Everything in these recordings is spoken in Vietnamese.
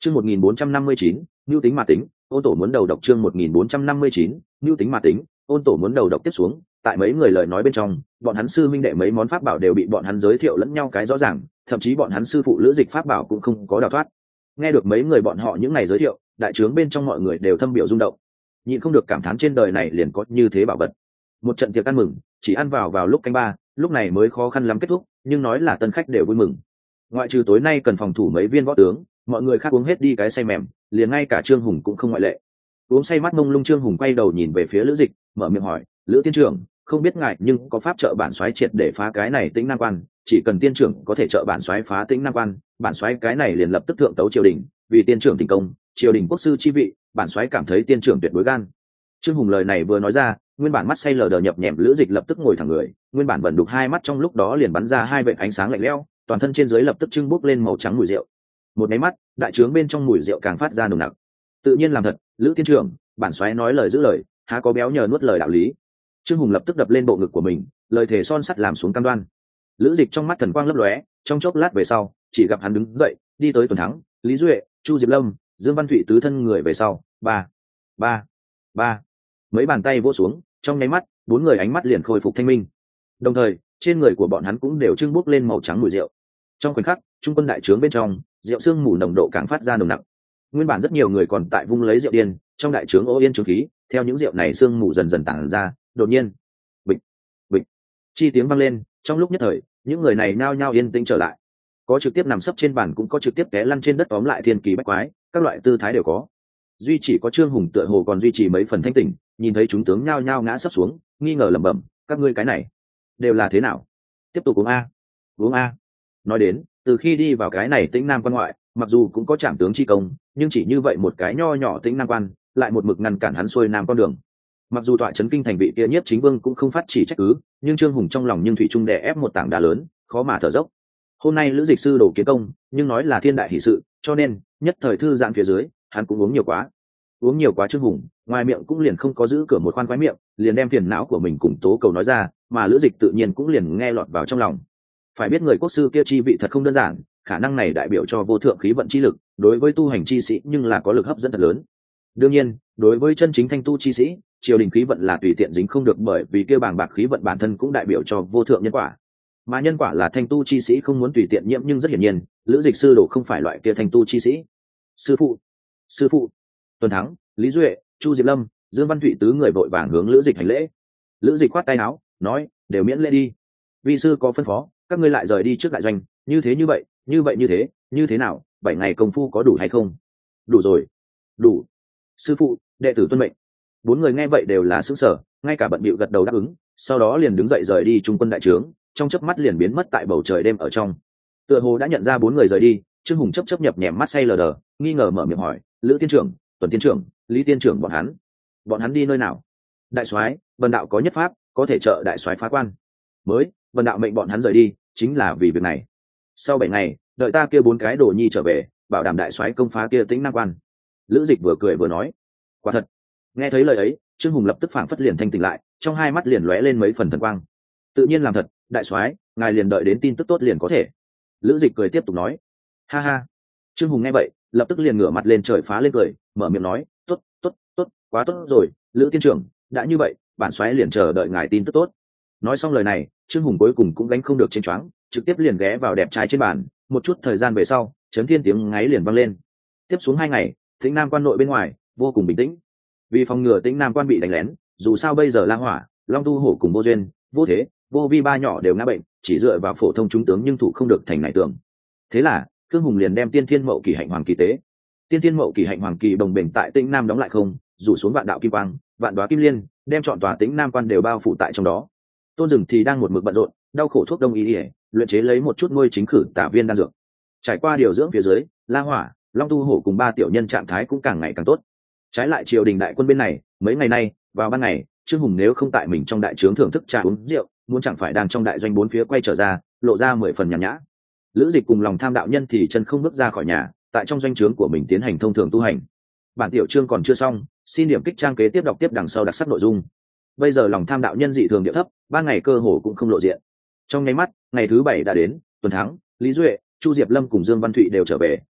Chương 1459, nhu tính mà tính, ôn tổ muốn đầu độc. Chương 1459, nhu tính mà tính, ôn tổ muốn đầu độc. Tiếp xuống, tại mấy người lời nói bên trong, bọn hắn sư minh đệ mấy món pháp bảo đều bị bọn hắn giới thiệu lẫn nhau cái rõ ràng, thậm chí bọn hắn sư phụ Lữ Dịch pháp bảo cũng không có đào thoát. Nghe được mấy người bọn họ những ngày giới thiệu, đại trướng bên trong mọi người đều thâm biểu rung động, nhịn không được cảm thán trên đời này liền có như thế bảo vật. Một trận tiệc ăn mừng, chỉ ăn vào lúc canh ba, lúc này mới khó khăn lắm kết thúc, nhưng nói là tân khách đều vui mừng. Ngoại trừ tối nay cần phòng thủ mấy viên võ tướng, mọi người khác uống hết đi cái say mềm, liền ngay cả Trương Hùng cũng không ngoại lệ. Uống say mắt mông lung, Trương Hùng quay đầu nhìn về phía Lữ Dịch, mở miệng hỏi: Lữ tiên trưởng, không biết ngài nhưng có pháp trợ bản soái triệt để phá cái này Tĩnh Nam quan, chỉ cần tiên trưởng có thể trợ bản soái phá Tĩnh Nam quan, bản soái cái này liền lập tức thượng tấu triều đình, vì tiên trưởng thành công, triều đình quốc sư chi vị, bản soái cảm thấy tiên trưởng tuyệt đối gan. Trương Hùng lời này vừa nói ra, nguyên bản mắt say lờ đờ nhập nhèm Lữ Dịch lập tức ngồi thẳng người, nguyên bản bẩn đục hai mắt trong lúc đó liền bắn ra hai vệt ánh sáng lạnh lẽo, toàn thân trên dưới lập tức trưng bốc lên màu trắng mùi rượu. Một cái mắt, đại trướng bên trong mùi rượu càng phát ra nồng nặc. Tự nhiên làm thật, Lữ tiên trưởng, bản soái nói lời giữ lời, há có béo nhờ nuốt lời đạo lý. Trương Hùng lập tức đập lên bộ ngực của mình, lời thề son sắt làm xuống cam đoan. Lữ Dịch trong mắt thần quang lấp lóe, trong chốc lát về sau, chỉ gặp hắn đứng dậy, đi tới Tuần Thắng, Lý Duệ, Chu Diệp Lâm, Dương Văn Thụy tứ thân người về sau, ba, mấy bàn tay vỗ xuống, trong nháy mắt, bốn người ánh mắt liền khôi phục thanh minh. Đồng thời, trên người của bọn hắn cũng đều trưng bốc lên màu trắng mùi rượu. Trong khoảnh khắc, trung quân đại trướng bên trong, rượu sương mù nồng độ càng phát ra nồng nặc. Nguyên bản rất nhiều người còn tại vung lấy rượu điên, trong đại trướng ô yên trướng khí, theo những rượu này sương mù dần dần tản ra, đột nhiên, bịch, bịch, chi tiếng vang lên, trong lúc nhất thời, những người này nhao nhao yên tĩnh trở lại. Có trực tiếp nằm sấp trên bàn, cũng có trực tiếp té lăn trên đất tóm lại thiên kỳ bách quái, các loại tư thái đều có. Duy chỉ có Trương Hùng tựa hồ còn duy trì mấy phần thanh tỉnh, nhìn thấy chúng tướng nhao nhao ngã sấp xuống, nghi ngờ lẩm bẩm: các ngươi cái này đều là thế nào? Tiếp tục uống a, uống a. Nói đến, từ khi đi vào cái này Tĩnh Nam quan ngoại, mặc dù cũng có trảm tướng chi công, nhưng chỉ như vậy một cái nho nhỏ Tĩnh Nam quan, lại một mực ngăn cản hắn xuôi nam con đường. Mặc dù tọa trấn kinh thành vị kia Nhiếp Chính Vương cũng không phát chỉ trách cứ, nhưng Trương Hùng trong lòng nhưng thủy chung đè ép một tảng đá lớn, khó mà thở dốc. Hôm nay Lữ Dịch sư đổ kiến công, nhưng nói là thiên đại hỷ sự, cho nên nhất thời thư giãn phía dưới, hắn cũng uống nhiều quá. Trương Hùng ngoài miệng cũng liền không có giữ cửa một khoan khoái miệng, liền đem phiền não của mình cùng tố cầu nói ra, mà Lữ Dịch tự nhiên cũng liền nghe lọt vào trong lòng. Phải biết người quốc sư kia chi vị thật không đơn giản, khả năng này đại biểu cho vô thượng khí vận chi lực, đối với tu hành chi sĩ nhưng là có lực hấp dẫn thật lớn. Đương nhiên, đối với chân chính thanh tu chi sĩ, triều đình khí vận là tùy tiện dính không được, bởi vì kia bàng bạc khí vận bản thân cũng đại biểu cho vô thượng nhân quả. Mà nhân quả là thanh tu chi sĩ không muốn tùy tiện nhiễm, nhưng rất hiển nhiên, Lữ Dịch sư đồ không phải loại kia thanh tu chi sĩ. Sư phụ. Tuần Thắng, Lý Duệ, Chu Diệp Lâm, Dương Văn Thụy tứ người vội vàng hướng Lữ Dịch hành lễ. Lữ Dịch khoát tay áo, nói: đều miễn lễ đi. Vi sư có phân phó, các ngươi lại rời đi trước đại doanh, như vậy, như thế nào? 7 ngày công phu có đủ hay không? Đủ rồi. Đủ. Sư phụ, đệ tử tuân mệnh. Bốn người nghe vậy đều là sững sờ, ngay cả bận bịu gật đầu đáp ứng, sau đó liền đứng dậy rời đi trung quân đại trướng, trong chớp mắt liền biến mất tại bầu trời đêm ở trong. Tựa hồ đã nhận ra bốn người rời đi, Trương Hùng chớp nhập nhèm mắt say lờ đờ, nghi ngờ mở miệng hỏi: Lữ tiên trưởng, Tuần tiên trưởng, Lý tiên trưởng bọn hắn đi nơi nào? Đại soái, Vân đạo có nhất pháp, có thể trợ đại soái phá quan. Mới, Vân đạo mệnh bọn hắn rời đi, chính là vì việc này. Sau 7 ngày, đợi ta kia 4 cái đồ nhi trở về, bảo đảm đại soái công phá kia Tĩnh Nam quan. Lữ Dịch vừa cười vừa nói: quả thật. Nghe thấy lời ấy, Trương Hùng lập tức phảng phất liền thanh tỉnh lại, trong hai mắt liền lóe lên mấy phần thần quang. Tự nhiên làm thật, đại soái, ngài liền đợi đến tin tức tốt liền có thể. Lữ Dịch cười tiếp tục nói: ha ha. Trương Hùng nghe vậy, lập tức liền ngửa mặt lên trời phá lên cười, mở miệng nói: tốt, quá tốt rồi, Lữ tiên trưởng, đã như vậy, bản soái liền chờ đợi ngài tin tức tốt. Nói xong lời này, Trương Hùng cuối cùng cũng gánh không được trên choáng, trực tiếp liền ghé vào đẹp trai trên bàn. Một chút thời gian về sau, chấn thiên tiếng ngáy liền vang lên. Tiếp xuống 2 ngày, Tĩnh Nam quan nội bên ngoài vô cùng bình tĩnh. Vì phòng ngừa Tĩnh Nam quan bị đánh lén, dù sao bây giờ La Hỏa, Long Tu Hổ cùng Vô Duyên, Vô Thế, Vô Vi ba nhỏ đều ngã bệnh, chỉ dựa vào phổ thông chúng tướng nhưng thủ không được thành này tường. Thế là Trương Hùng liền đem Tiên Thiên Mậu Kỳ Hạnh Hoàng Kỳ tế. Tiên Thiên Mậu Kỳ Hạnh Hoàng Kỳ đồng bền tại Tĩnh Nam đóng lại không, rủ xuống vạn đạo kim quang, vạn đóa kim liên, đem trọn tòa Tĩnh Nam quan đều bao phủ tại trong đó. Tôn Dừng thì đang một mực bận rộn, đau khổ thuốc đông y, luyện chế lấy một chút nuôi chính khử tả viên đan dược. Trải qua điều dưỡng phía dưới, La Hỏa, Long Tu Hổ cùng 3 tiểu nhân trạng thái cũng càng ngày càng tốt. Trái lại triều đình đại quân bên này, mấy ngày nay, vào ban ngày, Trương Hùng nếu không tại mình trong đại trướng thưởng thức trà uống rượu, muốn chẳng phải đang trong đại doanh bốn phía quay trở ra, lộ ra 10 phần nhàn nhã. Lữ Dịch cùng Lòng Tham đạo nhân thì chân không bước ra khỏi nhà, tại trong doanh trướng của mình tiến hành thông thường tu hành. Bản tiểu chương còn chưa xong, xin điểm kích trang kế tiếp đọc tiếp đằng sau đặc sắc nội dung. Bây giờ Lòng Tham đạo nhân dị thường điệu thấp, ban ngày cơ hồ cũng không lộ diện. Trong nháy mắt, ngày thứ 7 đã đến, Tuần Thắng, Lý Duệ, Chu Diệp Lâm cùng Dương Văn Thụy đều trở về,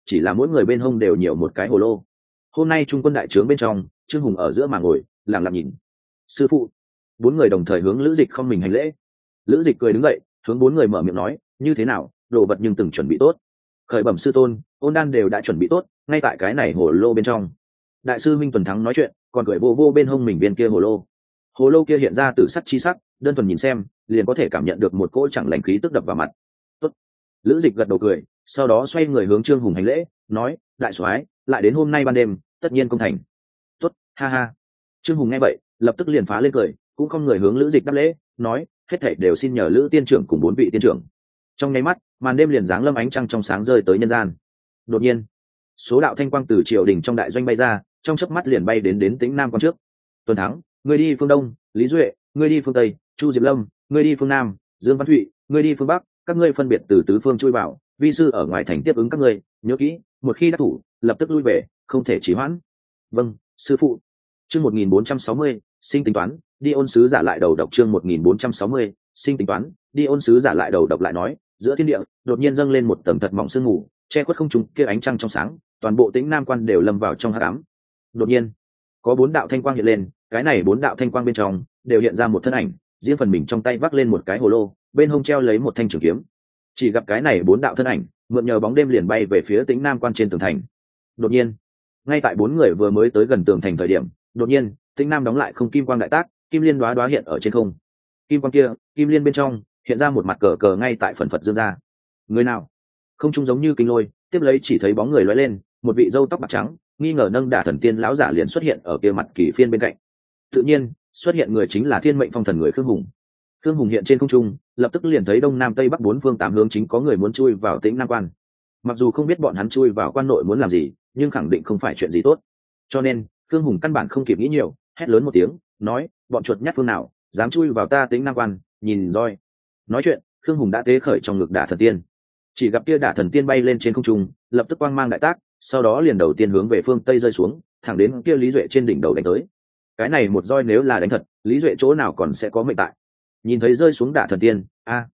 chỉ là mỗi người bên hông đều nhiều một cái hồ lô. Hôm nay trung quân đại trướng bên trong, Trương Hùng ở giữa mà ngồi lặng lặng nhìn. Sư phụ. Bốn người đồng thời hướng Lữ Dịch không mình hành lễ. Lữ Dịch cười đứng dậy, hướng bốn người mở miệng nói, như thế nào, đồ vật nhưng từng chuẩn bị tốt. Khởi bẩm sư tôn, ôn đan đều đã chuẩn bị tốt, ngay tại cái này hồ lô bên trong. Đại sư Minh Tuần Thắng nói chuyện, còn cười vô vô bên hông mình viên kia hồ lô. Hồ lô kia hiện ra từ sắt chi sắc, đơn thuần nhìn xem liền có thể cảm nhận được một cỗ chẳng lành khí tức đập vào mặt. Tốt. Lữ Dịch gật đầu cười, sau đó xoay người hướng Trương Hùng hành lễ, nói, đại soái, lại đến hôm nay ban đêm, tất nhiên công thành. Tốt, ha ha. Trương Hùng nghe vậy, lập tức liền phá lên cười, cũng không người hướng Lữ Dịch đáp lễ, nói, hết thảy đều xin nhờ Lữ tiên trưởng cùng bốn vị tiên trưởng. Trong nháy mắt, màn đêm liền giáng lâm ánh trăng trong sáng rơi tới nhân gian. Đột nhiên, số đạo thanh quang từ triều đình trong đại doanh bay ra, trong chớp mắt liền bay đến Tĩnh Nam quan trước. Tuần Thắng, ngươi đi phương đông, Lý Duệ, ngươi đi phương tây, Chu Diệp Lâm, ngươi đi phương nam, Dương Văn Thụy, ngươi đi phương bắc, các ngươi phân biệt từ tứ phương chui vào, vi sư ở ngoài thành tiếp ứng các ngươi, nhớ kỹ, một khi đắc thủ, lập tức lui về, không thể trì hoãn. Vâng, sư phụ. Chương 1460, sinh tính toán, đi ôn sứ giả lại đầu độc. Chương 1460, sinh tính toán, đi ôn sứ giả lại đầu độc lại nói, giữa thiên địa đột nhiên dâng lên một tầng thật mỏng sương mù, che khuất không trung kia ánh trăng trong sáng, toàn bộ Tĩnh Nam quan đều lâm vào trong hắc ám. Đột nhiên, có bốn đạo thanh quang hiện lên, cái này bốn đạo thanh quang bên trong đều hiện ra một thân ảnh, riêng phần mình trong tay vác lên một cái hồ lô, bên hông treo lấy một thanh trường kiếm. Chỉ gặp cái này bốn đạo thân ảnh mượn nhờ bóng đêm liền bay về phía Tĩnh Nam quan trên tường thành. Đột nhiên, ngay tại bốn người vừa mới tới gần tường thành thời điểm, đột nhiên Tĩnh Nam đóng lại không kim quang đại tác, kim liên đóa đóa hiện ở trên không. Kim quang kia, kim liên bên trong hiện ra một mặt cờ cờ ngay tại phần phật dương ra. Người nào? Không trung giống như kinh lôi, tiếp lấy chỉ thấy bóng người lóe lên, một vị râu tóc bạc trắng, nghi ngờ nâng đả thần tiên lão giả liền xuất hiện ở kia mặt kỳ phiên bên cạnh. Tự nhiên, xuất hiện người chính là Thiên Mệnh Phong Thần người Khương Hùng. Khương Hùng hiện trên không trung, lập tức liền thấy đông nam tây bắc bốn phương tám hướng chính có người muốn chui vào Tĩnh Nam quan. Mặc dù không biết bọn hắn chui vào quan nội muốn làm gì, nhưng khẳng định không phải chuyện gì tốt. Cho nên, Khương Hùng căn bản không kịp nghĩ nhiều, hét lớn một tiếng, nói, bọn chuột nhắt phương nào, dám chui vào ta Tĩnh Nam quan, nhìn roi. Nói chuyện, Khương Hùng đã tế khởi trong ngực đả thần tiên. Chỉ gặp kia đả thần tiên bay lên trên không trung, lập tức quang mang đại tác, sau đó liền đầu tiên hướng về phương tây rơi xuống, thẳng đến kia Lý Duệ trên đỉnh đầu đánh tới. Cái này một roi nếu là đánh thật, Lý Duệ chỗ nào còn sẽ có mệnh tại. Nhìn thấy rơi xuống đả thần tiên,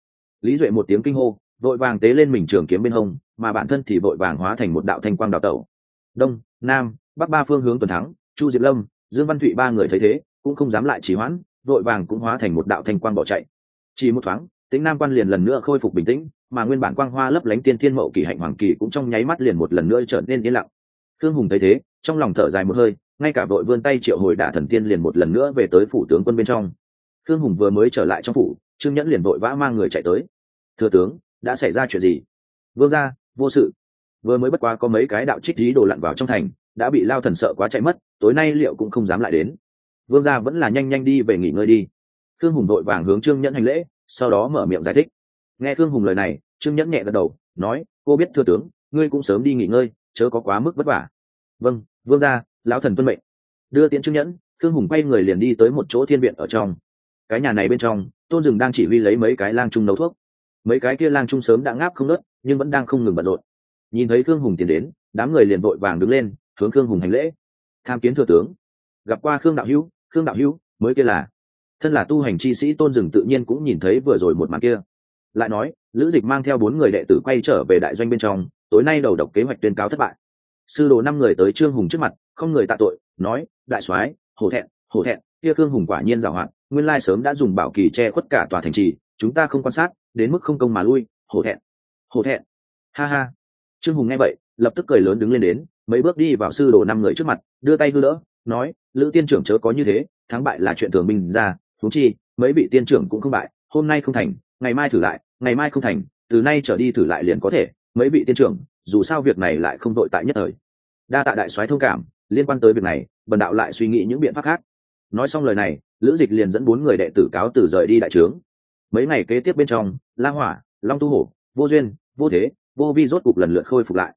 Lý Duệ một tiếng kinh hô, vội vàng tế lên mình trường kiếm bên hông, mà bản thân thì vội vàng hóa thành một đạo thanh quang đào tẩu. Đông, nam, bắc ba phương hướng tuần thắng, Chu Diệp Lâm, Dương Văn Thụy ba người thấy thế, cũng không dám lại trì hoãn, vội vàng cũng hóa thành một đạo thanh quang bỏ chạy. Chỉ một thoáng, Tĩnh Nam quan liền lần nữa khôi phục bình tĩnh, mà nguyên bản quang hoa lấp lánh tiên thiên mậu kỳ hạnh hoàng kỳ cũng trong nháy mắt liền một lần nữa trở nên yên lặng. Khương Hùng thấy thế, trong lòng thở dài một hơi, ngay cả vội vươn tay triệu hồi đả thần tiên liền một lần nữa về tới phủ tướng quân bên trong. Khương Hùng vừa mới trở lại trong phủ, Trương Nhẫn liền vội vã mang người chạy tới. Thừa tướng, đã xảy ra chuyện gì? Vương gia, vô sự. Vừa mới bất quá có mấy cái đạo trích lý đồ lặn vào trong thành, đã bị Lao Thần sợ quá chạy mất, tối nay liệu cũng không dám lại đến. Vương gia vẫn là nhanh nhanh đi về nghỉ ngơi đi. Khương Hùng vội vàng hướng Trương Nhẫn hành lễ, sau đó mở miệng giải thích. Nghe Khương Hùng lời này, Trương Nhẫn nhẹ gật đầu, nói, cô biết thưa tướng, ngươi cũng sớm đi nghỉ ngơi, chớ có quá mức vất vả. Vâng, vương gia, lão thần tuân mệnh. Đưa tiễn Trương Nhẫn, Khương Hùng quay người liền đi tới một chỗ thiên viện ở trong. Cái nhà này bên trong, Tôn Dừng đang chỉ huy lấy mấy cái lang trung nấu thuốc. Mấy cái kia lang trung sớm đã ngáp không ngớt, nhưng vẫn đang không ngừng bận rộn. Nhìn thấy Khương Hùng tiến đến, đám người liền vội vàng đứng lên, hướng Khương Hùng hành lễ. Tham kiến thừa tướng. Gặp qua Khương đạo hữu, mới kia là. Thân là tu hành chi sĩ Tôn Dừng tự nhiên cũng nhìn thấy vừa rồi một màn kia. Lại nói, Lữ Dịch mang theo 4 người đệ tử quay trở về đại doanh bên trong, tối nay đầu độc kế hoạch tuyên cáo thất bại. Sư đồ 5 người tới Trương Hùng trước mặt, không người tạ tội, nói, đại soái, hổ thẹn, kia Khương Hùng quả nhiên giàu hạn, nguyên lai sớm đã dùng bảo kỳ che khuất cả tòa thành trì, chúng ta không quan sát, đến mức không công mà lui, hổ thẹn. Ha ha. Trương Hùng nghe vậy, lập tức cười lớn đứng lên đến, mấy bước đi vào sư đồ 5 người trước mặt, đưa tay hư đỡ, nói, Lữ tiên trưởng chớ có như thế, thắng bại là chuyện thường bình ra, huống chi, mấy vị tiên trưởng cũng không bại, hôm nay không thành, ngày mai thử lại, ngày mai không thành, từ nay trở đi thử lại liền có thể, mấy vị tiên trưởng, dù sao việc này lại không đội tại nhất thời. Đa tạ đại soái thông cảm, liên quan tới việc này, bần đạo lại suy nghĩ những biện pháp khác. Nói xong lời này, Lữ Dịch liền dẫn 4 người đệ tử cáo từ rời đi đại trướng. Mấy ngày kế tiếp bên trong, La Hỏa, Long Tu Hổ, Vô Duyên, Vô Thế, Vô Vi rốt cục lần lượt khôi phục lại.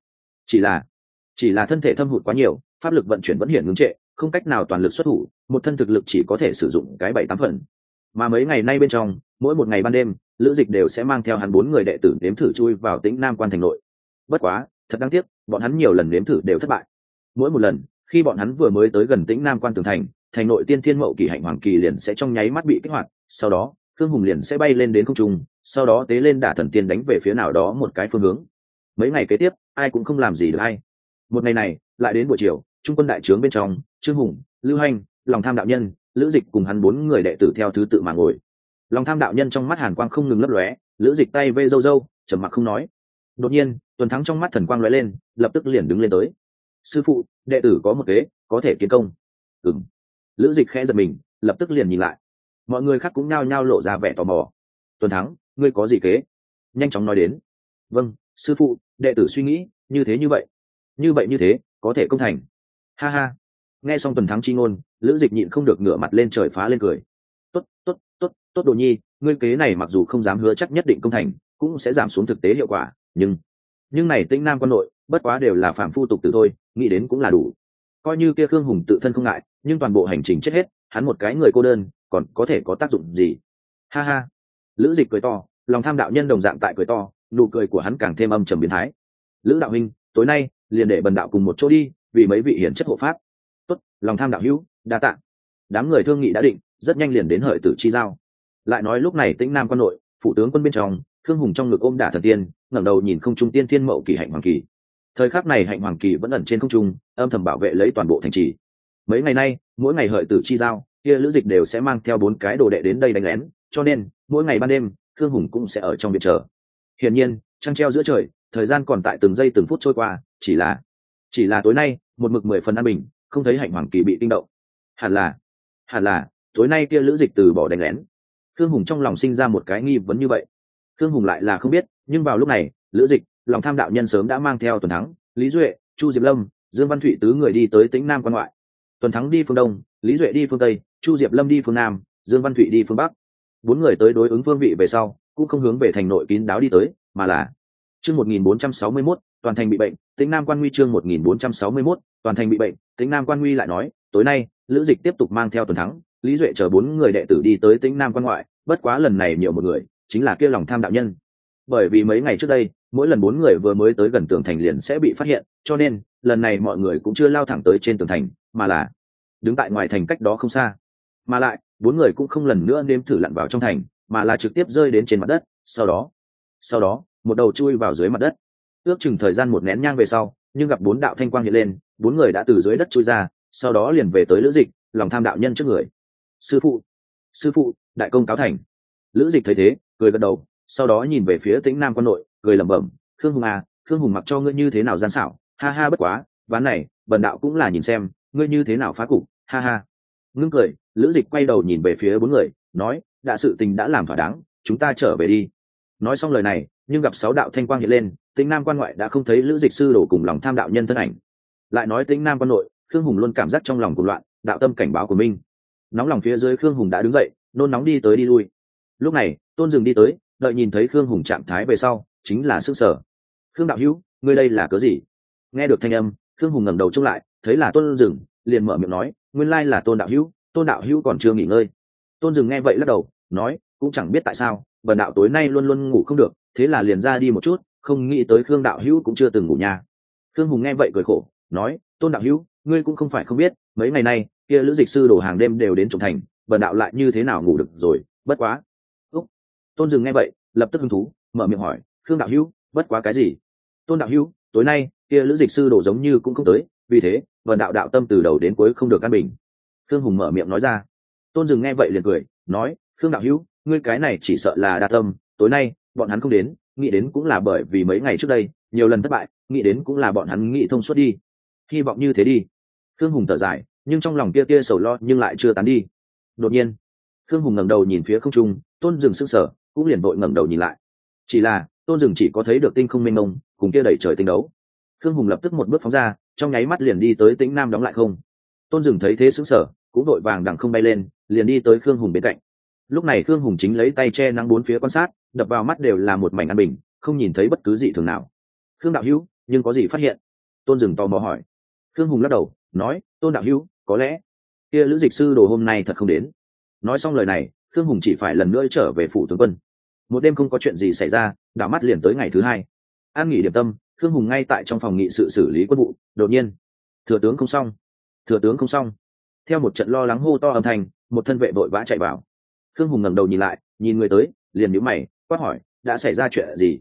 Chỉ là thân thể thâm hụt quá nhiều, pháp lực vận chuyển vẫn hiện ngưng trệ, không cách nào toàn lực xuất thủ, một thân thực lực chỉ có thể sử dụng cái 7-8 phần. Mà mấy ngày nay bên trong, mỗi một ngày ban đêm, Lữ Dịch đều sẽ mang theo hắn 4 người đệ tử nếm thử chui vào Tĩnh Nam quan thành nội. Bất quá, thật đáng tiếc, bọn hắn nhiều lần nếm thử đều thất bại. Mỗi một lần, khi bọn hắn vừa mới tới gần Tĩnh Nam quan tường thành, thành nội tiên thiên mậu kỳ hạnh hoàng kỳ liền sẽ trong nháy mắt bị kích hoạt, sau đó, Khương Hùng liền sẽ bay lên đến không trung, sau đó tế lên đả thần tiên đánh về phía nào đó một cái phương hướng. mấy ngày kế tiếp ai cũng không làm gì được ai. Một ngày này lại đến buổi chiều, trung quân đại trướng bên trong, Trương Hùng, Lưu Hành, Lòng Tham đạo nhân, Lữ Dịch cùng hắn 4 người đệ tử theo thứ tự mà ngồi. Lòng Tham đạo nhân trong mắt hàn quang không ngừng lấp lóe, Lữ Dịch tay vê râu râu, trầm mặc không nói. Đột nhiên, Tuần Thắng trong mắt thần quang lóe lên, lập tức liền đứng lên tới. Sư phụ, đệ tử có một kế, có thể kiến công. Ừm. Lữ Dịch khẽ giật mình, lập tức liền nhìn lại. Mọi người khác cũng nhao nhao lộ ra vẻ tò mò. Tuần Thắng, ngươi có gì kế? Nhanh chóng nói đến. Vâng, sư phụ, đệ tử suy nghĩ, như vậy, như thế, có thể công thành. Ha ha. Nghe xong Tuần Thắng chi ngôn, Lữ Dịch nhịn không được ngửa mặt lên trời phá lên cười. Tốt Đồ Nhi, ngươi kế này mặc dù không dám hứa chắc nhất định công thành, cũng sẽ giảm xuống thực tế hiệu quả, nhưng này Tĩnh Nam quan nội, bất quá đều là phàm phu tục tử thôi, nghĩ đến cũng là đủ. Coi như kia Khương Hùng tự thân không ngại, nhưng toàn bộ hành trình chết hết, hắn một cái người cô đơn, còn có thể có tác dụng gì? Ha ha. Lữ Dịch cười to, Lòng Tham đạo nhân đồng dạng tại cười to, nụ cười của hắn càng thêm âm trầm biến thái. Lữ đạo huynh, tối nay liền để bần đạo cùng một chỗ đi, vì mấy vị hiển chất hộ pháp. Tốt, Lòng Tham đạo hữu, đa tạ. Đám người thương nghị đã định, rất nhanh liền đến Hợi Tử chi giao. Lại nói lúc này Tĩnh Nam quan nội, phụ tướng quân bên trong, Khương Hùng trong ngực ôm Đả Thần Tiên, ngẩng đầu nhìn không trung tiên thiên mậu kỳ hạnh hoàng kỳ. Thời khắc này hạnh hoàng kỳ vẫn ẩn trên không trung, âm thầm bảo vệ lấy toàn bộ thành trì. Mấy ngày nay, mỗi ngày Hợi Tử chi giao, kia Lữ Dịch đều sẽ mang theo 4 cái đồ đệ đến đây đánh lén, cho nên mỗi ngày ban đêm, Khương Hùng cũng sẽ ở trong viện chờ. Hiển nhiên, trăng treo giữa trời, thời gian còn tại từng giây từng phút trôi qua, chỉ là tối nay, một mực 10 phần an bình, không thấy hạnh hoàng kỳ bị kinh động. Hẳn là tối nay kia Lữ Dịch từ bỏ đánh lén. Khương Hùng trong lòng sinh ra một cái nghi vấn như vậy. Khương Hùng lại là không biết, nhưng vào lúc này, Lữ Dịch, Lòng Tham đạo nhân sớm đã mang theo Tuần Thắng, Lý Duệ, Chu Diệp Lâm, Dương Văn Thụy tứ người đi tới Tĩnh Nam quan ngoại. Tuần Thắng đi phương đông, Lý Duệ đi phương tây, Chu Diệp Lâm đi phương nam, Dương Văn Thụy đi phương bắc. 4 người tới đối ứng phương vị về sau, cũng không hướng về thành nội kín đáo đi tới, mà là chương 1461, toàn thành bị bệnh, Tĩnh Nam quan nguy chương 1461, toàn thành bị bệnh, Tĩnh Nam quan nguy lại nói, tối nay, Lữ Dịch tiếp tục mang theo Tuần Thắng, Lý Duệ chờ 4 người đệ tử đi tới Tĩnh Nam quan ngoại, bất quá lần này nhiều một người, chính là kia Lòng Tham đạo nhân. Bởi vì mấy ngày trước đây, mỗi lần 4 người vừa mới tới gần tường thành liền sẽ bị phát hiện, cho nên lần này mọi người cũng chưa lao thẳng tới trên tường thành, mà là đứng tại ngoài thành cách đó không xa. Mà lại, 4 người cũng không lần nữa nếm thử lặn vào trong thành, mà là trực tiếp rơi đến trên mặt đất, sau đó, một đầu chui vào dưới mặt đất. Ước chừng thời gian một nén nhang về sau, nhưng gặp 4 đạo thanh quang hiện lên, 4 người đã từ dưới đất chui ra, sau đó liền về tới Lữ Dịch, Lòng Tham đạo nhân trước người. Sư phụ, đại công cáo thành. Lữ Dịch thấy thế, cười gật đầu, sau đó nhìn về phía Tĩnh Nam quan nội, cười lẩm bẩm, Khương Hùng à, Khương Hùng mặc cho ngươi như thế nào gian xảo, ha ha bất quá, ván này, bần đạo cũng là nhìn xem, ngươi như thế nào phá cục, ha ha. Ngưng cười, Lữ Dịch quay đầu nhìn về phía 4 người, nói, đã sự tình đã làm thỏa đáng, chúng ta trở về đi. Nói xong lời này, nhưng gặp 6 đạo thanh quang hiện lên, Tĩnh Nam quan ngoại đã không thấy Lữ Dịch sư đổ cùng Lòng Tham đạo nhân thân ảnh. Lại nói Tĩnh Nam quan nội, Khương Hùng luôn cảm giác trong lòng cuồng loạn, đạo tâm cảnh báo của mình. Nóng lòng phía dưới Khương Hùng đã đứng dậy, nôn nóng đi tới đi lui. Lúc này, Tôn Dừng đi tới, đợi nhìn thấy Khương Hùng trạng thái về sau, chính là sức sở. Khương đạo hữu, ngươi đây là cớ gì? Nghe được thanh âm, Khương Hùng ngẩng đầu trông lại, thấy là Tôn Dừng, liền mở miệng nói, nguyên lai là Tôn đạo hữu còn chưa nghỉ ngơi. Tôn Dừng nghe vậy lắc đầu, nói, cũng chẳng biết tại sao, bần đạo tối nay luôn luôn ngủ không được, thế là liền ra đi một chút, không nghĩ tới Khương đạo hữu cũng chưa từng ngủ nha. Khương Hùng nghe vậy cười khổ, nói, Tôn đạo hữu, ngươi cũng không phải không biết, mấy ngày nay, kia Lữ Dịch sư đồ hàng đêm đều đến trùng thành, bần đạo lại như thế nào ngủ được rồi, bất quá. Tôn Dừng nghe vậy, lập tức hứng thú, mở miệng hỏi, Khương đạo hữu, bất quá cái gì? Tôn đạo hữu, tối nay, kia Lữ Dịch sư đồ giống như cũng không tới, vì thế, bần đạo đạo tâm từ đầu đến cuối không được an bình. Khương Hùng mở miệng nói ra. Tôn Dừng nghe vậy liền cười, nói, Khương đạo hữu, ngươi cái này chỉ sợ là đa tâm, tối nay, bọn hắn không đến, nghĩ đến cũng là bởi vì mấy ngày trước đây, nhiều lần thất bại, nghĩ đến cũng là bọn hắn nghĩ thông suốt đi. Hy vọng như thế đi. Khương Hùng thở dài, nhưng trong lòng kia sầu lo nhưng lại chưa tán đi. Đột nhiên, Khương Hùng ngẩng đầu nhìn phía không trung, Tôn Dừng sững sờ, cũng liền vội ngẩng đầu nhìn lại. Chỉ là, Tôn Dừng chỉ có thấy được tinh không mênh mông, cùng kia đẩy trời tinh đấu. Khương Hùng lập tức một bước phóng ra, trong nháy mắt liền đi tới Tĩnh Nam đóng lại không. Tôn Dừng thấy thế sững sờ, cũng vội vàng đằng không bay lên, liền đi tới Khương Hùng bên cạnh. Lúc này Khương Hùng chính lấy tay che nắng 4 phía quan sát, đập vào mắt đều là một mảnh an bình, không nhìn thấy bất cứ gì thường nào. Khương đạo hữu, nhưng có gì phát hiện? Tôn Dừng tò mò hỏi. Khương Hùng lắc đầu, nói, Tôn đạo hữu, có lẽ kia Lữ Dịch sư đồ hôm nay thật không đến. Nói xong lời này, Khương Hùng chỉ phải lần nữa trở về phủ tướng quân. Một đêm không có chuyện gì xảy ra, đảo mắt liền tới ngày thứ 2. An nghỉ điểm tâm, Khương Hùng ngay tại trong phòng nghị sự xử lý quân vụ, đột nhiên, thừa tướng không xong. Theo một trận lo lắng hô to âm thanh, một thân vệ vội vã chạy vào. Khương Hùng ngẩng đầu nhìn lại, nhìn người tới, liền nhíu mày, quát hỏi, đã xảy ra chuyện gì?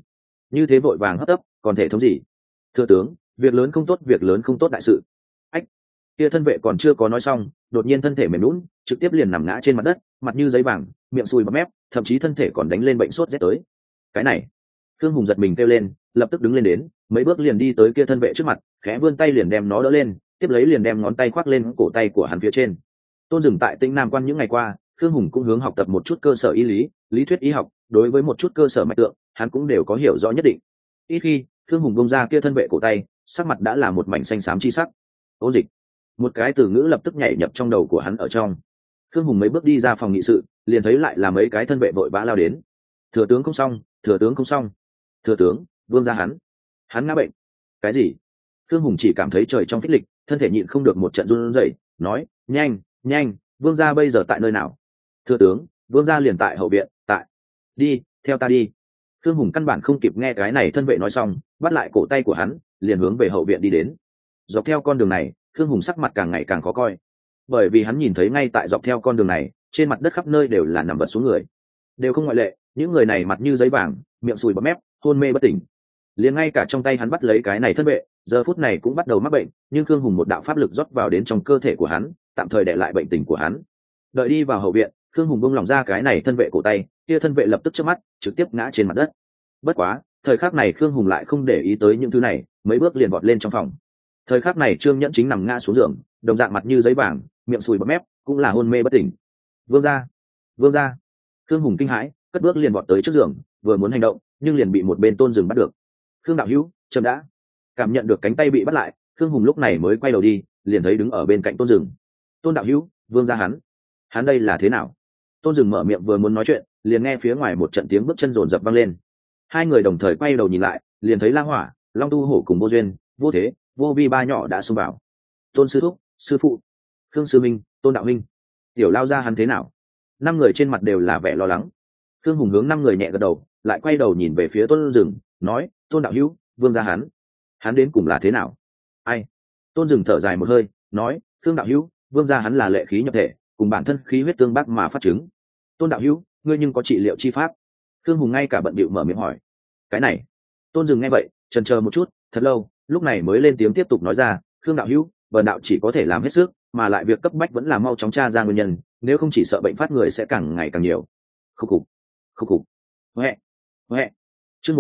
như thế vội vàng hấp tấp còn thể thống gì? Thừa tướng, việc lớn không tốt, việc lớn không tốt đại sự. Ách, kia thân vệ còn chưa có nói xong, đột nhiên thân thể mềm lún, trực tiếp liền nằm ngã trên mặt đất, mặt như giấy vàng, miệng sùi bọt mép, thậm chí thân thể còn đánh lên bệnh sốt rét tới. Cái này, Thương Hùng giật mình kêu lên, lập tức đứng lên đến, mấy bước liền đi tới kia thân vệ trước mặt, khẽ vươn tay liền đem nó đỡ lên, tiếp lấy liền đem ngón tay khoác lên cổ tay của hắn phía trên. Tôn Dừng tại Tĩnh Nam Quan những ngày qua, Thương Hùng cũng hướng học tập một chút cơ sở y lý, lý thuyết y học, đối với một chút cơ sở mạch tượng, hắn cũng đều có hiểu rõ nhất định. Ít khi, Thương Hùng bông ra kia thân vệ cổ tay, sắc mặt đã là một mảnh xanh xám chi sắc. Ôn dịch, một cái từ ngữ lập tức nhảy nhập trong đầu của hắn ở trong. Thương Hùng mấy bước đi ra phòng nghị sự, liền thấy lại là mấy cái thân vệ vội vã lao đến. Thừa tướng không xong, thừa tướng không xong. Thừa tướng, vương gia hắn ngã bệnh. Cái gì? Thương Hùng chỉ cảm thấy trời trong phích lịch, thân thể nhịn không được một trận run rẩy, nói, nhanh, nhanh, vương gia bây giờ tại nơi nào? Thừa tướng, vương gia liền tại hậu viện, tại. Đi, theo ta đi. Thương Hùng căn bản không kịp nghe cái này thân vệ nói xong, bắt lại cổ tay của hắn, liền hướng về hậu viện đi đến. Dọc theo con đường này, Thương Hùng sắc mặt càng ngày càng khó coi, bởi vì hắn nhìn thấy ngay tại dọc theo con đường này, trên mặt đất khắp nơi đều là nằm vật xuống người, đều không ngoại lệ, những người này mặt như giấy vàng, miệng sùi bọt mép, hôn mê bất tỉnh. Liền ngay cả trong tay hắn bắt lấy cái này thân vệ, giờ phút này cũng bắt đầu mắc bệnh, nhưng Thương Hùng một đạo pháp lực rót vào đến trong cơ thể của hắn, tạm thời đè lại bệnh tình của hắn. Đợi đi vào hậu viện, Thương Hùng buông lỏng ra cái này thân vệ cổ tay, kia thân vệ lập tức chớp mắt, trực tiếp ngã trên mặt đất. Bất quá, thời khắc này Thương Hùng lại không để ý tới những thứ này, mấy bước liền vọt lên trong phòng. Thời khắc này Trương Nhẫn chính nằm ngã xuống giường, đồng dạng mặt như giấy vàng, miệng sùi bọt mép, cũng là hôn mê bất tỉnh. Vương gia, vương gia! Thương Hùng kinh hãi, cất bước liền vọt tới trước giường, vừa muốn hành động, nhưng liền bị một bên Tôn Dừng bắt được. Thương đạo hữu, chậm đã! Cảm nhận được cánh tay bị bắt lại, Thương Hùng lúc này mới quay đầu đi, liền thấy đứng ở bên cạnh Tôn Dừng. Tôn đạo hữu, vương gia hắn đây là thế nào? Tôn Dừng mở miệng vừa muốn nói chuyện, liền nghe phía ngoài một trận tiếng bước chân rồn rập vang lên. Hai người đồng thời quay đầu nhìn lại, liền thấy La Hỏa, Long Tu Hổ cùng Vô Duyên, Vô Thế, Vô Vi ba nhỏ đã xông vào. Tôn sư thúc, sư phụ, Khương sư minh, Tôn đạo minh, tiểu lao ra hắn thế nào? Năm người trên mặt đều là vẻ lo lắng. Khương Hùng hướng năm người nhẹ gật đầu, lại quay đầu nhìn về phía Tôn Dừng, nói, Tôn đạo hữu, vương gia hắn đến cùng là thế nào? Ai? Tôn Dừng thở dài một hơi, nói, Khương đạo hữu, vương gia hắn là lệ khí nhập thể, cùng bản thân khí huyết tương bác mà phát chứng. Tôn đạo hữu, ngươi nhưng có trị liệu chi pháp? Khương Hùng ngay cả bận bịu mở miệng hỏi. Cái này, Tôn Dừng nghe vậy, chần chờ một chút, thật lâu, lúc này mới lên tiếng tiếp tục nói ra, Khương đạo hữu, vần đạo chỉ có thể làm hết sức, mà lại việc cấp bách vẫn là mau chóng tra ra nguyên nhân, nếu không chỉ sợ bệnh phát người sẽ càng ngày càng nhiều. Khúc khục, khúc khục. Huệ, huệ. Chương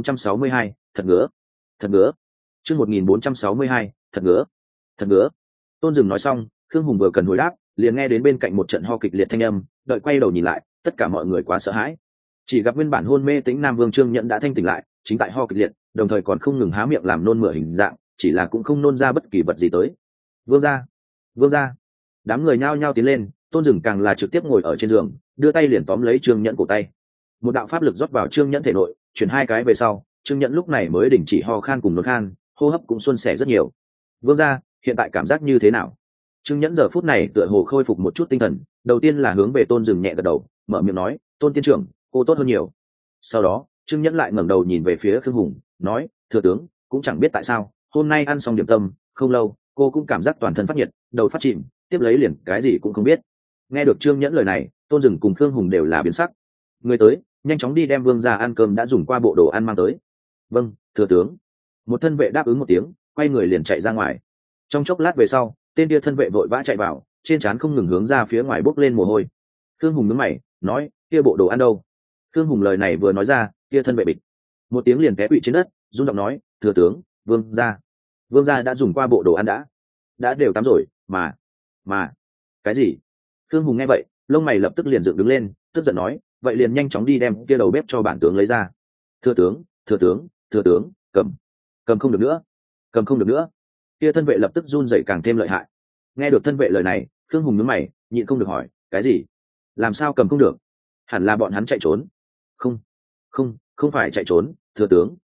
1462, thật ngứa, thật ngứa. Chương 1462, thật ngứa, thật ngứa. Tôn Dừng nói xong, Khương Hùng vừa cần hồi đáp, liền nghe đến bên cạnh một trận ho kịch liệt thanh âm, đợi quay đầu nhìn lại, tất cả mọi người quá sợ hãi. Chỉ gặp nguyên bản hôn mê Tĩnh Nam Vương Trương Nhẫn đã thanh tỉnh lại, chính tại ho kịch liệt, đồng thời còn không ngừng há miệng làm nôn mửa hình dạng, chỉ là cũng không nôn ra bất kỳ vật gì tới. Vương gia, vương gia! Đám người nhao nhao tiến lên, Tôn Dừng càng là trực tiếp ngồi ở trên giường, đưa tay liền tóm lấy Trương Nhẫn cổ tay. Một đạo pháp lực rót vào Trương Nhẫn thể nội, chuyển hai cái về sau, Trương Nhẫn lúc này mới đình chỉ ho khan cùng nôn khan, hô hấp cũng suôn sẻ rất nhiều. Vương gia, hiện tại cảm giác như thế nào? Trương Nhẫn giờ phút này tựa hồ khôi phục một chút tinh thần, đầu tiên là hướng về Tôn Dừng nhẹ gật đầu, mở miệng nói, Tôn tiên trưởng, cô tốt hơn nhiều. Sau đó, Trương Nhẫn lại ngẩng đầu nhìn về phía Khương Hùng, nói, thừa tướng, cũng chẳng biết tại sao, hôm nay ăn xong điểm tâm, không lâu, cô cũng cảm giác toàn thân phát nhiệt, đầu phát chìm, tiếp lấy liền cái gì cũng không biết. Nghe được Trương Nhẫn lời này, Tôn Dừng cùng Khương Hùng đều là biến sắc. Người tới, nhanh chóng đi đem vương gia ăn cơm đã dùng qua bộ đồ ăn mang tới. Vâng, thừa tướng. Một thân vệ đáp ứng một tiếng, quay người liền chạy ra ngoài. Trong chốc lát về sau, tên kia thân vệ vội vã chạy vào, trên trán không ngừng hướng ra phía ngoài bốc lên mồ hôi. Khương Hùng nhướng mày, nói, kia bộ đồ ăn đâu? Khương Hùng lời này vừa nói ra, kia thân vệ bịch một tiếng liền té quỵ trên đất, run giọng nói, thừa tướng, vương gia đã dùng qua bộ đồ ăn đã đều tắm rồi, mà cái gì? Khương Hùng nghe vậy, lông mày lập tức liền dựng đứng lên, tức giận nói, vậy liền nhanh chóng đi đem kia đầu bếp cho bản tướng lấy ra. Thừa tướng, cầm không được nữa. Kia thân vệ lập tức run rẩy càng thêm lợi hại. Nghe được thân vệ lời này, Khương Hùng nhướng mày, nhịn không được hỏi, cái gì? Làm sao cầm không được? Hẳn là bọn hắn chạy trốn. Không phải chạy trốn, thừa tướng,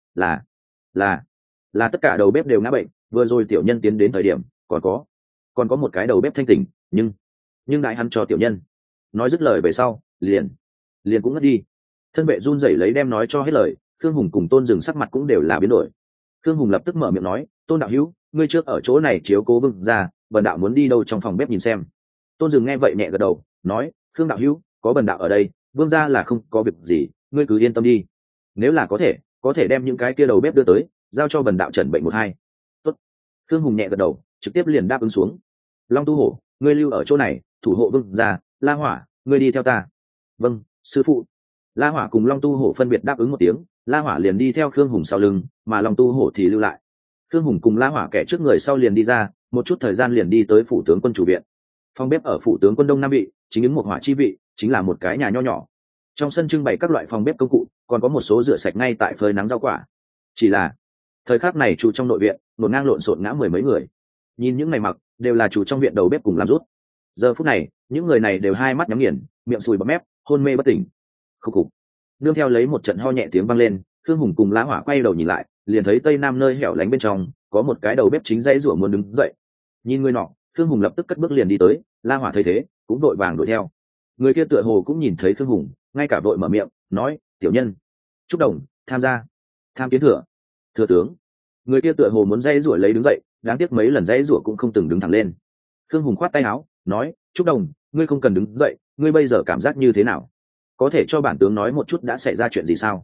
là tất cả đầu bếp đều ngã bệnh, vừa rồi tiểu nhân tiến đến thời điểm, còn có một cái đầu bếp thanh tỉnh, nhưng đại hắn cho tiểu nhân. Nói dứt lời về sau, liền cũng ngất đi. Thân vệ run rẩy lấy đem nói cho hết lời, Khương Hùng cùng Tôn Dừng sắc mặt cũng đều là biến đổi. Khương Hùng lập tức mở miệng nói, Tôn đạo hữu, ngươi trước ở chỗ này chiếu cố vương gia, bần đạo muốn đi đâu trong phòng bếp nhìn xem. Tôn Dừng nghe vậy nhẹ gật đầu, nói, Khương đạo hữu, có bần đạo ở đây, vương gia là không có việc gì, ngươi cứ yên tâm đi. Nếu là có thể, có thể đem những cái kia đầu bếp đưa tới giao cho bần đạo trần bệnh một hai. Tốt. Khương Hùng nhẹ gật đầu trực tiếp liền đáp ứng xuống. Long Tu Hổ, ngươi lưu ở chỗ này thủ hộ vương gia. La Hỏa, ngươi đi theo ta. Vâng, sư phụ. La Hỏa cùng Long Tu Hổ phân biệt đáp ứng một tiếng. La Hỏa liền đi theo Khương Hùng sau lưng, mà Long Tu Hổ thì lưu lại. Khương Hùng cùng La Hỏa kẻ trước người sau liền đi ra, một chút thời gian liền đi tới phủ tướng quân chủ viện. Phòng bếp ở phủ tướng quân đông nam vị, chính ứng một hỏa chi vị, chính là một cái nhà nho nhỏ. Trong sân trưng bày các loại phòng bếp công cụ, còn có một số rửa sạch ngay tại phơi nắng rau quả. Chỉ là thời khắc này chủ trong nội viện nổn ngang lộn xộn ngã mười mấy người. Nhìn những này mặc đều là chủ trong viện đầu bếp cùng làm rút. Giờ phút này những người này đều hai mắt nhắm nghiền, miệng sùi bọt mép, hôn mê bất tỉnh. Khúc khục. Nương theo lấy một trận ho nhẹ tiếng vang lên, Khương Hùng cùng La Hỏa quay đầu nhìn lại, liền thấy tây nam nơi hẻo lánh bên trong có một cái đầu bếp chính dãy rủa muốn đứng dậy. Nhìn người nọ, Khương Hùng lập tức cất bước liền đi tới. La Hỏa thấy thế cũng vội vàng đuổi theo. Người kia tựa hồ cũng nhìn thấy Khương Hùng, ngay cả vội mở miệng nói: tiểu nhân Trúc Đồng tham gia. Tham kiến thừa tướng. Người kia tựa hồ muốn dãy rủa lấy đứng dậy, đáng tiếc mấy lần dãy rủa cũng không từng đứng thẳng lên. Khương Hùng khoát tay áo nói: Trúc Đồng, ngươi không cần đứng dậy, ngươi bây giờ cảm giác như thế nào? Có thể cho bản tướng nói một chút đã xảy ra chuyện gì sao?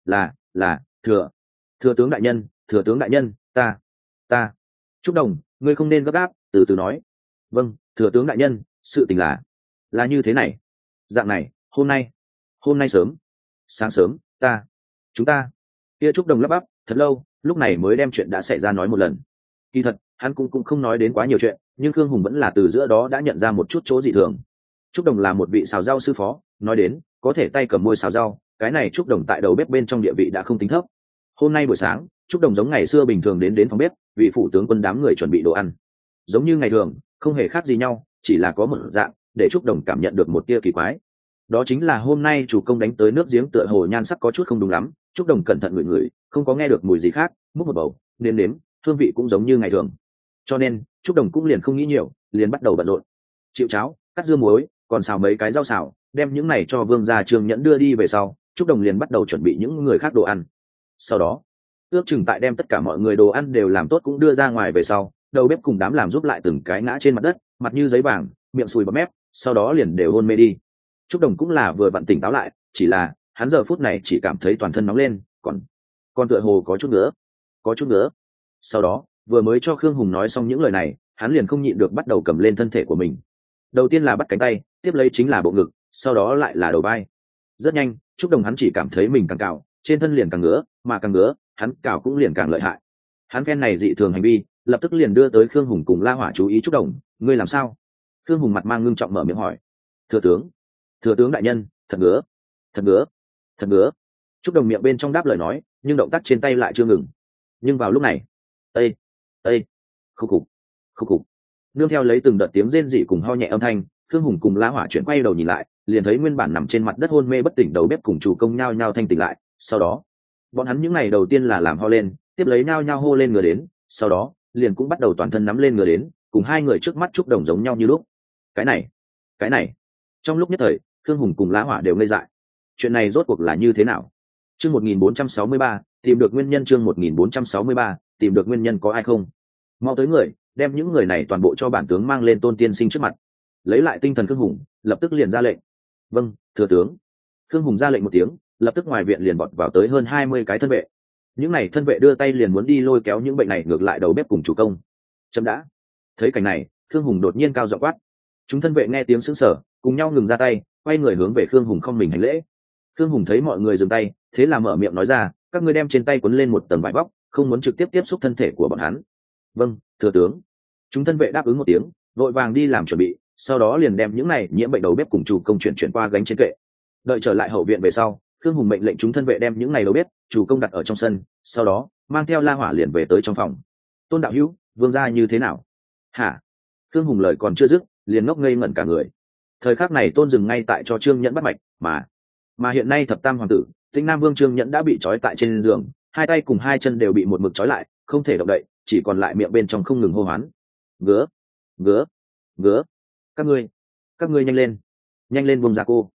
Là thừa tướng đại nhân, ta Trúc Đồng, ngươi không nên gấp gáp, từ từ nói. Vâng, thừa tướng đại nhân, sự tình là như thế này. Dạng này, hôm nay sớm, sáng sớm, chúng ta kia Trúc Đồng lắp bắp thật lâu, lúc này mới đem chuyện đã xảy ra nói một lần. Kỳ thật hắn cũng không nói đến quá nhiều chuyện, nhưng Khương Hùng vẫn là từ giữa đó đã nhận ra một chút chỗ dị thường. Trúc Đồng là một vị xào rau sư phó, nói đến có thể tay cầm môi xào rau, cái này Trúc Đồng tại đầu bếp bên trong địa vị đã không tính thấp. Hôm nay buổi sáng Trúc Đồng giống ngày xưa bình thường đến phòng bếp, vì phủ tướng quân đám người chuẩn bị đồ ăn, giống như ngày thường không hề khác gì nhau, chỉ là có một dạng để Trúc Đồng cảm nhận được một tia kỳ quái. Đó chính là hôm nay chủ công đánh tới nước giếng tựa hồ nhan sắc có chút không đúng lắm. Trúc Đồng cẩn thận ngửi, không có nghe được mùi gì khác, múc một bầu nếm hương vị cũng giống như ngày thường, cho nên Trúc Đồng cũng liền không nghĩ nhiều, liền bắt đầu bận rộn chịu cháo, cắt dưa muối, còn xào mấy cái rau xào, đem những này cho vương gia Trương Nhẫn đưa đi về sau. Trúc Đồng liền bắt đầu chuẩn bị những người khác đồ ăn. Sau đó ước chừng tại đem tất cả mọi người đồ ăn đều làm tốt cũng đưa ra ngoài về sau, đầu bếp cùng đám làm giúp lại từng cái ngã trên mặt đất, mặt như giấy vàng, miệng sùi bọt mép, sau đó liền đều hôn mê đi. Trúc Đồng cũng là vừa vặn tỉnh táo lại, chỉ là hắn giờ phút này chỉ cảm thấy toàn thân nóng lên, còn tựa hồ có chút nữa. Sau đó vừa mới cho Khương Hùng nói xong những lời này, hắn liền không nhịn được bắt đầu cầm lên thân thể của mình. Đầu tiên là bắt cánh tay, tiếp lấy chính là bộ ngực, sau đó lại là đầu vai. Rất nhanh Trúc Đồng hắn chỉ cảm thấy mình càng cào, trên thân liền càng ngứa, mà càng ngứa hắn cào cũng liền càng lợi hại. Hắn phen này dị thường hành vi lập tức liền đưa tới Khương Hùng cùng La Hỏa chú ý. Trúc Đồng, ngươi làm sao? Khương Hùng mặt mang ngưng trọng mở miệng hỏi. Thừa tướng đại nhân, thật ngứa. Trúc Đồng miệng bên trong đáp lời nói, nhưng động tác trên tay lại chưa ngừng. Nhưng vào lúc này, ây khúc khục, nương theo lấy từng đợt tiếng rên rỉ cùng ho nhẹ âm thanh, Khương Hùng cùng La Hỏa chuyển quay đầu nhìn lại, liền thấy nguyên bản nằm trên mặt đất hôn mê bất tỉnh đầu bếp cùng chủ công nhao nhao thanh tỉnh lại. Sau đó bọn hắn những ngày đầu tiên là làm ho lên, tiếp lấy nhao nhao hô lên ngửa đến, sau đó liền cũng bắt đầu toàn thân nắm lên ngửa đến, cùng hai người trước mắt Trúc Đồng giống nhau như lúc. Cái này trong lúc nhất thời Khương Hùng cùng La Hỏa đều ngây dại. Chuyện này rốt cuộc là như thế nào? Chương 1463, tìm được nguyên nhân. Chương 1463, tìm được nguyên nhân có ai không? Mau tới người, đem những người này toàn bộ cho bản tướng mang lên Tôn tiên sinh trước mặt. Lấy lại tinh thần Khương Hùng lập tức liền ra lệnh. Vâng, thừa tướng. Khương Hùng ra lệnh một tiếng, lập tức ngoài viện liền bọt vào tới hơn 20 cái thân vệ. Những này thân vệ đưa tay liền muốn đi lôi kéo những bệnh này ngược lại đầu bếp cùng chủ công. Chấm đã. Thấy cảnh này, Khương Hùng đột nhiên cao giọng quát. Chúng thân vệ nghe tiếng sững sờ, cùng nhau ngừng ra tay, quay người hướng về Khương Hùng không mình hành lễ. Khương Hùng thấy mọi người dừng tay, thế là mở miệng nói ra, các ngươi đem trên tay quấn lên một tầng vải vóc, không muốn trực tiếp tiếp xúc thân thể của bọn hắn. Vâng, thừa tướng. Chúng thân vệ đáp ứng một tiếng, vội vàng đi làm chuẩn bị, sau đó liền đem những này nhiễm bệnh đầu bếp cùng chủ công chuyển qua gánh trên kệ. Đợi trở lại hậu viện về sau, Khương Hùng mệnh lệnh chúng thân vệ đem những này đầu bếp, chủ công đặt ở trong sân, sau đó mang theo La Hỏa liền về tới trong phòng. Tôn đạo hữu, vương gia như thế nào? Hả? Khương Hùng lời còn chưa dứt, liền ngốc ngây ngẩn cả người. Thời khắc này Tôn dừng ngay tại cho Trương Nhẫn bắt mạch, mà hiện nay thập tam hoàng tử Tĩnh Nam Vương Trương Nhẫn đã bị trói tại trên giường, hai tay cùng hai chân đều bị một mực trói lại, không thể động đậy, chỉ còn lại miệng bên trong không ngừng hô hoán. Ngứa. Các ngươi nhanh lên buông ra cô.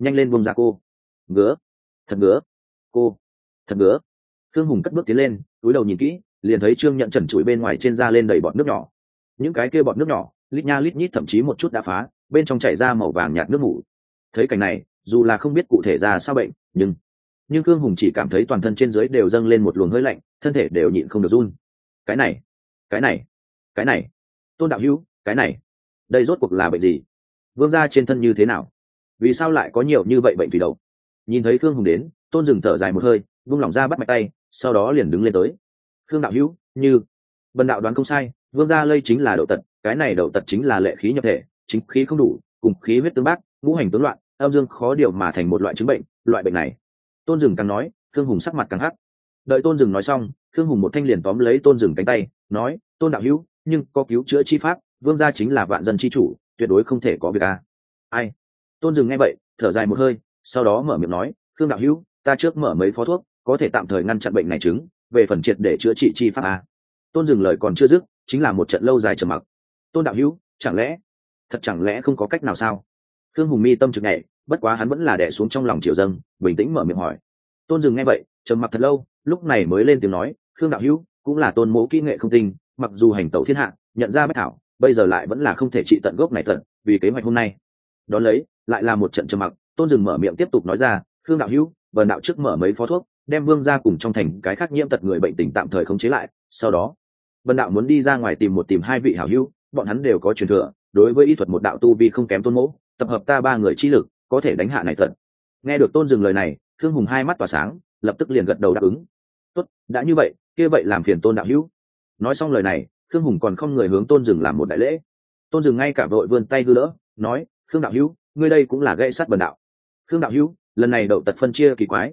Ngứa. Thật ngứa. Cô. Thật ngứa. Khương Hùng cất bước tiến lên, cúi đầu nhìn kỹ, liền thấy Trương Nhẫn trần trụi bên ngoài trên da lên đầy bọt nước nhỏ. Những cái kia bọt nước nhỏ, lít nha lít nhít, thậm chí một chút đã phá, bên trong chảy ra màu vàng nhạt nước mủ. Thấy cảnh này, dù là không biết cụ thể ra sao bệnh, nhưng nhưng Khương Hùng chỉ cảm thấy toàn thân trên dưới đều dâng lên một luồng hơi lạnh, thân thể đều nhịn không được run. Cái này, cái này, cái này, Tôn đạo hữu, cái này, đây rốt cuộc là bệnh gì? Vương gia trên thân như thế nào? Vì sao lại có nhiều như vậy bệnh thủy đậu? Nhìn thấy Khương Hùng đến, Tôn dừng thở dài một hơi, vung lỏng ra bắt mạch tay, sau đó liền đứng lên tới. Khương đạo hữu, như Bần đạo đoán không sai, Vương gia lây chính là đậu tật, cái này đậu tật chính là lệ khí nhập thể, chính khí không đủ, cùng khí huyết tương bác, ngũ hành tướng loạn, âm dương khó điều mà thành một loại chứng bệnh. Loại bệnh này, Tôn dừng càng nói, Khương Hùng sắc mặt càng hắc. Đợi Tôn dừng nói xong, Khương Hùng một thanh liền tóm lấy Tôn dừng cánh tay, nói: Tôn đạo hữu, nhưng có cứu chữa chi pháp, Vương gia chính là vạn dân chi chủ, tuyệt đối không thể có việc a. Ai? Tôn dừng nghe vậy, thở dài một hơi, sau đó mở miệng nói: Khương đạo hữu, ta trước mở mấy phó thuốc, có thể tạm thời ngăn chặn bệnh này chứng, về phần triệt để chữa trị chi pháp a. Tôn dừng lời còn chưa dứt, chính là một trận lâu dài trầm mặc. Tôn đạo hữu, chẳng lẽ không có cách nào sao? Khương Hùng mi tâm trực nhảy, bất quá hắn vẫn là đè xuống trong lòng triều dâng, bình tĩnh mở miệng hỏi. Tôn dừng nghe vậy, trầm mặc thật lâu, lúc này mới lên tiếng nói: Khương đạo hữu, cũng là Tôn mỗ kỹ nghệ không tinh, mặc dù hành tẩu thiên hạ, nhận ra bách thảo, bây giờ lại vẫn là không thể trị tận gốc này tận, vì kế hoạch hôm nay. Đón lấy, lại là một trận trầm mặc, Tôn dừng mở miệng tiếp tục nói ra: Khương đạo hữu, bần đạo trước mở mấy phó thuốc, đem Vương gia cùng trong thành cái khác nhiễm tật người bệnh tình tạm thời khống chế lại, sau đó bần đạo muốn đi ra ngoài tìm hai vị hảo hữu, bọn hắn đều có truyền thừa, đối với y thuật một đạo tu vi không kém Tôn mỗ, tập hợp ta ba người chi lực, có thể đánh hạ này tận. Nghe được Tôn dừng lời này, Khương Hùng hai mắt tỏa sáng, lập tức liền gật đầu đáp ứng. Tốt, đã như vậy, kia vậy làm phiền Tôn đạo hữu. Nói xong lời này, Khương Hùng còn không người hướng Tôn dừng làm một đại lễ. Tôn dừng ngay cả vội vươn tay hư đỡ, nói: Khương đạo hữu, ngươi đây cũng là gây sát bần đạo. Khương đạo hữu, lần này đậu tật phân chia kỳ quái,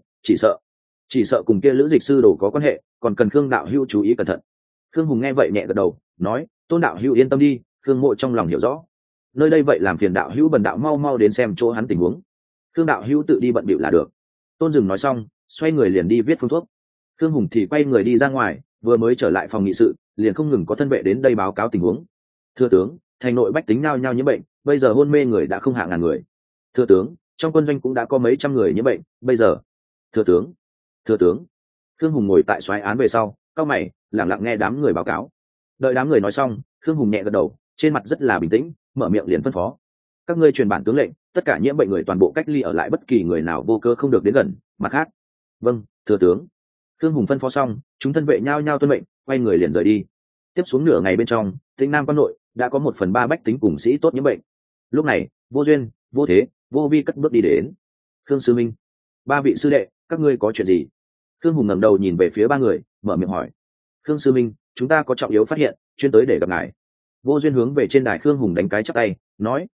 chỉ sợ cùng kia lữ dịch sư đồ có quan hệ, còn cần Khương đạo hữu chú ý cẩn thận. Khương Hùng nghe vậy nhẹ gật đầu, nói: Tôn đạo hữu yên tâm đi, Khương mộ trong lòng hiểu rõ. Nơi đây vậy làm phiền đạo hữu bần đạo mau mau đến xem chỗ hắn tình huống. Khương đạo hữu tự đi bận bịu là được. Tôn dừng nói xong, xoay người liền đi viết phương thuốc. Khương Hùng thì quay người đi ra ngoài, vừa mới trở lại phòng nghị sự, liền không ngừng có thân vệ đến đây báo cáo tình huống. Thưa tướng, thành nội bách tính nhao nhao nhiễm bệnh, bây giờ hôn mê người đã không hạ ngàn người. Thưa tướng, trong quân doanh cũng đã có mấy trăm người nhiễm bệnh, bây giờ. Thưa tướng. Khương Hùng ngồi tại xoáy án về sau, cau mày, lặng lặng nghe đám người báo cáo. Đợi đám người nói xong, Khương Hùng nhẹ gật đầu, trên mặt rất là bình tĩnh, mở miệng liền phân phó: các ngươi truyền bản tướng lệnh, tất cả nhiễm bệnh người toàn bộ cách ly ở lại, bất kỳ người nào vô cớ không được đến gần. Mặt khác, vâng, thưa tướng. Khương Hùng phân phó xong, chúng thân vệ nhao nhao tuân mệnh, quay người liền rời đi. Tiếp xuống nửa ngày bên trong, Tĩnh Nam quan nội đã có 1/3 bách tính cùng sĩ tốt nhiễm bệnh. Lúc này, Vô Duyên, Vô Thế, Vô Vi cất bước đi đến. Khương sư minh, ba vị sư đệ, các ngươi có chuyện gì? Khương Hùng ngẩng đầu nhìn về phía ba người, mở miệng hỏi. Khương sư minh, chúng ta có trọng yếu phát hiện, chuyên tới để gặp ngài. Vô Duyên hướng về trên đài Khương Hùng đánh cái chắp tay, nói.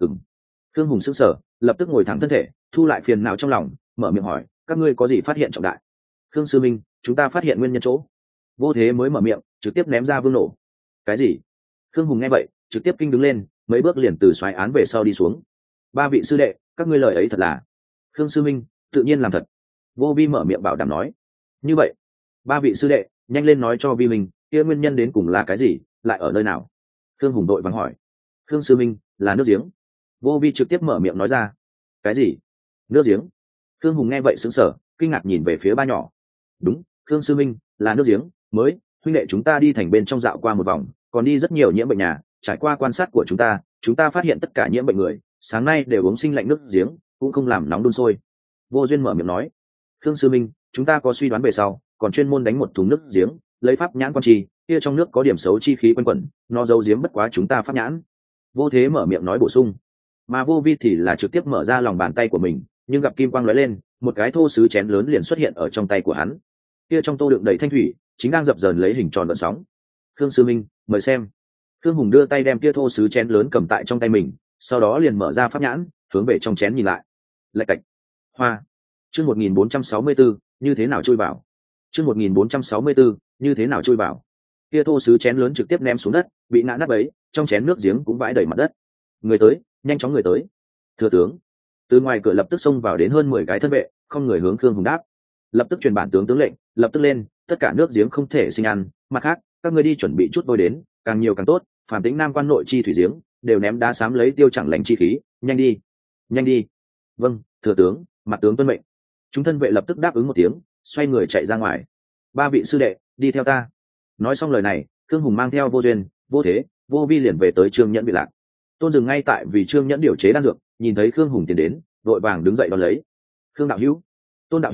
Khương Hùng sững sờ, lập tức ngồi thẳng thân thể, thu lại phiền não trong lòng, mở miệng hỏi: các ngươi có gì phát hiện trọng đại? Khương sư minh, chúng ta phát hiện nguyên nhân chỗ. Vô Thế mới mở miệng, trực tiếp ném ra vương nổ. Cái gì? Khương Hùng nghe vậy, trực tiếp kinh đứng lên, mấy bước liền từ xoáy án về sau đi xuống. Ba vị sư đệ, các ngươi lời ấy thật là? Khương sư minh, tự nhiên làm thật. Vô Vi mở miệng bảo đảm nói. Như vậy, ba vị sư đệ, nhanh lên nói cho Vi mình, kia nguyên nhân đến cùng là cái gì, lại ở nơi nào? Khương Hùng đội vắng hỏi. Khương sư minh, là nước giếng. Vô Vi trực tiếp mở miệng nói ra. Cái gì? Nước giếng? Khương Hùng nghe vậy sững sờ, kinh ngạc nhìn về phía ba nhỏ. Đúng, Khương sư minh, là nước giếng mới, huynh đệ chúng ta đi thành bên trong dạo qua một vòng, còn đi rất nhiều nhiễm bệnh nhà, trải qua quan sát của chúng ta phát hiện tất cả nhiễm bệnh người sáng nay đều uống sinh lạnh nước giếng, cũng không làm nóng đun sôi. Vô Duyên mở miệng nói. Khương sư minh, chúng ta có suy đoán về sau, còn chuyên môn đánh một thùng nước giếng, lấy pháp nhãn quan trì, kia trong nước có điểm xấu chi khí quanh quẩn, nó giấu giếm bất quá chúng ta pháp nhãn. Vô Thế mở miệng nói bổ sung. Mà Vô Vi thì là trực tiếp mở ra lòng bàn tay của mình, nhưng gặp kim quang lóe lên, một cái thô sứ chén lớn liền xuất hiện ở trong tay của hắn. Kia trong tô đựng đầy thanh thủy, chính đang dập dờn lấy hình tròn gợn sóng. Khương sư minh, mời xem. Khương Hùng đưa tay đem kia thô sứ chén lớn cầm tại trong tay mình, sau đó liền mở ra pháp nhãn, hướng về trong chén nhìn lại. Lạch cạch. Hoa. Chương 1464, như thế nào chui vào? Chương 1464, như thế nào chui vào? Kia thô sứ chén lớn trực tiếp ném xuống đất, bị ngã nát bấy, trong chén nước giếng cũng vãi đầy mặt đất. Người tới, nhanh chóng người tới. Thừa tướng. Từ ngoài cửa lập tức xông vào đến hơn 10 cái thân vệ, không người hướng Khương Hùng đáp. Lập tức truyền bản tướng tướng lệnh, lập tức lên, tất cả nước giếng không thể sinh ăn, mặt khác, các ngươi đi chuẩn bị chút vôi đến, càng nhiều càng tốt, phản Tĩnh Nam quan nội chi thủy giếng, đều ném đá xám lấy tiêu chẳng lành chi khí, nhanh đi. Nhanh đi. Vâng, thừa tướng, mặt tướng tuân mệnh. Chúng thân vệ lập tức đáp ứng một tiếng, xoay người chạy ra ngoài. Ba vị sư đệ, đi theo ta. Nói xong lời này, Khương Hùng mang theo Vô Duyên, Vô Thế, Vô Vi liền về tới Trương Nhẫn bị lạc. Tôn dừng ngay tại vì Trương Nhẫn điều chế đan dược, nhìn thấy Khương Hùng tiến đến, vội vàng đứng dậy đón lấy. Khương đạo hữu, Tôn đạo hữu,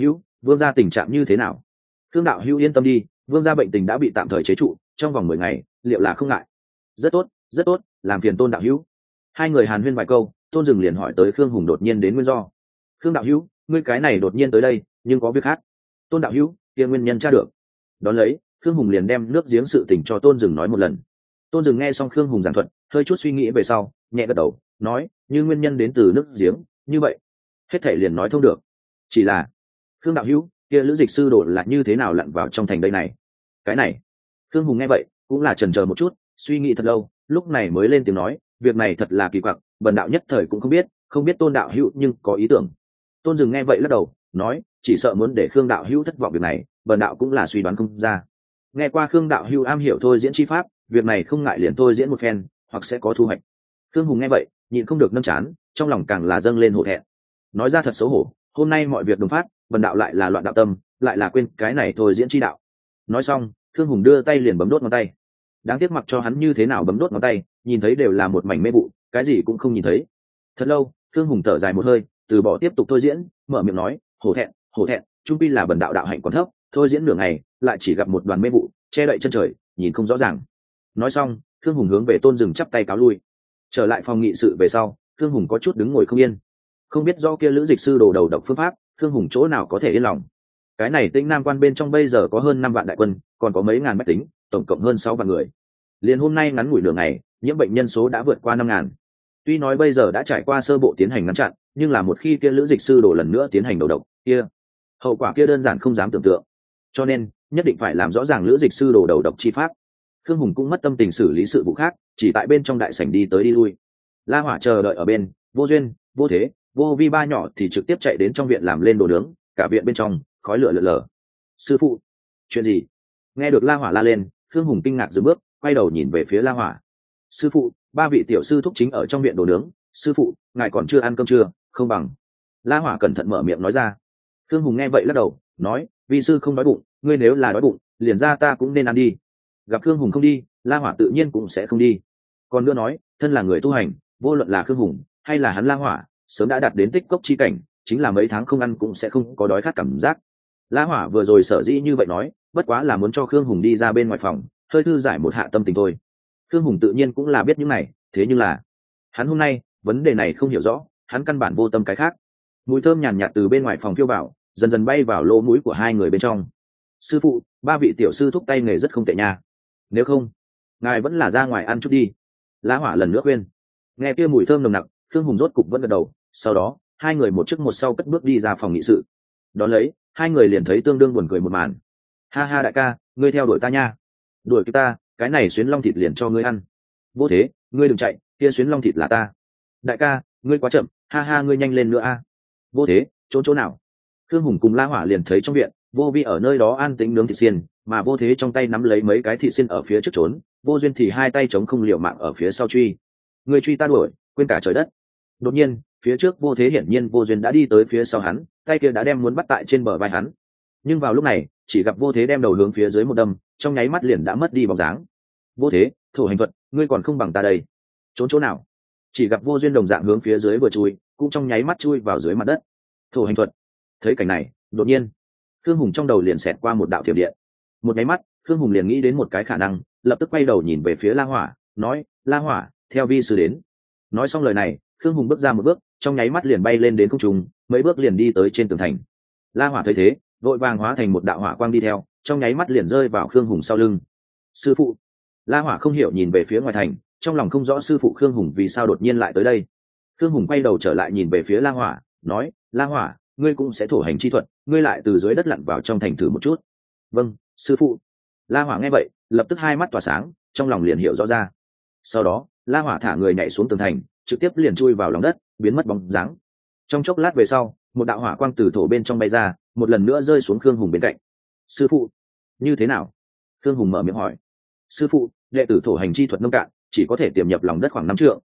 vương gia tình trạng như thế nào? Khương đạo hữu yên tâm đi, vương gia bệnh tình đã bị tạm thời chế trụ, trong vòng 10 ngày liệu là không ngại. Rất tốt, rất tốt, làm phiền Tôn đạo hữu. Hai người hàn huyên vài câu, Tôn Dừng liền hỏi tới Khương Hùng đột nhiên đến nguyên do. Khương đạo hữu, ngươi cái này đột nhiên tới đây, nhưng có việc khác. Tôn đạo hữu, kia nguyên nhân tra được. Đón lấy, Khương Hùng liền đem nước giếng sự tình cho Tôn Dừng nói một lần. Tôn Dừng nghe xong Khương Hùng giảng thuật, hơi chút suy nghĩ về sau, nhẹ gật đầu, nói, như nguyên nhân đến từ nước giếng, như vậy, hết thảy liền nói thông được. Chỉ là, Khương đạo hữu, kia lữ dịch sư đồ là như thế nào lặn vào trong thành đây này? Cái này, Khương Hùng nghe vậy, cũng là chần chờ một chút, suy nghĩ thật lâu, lúc này mới lên tiếng nói, việc này thật là kỳ quặc, bần đạo nhất thời cũng không biết Tôn đạo hữu nhưng có ý tưởng. Tôn Dừng nghe vậy lắc đầu, nói, chỉ sợ muốn để Khương đạo hữu thất vọng việc này, bần đạo cũng là suy đoán không ra. Nghe qua Khương đạo hữu am hiểu thôi diễn chi pháp, việc này không ngại liền thôi diễn một phen, hoặc sẽ có thu hoạch. Khương Hùng nghe vậy, nhịn không được nâng chán, trong lòng càng là dâng lên hổ thẹn. Nói ra thật xấu hổ, hôm nay mọi việc đồng phát, bần đạo lại là loạn đạo tâm, lại là quên cái này thôi diễn chi đạo. Nói xong, Khương Hùng đưa tay liền bấm đốt ngón tay. Đáng tiếc mặc cho hắn như thế nào bấm đốt ngón tay, nhìn thấy đều là một mảnh mê vụ, cái gì cũng không nhìn thấy. Thật lâu, Khương Hùng thở dài một hơi, từ bỏ tiếp tục thôi diễn, mở miệng nói, hổ thẹn, trung pi là bần đạo đạo hạnh còn thấp, thôi diễn nửa ngày, lại chỉ gặp một đoàn mê vụ che đậy chân trời, nhìn không rõ ràng. Nói xong, Khương Hùng hướng về Tôn Dừng chắp tay cáo lui. Trở lại phòng nghị sự về sau, Khương Hùng có chút đứng ngồi không yên. Không biết do kia lữ dịch sư đồ đầu độc phương pháp, Khương Hùng chỗ nào có thể yên lòng. Cái này Tĩnh Nam quan bên trong bây giờ có hơn 5 vạn đại quân, còn có mấy ngàn bách tính, tổng cộng hơn 6 vạn người. Liền hôm nay ngắn ngủi nửa ngày, nhiễm bệnh nhân số đã vượt qua 5.000. Tuy nói bây giờ đã trải qua sơ bộ tiến hành ngăn chặn, nhưng là một khi kia lữ dịch sư đồ lần nữa tiến hành đầu độc, kia hậu quả kia đơn giản không dám tưởng tượng. Cho nên, nhất định phải làm rõ ràng lữ dịch sư đồ đầu độc chi pháp. Khương Hùng cũng mất tâm tình xử lý sự vụ khác, chỉ tại bên trong đại sảnh đi tới đi lui. La Hỏa chờ đợi ở bên, Vô Duyên, Vô Thế, Vô Vi ba nhỏ thì trực tiếp chạy đến trong viện làm lên đồ nướng, cả viện bên trong khói lửa lượn lờ. Sư phụ, chuyện gì? Nghe được La Hỏa la lên, Khương Hùng kinh ngạc dừng bước, quay đầu nhìn về phía La Hỏa. Sư phụ, ba vị tiểu sư thúc chính ở trong viện đồ nướng, sư phụ, ngài còn chưa ăn cơm chưa? Không bằng. La Hỏa cẩn thận mở miệng nói ra. Khương Hùng nghe vậy lắc đầu, nói, vi sư không đói bụng, ngươi nếu là đói bụng, liền ra ta cũng nên ăn đi. Gặp Khương Hùng không đi, La Hỏa tự nhiên cũng sẽ không đi. Còn nữa nói, thân là người tu hành, vô luận là Khương Hùng hay là hắn La Hỏa, sớm đã đạt đến tích cốc chi cảnh, chính là mấy tháng không ăn cũng sẽ không có đói khát cảm giác. La Hỏa vừa rồi sở dĩ như vậy nói, bất quá là muốn cho Khương Hùng đi ra bên ngoài phòng, hơi thư giải một hạ tâm tình thôi. Khương Hùng tự nhiên cũng là biết những này, thế nhưng là hắn hôm nay vấn đề này không hiểu rõ, hắn căn bản vô tâm cái khác. Mùi thơm nhàn nhạt từ bên ngoài phòng phiêu vào, dần dần bay vào lỗ mũi của hai người bên trong. Sư phụ, ba vị tiểu sư thúc tay nghề rất không tệ nha, nếu không ngài vẫn là ra ngoài ăn chút đi. La Hỏa lần nữa khuyên. Nghe kia mùi thơm nồng nặc, Khương Hùng rốt cục vẫn gật đầu, sau đó hai người một trước một sau cất bước đi ra phòng nghị sự. Đón lấy hai người liền thấy tương đương buồn cười một màn. Ha ha đại ca, ngươi theo đuổi ta nha. Đuổi kịp ta, cái này xuyến long thịt liền cho ngươi ăn. Vô Thế, ngươi đừng chạy, kia xuyến long thịt là ta. Đại ca, ngươi quá chậm, ha ha ngươi nhanh lên nữa a. Vô Thế, chỗ nào? Khương Hùng cùng La Hỏa liền thấy trong viện, Vô Vi ở nơi đó an tĩnh nướng thịt xiên, mà Vô Thế trong tay nắm lấy mấy cái thịt xiên ở phía trước trốn, Vô Duyên thì hai tay chống không liều mạng ở phía sau truy. Người truy ta đuổi, quên cả trời đất. Đột nhiên, phía trước Vô Thế hiển nhiên Vô Duyên đã đi tới phía sau hắn, tay kia đã đem muốn bắt tại trên bờ vai hắn. Nhưng vào lúc này, chỉ gặp Vô Thế đem đầu hướng phía dưới một đâm, trong nháy mắt liền đã mất đi bóng dáng. Vô Thế, thổ hành thuật, ngươi còn không bằng ta đây. Trốn chỗ nào? Chỉ gặp Vô Duyên đồng dạng hướng phía dưới vừa chui, cũng trong nháy mắt chui vào dưới mặt đất. Thổ hành thuật. Thấy cảnh này, đột nhiên Khương Hùng trong đầu liền xẹt qua một đạo thiểm điện. Một nháy mắt, Khương Hùng liền nghĩ đến một cái khả năng, lập tức quay đầu nhìn về phía La Hỏa, nói, La Hỏa, theo vi sư đến. Nói xong lời này, Khương Hùng bước ra một bước, trong nháy mắt liền bay lên đến không trung, mấy bước liền đi tới trên tường thành. La Hỏa thấy thế, vội vàng hóa thành một đạo hỏa quang đi theo, trong nháy mắt liền rơi vào Khương Hùng sau lưng. Sư phụ. La Hỏa không hiểu nhìn về phía ngoài thành, trong lòng không rõ sư phụ Khương Hùng vì sao đột nhiên lại tới đây. Khương Hùng quay đầu trở lại nhìn về phía La Hỏa, nói, La Hỏa, ngươi cũng sẽ thổ hành chi thuật, ngươi lại từ dưới đất lặn vào trong thành thử một chút. Vâng, sư phụ. La Hỏa nghe vậy, lập tức hai mắt tỏa sáng, trong lòng liền hiểu rõ ra. Sau đó, La Hỏa thả người nhảy xuống tường thành, trực tiếp liền chui vào lòng đất, biến mất bóng dáng. Trong chốc lát về sau, một đạo hỏa quang từ thổ bên trong bay ra, một lần nữa rơi xuống Khương Hùng bên cạnh. Sư phụ, như thế nào? Khương Hùng mở miệng hỏi. Sư phụ, đệ tử thổ hành chi thuật nông cạn, chỉ có thể tiềm nhập lòng đất khoảng 5 trượng,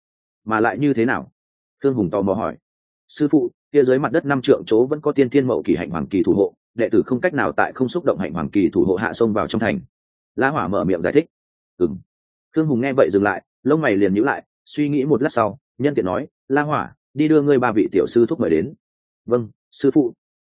mà lại như thế nào? Khương Hùng tò mò hỏi. Sư phụ, kia dưới mặt đất 5 trượng chỗ vẫn có tiên thiên mậu kỳ hạnh hoàng kỳ thủ hộ, đệ tử không cách nào tại không xúc động hạnh hoàng kỳ thủ hộ hạ xông vào trong thành. La Hỏa mở miệng giải thích. Khương Hùng nghe vậy dừng lại, lông mày liền nhíu lại, suy nghĩ một lát sau, nhân tiện nói, La Hỏa, đi đưa ngươi ba vị tiểu sư thúc mời đến. Vâng, sư phụ.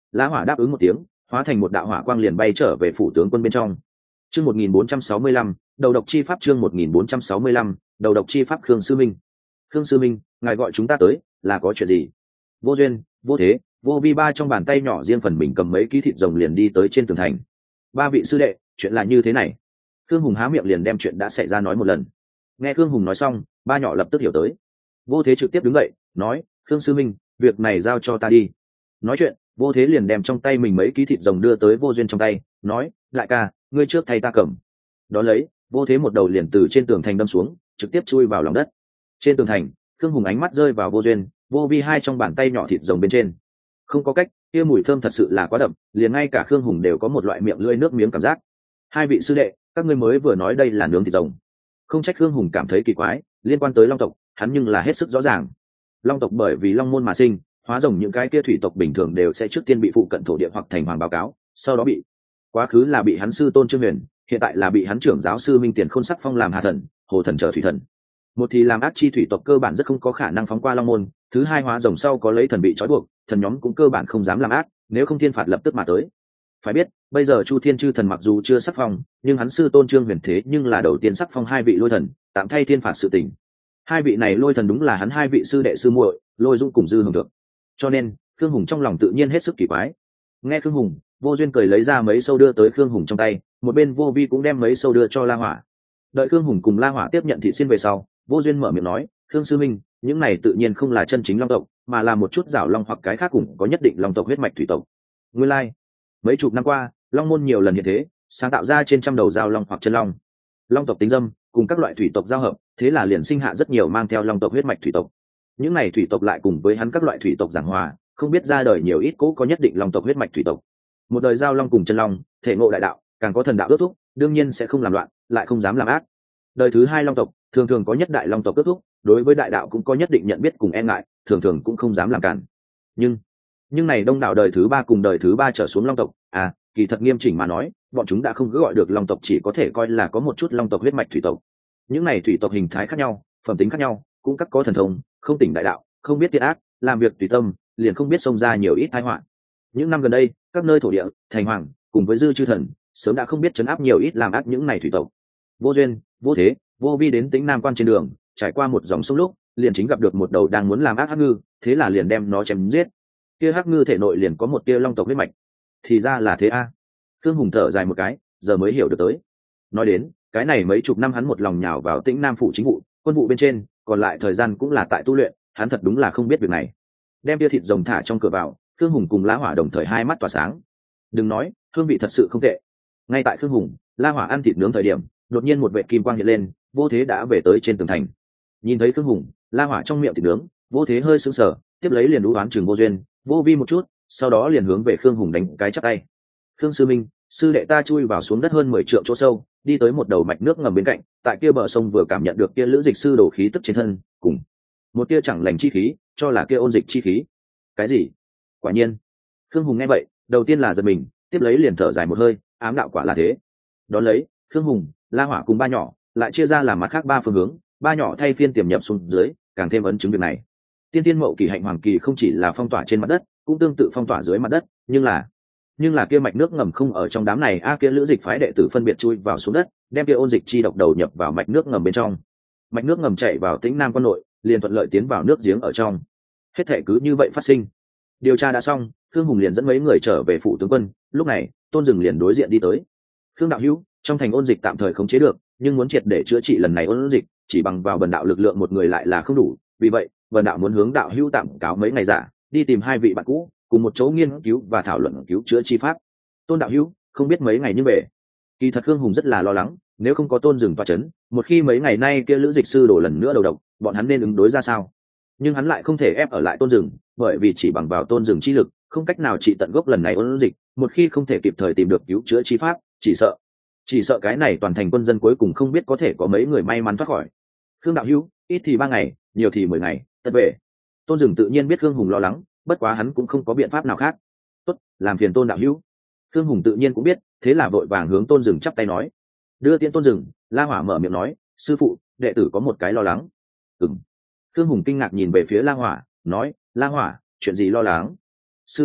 La Hỏa đáp ứng một tiếng, hóa thành một đạo hỏa quang liền bay trở về phủ tướng quân bên trong. Chương 1465, đầu độc chi pháp. Chương 1465, đầu độc chi pháp. Khương Sư Minh, Khương Sư Minh, ngài gọi chúng ta tới là có chuyện gì? Vô Duyên, Vô Thế, Vô Vi ba trong bàn tay nhỏ riêng phần mình cầm mấy ký thịt rồng liền đi tới trên tường thành. Ba vị sư đệ, chuyện là như thế này. Khương Hùng há miệng liền đem chuyện đã xảy ra nói một lần. Nghe Khương Hùng nói xong, ba nhỏ lập tức hiểu tới. Vô Thế trực tiếp đứng dậy nói, Khương Sư Minh, việc này giao cho ta đi. Nói chuyện, Vô Thế liền đem trong tay mình mấy ký thịt rồng đưa tới Vô Duyên trong tay, nói, đại ca, ngươi trước thay ta cầm. Đón lấy, Vô Thế một đầu liền từ trên tường thành đâm xuống, trực tiếp chui vào lòng đất. Trên tường thành, Khương Hùng ánh mắt rơi vào Vô Duyên, Vô Vi hai trong bàn tay nhỏ thịt rồng bên trên. Không có cách, kia mùi thơm thật sự là quá đậm, liền ngay cả Khương Hùng đều có một loại miệng lưỡi nước miếng cảm giác. Hai vị sư đệ, các ngươi mới vừa nói đây là nướng thịt rồng. Không trách Khương Hùng cảm thấy kỳ quái, liên quan tới Long tộc, hắn nhưng là hết sức rõ ràng. Long tộc bởi vì Long môn mà sinh, hóa rồng những cái kia thủy tộc bình thường đều sẽ trước tiên bị phụ cận thổ địa hoặc thành hoàng báo cáo, sau đó bị quá khứ là bị hắn sư tôn Trương Huyền, hiện tại là bị hắn trưởng giáo sư Minh Tiền Khôn sắc phong làm Hà thần, Hồ thần trở thủy thần. Một thì làm ác chi thủy tộc cơ bản rất không có khả năng phóng qua Long môn, thứ hai hóa rồng sau có lấy thần bị trói buộc, thần nhóm cũng cơ bản không dám làm ác, nếu không thiên phạt lập tức mà tới. Phải biết, bây giờ Chu Thiên Chư thần mặc dù chưa sắc phong, nhưng hắn sư tôn Trương Huyền thế nhưng là đầu tiên sắc phong hai vị lôi thần, tạm thay thiên phạt sự tình. Hai vị này lôi thần đúng là hắn hai vị sư đệ sư muội, Lôi Dũng cùng Dư Hồng Thượng. Cho nên, Khương Hùng trong lòng tự nhiên hết sức kỳ quái. Nghe Khương Hùng, Vô Duyên cười lấy ra mấy sâu đưa tới Khương Hùng trong tay, một bên Vô Vi cũng đem mấy sâu đưa cho La Hỏa. Đợi Khương Hùng cùng La Hỏa tiếp nhận thị xin về sau, Vô Duyên mở miệng nói, Khương sư minh, những này tự nhiên không là chân chính long tộc, mà là một chút giảo long hoặc cái khác cũng có nhất định long tộc huyết mạch thủy tộc. Nguyên lai, mấy chục năm qua, long môn nhiều lần hiện thế, sáng tạo ra trên trăm đầu giao long hoặc chân long. Long tộc tính dâm, cùng các loại thủy tộc giao hợp, thế là liền sinh hạ rất nhiều mang theo long tộc huyết mạch thủy tộc. Những này thủy tộc lại cùng với hắn các loại thủy tộc giảng hòa, không biết ra đời nhiều ít cố có nhất định long tộc huyết mạch thủy tộc. Một đời giao long cùng chân long, thể ngộ đại đạo, càng có thần đạo ước thúc, đương nhiên sẽ không làm loạn, lại không dám làm ác. Đời thứ hai long tộc, thường thường có nhất đại long tộc ước thúc, đối với đại đạo cũng có nhất định nhận biết cùng e ngại, thường thường cũng không dám làm cản. Nhưng này đông đảo đời thứ ba cùng đời thứ ba trở xuống long tộc, kỳ thật nghiêm chỉnh mà nói, bọn chúng đã không cứ gọi được long tộc, chỉ có thể coi là có một chút long tộc huyết mạch thủy tộc. Những này thủy tộc hình thái khác nhau, phẩm tính khác nhau, cũng các có thần thông, không tỉnh đại đạo, không biết thiện ác, làm việc tùy tâm, liền không biết xông ra nhiều ít tai họa. Những năm gần đây, các nơi thổ địa, thành hoàng, cùng với dư chư thần, sớm đã không biết trấn áp nhiều ít làm ác những này thủy tộc. Vô Duyên, Vô Thế, Vô Vi đến Tĩnh Nam Quan trên đường, trải qua một dòng sông lúc, liền chính gặp được một đầu đang muốn làm ác hắc ngư, thế là liền đem nó chém giết. Kia hắc ngư thể nội liền có một tia long tộc huyết mạch. Thì ra là thế a. Khương Hùng thở dài một cái, giờ mới hiểu được tới. Nói đến, cái này mấy chục năm hắn một lòng nhào vào Tĩnh Nam phủ chính vụ, quân vụ bên trên, còn lại thời gian cũng là tại tu luyện, hắn thật đúng là không biết việc này. Đem tia thịt rồng thả trong cửa vào, Khương Hùng cùng La Hỏa đồng thời hai mắt tỏa sáng. Đừng nói, hương vị thật sự không tệ. Ngay tại Khương Hùng, La Hỏa ăn thịt nướng thời điểm, đột nhiên một vệt kim quang hiện lên, Vô Thế đã về tới trên tường thành. Nhìn thấy Khương Hùng, La Hỏa trong miệng thịt nướng, Vô Thế hơi sững sờ, tiếp lấy liền đú oán chừng Vô Duyên, Vô Vi một chút, sau đó liền hướng về Khương Hùng đánh cái chắp tay. Khương sư minh, sư đệ ta chui vào xuống đất hơn 10 trượng chỗ sâu, đi tới một đầu mạch nước ngầm bên cạnh, tại kia bờ sông vừa cảm nhận được kia lữ dịch sư đổ khí tức trên thân, cùng một kia chẳng lành chi khí, cho là kia ôn dịch chi khí. Cái gì? Quả nhiên. Khương Hùng nghe vậy, đầu tiên là giật mình, tiếp lấy liền thở dài một hơi, ám đạo quả là thế. Đón lấy, Khương Hùng, La Hỏa cùng ba nhỏ lại chia ra làm mặt khác ba phương hướng, ba nhỏ thay phiên tiềm nhập xuống dưới, càng thêm ấn chứng việc này. Tiên tiên mậu kỳ hạnh hoàng kỳ không chỉ là phong tỏa trên mặt đất, cũng tương tự phong tỏa dưới mặt đất, nhưng là kia mạch nước ngầm không ở trong đám này, kia lữ dịch phái đệ tử phân biệt chui vào xuống đất, đem kia ôn dịch chi độc đầu nhập vào mạch nước ngầm bên trong. Mạch nước ngầm chạy vào Tĩnh Nam Quan nội, liền thuận lợi tiến vào nước giếng ở trong. Hết thảy cứ như vậy phát sinh. Điều tra đã xong, Khương Hùng liền dẫn mấy người trở về phủ tướng quân, lúc này, Tôn Dừng liền đối diện đi tới. Khương đạo hữu, trong thành ôn dịch tạm thời khống chế được, nhưng muốn triệt để chữa trị lần này ôn dịch, chỉ bằng vào bần đạo lực lượng một người lại là không đủ, vì vậy, bần đạo muốn hướng đạo hữu tạm cáo mấy ngày giả, đi tìm hai vị bạn cũ, cùng một chỗ nghiên cứu và thảo luận cứu chữa chi pháp. Tôn đạo hữu, không biết mấy ngày như về. Kỳ thật Khương Hùng rất là lo lắng, nếu không có Tôn Dừng toa chấn, một khi mấy ngày nay kia lữ dịch sư đổ lần nữa đầu độc, bọn hắn nên ứng đối ra sao? Nhưng hắn lại không thể ép ở lại Tôn Dừng, bởi vì chỉ bằng vào Tôn Dừng chi lực, không cách nào trị tận gốc lần này ôn dịch, một khi không thể kịp thời tìm được cứu chữa chi pháp, chỉ sợ cái này toàn thành quân dân cuối cùng không biết có thể có mấy người may mắn thoát khỏi. Khương đạo hữu, ít thì 3 ngày, nhiều thì 10 ngày, tất về. Tôn Dừng tự nhiên biết Khương Hùng lo lắng, bất quá hắn cũng không có biện pháp nào khác. Tốt, làm phiền Tôn đạo hữu. Khương Hùng tự nhiên cũng biết, thế là vội vàng hướng Tôn Dừng chắp tay nói. Đưa tiễn Tôn Dừng, La Hỏa mở miệng nói, sư phụ, đệ tử có một cái lo lắng. Khương Hùng kinh ngạc nhìn về phía La Hỏa, nói, La Hỏa, chuyện gì lo lắng? Sư phụ,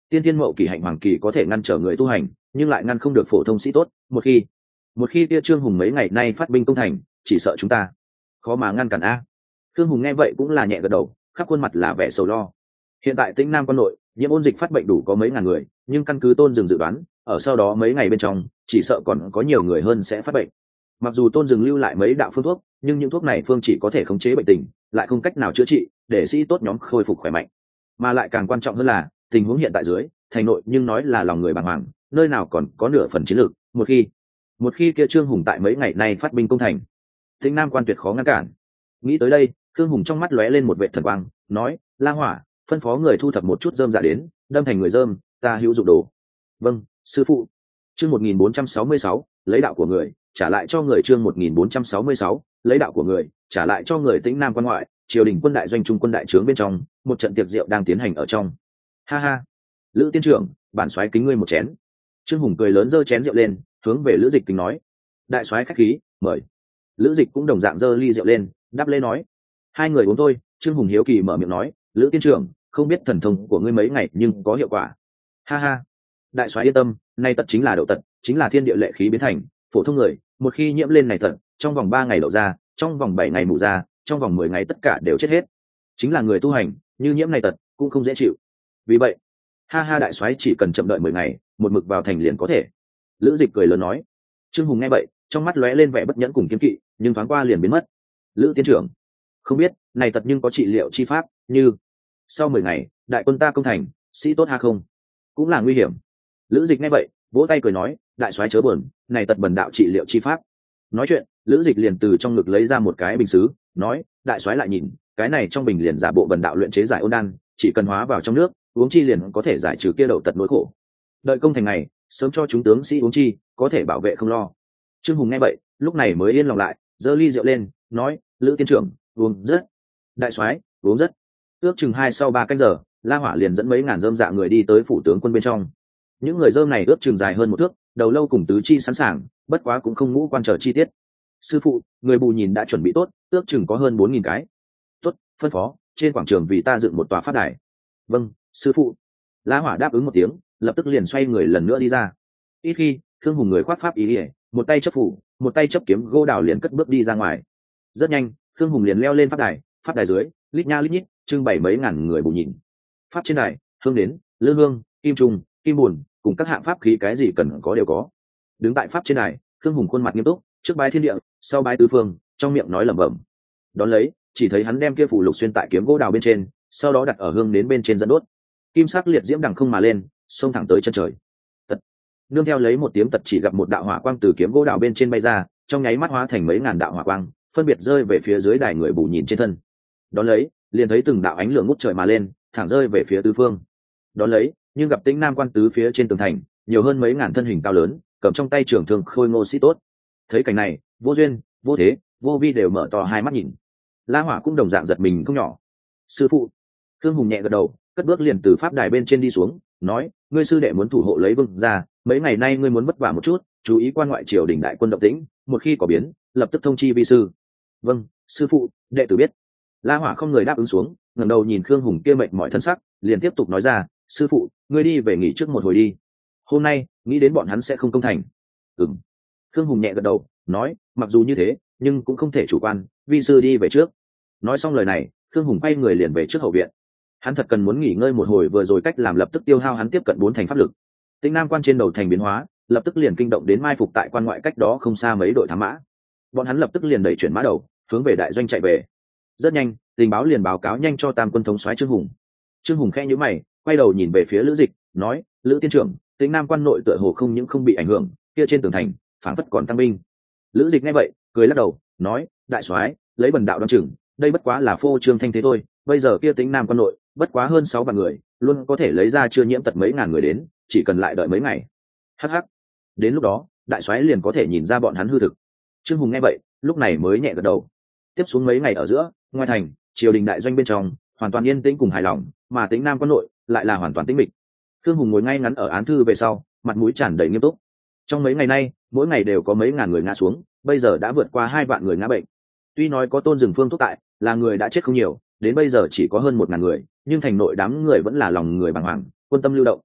tiên thiên mậu kỳ hạnh hoàng kỳ có thể ngăn trở người tu hành, nhưng lại ngăn không được phổ thông sĩ tốt. Một khi kia Trương Hùng mấy ngày nay phát binh công thành, chỉ sợ chúng ta khó mà ngăn cản a. Trương Hùng nghe vậy cũng là nhẹ gật đầu, khắp khuôn mặt là vẻ sầu lo. Hiện tại Tĩnh Nam quan nội nhiễm ôn dịch phát bệnh đủ có mấy ngàn người, nhưng căn cứ Tôn Dừng dự đoán, ở sau đó mấy ngày bên trong chỉ sợ còn có nhiều người hơn sẽ phát bệnh. Mặc dù Tôn Dừng lưu lại mấy đạo phương thuốc, nhưng những thuốc này phương chỉ có thể khống chế bệnh tình, lại không cách nào chữa trị để sĩ tốt nhóm khôi phục khỏe mạnh. Mà lại càng quan trọng hơn là tình huống hiện tại dưới thành nội, nhưng nói là lòng người bàng hoàng, nơi nào còn có nửa phần chiến lược. Một khi kia Trương Hùng tại mấy ngày nay phát binh công thành, Tĩnh Nam quan tuyệt khó ngăn cản. Nghĩ tới đây, Trương Hùng trong mắt lóe lên một vệ thần quang, nói: La Hỏa, phân phó người thu thập một chút rơm dạ đến, đâm thành người rơm, ta hữu dụng đồ. Vâng, sư phụ. Chương 1466, lấy đạo của người trả lại cho người. Chương 1466, lấy đạo của người trả lại cho người. Tĩnh Nam quan ngoại, triều đình quân đại doanh trung quân đại trướng bên trong, một trận tiệc rượu đang tiến hành ở trong. Ha ha, Lữ tiên trưởng, bản soái kính ngươi một chén. Trương Hùng cười lớn giơ chén rượu lên, hướng về Lữ Dịch kính nói: Đại soái khách khí, mời. Lữ Dịch cũng đồng dạng giơ ly rượu lên, đáp lễ nói: Hai người uống thôi. Trương Hùng hiếu kỳ mở miệng nói: Lữ tiên trưởng, không biết thần thông của ngươi mấy ngày nhưng có hiệu quả? Ha ha, đại soái yên tâm, nay tật chính là đậu tật, chính là thiên địa lệ khí biến thành, phổ thông người một khi nhiễm lên này tật, trong vòng 3 ngày đậu ra, trong vòng 7 ngày mụ ra, trong vòng 10 ngày tất cả đều chết hết. Chính là người tu hành như nhiễm này tật cũng không dễ chịu. Vì vậy, ha ha, đại soái chỉ cần chậm đợi 10 ngày, một mực vào thành liền có thể. Lữ Dịch cười lớn nói. Trương Hùng nghe vậy, trong mắt lóe lên vẻ bất nhẫn cùng kiên kỵ, nhưng thoáng qua liền biến mất. Lữ tiên trưởng, không biết này tật nhưng có trị liệu chi pháp, như sau 10 ngày đại quân ta công thành, sĩ tốt ha không cũng là nguy hiểm. Lữ Dịch nghe vậy, vỗ tay cười nói: Đại soái chớ buồn, này tật bần đạo trị liệu chi pháp. Nói chuyện, Lữ Dịch liền từ trong ngực lấy ra một cái bình sứ, nói: Đại soái lại nhìn, cái này trong bình liền giả bộ bần đạo luyện chế giải ôn đan, chỉ cần hóa vào trong nước, uống chi liền có thể giải trừ kia đậu tật nỗi khổ. Đợi công thành ngày, sớm cho chúng tướng sĩ uống chi, có thể bảo vệ không lo. Trương Hùng nghe vậy, lúc này mới yên lòng lại, giơ ly rượu lên, nói: Lữ tiên trưởng, uống rất. Đại soái, uống rất. Ước chừng 2 sau 3 canh giờ, La Hỏa liền dẫn mấy ngàn rơm dạ người đi tới phủ tướng quân bên trong. Những người rơm này ước chừng dài hơn 1 thước, đầu lâu cùng tứ chi sẵn sàng, bất quá cũng không ngũ quan trở chi tiết. Sư phụ, người bù nhìn đã chuẩn bị tốt, ước chừng có hơn 4000 cái. Tốt, phân phó trên quảng trường vì ta dựng một tòa pháp đài. Vâng, sư phụ. La Hỏa đáp ứng một tiếng, lập tức liền xoay người lần nữa đi ra. Ít khi, Khương Hùng người khoác pháp ý ỉa, một tay chấp phủ, một tay chấp kiếm gỗ đào liền cất bước đi ra ngoài. Rất nhanh, Khương Hùng liền leo lên pháp đài dưới lít nha lít nhít trưng bày mấy ngàn người bù nhìn. Pháp trên đài, hương đến, lư hương, kim trùng, kim buồn, cùng các hạng pháp khí cái gì cần có đều có. Đứng tại pháp trên đài, Khương Hùng khuôn mặt nghiêm túc, trước bái thiên địa, sau bái tứ phương, trong miệng nói lẩm bẩm. Đón lấy, chỉ thấy hắn đem kia phù lục xuyên tại kiếm gỗ đào bên trên, sau đó đặt ở hương đến bên trên dẫn đốt. Kim sắc liệt diễm đằng không mà lên, xông thẳng tới chân trời. Tật. Nương theo lấy một tiếng tật, chỉ gặp một đạo hỏa quang từ kiếm gỗ đào bên trên bay ra, trong nháy mắt hóa thành mấy ngàn đạo hỏa quang, phân biệt rơi về phía dưới đài người bù nhìn trên thân. Đón lấy, liền thấy từng đạo ánh lửa ngút trời mà lên, thẳng rơi về phía tứ phương. Đón lấy, nhưng gặp Tĩnh Nam quan tứ phía trên tường thành, nhiều hơn mấy ngàn thân hình cao lớn, cầm trong tay trường thương khôi ngô sĩ tốt. Thấy cảnh này, Vô Duyên, Vô Thế, Vô Vi đều mở to hai mắt nhìn. La Hỏa cũng đồng dạng giật mình không nhỏ. Sư phụ. Khương Hùng nhẹ gật đầu, cất bước liền từ pháp đài bên trên đi xuống, nói: Ngươi sư đệ muốn thủ hộ lấy vương gia, mấy ngày nay ngươi muốn vất vả một chút, chú ý quan ngoại triều đình đại quân động tĩnh, một khi có biến, lập tức thông chi vi sư. Vâng, sư phụ, đệ tử biết. La Hỏa không người đáp ứng xuống, ngẩng đầu nhìn Khương Hùng kia mệt mỏi thân sắc, liền tiếp tục nói ra: Sư phụ, ngươi đi về nghỉ trước một hồi đi. Hôm nay, nghĩ đến bọn hắn sẽ không công thành. Ừm. Khương Hùng nhẹ gật đầu, nói: Mặc dù như thế, nhưng cũng không thể chủ quan, vi sư đi về trước. Nói xong lời này, Khương Hùng quay người liền về trước hậu viện. Hắn thật cần muốn nghỉ ngơi một hồi, vừa rồi cách làm lập tức tiêu hao hắn tiếp cận 4 thành pháp lực. Tĩnh Nam quan trên đầu thành biến hóa, lập tức liền kinh động đến mai phục tại quan ngoại cách đó không xa mấy đội thám mã. Bọn hắn lập tức liền đẩy chuyển mã đầu, hướng về đại doanh chạy về. Rất nhanh, tình báo liền báo cáo nhanh cho Tam quân thống soái Trương Hùng. Trương Hùng khẽ nhíu mày, quay đầu nhìn về phía Lữ Dịch, nói: Lữ tiên trưởng, Tĩnh Nam quan nội tựa hồ không những không bị ảnh hưởng, kia trên tường thành phảng phất còn tăng binh. Lữ Dịch nghe vậy, cười lắc đầu, nói: Đại soái, lấy bần đạo đoán chừng, đây bất quá là phô trương thanh thế thôi. Bây giờ kia Tĩnh Nam quan nội bất quá hơn 6 vạn người, luôn có thể lấy ra chưa nhiễm tật mấy ngàn người đến, chỉ cần lại đợi mấy ngày. Hắc hắc, đến lúc đó, đại soái liền có thể nhìn ra bọn hắn hư thực. Trương Hùng nghe vậy, lúc này mới nhẹ gật đầu. Tiếp xuống mấy ngày ở giữa, ngoài thành, triều đình đại doanh bên trong hoàn toàn yên tĩnh cùng hài lòng, mà Tĩnh Nam quan nội lại là hoàn toàn tĩnh mịch. Trương Hùng ngồi ngay ngắn ở án thư về sau, mặt mũi tràn đầy nghiêm túc. Trong mấy ngày nay, mỗi ngày đều có mấy ngàn người ngã xuống, bây giờ đã vượt qua 2 vạn người ngã bệnh. Tuy nói có Tôn Dừng Phương thuốc tại, là người đã chết không nhiều, đến bây giờ chỉ có hơn 1000 người, nhưng thành nội đám người vẫn là lòng người bàng hoàng, quân tâm lưu động.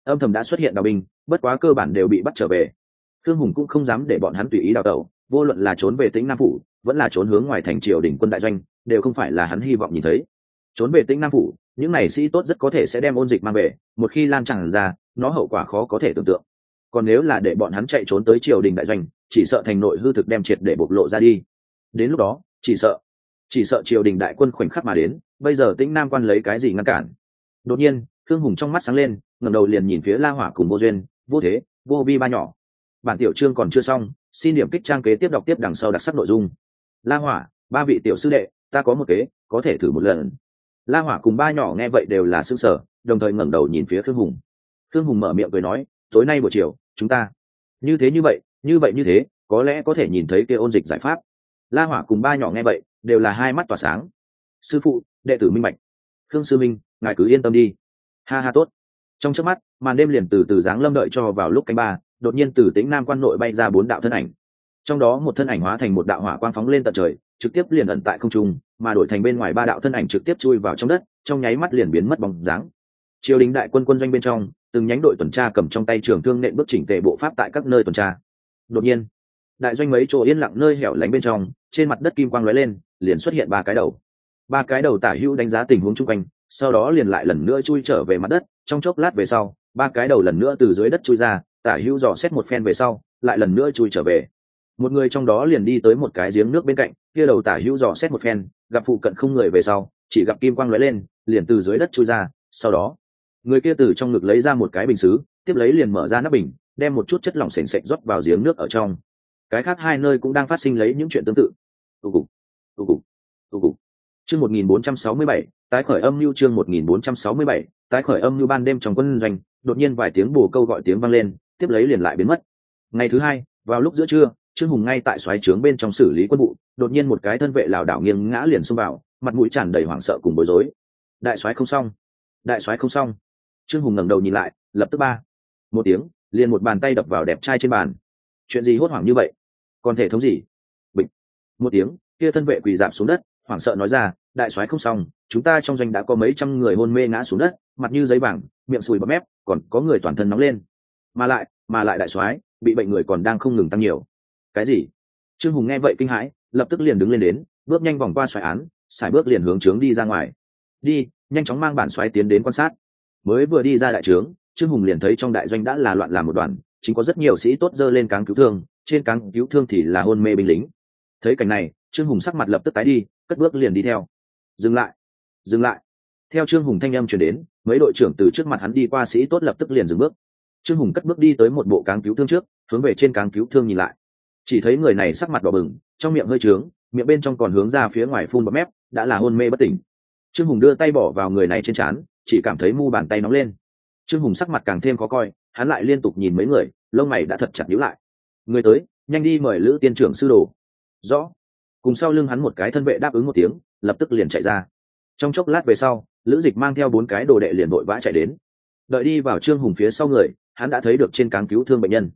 âm thầm đã xuất hiện đào binh, bất quá cơ bản đều bị bắt trở về. Khương Hùng cũng không dám để bọn hắn tùy ý đào tẩu, vô luận là trốn về Tĩnh Nam phủ vẫn là trốn hướng ngoài thành triều đình quân đại doanh, đều không phải là hắn hy vọng nhìn thấy. Trốn về Tĩnh Nam phủ, những này sĩ tốt rất có thể sẽ đem ôn dịch mang về, một khi lan tràn ra, nó hậu quả khó có thể tưởng tượng. Còn nếu là để bọn hắn chạy trốn tới triều đình đại doanh, chỉ sợ thành nội hư thực đem triệt để bộc lộ ra đi. Đến lúc đó, chỉ sợ triều đình đại quân khoảnh khắc mà đến, bây giờ Tĩnh Nam quan lấy cái gì ngăn cản? Đột nhiên, Khương Hùng trong mắt sáng lên, ngẩng đầu liền nhìn phía La Hỏa cùng Vô Duyên, Vô Thế, Vô Vi ba nhỏ. Bản tiểu chương còn chưa xong, xin điểm kích trang kế tiếp đọc tiếp đằng sau đặc sắc nội dung. La Hỏa, ba vị tiểu sư đệ, ta có một kế, có thể thử một lần. La Hỏa cùng ba nhỏ nghe vậy đều là sững sờ, đồng thời ngẩng đầu nhìn phía Khương Hùng. Khương Hùng mở miệng cười nói, tối nay buổi chiều, chúng ta như thế, có lẽ có thể nhìn thấy kia ôn dịch giải pháp. La Hỏa cùng ba nhỏ nghe vậy, đều là hai mắt tỏa sáng. Sư phụ, đệ tử minh bạch. Khương sư minh, ngài cứ yên tâm đi. Ha ha tốt. Trong chớp mắt, màn đêm liền từ giáng lâm, đợi cho vào lúc canh ba, đột nhiên từ Tĩnh Nam quan nội bay ra 4 đạo thân ảnh. Trong đó một thân ảnh hóa thành một đạo hỏa quang phóng lên tận trời, trực tiếp liền ẩn tại không trung, mà đổi thành bên ngoài 3 đạo thân ảnh trực tiếp chui vào trong đất, trong nháy mắt liền biến mất bóng dáng. Triều đình đại quân quân doanh bên trong, từng nhánh đội tuần tra cầm trong tay trường thương nện bước chỉnh tề bộ pháp tại các nơi tuần tra. Đột nhiên, đại doanh mấy chỗ yên lặng nơi hẻo lánh bên trong, trên mặt đất kim quang lóe lên, liền xuất hiện 3 cái đầu. 3 cái đầu tả hữu đánh giá tình huống chung quanh, sau đó liền lại lần nữa chui trở về mặt đất. Trong chốc lát về sau, 3 cái đầu lần nữa từ dưới đất chui ra, tả hữu dò xét một phen về sau, lại lần nữa chui trở về. Một người trong đó liền đi tới một cái giếng nước bên cạnh, kia đầu tả hữu dò xét một phen, gặp phụ cận không người về sau, chỉ gặp kim quang lóe lên, liền từ dưới đất chui ra. Sau đó, người kia từ trong ngực lấy ra một cái bình sứ, tiếp lấy liền mở ra nắp bình, đem một chút chất lỏng sền sệt rót vào giếng nước ở trong. Cái khác 2 nơi cũng đang phát sinh lấy những chuyện tương tự. Chương 1467, tái khởi âm lưu. Chương 1467, tái khởi âm lưu. Ban đêm trong quân doanh, đột nhiên vài tiếng bồ câu gọi tiếng vang lên, tiếp lấy liền lại biến mất. Ngày thứ 2, vào lúc giữa trưa, Trương Hùng ngay tại xoáy trướng bên trong xử lý quân vụ, đột nhiên một cái thân vệ lảo đảo nghiêng ngã liền xông vào, mặt mũi tràn đầy hoảng sợ cùng bối rối. Đại soái không xong, đại soái không xong. Trương Hùng ngẩng đầu nhìn lại, lập tức một tiếng, liền một bàn tay đập vào đẹp trai trên bàn. Chuyện gì hốt hoảng như vậy? Còn thể thống gì? Bịch. Một tiếng, kia thân vệ quỳ rạp xuống đất, hoảng sợ nói ra, đại soái không xong, chúng ta trong doanh đã có mấy trăm người hôn mê ngã xuống đất, mặt như giấy vàng, miệng sùi bọt mép, còn có người toàn thân nóng lên. Mà lại đại soái, bị bệnh người còn đang không ngừng tăng nhiều. Cái gì? Trương Hùng nghe vậy kinh hãi, lập tức liền đứng lên đến, bước nhanh vòng qua soái án, xài bước liền hướng trướng đi ra ngoài. Đi, nhanh chóng mang bản soái tiến đến quan sát. Mới vừa đi ra đại trướng, Trương Hùng liền thấy trong đại doanh đã là loạn làm một đoàn, chính có rất nhiều sĩ tốt giơ lên cáng cứu thương, trên cáng cứu thương thì là hôn mê binh lính. Thấy cảnh này, Trương Hùng sắc mặt lập tức tái đi, cất bước liền đi theo. Dừng lại. Theo Trương Hùng thanh âm truyền đến, mấy đội trưởng từ trước mặt hắn đi qua sĩ tốt lập tức liền dừng bước. Trương Hùng cất bước đi tới một bộ cáng cứu thương trước, hướng về trên cáng cứu thương nhìn lại. Chỉ thấy người này sắc mặt đỏ bừng, trong miệng hơi trướng, miệng bên trong còn hướng ra phía ngoài phun bọt mép, đã là hôn mê bất tỉnh. Trương Hùng đưa tay bỏ vào người này trên trán, chỉ cảm thấy mu bàn tay nóng lên. Trương Hùng sắc mặt càng thêm khó coi, hắn lại liên tục nhìn mấy người, lông mày đã thật chặt nhíu lại. Người tới, nhanh đi mời Lữ tiên trưởng sư đồ. Rõ. Cùng sau lưng hắn một cái thân vệ đáp ứng một tiếng, lập tức liền chạy ra. Trong chốc lát về sau, Lữ Dịch mang theo 4 cái đồ đệ liền vội vã chạy đến. Đợi đi vào Trương Hùng phía sau người, hắn đã thấy được trên cáng cứu thương bệnh nhân.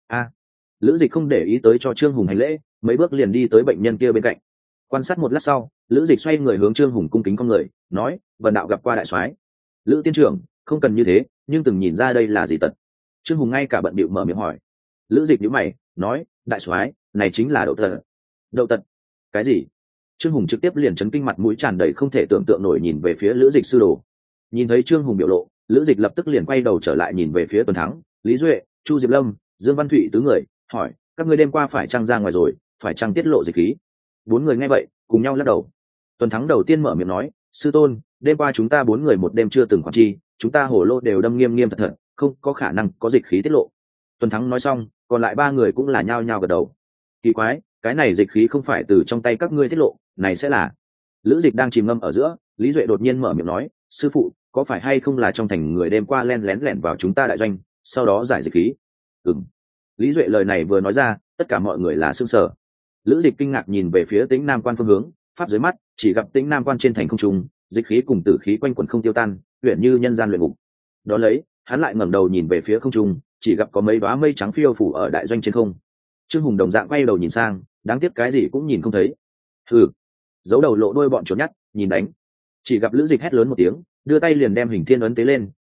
Lữ Dịch không để ý tới cho Trương Hùng hành lễ, mấy bước liền đi tới bệnh nhân kia bên cạnh. Quan sát một lát sau, Lữ Dịch xoay người hướng Trương Hùng cung kính cong người, nói, vần đạo gặp qua đại soái. Lữ tiên trưởng, không cần như thế, nhưng từng nhìn ra đây là gì tật. Trương Hùng ngay cả bận bịu mở miệng hỏi. Lữ Dịch nhíu mày, nói, đại soái, này chính là đậu tật. Đậu tật? Cái gì? Trương Hùng trực tiếp liền chấn kinh, mặt mũi tràn đầy không thể tưởng tượng nổi nhìn về phía Lữ Dịch sư đồ. Nhìn thấy Trương Hùng biểu lộ, Lữ Dịch lập tức liền quay đầu trở lại nhìn về phía Tuần Thắng, Lý Duệ, Chu Diệp Lâm, Dương Văn Thụy tứ người, hỏi, các ngươi đêm qua phải chăng ra ngoài rồi, phải chăng tiết lộ dịch khí? 4 người nghe vậy, cùng nhau lắc đầu. Tuần Thắng đầu tiên mở miệng nói, sư tôn, đêm qua chúng ta 4 người một đêm chưa từng khoản chi, chúng ta hổ lô đều đâm nghiêm nghiêm thật thật, không có khả năng có dịch khí tiết lộ. Tuần Thắng nói xong, còn lại 3 người cũng là nhao nhao gật đầu. Kỳ quái, cái này dịch khí không phải từ trong tay các ngươi tiết lộ, này sẽ là? Lữ Dịch đang chìm ngâm ở giữa, Lý Duệ đột nhiên mở miệng nói, sư phụ, có phải hay không là trong thành người đêm qua lén lén vào chúng ta đại doanh, sau đó giải dịch khí? Lý Duệ lời này vừa nói ra, tất cả mọi người là sững sờ. Lữ Dịch kinh ngạc nhìn về phía Tĩnh Nam quan phương hướng, pháp dưới mắt chỉ gặp Tĩnh Nam quan trên thành không trung, dịch khí cùng tử khí quanh quẩn không tiêu tan, luyện như nhân gian luyện ngục. Đó lấy, hắn lại ngẩng đầu nhìn về phía không trung, chỉ gặp có mấy đóa mây trắng phiêu phủ ở đại doanh trên không. Trương Hùng đồng dạng quay đầu nhìn sang, đáng tiếc cái gì cũng nhìn không thấy. Giấu đầu lộ đôi bọn chuột nhắt, nhìn đánh. Chỉ gặp Lữ Dịch hét lớn một tiếng, đưa tay liền đem hình thiên ấn tế lên,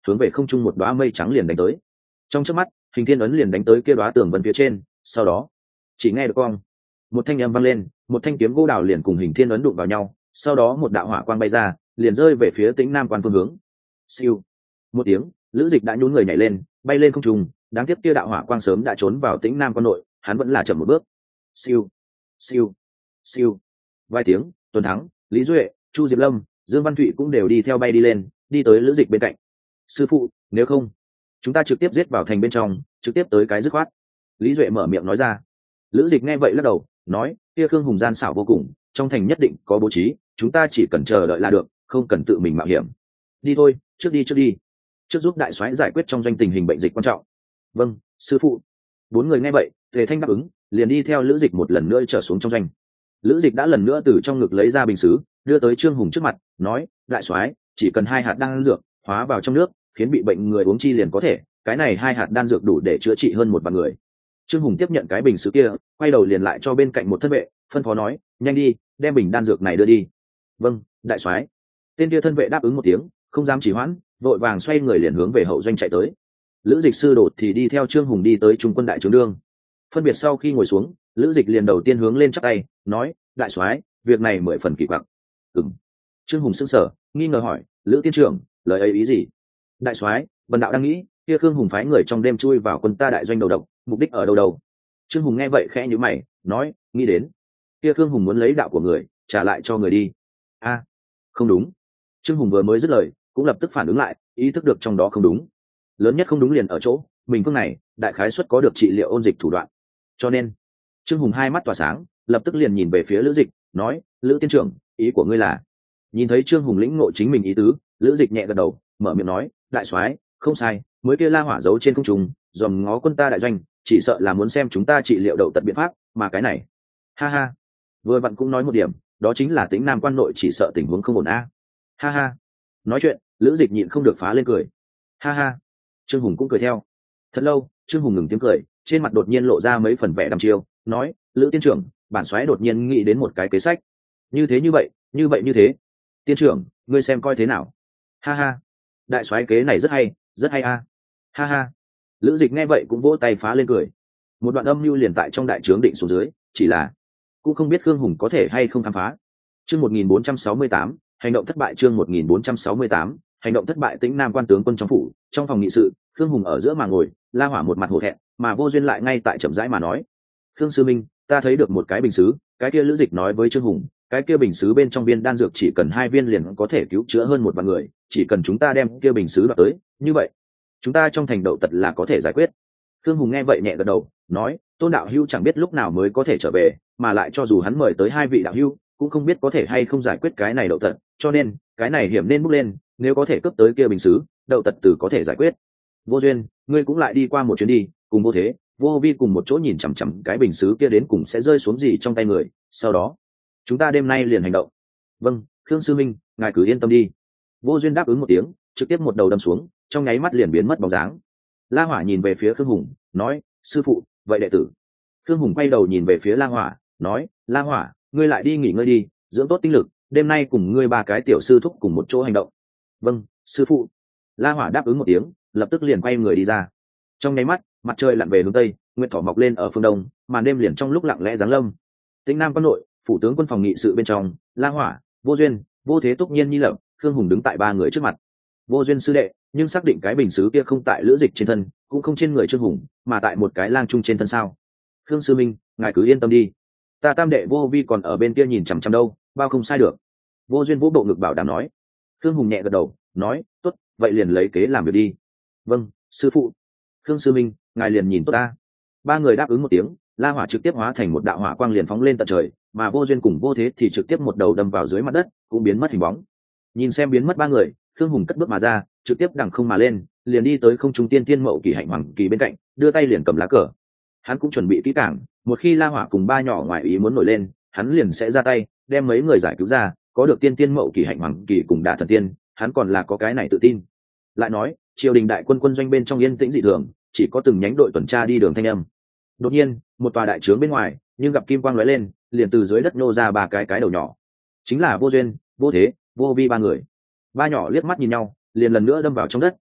hướng về không trung một đóa mây trắng liền đánh tới. Trong chớp mắt hình thiên ấn liền đánh tới kia đóa tường vân phía trên, sau đó chỉ nghe được cong một thanh âm vang lên, một thanh kiếm gỗ đào liền cùng hình thiên ấn đụng vào nhau, sau đó một đạo hỏa quang bay ra liền rơi về phía Tĩnh Nam Quan phương hướng. Siêu một tiếng, Lữ Dịch đã nhún người nhảy lên, bay lên không trung, đáng tiếc kia đạo hỏa quang sớm đã trốn vào Tĩnh Nam Quan nội, hắn vẫn là chậm một bước. Siêu siêu siêu vài tiếng, Tuần Thắng, Lý Duệ, Chu Diệp Lâm, Dương Văn Thụy cũng đều đi theo bay đi lên, đi tới Lữ Dịch bên cạnh. Sư phụ, nếu không chúng ta trực tiếp giết vào thành bên trong, trực tiếp tới cái dứt khoát. Lý Duệ mở miệng nói ra. Lữ Dịch nghe vậy lắc đầu, nói, kia Khương Hùng gian xảo vô cùng, trong thành nhất định có bố trí, chúng ta chỉ cần chờ đợi là được, không cần tự mình mạo hiểm. Đi thôi, trước đi trước giúp đại soái giải quyết trong doanh tình hình bệnh dịch quan trọng. Vâng, sư phụ. Bốn người nghe vậy Tề Thanh đáp ứng, liền đi theo Lữ Dịch một lần nữa trở xuống trong doanh. Lữ Dịch đã lần nữa từ trong ngực lấy ra bình sứ, đưa tới Trương Hùng trước mặt, nói, đại soái, chỉ cần 2 hạt đan dược hóa vào trong nước, khiến bị bệnh người uống chi liền có thể, cái này 2 hạt đan dược đủ để chữa trị hơn 1 vạn người. Trương Hùng tiếp nhận cái bình sứ kia, quay đầu liền lại cho bên cạnh một thân vệ, phân phó nói, nhanh đi, đem bình đan dược này đưa đi. Vâng, đại soái. Tên kia thân vệ đáp ứng một tiếng, không dám trì hoãn, vội vàng xoay người liền hướng về hậu doanh chạy tới. Lữ Dịch sư đột thì đi theo Trương Hùng đi tới Trung quân đại trướng đương. Phân biệt sau khi ngồi xuống, Lữ Dịch liền đầu tiên hướng lên chắp tay, nói, đại soái, việc này 10 phần kỳ quặc. Trương Hùng sững sờ, nghi ngờ hỏi, Lữ tiên trưởng, lời ấy ý gì? Đại soái, bần đạo đang nghĩ, kia Khương Hùng phái người trong đêm chui vào quân ta đại doanh đầu độc, mục đích ở đâu đâu? Trương Hùng nghe vậy khẽ nhíu mày, nói, nghĩ đến, kia Khương Hùng muốn lấy đạo của người, trả lại cho người đi. A, không đúng. Trương Hùng vừa mới dứt lời, cũng lập tức phản ứng lại, ý thức được trong đó không đúng. Lớn nhất không đúng liền ở chỗ, mình phương này, đại khái suất có được trị liệu ôn dịch thủ đoạn. Cho nên, Trương Hùng hai mắt tỏa sáng, lập tức liền nhìn về phía Lữ Dịch, nói, Lữ tiên trưởng, ý của ngươi là? Nhìn thấy Trương Hùng lĩnh ngộ chính mình ý tứ, Lữ Dịch nhẹ gật đầu, mở miệng nói, đại soái, không sai, mới kia la hỏa giấu trên không trung, dòm ngó quân ta đại doanh, chỉ sợ là muốn xem chúng ta trị liệu đậu tật biện pháp, mà cái này, ha ha, vừa vặn cũng nói một điểm, đó chính là Tĩnh Nam Quan nội chỉ sợ tình huống không ổn a. Ha ha. Nói chuyện, Lữ Dịch nhịn không được phá lên cười. Ha ha. Trương Hùng cũng cười theo. Thật lâu, Trương Hùng ngừng tiếng cười, trên mặt đột nhiên lộ ra mấy phần vẻ đăm chiêu, nói, Lữ tiên trưởng, bản soái đột nhiên nghĩ đến một cái kế sách. Như thế như thế. Tiên trưởng, ngươi xem coi thế nào? Ha ha. Đại soái kế này rất hay a. Ha ha. Lữ Dịch nghe vậy cũng vỗ tay phá lên cười. Một đoạn âm mưu liền tại trong đại trướng định xuống dưới, chỉ là cũng không biết Khương Hùng có thể hay không khám phá. Chương 1468, hành động thất bại. Chương 1468, hành động thất bại. Tĩnh Nam Quan tướng quân trong phủ, trong phòng nghị sự, Khương Hùng ở giữa mà ngồi, La Hỏa một mặt hổ thẹn, mà Vô Duyên lại ngay tại chậm rãi mà nói, Khương sư minh, ta thấy được một cái bình sứ, cái kia Lữ Dịch nói với Trương Hùng, cái kia bình sứ bên trong viên đan dược chỉ cần 2 viên liền có thể cứu chữa hơn 1 vạn người, chỉ cần chúng ta đem kia bình sứ đoạt tới, như vậy chúng ta trong thành đậu tật là có thể giải quyết. Khương Hùng nghe vậy nhẹ gật đầu, nói, Tôn đạo hữu chẳng biết lúc nào mới có thể trở về, mà lại cho dù hắn mời tới 2 vị đạo hữu, cũng không biết có thể hay không giải quyết cái này đậu tật, cho nên cái này hiểm nên bước lên, nếu có thể cướp tới kia bình sứ, đậu tật từ có thể giải quyết. Vô Duyên, ngươi cũng lại đi qua một chuyến đi, cùng Vô Thế, Vô Vi cùng một chỗ nhìn chằm chằm cái bình sứ kia đến cùng sẽ rơi xuống gì trong tay người, sau đó chúng ta đêm nay liền hành động. Vâng, Khương sư minh, ngài cứ yên tâm đi. Vô Duyên đáp ứng một tiếng, trực tiếp một đầu đâm xuống, trong nháy mắt liền biến mất bóng dáng. La Hỏa nhìn về phía Khương Hùng, nói, sư phụ, vậy đệ tử. Khương Hùng quay đầu nhìn về phía La Hỏa, nói, La Hỏa, ngươi lại đi nghỉ ngơi đi, dưỡng tốt tinh lực, đêm nay cùng ngươi 3 cái tiểu sư thúc cùng một chỗ hành động. Vâng, sư phụ. La Hỏa đáp ứng một tiếng, lập tức liền quay người đi ra. Trong nháy mắt, mặt trời lặn về hướng tây, nguyệt thỏ mọc lên ở phương đông, màn đêm liền trong lúc lặng lẽ giáng lâm. Tĩnh Nam Quan nội, phủ tướng quân phòng nghị sự bên trong, La Hỏa, Vô Duyên, Vô Thế Túc Nhiên Nhi Lập, Khương Hùng đứng tại 3 người trước mặt. Vô Duyên sư đệ, nhưng xác định cái bình sứ kia không tại Lữ Dịch trên thân, cũng không trên người Trương Hùng, mà tại một cái lang trung trên thân sao? Khương sư minh, ngài cứ yên tâm đi, ta tam đệ Vô Vi còn ở bên kia nhìn chằm chằm đâu, bao không sai được. Vô Duyên vỗ bộ ngực bảo đảm nói. Khương Hùng nhẹ gật đầu, nói, tốt, vậy liền lấy kế làm việc đi. Vâng, sư phụ. Khương sư minh, ngài liền nhìn tốt ta. 3 người đáp ứng một tiếng, La Hỏa trực tiếp hóa thành một đạo hỏa quang liền phóng lên tận trời, mà Vô Duyên cùng Vô Thế thì trực tiếp một đầu đâm vào dưới mặt đất, cũng biến mất hình bóng. Nhìn xem biến mất 3 người, Khương Hùng cất bước mà ra, trực tiếp đằng không mà lên, liền đi tới không trung tiên tiên mậu kỳ hạnh hoàng kỳ bên cạnh, đưa tay liền cầm lá cờ. Hắn cũng chuẩn bị kỹ càng, một khi La Hỏa cùng 3 nhỏ ngoài ý muốn nổi lên, hắn liền sẽ ra tay, đem mấy người giải cứu ra, có được tiên tiên mậu kỳ hạnh hoàng kỳ cùng đả thần tiên, hắn còn là có cái này tự tin. Lại nói, triều đình đại quân quân doanh bên trong yên tĩnh dị thường, chỉ có từng nhánh đội tuần tra đi đường thanh âm. Đột nhiên, một tòa đại trướng bên ngoài, nhưng gặp kim quang lóe lên, liền từ dưới đất nô ra 3 cái đầu nhỏ. Chính là Vô Duyên, Vô Thế, Vô Vi 3 người. 3 nhỏ liếc mắt nhìn nhau, liền lần nữa đâm vào trong đất,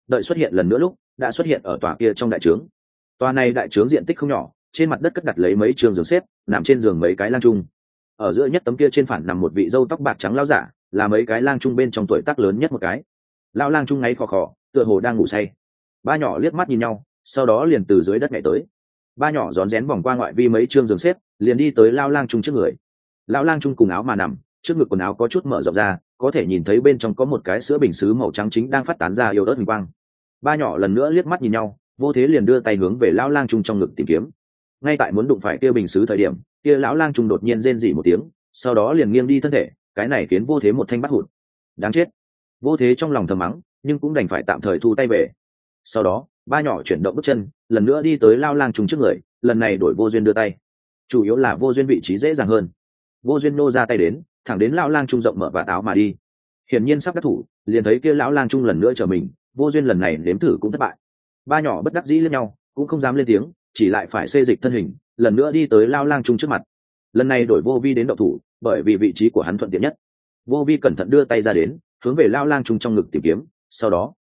đợi xuất hiện lần nữa lúc đã xuất hiện ở tòa kia trong đại trướng. Tòa này đại trướng diện tích không nhỏ, trên mặt đất cất đặt lấy mấy trường giường xếp, nằm trên giường mấy cái lang trung. Ở giữa nhất tấm kia trên phản nằm một vị râu tóc bạc trắng lão giả, là mấy cái lang trung bên trong tuổi tác lớn nhất một cái. Lão lang trung ngáy khò khò, tựa hồ đang ngủ say. Ba nhỏ liếc mắt nhìn nhau, sau đó liền từ dưới đất nhảy tới. Ba nhỏ rón rén vòng qua ngoại vi mấy trương giường xếp, liền đi tới lão lang trung trước người. Lão lang trung cùng áo mà nằm, trước ngực quần áo có chút mở rộng ra, có thể nhìn thấy bên trong có một cái sữa bình sứ màu trắng chính đang phát tán ra yếu ớt huỳnh quang. Ba nhỏ lần nữa liếc mắt nhìn nhau, Vô Thế liền đưa tay hướng về lão lang trung trong ngực tìm kiếm. Ngay tại muốn đụng phải kia bình sứ thời điểm, kia lão lang trung đột nhiên rên rỉ một tiếng, sau đó liền nghiêng đi thân thể, cái này khiến Vô Thế một thanh bắt hụt. Đáng chết. Vô Thế trong lòng thầm mắng, nhưng cũng đành phải tạm thời thu tay về. Sau đó, ba nhỏ chuyển động bước chân, lần nữa đi tới lão lang trung trước người, lần này đổi Vô Duyên đưa tay. Chủ yếu là Vô Duyên vị trí dễ dàng hơn. Vô Duyên nô ra tay đến, thẳng đến lão lang trung rộng mở và áo mà đi. Hiển nhiên sắp đắc thủ, liền thấy kia lão lang trung lần nữa trở mình, Vô Duyên lần này nếm thử cũng thất bại. Ba nhỏ bất đắc dĩ lên nhau, cũng không dám lên tiếng, chỉ lại phải xê dịch thân hình, lần nữa đi tới lão lang trung trước mặt. Lần này đổi Vô Vi đến động thủ, bởi vì vị trí của hắn thuận tiện nhất. Vô Vi cẩn thận đưa tay ra đến, hướng về lão lang trung trong ngực tìm kiếm, sau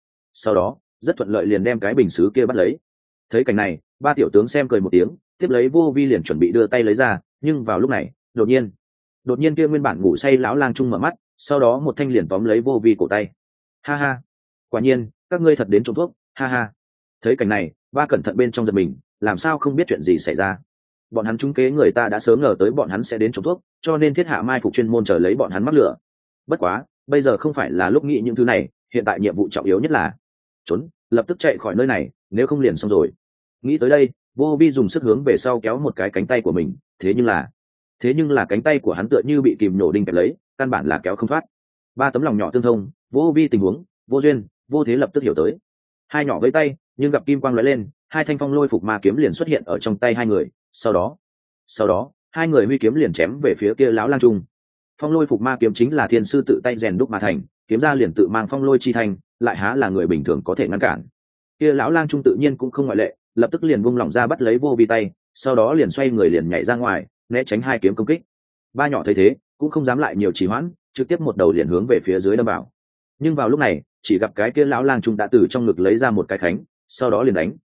đó rất thuận lợi liền đem cái bình sứ kia bắt lấy. Thấy cảnh này, ba tiểu tướng xem cười một tiếng, tiếp lấy Vô Vi liền chuẩn bị đưa tay lấy ra, nhưng vào lúc này, đột nhiên kia nguyên bản ngủ say lão lang trung mở mắt, sau đó một thanh liền tóm lấy Vô Vi cổ tay. Ha ha, quả nhiên các ngươi thật đến trộm thuốc, ha ha. Thấy cảnh này, ba cẩn thận bên trong giật mình, làm sao không biết chuyện gì xảy ra. Bọn hắn trúng kế người ta đã sớm ngờ tới bọn hắn sẽ đến trộm thuốc, cho nên thiết hạ mai phục chuyên môn chờ lấy bọn hắn mắc lửa. Bất quá, bây giờ không phải là lúc nghĩ những thứ này, hiện tại nhiệm vụ trọng yếu nhất là trốn, lập tức chạy khỏi nơi này, nếu không liền xong rồi. Nghĩ tới đây, Vô Vi dùng sức hướng về sau kéo một cái cánh tay của mình, thế nhưng là cánh tay của hắn tựa như bị kìm nổ đinh kẹp lấy, căn bản là kéo không thoát. Ba tấm lòng nhỏ tương thông, Vô Vi tình huống, Vô Duyên, Vô Thế lập tức hiểu tới. Hai nhỏ với tay, nhưng gặp kim quang lóe lên, hai thanh phong lôi phục ma kiếm liền xuất hiện ở trong tay hai người, sau đó hai người huy kiếm liền chém về phía kia lão lang trung. Phong lôi phục ma kiếm chính là thiên sư tự tay rèn đúc mà thành, kiếm ra liền tự mang phong lôi chi thành, lại há là người bình thường có thể ngăn cản. Kia lão lang trung tự nhiên cũng không ngoại lệ, lập tức liền vung lỏng ra bắt lấy Vô Vi tay, sau đó liền xoay người liền nhảy ra ngoài, né tránh hai kiếm công kích. Ba nhỏ thấy thế, cũng không dám lại nhiều trì hoãn, trực tiếp một đầu liền hướng về phía dưới đâm vào. Nhưng vào lúc này, chỉ gặp cái kia lão lang trung đã từ trong ngực lấy ra một cái khánh, sau đó liền đánh.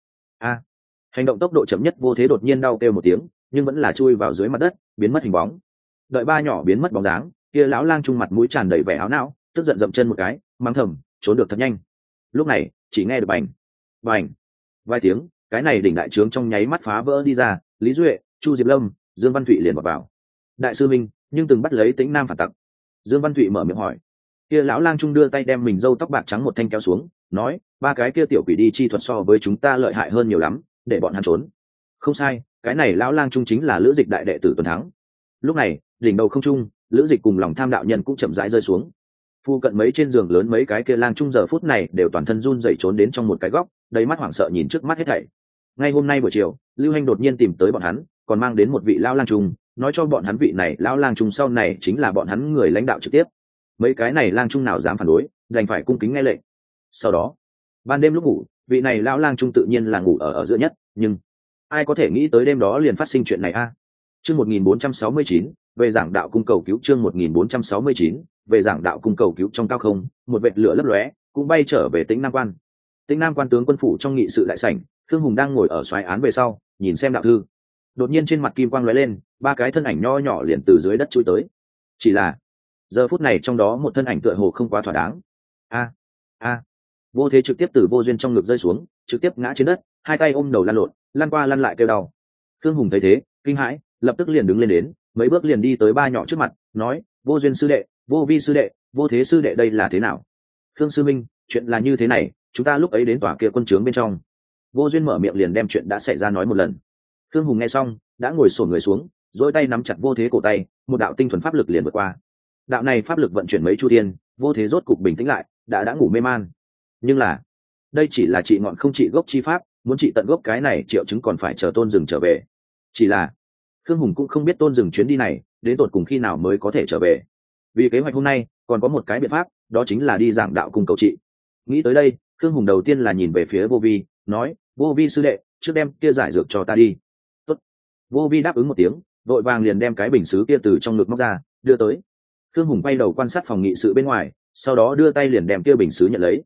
Hành động tốc độ chậm nhất Vô Thế đột nhiên đau kêu một tiếng, nhưng vẫn là chui vào dưới mặt đất, biến mất hình bóng. Đợi ba nhỏ biến mất bóng dáng, kia lão lang trung mặt mũi tràn đầy vẻ áo não, tức giận dậm chân một cái, mắng thầm, trốn được thật nhanh. Lúc này, chỉ nghe được bành, bành, vài tiếng, cái này đỉnh đại trướng trong nháy mắt phá vỡ đi ra, Lý Duệ, Chu Diệp Lâm, Dương Văn Thụy liền vào vào. Đại sư minh, nhưng từng bắt lấy Tĩnh Nam phản tặc. Dương Văn Thụy mở miệng hỏi. Kia lão lang trung đưa tay đem mình râu tóc bạc trắng một thanh kéo xuống, nói, ba cái kia tiểu quỷ đi chi thuật so với chúng ta lợi hại hơn nhiều lắm, để bọn hắn trốn. Không sai, cái này lão lang trung chính là Lữ Dịch đại đệ tử Tuần Thắng. Lúc này, đỉnh đầu không trung, Lữ Dịch cùng lòng tham đạo nhân cũng chậm rãi rơi xuống. Phu cận mấy trên giường lớn mấy cái kia lang trung giờ phút này đều toàn thân run rẩy trốn đến trong một cái góc, đầy mắt hoảng sợ nhìn trước mắt hết thảy. Ngay hôm nay buổi chiều, Lưu Hành đột nhiên tìm tới bọn hắn, còn mang đến một vị lão lang trung, nói cho bọn hắn vị này lão lang trung sau này chính là bọn hắn người lãnh đạo trực tiếp. Mấy cái này lang trung nào dám phản đối, đành phải cung kính nghe lệnh. Sau đó, ban đêm lúc ngủ, vị này lão lang trung tự nhiên là ngủ ở giữa nhất, nhưng ai có thể nghĩ tới đêm đó liền phát sinh chuyện này a. Chương 1469, về giảng đạo cung cầu cứu. Chương 1469, về giảng đạo cung cầu cứu. Trong cao không, một vệt lửa lấp lóe, cũng bay trở về Tĩnh Nam quan. Tĩnh Nam quan tướng quân phủ trong nghị sự đại sảnh, Khương Hùng đang ngồi ở xoáy án về sau, nhìn xem đạo thư. Đột nhiên trên mặt kim quang lóe lên, ba cái thân ảnh nho nhỏ liền từ dưới đất chui tới. Chỉ là giờ phút này trong đó một thân ảnh tựa hồ không quá thỏa đáng. Vô Thế trực tiếp từ Vô Duyên trong ngực rơi xuống, trực tiếp ngã trên đất, hai tay ôm đầu lăn lộn, lăn qua lăn lại kêu đau. Khương Hùng thấy thế, kinh hãi, lập tức liền đứng lên đến, mấy bước liền đi tới ba nhỏ trước mặt, nói, Vô Duyên sư đệ, Vô Vi sư đệ, Vô Thế sư đệ đây là thế nào? Khương sư minh, chuyện là như thế này, chúng ta lúc ấy đến tòa kia quân trướng bên trong. Vô Duyên mở miệng liền đem chuyện đã xảy ra nói một lần. Khương Hùng nghe xong, đã ngồi xổm người xuống, duỗi tay nắm chặt Vô Thế cổ tay, một đạo tinh thuần pháp lực liền vượt qua. Đạo này pháp lực vận chuyển mấy chu thiên, Vô Thế rốt cục bình tĩnh lại, đã ngủ mê man. Nhưng là, đây chỉ là trị ngọn không trị gốc chi pháp, muốn trị tận gốc cái này triệu chứng còn phải chờ Tôn Dừng trở về. Chỉ là Khương Hùng cũng không biết Tôn Dừng chuyến đi này đến tột cùng khi nào mới có thể trở về. Vì kế hoạch hôm nay còn có một cái biện pháp, đó chính là đi giảng đạo cung cầu trị. Nghĩ tới đây, Khương Hùng đầu tiên là nhìn về phía Vô Vi, nói, Vô Vi sư đệ, trước đem kia giải dược cho ta đi. Tốt. Vô Vi đáp ứng một tiếng, vội vàng liền đem cái bình sứ kia từ trong ngực móc ra, đưa tới. Khương Hùng quay đầu quan sát phòng nghị sự bên ngoài, sau đó đưa tay liền đem kia bình sứ nhận lấy.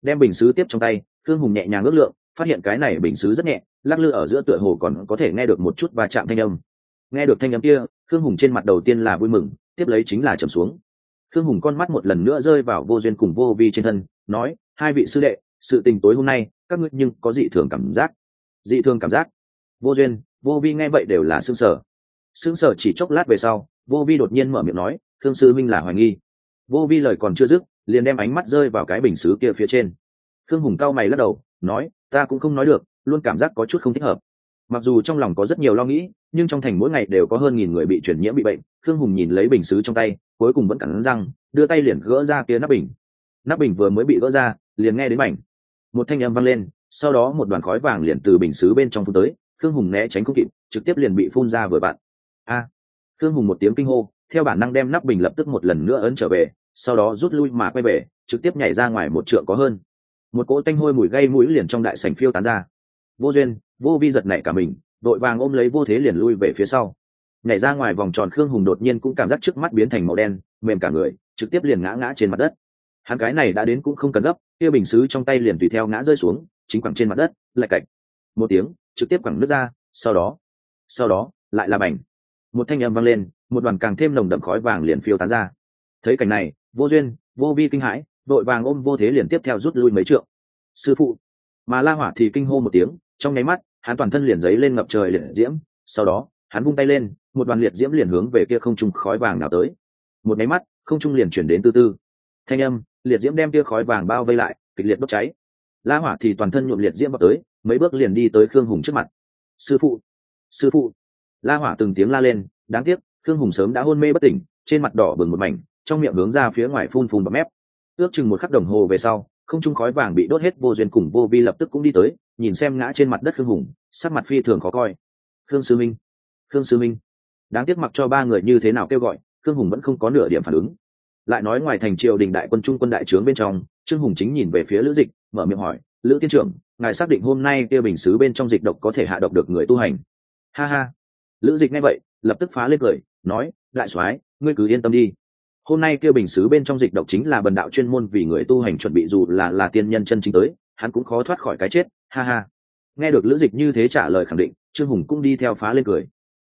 đem bình sứ tiếp trong tay, Khương Hùng nhẹ nhàng ước lượng, phát hiện cái này bình sứ rất nhẹ, lắc lư ở giữa tựa hồ còn có thể nghe được một chút va chạm thanh âm. Nghe được thanh âm kia, Khương Hùng trên mặt đầu tiên là vui mừng, tiếp lấy chính là trầm xuống. Khương Hùng con mắt một lần nữa rơi vào Vô Duyên cùng Vô Vi trên thân, nói: hai vị sư đệ, sự tình tối hôm nay các ngươi nhưng có dị thường cảm giác? Dị thường cảm giác? Vô Duyên, Vô Vi nghe vậy đều là sững sờ. Sững sờ chỉ chốc lát về sau, Vô Vi đột nhiên mở miệng nói: Khương sư minh là hoài nghi. Vô Vi lời còn chưa dứt, liền đem ánh mắt rơi vào cái bình sứ kia phía trên. Khương Hùng cau mày lắc đầu, nói: ta cũng không nói được, luôn cảm giác có chút không thích hợp. Mặc dù trong lòng có rất nhiều lo nghĩ, nhưng trong thành mỗi ngày đều có hơn 1000 người bị truyền nhiễm bị bệnh. Khương Hùng nhìn lấy bình sứ trong tay, cuối cùng vẫn cắn răng, đưa tay liền gỡ ra kia nắp bình. Nắp bình vừa mới bị gỡ ra, liền nghe đến bảnh một thanh âm vang lên, sau đó một đoàn khói vàng liền từ bình sứ bên trong phun tới. Khương Hùng né tránh không kịp, trực tiếp liền bị phun ra vừa vặn. A! Khương Hùng một tiếng kinh hô, theo bản năng đem nắp bình lập tức một lần nữa ấn trở về, sau đó rút lui mà quay về, trực tiếp nhảy ra ngoài 1 trượng có hơn. Một cỗ tanh hôi mùi gây mũi liền trong đại sảnh phiêu tán ra. Vô Duyên, Vô Vi giật nảy cả mình, đội vàng ôm lấy Vô Thế liền lui về phía sau. Nhảy ra ngoài vòng tròn, Khương Hùng đột nhiên cũng cảm giác trước mắt biến thành màu đen, mềm cả người, trực tiếp liền ngã trên mặt đất. Hắn cái này đã đến cũng không cần gấp, kia bình sứ trong tay liền tùy theo ngã rơi xuống, chính quẳng trên mặt đất, lạch cạch một tiếng, trực tiếp quẳng nứt ra, sau đó lại là bành một thanh âm vang lên, một đoàn càng thêm nồng đậm khói vàng liền phiêu tán ra. Thấy cảnh này, Vô Duyên, Vô Vi kinh hãi, đội vàng ôm Vô Thế liền tiếp theo rút lui mấy trượng. Sư phụ! Mà La Hỏa thì kinh hô một tiếng, trong nháy mắt, hắn toàn thân liền giấy lên ngập trời liệt diễm, sau đó, hắn vung tay lên, một đoàn liệt diễm liền hướng về kia không trung khói vàng nào tới. Một nháy mắt, không trung liền chuyển đến từ từ thanh âm, liệt diễm đem kia khói vàng bao vây lại, kịch liệt đốt cháy. La Hỏa thì toàn thân nhuộm liệt diễm vào tới, mấy bước liền đi tới Khương Hùng trước mặt. Sư phụ! Sư phụ! La Hỏa từng tiếng la lên, đáng tiếc, Khương Hùng sớm đã hôn mê bất tỉnh, trên mặt đỏ bừng một mảnh, trong miệng hướng ra phía ngoài phun phun bọt mép. Ước chừng 1 khắc đồng hồ về sau, không trung khói vàng bị đốt hết. Vô Duyên cùng Vô Vi lập tức cũng đi tới, nhìn xem ngã trên mặt đất Khương Hùng, sắc mặt phi thường khó coi. Khương sư minh! Khương sư minh! Đáng tiếc mặc cho 3 người như thế nào kêu gọi, Khương Hùng vẫn không có nửa điểm phản ứng. Lại nói ngoài thành triều đình đại quân trung quân đại trướng bên trong, Trương Hùng chính nhìn về phía Lữ Dịch, mở miệng hỏi: Lữ tiên trưởng, ngài xác định hôm nay kia bình sứ bên trong dịch độc có thể hạ độc được người tu hành? Ha ha! Lữ Dịch nghe vậy, lập tức phá lên cười, nói: đại soái, ngươi cứ yên tâm đi. Hôm nay kia bình sứ bên trong dịch độc chính là bần đạo chuyên môn vì người tu hành chuẩn bị, dù là tiên nhân chân chính tới, hắn cũng khó thoát khỏi cái chết. Ha ha! Nghe được Lữ Dịch như thế trả lời khẳng định, Trương Hùng cũng đi theo phá lên cười.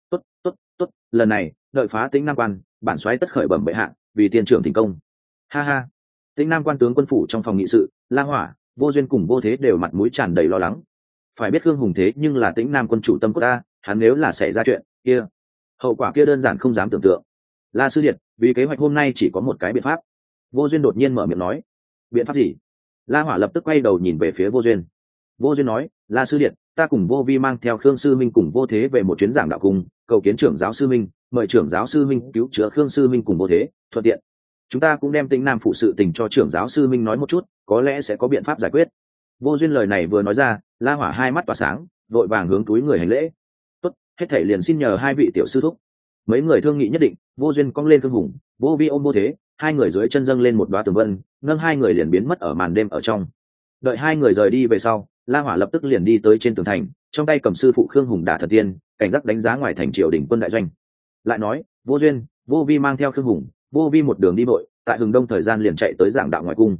Tốt, lần này đợi phá Tĩnh Nam quan, bản soái tất khởi bẩm bệ hạ, vì tiên trưởng thành công. Ha ha! Tĩnh Nam quan tướng quân phủ trong phòng nghị sự, La Hỏa, Vô Duyên cùng Vô Thế đều mặt mũi tràn đầy lo lắng. Phải biết Khương Hùng thế nhưng là Tĩnh Nam quân chủ tâm cốt ta, hắn nếu là xảy ra chuyện kia, hậu quả kia đơn giản không dám tưởng tượng. La sư điệt, vì kế hoạch hôm nay chỉ có một cái biện pháp. Vô Duyên đột nhiên mở miệng nói. Biện pháp gì? La Hỏa lập tức quay đầu nhìn về phía Vô Duyên. Vô Duyên nói: La sư điệt, ta cùng Vô Vi mang theo Khương sư minh cùng Vô Thế về một chuyến giảng đạo cung, cầu kiến trưởng giáo sư minh, mời trưởng giáo sư minh cứu chữa Khương sư minh cùng Vô Thế, thuận tiện chúng ta cũng đem Tĩnh Nam phụ sự tình cho trưởng giáo sư minh nói một chút, có lẽ sẽ có biện pháp giải quyết. Vô Duyên lời này vừa nói ra, La Hỏa hai mắt tỏa sáng, vội vàng hướng túi người hành lễ. Tốt, hết thảy liền xin nhờ hai vị tiểu sư thúc. Mấy người thương nghị nhất định. Vô Duyên cong lên Khương Hùng, Vô Vi ôm Vô Thế, hai người dưới chân dâng lên một đóa tường vân, nâng hai người liền biến mất ở màn đêm ở trong. Đợi hai người rời đi về sau, La Hỏa lập tức liền đi tới trên tường thành, trong tay cầm sư phụ Khương Hùng Đả Thần Tiên, cảnh giác đánh giá ngoài thành triều đình quân đại doanh. Lại nói, Vô Duyên, Vô Vi mang theo Khương Hùng, Vô Vi một đường đi vội, tại Hừng Đông thời gian liền chạy tới giảng đạo ngoài cung.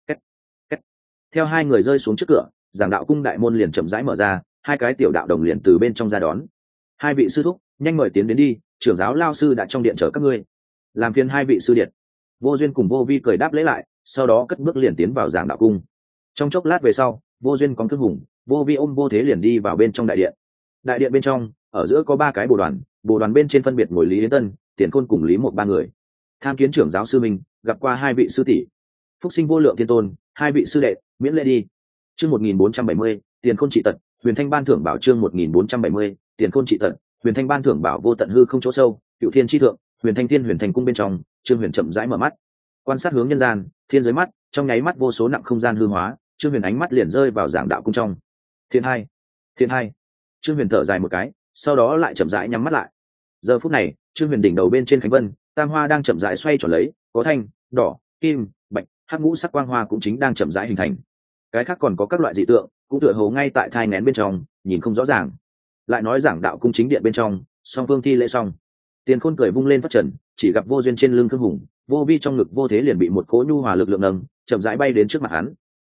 Theo hai người rơi xuống trước cửa, giảng đạo cung đại môn liền chậm rãi mở ra, hai cái tiểu đạo đồng liền từ bên trong ra đón. Hai vị sư thúc, nhanh mời tiến đến đi, trưởng giáo lao sư đã trong điện chờ các ngươi. Làm phiền hai vị sư điện. Vô Duyên cùng Vô Vi cười đáp lễ lại, sau đó cất bước liền tiến vào giảng đạo cung. Trong chốc lát về sau, Vô Duyên có Khương Hùng, Vô Vi ôm Vô Thế liền đi vào bên trong đại điện. Đại điện bên trong, ở giữa có 3 cái bồ đoàn bên trên phân biệt ngồi Lý Yến Tân, Tiền Khôn cùng Lý Mộ 3 người. Tham kiến trưởng giáo sư minh, gặp qua hai vị sư tỷ. Phúc sinh vô lượng thiên tôn, hai vị sư đệ, miễn lễ đi. Chương 1470, Tiền Khôn trị tận, Huyền Thanh ban thưởng bảo chương 1470, Tiền Khôn trị tận, Huyền Thanh ban thưởng bảo vô tận hư không chỗ sâu, Cựu Thiên chi thượng, Huyền Thanh Thiên Huyền Thành cung bên trong, Trương Huyền chậm rãi mở mắt, quan sát hướng nhân gian, thiên giới mắt, trong nháy mắt vô số nặng không gian hư hóa, Trương Huyền ánh mắt liền rơi vào giảng đạo cung trong. Thiên hai. Trương Huyền thở dài một cái, sau đó lại chậm rãi nhắm mắt lại. Giờ phút này, Trương Huyền đỉnh đầu bên trên khánh vân, tam hoa đang chậm rãi xoay tròn lấy, có thanh, đỏ, kim, bạch, hắc ngũ sắc quang hoa cũng chính đang chậm rãi hình thành. Cái khác còn có các loại dị tượng, cũng tựa hồ ngay tại thai nghén bên trong, nhìn không rõ ràng. Lại nói giảng đạo cung chính điện bên trong, song phương thi lễ xong, Tiền Khôn cười vung lên phát trần, chỉ gặp Vô Duyên trên lưng Khương Hùng, Vô Vi trong ngực Vô Thế liền bị một cỗ nhu hòa lực lượng nâng, chậm rãi bay đến trước mặt hắn.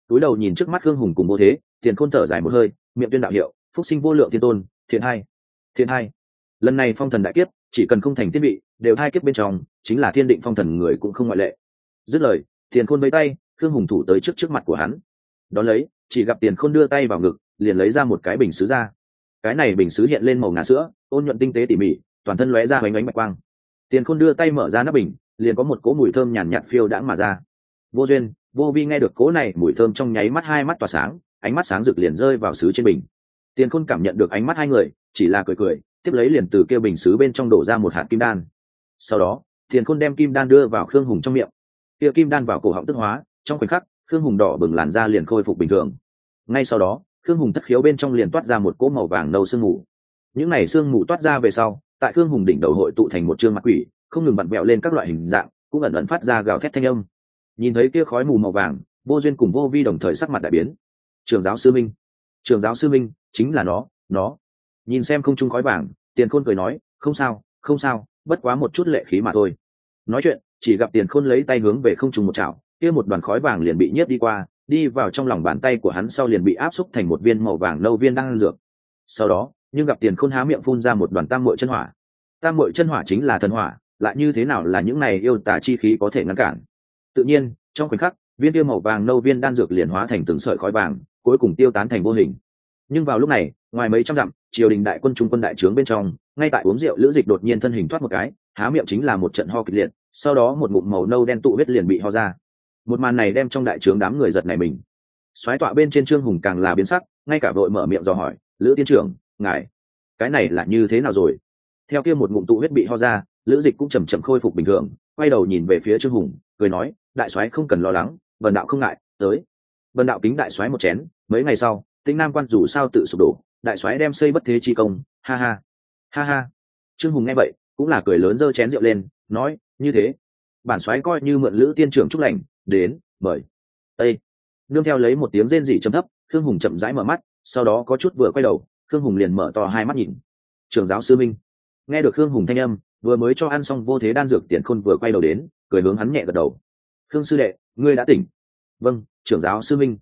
túi đầu nhìn trước mắt khương hùng cùng vô thế, Tiền Khôn thở dài một hơi, miệng tuyên đạo hiệu, phúc sinh vô lượng thiên tôn, thiện hai, thiện hai. Lần này phong thần đại kiếp, chỉ cần không thành thiết bị, đều hai kiếp bên trong, chính là thiên định phong thần người cũng không ngoại lệ. Dứt lời, Tiền Khôn vẫy tay, khương hùng thủ tới trước mặt của hắn. Đón lấy, chỉ gặp Tiền Khôn đưa tay vào ngực, liền lấy ra một cái bình sứ ra. Cái này bình sứ hiện lên màu ngà sữa, ôn nhuận tinh tế tỉ mỉ, toàn thân lóe ra ánh ánh bạch quang. Tiền Khôn đưa tay mở ra nắp bình, liền có một cỗ mùi thơm nhàn nhạt phiêu đãng mà ra. Vô duyên, vô vi nghe được cỗ này mùi thơm trong nháy mắt hai mắt tỏa sáng, ánh mắt sáng rực liền rơi vào sứ trên bình. Tiền Khôn cảm nhận được ánh mắt hai người, chỉ là cười cười, tiếp lấy liền từ kêu bình sứ bên trong đổ ra một hạt kim đan. Sau đó, Tiền Khôn đem kim đan đưa vào khương hùng trong miệng. Kia kim đan vào cổ họng tức hóa, trong khoảnh khắc, khương hùng đỏ bừng làn da liền khôi phục bình thường. Ngay sau đó, khương hùng thất khiếu bên trong liền toát ra một cỗ màu vàng nâu sương mù. Những này sương mù toát ra về sau, tại khương hùng đỉnh đầu hội tụ thành một trương mặt quỷ, không ngừng vặn vẹo lên các loại hình dạng, cũng ẩn ẩn phát ra gào thét thanh âm. Nhìn thấy kia khói mù màu vàng, vô duyên cùng vô vi đồng thời sắc mặt đại biến. Trường giáo sư minh, trường giáo sư minh, chính là nó. Nhìn xem không trung khói vàng, Tiền Khôn cười nói, không sao, không sao, bất quá một chút lệ khí mà thôi. Nói chuyện, chỉ gặp Tiền Khôn lấy tay hướng về không trung một chảo, kia một đoàn khói vàng liền bị nhiếp đi qua, đi vào trong lòng bàn tay của hắn sau liền bị áp xúc thành một viên màu vàng nâu viên đang dược. Sau đó, nhưng gặp Tiền Khôn há miệng phun ra một đoàn tam muội chân hỏa. Tam muội chân hỏa chính là thần hỏa, lại như thế nào là những này yêu tà chi khí có thể ngăn cản? Tự nhiên, trong khoảnh khắc, viên tiêu màu vàng nâu viên đan dược liền hóa thành từng sợi khói vàng, cuối cùng tiêu tán thành vô hình. Nhưng vào lúc này, ngoài mấy trăm dặm, triều đình đại quân trung quân đại trướng bên trong, ngay tại uống rượu lữ dịch đột nhiên thân hình thoát một cái, há miệng chính là một trận ho kịch liệt, sau đó một ngụm màu nâu đen tụ huyết liền bị ho ra. Một màn này đem trong đại trướng đám người giật nảy mình. Soái tọa bên trên Trương Hùng càng là biến sắc, ngay cả vội mở miệng dò hỏi, lữ tiên trưởng, ngài, cái này là như thế nào rồi? Theo kia một ngụm tụ huyết bị ho ra, lữ dịch cũng chậm chậm khôi phục bình thường, quay đầu nhìn về phía Trương Hùng, cười nói, đại soái không cần lo lắng, vân đạo không ngại, tới. Vân đạo kính đại soái một chén. Mấy ngày sau, Tĩnh Nam quan dù sao tự sụp đổ, đại soái đem xây bất thế chi công, ha ha, ha ha. Trương Hùng nghe vậy, cũng là cười lớn giơ chén rượu lên, nói, như thế, bản soái coi như mượn lữ tiên trưởng chúc lành, đến, mời. Ê! Nương theo lấy một tiếng rên rỉ trầm thấp, Khương Hùng chậm rãi mở mắt, sau đó có chút vừa quay đầu, Khương Hùng liền mở to hai mắt nhìn. Trường giáo sư minh. Nghe được Khương Hùng thanh âm, vừa mới cho ăn xong vô thế đan dược, Tiền Khôn vừa quay đầu đến, cười hướng hắn nhẹ gật đầu. Khương sư đệ, ngươi đã tỉnh. Vâng, trưởng giáo sư minh,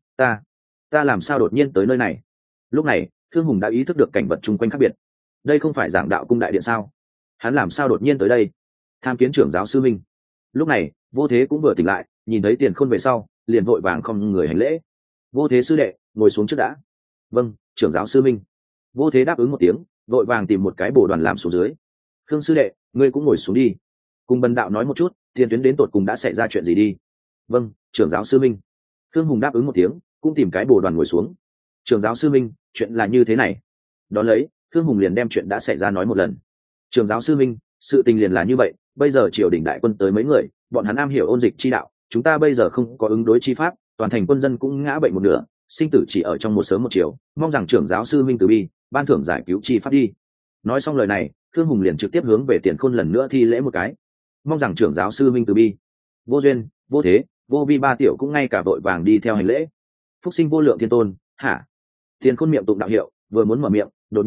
ta làm sao đột nhiên tới nơi này? Lúc này, Khương Hùng đã ý thức được cảnh vật chung quanh khác biệt. Đây không phải giảng đạo cung đại điện sao? Hắn làm sao đột nhiên tới đây? Tham kiến trưởng giáo sư minh. Lúc này, vô thế cũng vừa tỉnh lại, nhìn thấy Tiền Khôn về sau, liền vội vàng không người hành lễ. Vô thế sư đệ, ngồi xuống trước đã. Vâng, trưởng giáo sư minh. Vô thế đáp ứng một tiếng, vội vàng tìm một cái bồ đoàn làm xuống dưới. Khương sư đệ, ngươi cũng ngồi xuống đi, cùng Bần đạo nói một chút, tiền tuyến đến tột cùng đã xảy ra chuyện gì đi. Vâng, trưởng giáo sư minh. Khương Hùng đáp ứng một tiếng, cũng tìm cái bồ đoàn ngồi xuống. Trưởng giáo sư minh, chuyện là như thế này. Đón lấy, Khương Hùng liền đem chuyện đã xảy ra nói một lần. Trưởng giáo sư minh, sự tình liền là như vậy, bây giờ triều đình đại quân tới mấy người, bọn hắn am hiểu ôn dịch chi đạo, chúng ta bây giờ không có ứng đối chi pháp, toàn thành quân dân cũng ngã bệnh một nửa, sinh tử chỉ ở trong một sớm một chiều, mong rằng trưởng giáo sư minh từ bi, ban thưởng giải cứu chi pháp đi. Nói xong lời này, Khương Hùng liền trực tiếp hướng về Tiền Khôn lần nữa thi lễ một cái, mong rằng trưởng giáo sư minh từ bi. Vô duyên, vô thế, vô vi ba tiểu cũng ngay cả vội vàng đi theo hành lễ. Phúc sinh vô lượng thiên tôn, hả? Tiền Khôn miệng tụng đạo hiệu, vừa muốn mở miệng,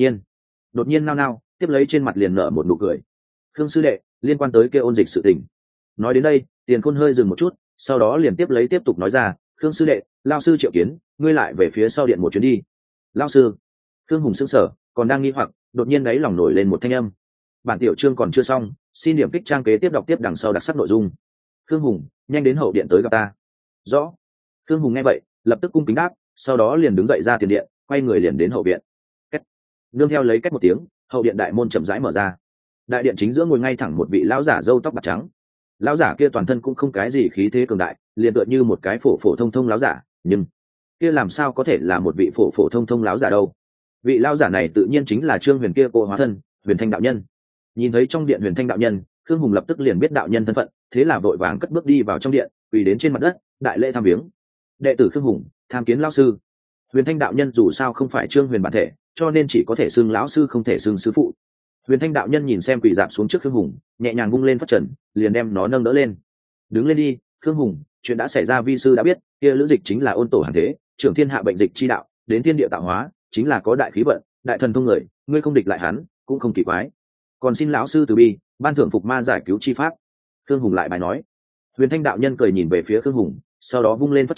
đột nhiên nao nao, tiếp lấy trên mặt liền nở một nụ cười. Khương sư đệ, liên quan tới kia ôn dịch sự tình. Nói đến đây, Tiền Khôn hơi dừng một chút, sau đó liền tiếp tục nói ra, Khương sư đệ, lao sư triệu kiến, ngươi lại về phía sau điện một chuyến đi. Lao sư. Khương Hùng sững sờ, còn đang nghi hoặc, đột nhiên đáy lòng nổi lên một thanh âm. Bản tiểu chương còn chưa xong, xin điểm kích trang kế tiếp đọc tiếp đằng sau đặc sắc nội dung. Khương Hùng, nhanh đến hậu điện tới gặp ta. Rõ. Khương Hùng nghe vậy, lập tức cung kính đáp, sau đó liền đứng dậy ra tiền điện, quay người liền đến hậu viện. Nương theo lấy cách một tiếng, hậu điện đại môn chậm rãi mở ra. Đại điện chính giữa ngồi ngay thẳng một vị lão giả râu tóc bạc trắng. Lão giả kia toàn thân cũng không cái gì khí thế cường đại, liền tựa như một cái phổ thông lão giả, nhưng kia làm sao có thể là một vị phổ thông lão giả đâu? Vị lão giả này tự nhiên chính là Trương Huyền kia cô hóa thân, Huyền Thanh đạo nhân. Nhìn thấy trong điện Huyền Thanh đạo nhân, Khương Hùng lập tức liền biết đạo nhân thân phận, thế là vội vàng cất bước đi vào trong điện, quỳ đến trên mặt đất, đại lễ tham viếng. Đệ tử Khương Hùng, tham kiến lão sư. Huyền Thanh đạo nhân dù sao không phải Trương Huyền bản thể, cho nên chỉ có thể xưng lão sư không thể xưng sư phụ. Huyền Thanh đạo nhân nhìn xem quỳ dạp xuống trước Khương Hùng, nhẹ nhàng vung lên phất trần, liền đem nó nâng đỡ lên. Đứng lên đi, Khương Hùng, chuyện đã xảy ra vi sư đã biết, kia lữ dịch chính là ôn tổ hàng thế, trưởng thiên hạ bệnh dịch chi đạo, đến thiên địa tạo hóa, chính là có đại khí vận, đại thần thông người, ngươi không địch lại hắn, cũng không kỳ quái. Còn xin lão sư từ bi, ban thưởng phục ma giải cứu chi pháp. Khương Hùng lại bài nói. Huyền Thanh đạo nhân cười nhìn về phía Khương Hùng, sau đó vung lên phất trần,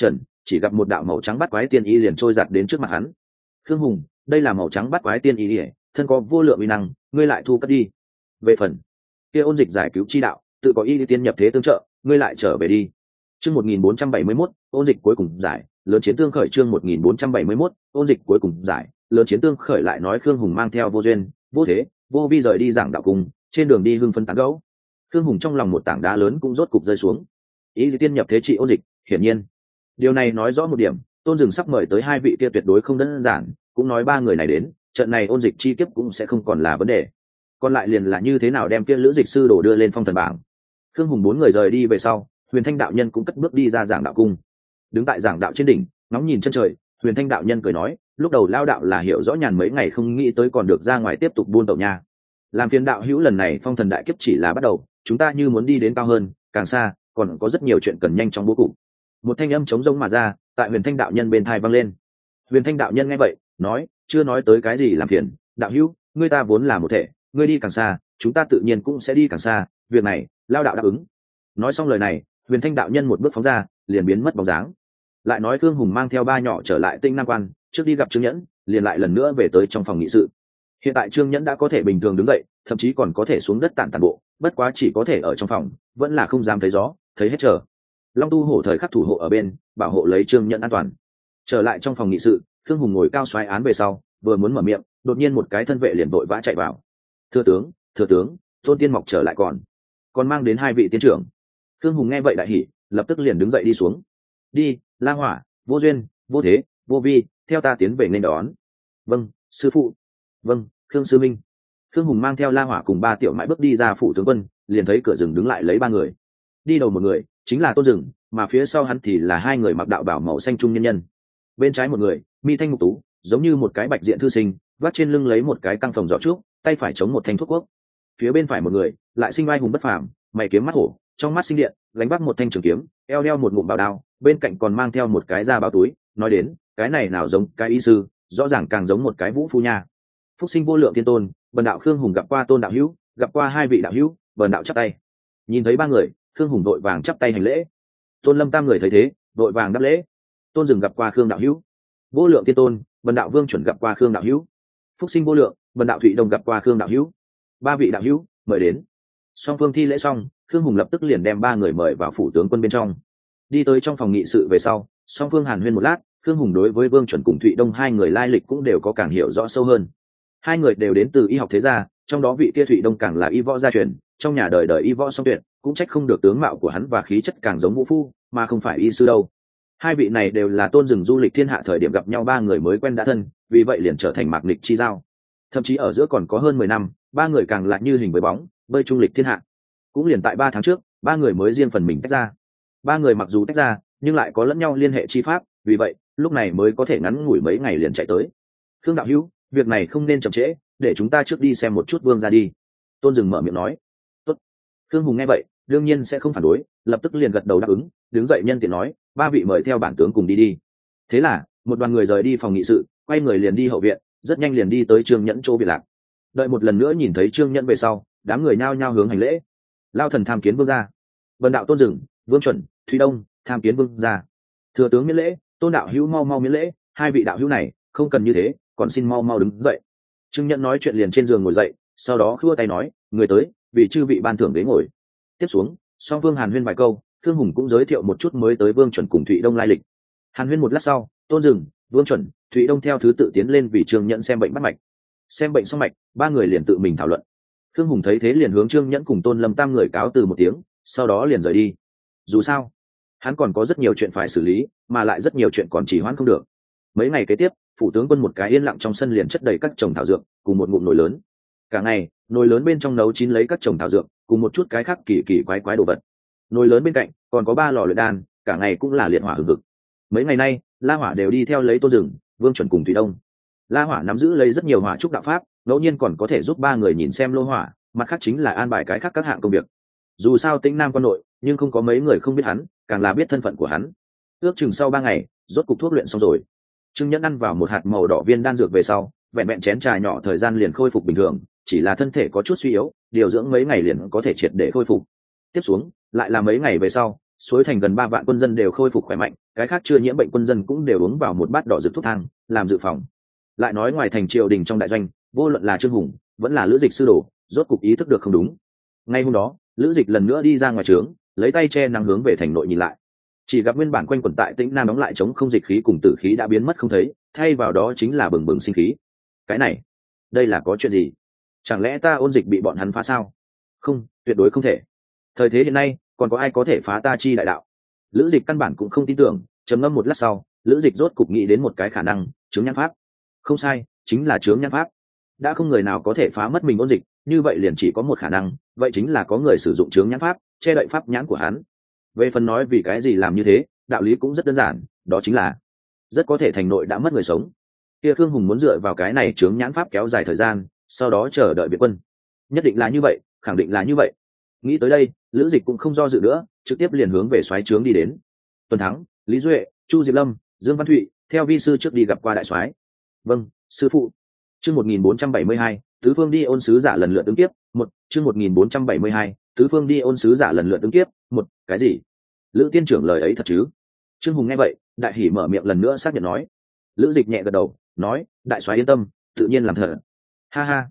chỉ gặp một đạo màu trắng bắt quái tiên y liền trôi giạt đến trước mặt hắn. Khương Hùng, đây là màu trắng bắt quái tiên y, thân có vô lượng uy năng, ngươi lại thu cất đi. Về phần kia ôn dịch giải cứu chi đạo, tự có y tiên nhập thế tương trợ, ngươi lại trở về đi. Chương 1471, ôn dịch cuối cùng giải, lớn chiến tương khởi. Chương 1471, ôn dịch cuối cùng giải, lớn chiến tương khởi. Lại nói Khương Hùng mang theo vô duyên, vô thế, vô vi rời đi giảng đạo cùng, trên đường đi hưng phấn tán gẫu. Khương Hùng trong lòng một tảng đá lớn cũng rốt cục rơi xuống. Y tiên nhập thế trị ôn dịch, hiển nhiên điều này nói rõ một điểm, Tôn Dừng sắp mời tới hai vị kia tuyệt đối không đơn giản, cũng nói ba người này đến, trận này ôn dịch chi kiếp cũng sẽ không còn là vấn đề. Còn lại liền là như thế nào đem kia lữ dịch sư đổ đưa lên phong thần bảng. Khương Hùng bốn người rời đi về sau, Huyền Thanh đạo nhân cũng cất bước đi ra giảng đạo cung. Đứng tại giảng đạo trên đỉnh, ngóng nhìn chân trời, Huyền Thanh đạo nhân cười nói, lúc đầu lao đạo là hiểu rõ nhàn mấy ngày không nghĩ tới còn được ra ngoài tiếp tục buôn tẩu nha. Làm phiền đạo hữu, lần này phong thần đại kiếp chỉ là bắt đầu, chúng ta như muốn đi đến cao hơn, càng xa, còn có rất nhiều chuyện cần nhanh chóng bố cục. Một thanh âm trống rỗng mà ra, tại Huyền Thanh đạo nhân bên tai vang lên. Huyền Thanh đạo nhân nghe vậy, nói, chưa nói tới cái gì làm phiền, đạo hữu, ngươi ta vốn là một thể, ngươi đi càng xa, chúng ta tự nhiên cũng sẽ đi càng xa, việc này, lao đạo đáp ứng. Nói xong lời này, Huyền Thanh đạo nhân một bước phóng ra, liền biến mất bóng dáng. Lại nói Khương Hùng mang theo ba nhỏ trở lại Tinh Nam Quan, trước đi gặp Trương Nhẫn, liền lại lần nữa về tới trong phòng nghị sự. Hiện tại Trương Nhẫn đã có thể bình thường đứng dậy, thậm chí còn có thể xuống đất tản bộ, bất quá chỉ có thể ở trong phòng, vẫn là không dám thấy gió, thấy hết trở. Long Tu Hổ thời khắc thủ hộ ở bên, bảo hộ lấy Trương Nhẫn an toàn. Trở lại trong phòng nghị sự, Khương Hùng ngồi cao xoáy án về sau, vừa muốn mở miệng, đột nhiên một cái thân vệ liền vội vã chạy vào. Thưa tướng, Tôn Tiên Mọc trở lại còn mang đến hai vị tiên trưởng. Khương Hùng nghe vậy đại hỉ, lập tức liền đứng dậy đi xuống. Đi, La Hỏa, Vô Duyên, Vô Thế, Vô Vi, theo ta tiến về nên đón. Vâng, sư phụ. Vâng, Khương sư minh. Khương Hùng mang theo La Hỏa cùng ba tiểu mãi bước đi ra phủ tướng quân, liền thấy cửa rừng đứng lại lấy ba người. Đi đầu một người chính là Tôn Dừng, mà phía sau hắn thì là hai người mặc đạo bào màu xanh trung nhân nhân. Bên trái một người, mi thanh mục tú, giống như một cái bạch diện thư sinh, vác trên lưng lấy một cái căng phòng giỏ trúc, tay phải chống một thanh thuốc quốc. Phía bên phải một người, lại sinh vai hùng bất phàm, mày kiếm mắt hổ, trong mắt sinh điện, gánh vác một thanh trường kiếm, eo đeo một ngụm bảo đao, bên cạnh còn mang theo một cái da báo túi. Nói đến, cái này nào giống cái y sư, rõ ràng càng giống một cái vũ phu nha. Phúc sinh vô lượng thiên tôn, bần đạo Khương Hùng gặp qua Tôn đạo hữu, gặp qua hai vị đạo hữu, bần đạo chắp tay. Nhìn thấy ba người, Khương Hùng đội vàng chắp tay hành lễ. Tôn Lâm tam người thấy thế, đội vàng đáp lễ. Tôn Dừng gặp qua Khương đạo hữu. Vô lượng thiên tôn, bần đạo Vương Chuẩn gặp qua Khương đạo hữu. Phúc sinh vô lượng, bần đạo Thụy Đông gặp qua Khương đạo hữu. Ba vị đạo hữu, mời đến. Song phương thi lễ xong, Khương Hùng lập tức liền đem ba người mời vào phủ tướng quân bên trong. Đi tới trong phòng nghị sự về sau, song phương hàn huyên một lát, Khương Hùng đối với Vương Chuẩn cùng Thụy Đông hai người lai lịch cũng đều có càng hiểu rõ sâu hơn. Hai người đều đến từ y học thế gia, trong đó vị kia Thụy Đông càng là y võ gia truyền, trong nhà đời đời y võ song tuyệt, cũng trách không được tướng mạo của hắn và khí chất càng giống vũ phu, mà không phải y sư đâu. Hai vị này đều là Tôn Dừng du lịch thiên hạ thời điểm gặp nhau ba người mới quen đã thân, vì vậy liền trở thành mạc nghịch chi giao. Thậm chí ở giữa còn có hơn 10 năm, ba người càng lại như hình với bóng, bơi trung lịch thiên hạ. Cũng liền tại 3 tháng trước, ba người mới riêng phần mình tách ra. Ba người mặc dù tách ra, nhưng lại có lẫn nhau liên hệ chi pháp, vì vậy, lúc này mới có thể ngắn ngủi mấy ngày liền chạy tới. Khương đạo hữu, việc này không nên chậm trễ, để chúng ta trước đi xem một chút Vương ra đi. Tôn Dừng mở miệng nói. Tốt. Khương Hùng nghe vậy, đương nhiên sẽ không phản đối, lập tức liền gật đầu đáp ứng, đứng dậy nhân tiện nói, ba vị mời theo bản tướng cùng đi đi. Thế là, một đoàn người rời đi phòng nghị sự, quay người liền đi hậu viện, rất nhanh liền đi tới Trương Nhẫn chỗ biệt lạc. Đợi một lần nữa nhìn thấy Trương Nhẫn về sau, đám người nhao nhao hướng hành lễ. Lao thần tham kiến Vương gia. Vân đạo Tôn Dừng, Vương Chuẩn, Thúy Đông, tham kiến Vương gia. Thừa tướng miễn lễ, Tôn đạo hữu mau mau miễn lễ, hai vị đạo hữu này không cần như thế, còn xin mau mau đứng dậy. Trương Nhẫn nói chuyện liền trên giường ngồi dậy, sau đó khua tay nói, người tới, vì chư vị ban thưởng ghế ngồi. Tiếp xuống, song Vương hàn huyên vài câu, Thương Hùng cũng giới thiệu một chút mới tới Vương Chuẩn cùng Thụy Đông lai lịch. Hàn huyên một lát sau, Tôn Dừng, Vương Chuẩn, Thụy Đông theo thứ tự tiến lên vì Trương Nhẫn xem bệnh bắt mạch. Xem bệnh xong mạch, ba người liền tự mình thảo luận. Thương Hùng thấy thế liền hướng Trương Nhẫn cùng Tôn Lâm tam người cáo từ một tiếng, sau đó liền rời đi. Dù sao, hắn còn có rất nhiều chuyện phải xử lý, mà lại rất nhiều chuyện còn trì hoãn không được. Mấy ngày kế tiếp, phủ tướng quân một cái yên lặng trong sân liền chất đầy các chồng thảo dược, cùng một ngụm nồi lớn. Cả ngày, nồi lớn bên trong nấu chín lấy các chồng thảo dược, cùng một chút cái khác kỳ kỳ quái quái đồ vật. Nồi lớn bên cạnh còn có 3 lò luyện đan, cả ngày cũng là liệt hỏa hừng hực. Mấy ngày nay, La Hỏa đều đi theo lấy Tôn Dừng, Vương Chuẩn cùng Thủy Đông. La Hỏa nắm giữ lấy rất nhiều hỏa trúc đạo pháp, ngẫu nhiên còn có thể giúp 3 người nhìn xem lô hỏa, mặt khác chính là an bài cái khác các hạng công việc. Dù sao Tĩnh Nam quan nội, nhưng không có mấy người không biết hắn, càng là biết thân phận của hắn. Ước chừng sau 3 ngày, rốt cục thuốc luyện xong rồi. Trương Nhẫn ăn vào một hạt màu đỏ viên đan dược về sau, vẹn vẹn chén trà nhỏ thời gian liền khôi phục bình thường, chỉ là thân thể có chút suy yếu, điều dưỡng mấy ngày liền có thể triệt để khôi phục. Tiếp xuống, lại là mấy ngày về sau, suối thành gần 3 vạn quân dân đều khôi phục khỏe mạnh, cái khác chưa nhiễm bệnh quân dân cũng đều uống vào một bát đỏ rực thuốc thang làm dự phòng. Lại nói ngoài thành triều đình trong đại doanh, vô luận là Trương Hùng vẫn là Lữ Dịch sư đồ, rốt cục ý thức được không đúng. Ngay hôm đó, Lữ Dịch lần nữa đi ra ngoài trướng, lấy tay che nắng hướng về thành nội nhìn lại, chỉ gặp nguyên bản quanh quẩn tại Tĩnh Nam đóng lại chống không dịch khí cùng tử khí đã biến mất không thấy, thay vào đó chính là bừng bừng sinh khí. Cái này, đây là có chuyện gì? Chẳng lẽ ta ôn dịch bị bọn hắn phá sao? Không, tuyệt đối không thể. Thời thế hiện nay, còn có ai có thể phá ta chi đại đạo? Lữ Dịch căn bản cũng không tin tưởng, trầm ngâm một lát sau, Lữ Dịch rốt cục nghĩ đến một cái khả năng, chướng nhãn pháp. Không sai, chính là chướng nhãn pháp. Đã không người nào có thể phá mất mình ôn dịch, như vậy liền chỉ có một khả năng, vậy chính là có người sử dụng chướng nhãn pháp che đậy pháp nhãn của hắn. Về phần nói vì cái gì làm như thế, đạo lý cũng rất đơn giản, đó chính là rất có thể thành nội đã mất người sống. Kia Khương Hùng muốn dựa vào cái này chướng nhãn pháp kéo dài thời gian, sau đó chờ đợi viện quân. Nhất định là như vậy, khẳng định là như vậy. Nghĩ tới đây, Lữ Dịch cũng không do dự nữa, trực tiếp liền hướng về soái trướng đi đến. Tuần Thắng, Lý Duệ, Chu Diệp Lâm, Dương Văn Thụy theo vi sư trước đi gặp qua đại soái. Vâng, sư phụ. Chương 1472, tứ phương đi ôn sứ giả lần lượt ứng kiếp. Chương 1472, tứ phương đi ôn sứ giả lần lượt ứng kiếp. Cái gì? Lữ tiên trưởng lời ấy thật chứ? Trương Hùng nghe vậy, đại hỉ mở miệng lần nữa xác nhận nói. Lữ Dịch nhẹ gật đầu, nói, đại soái yên tâm, tự nhiên làm thật. Ha ha,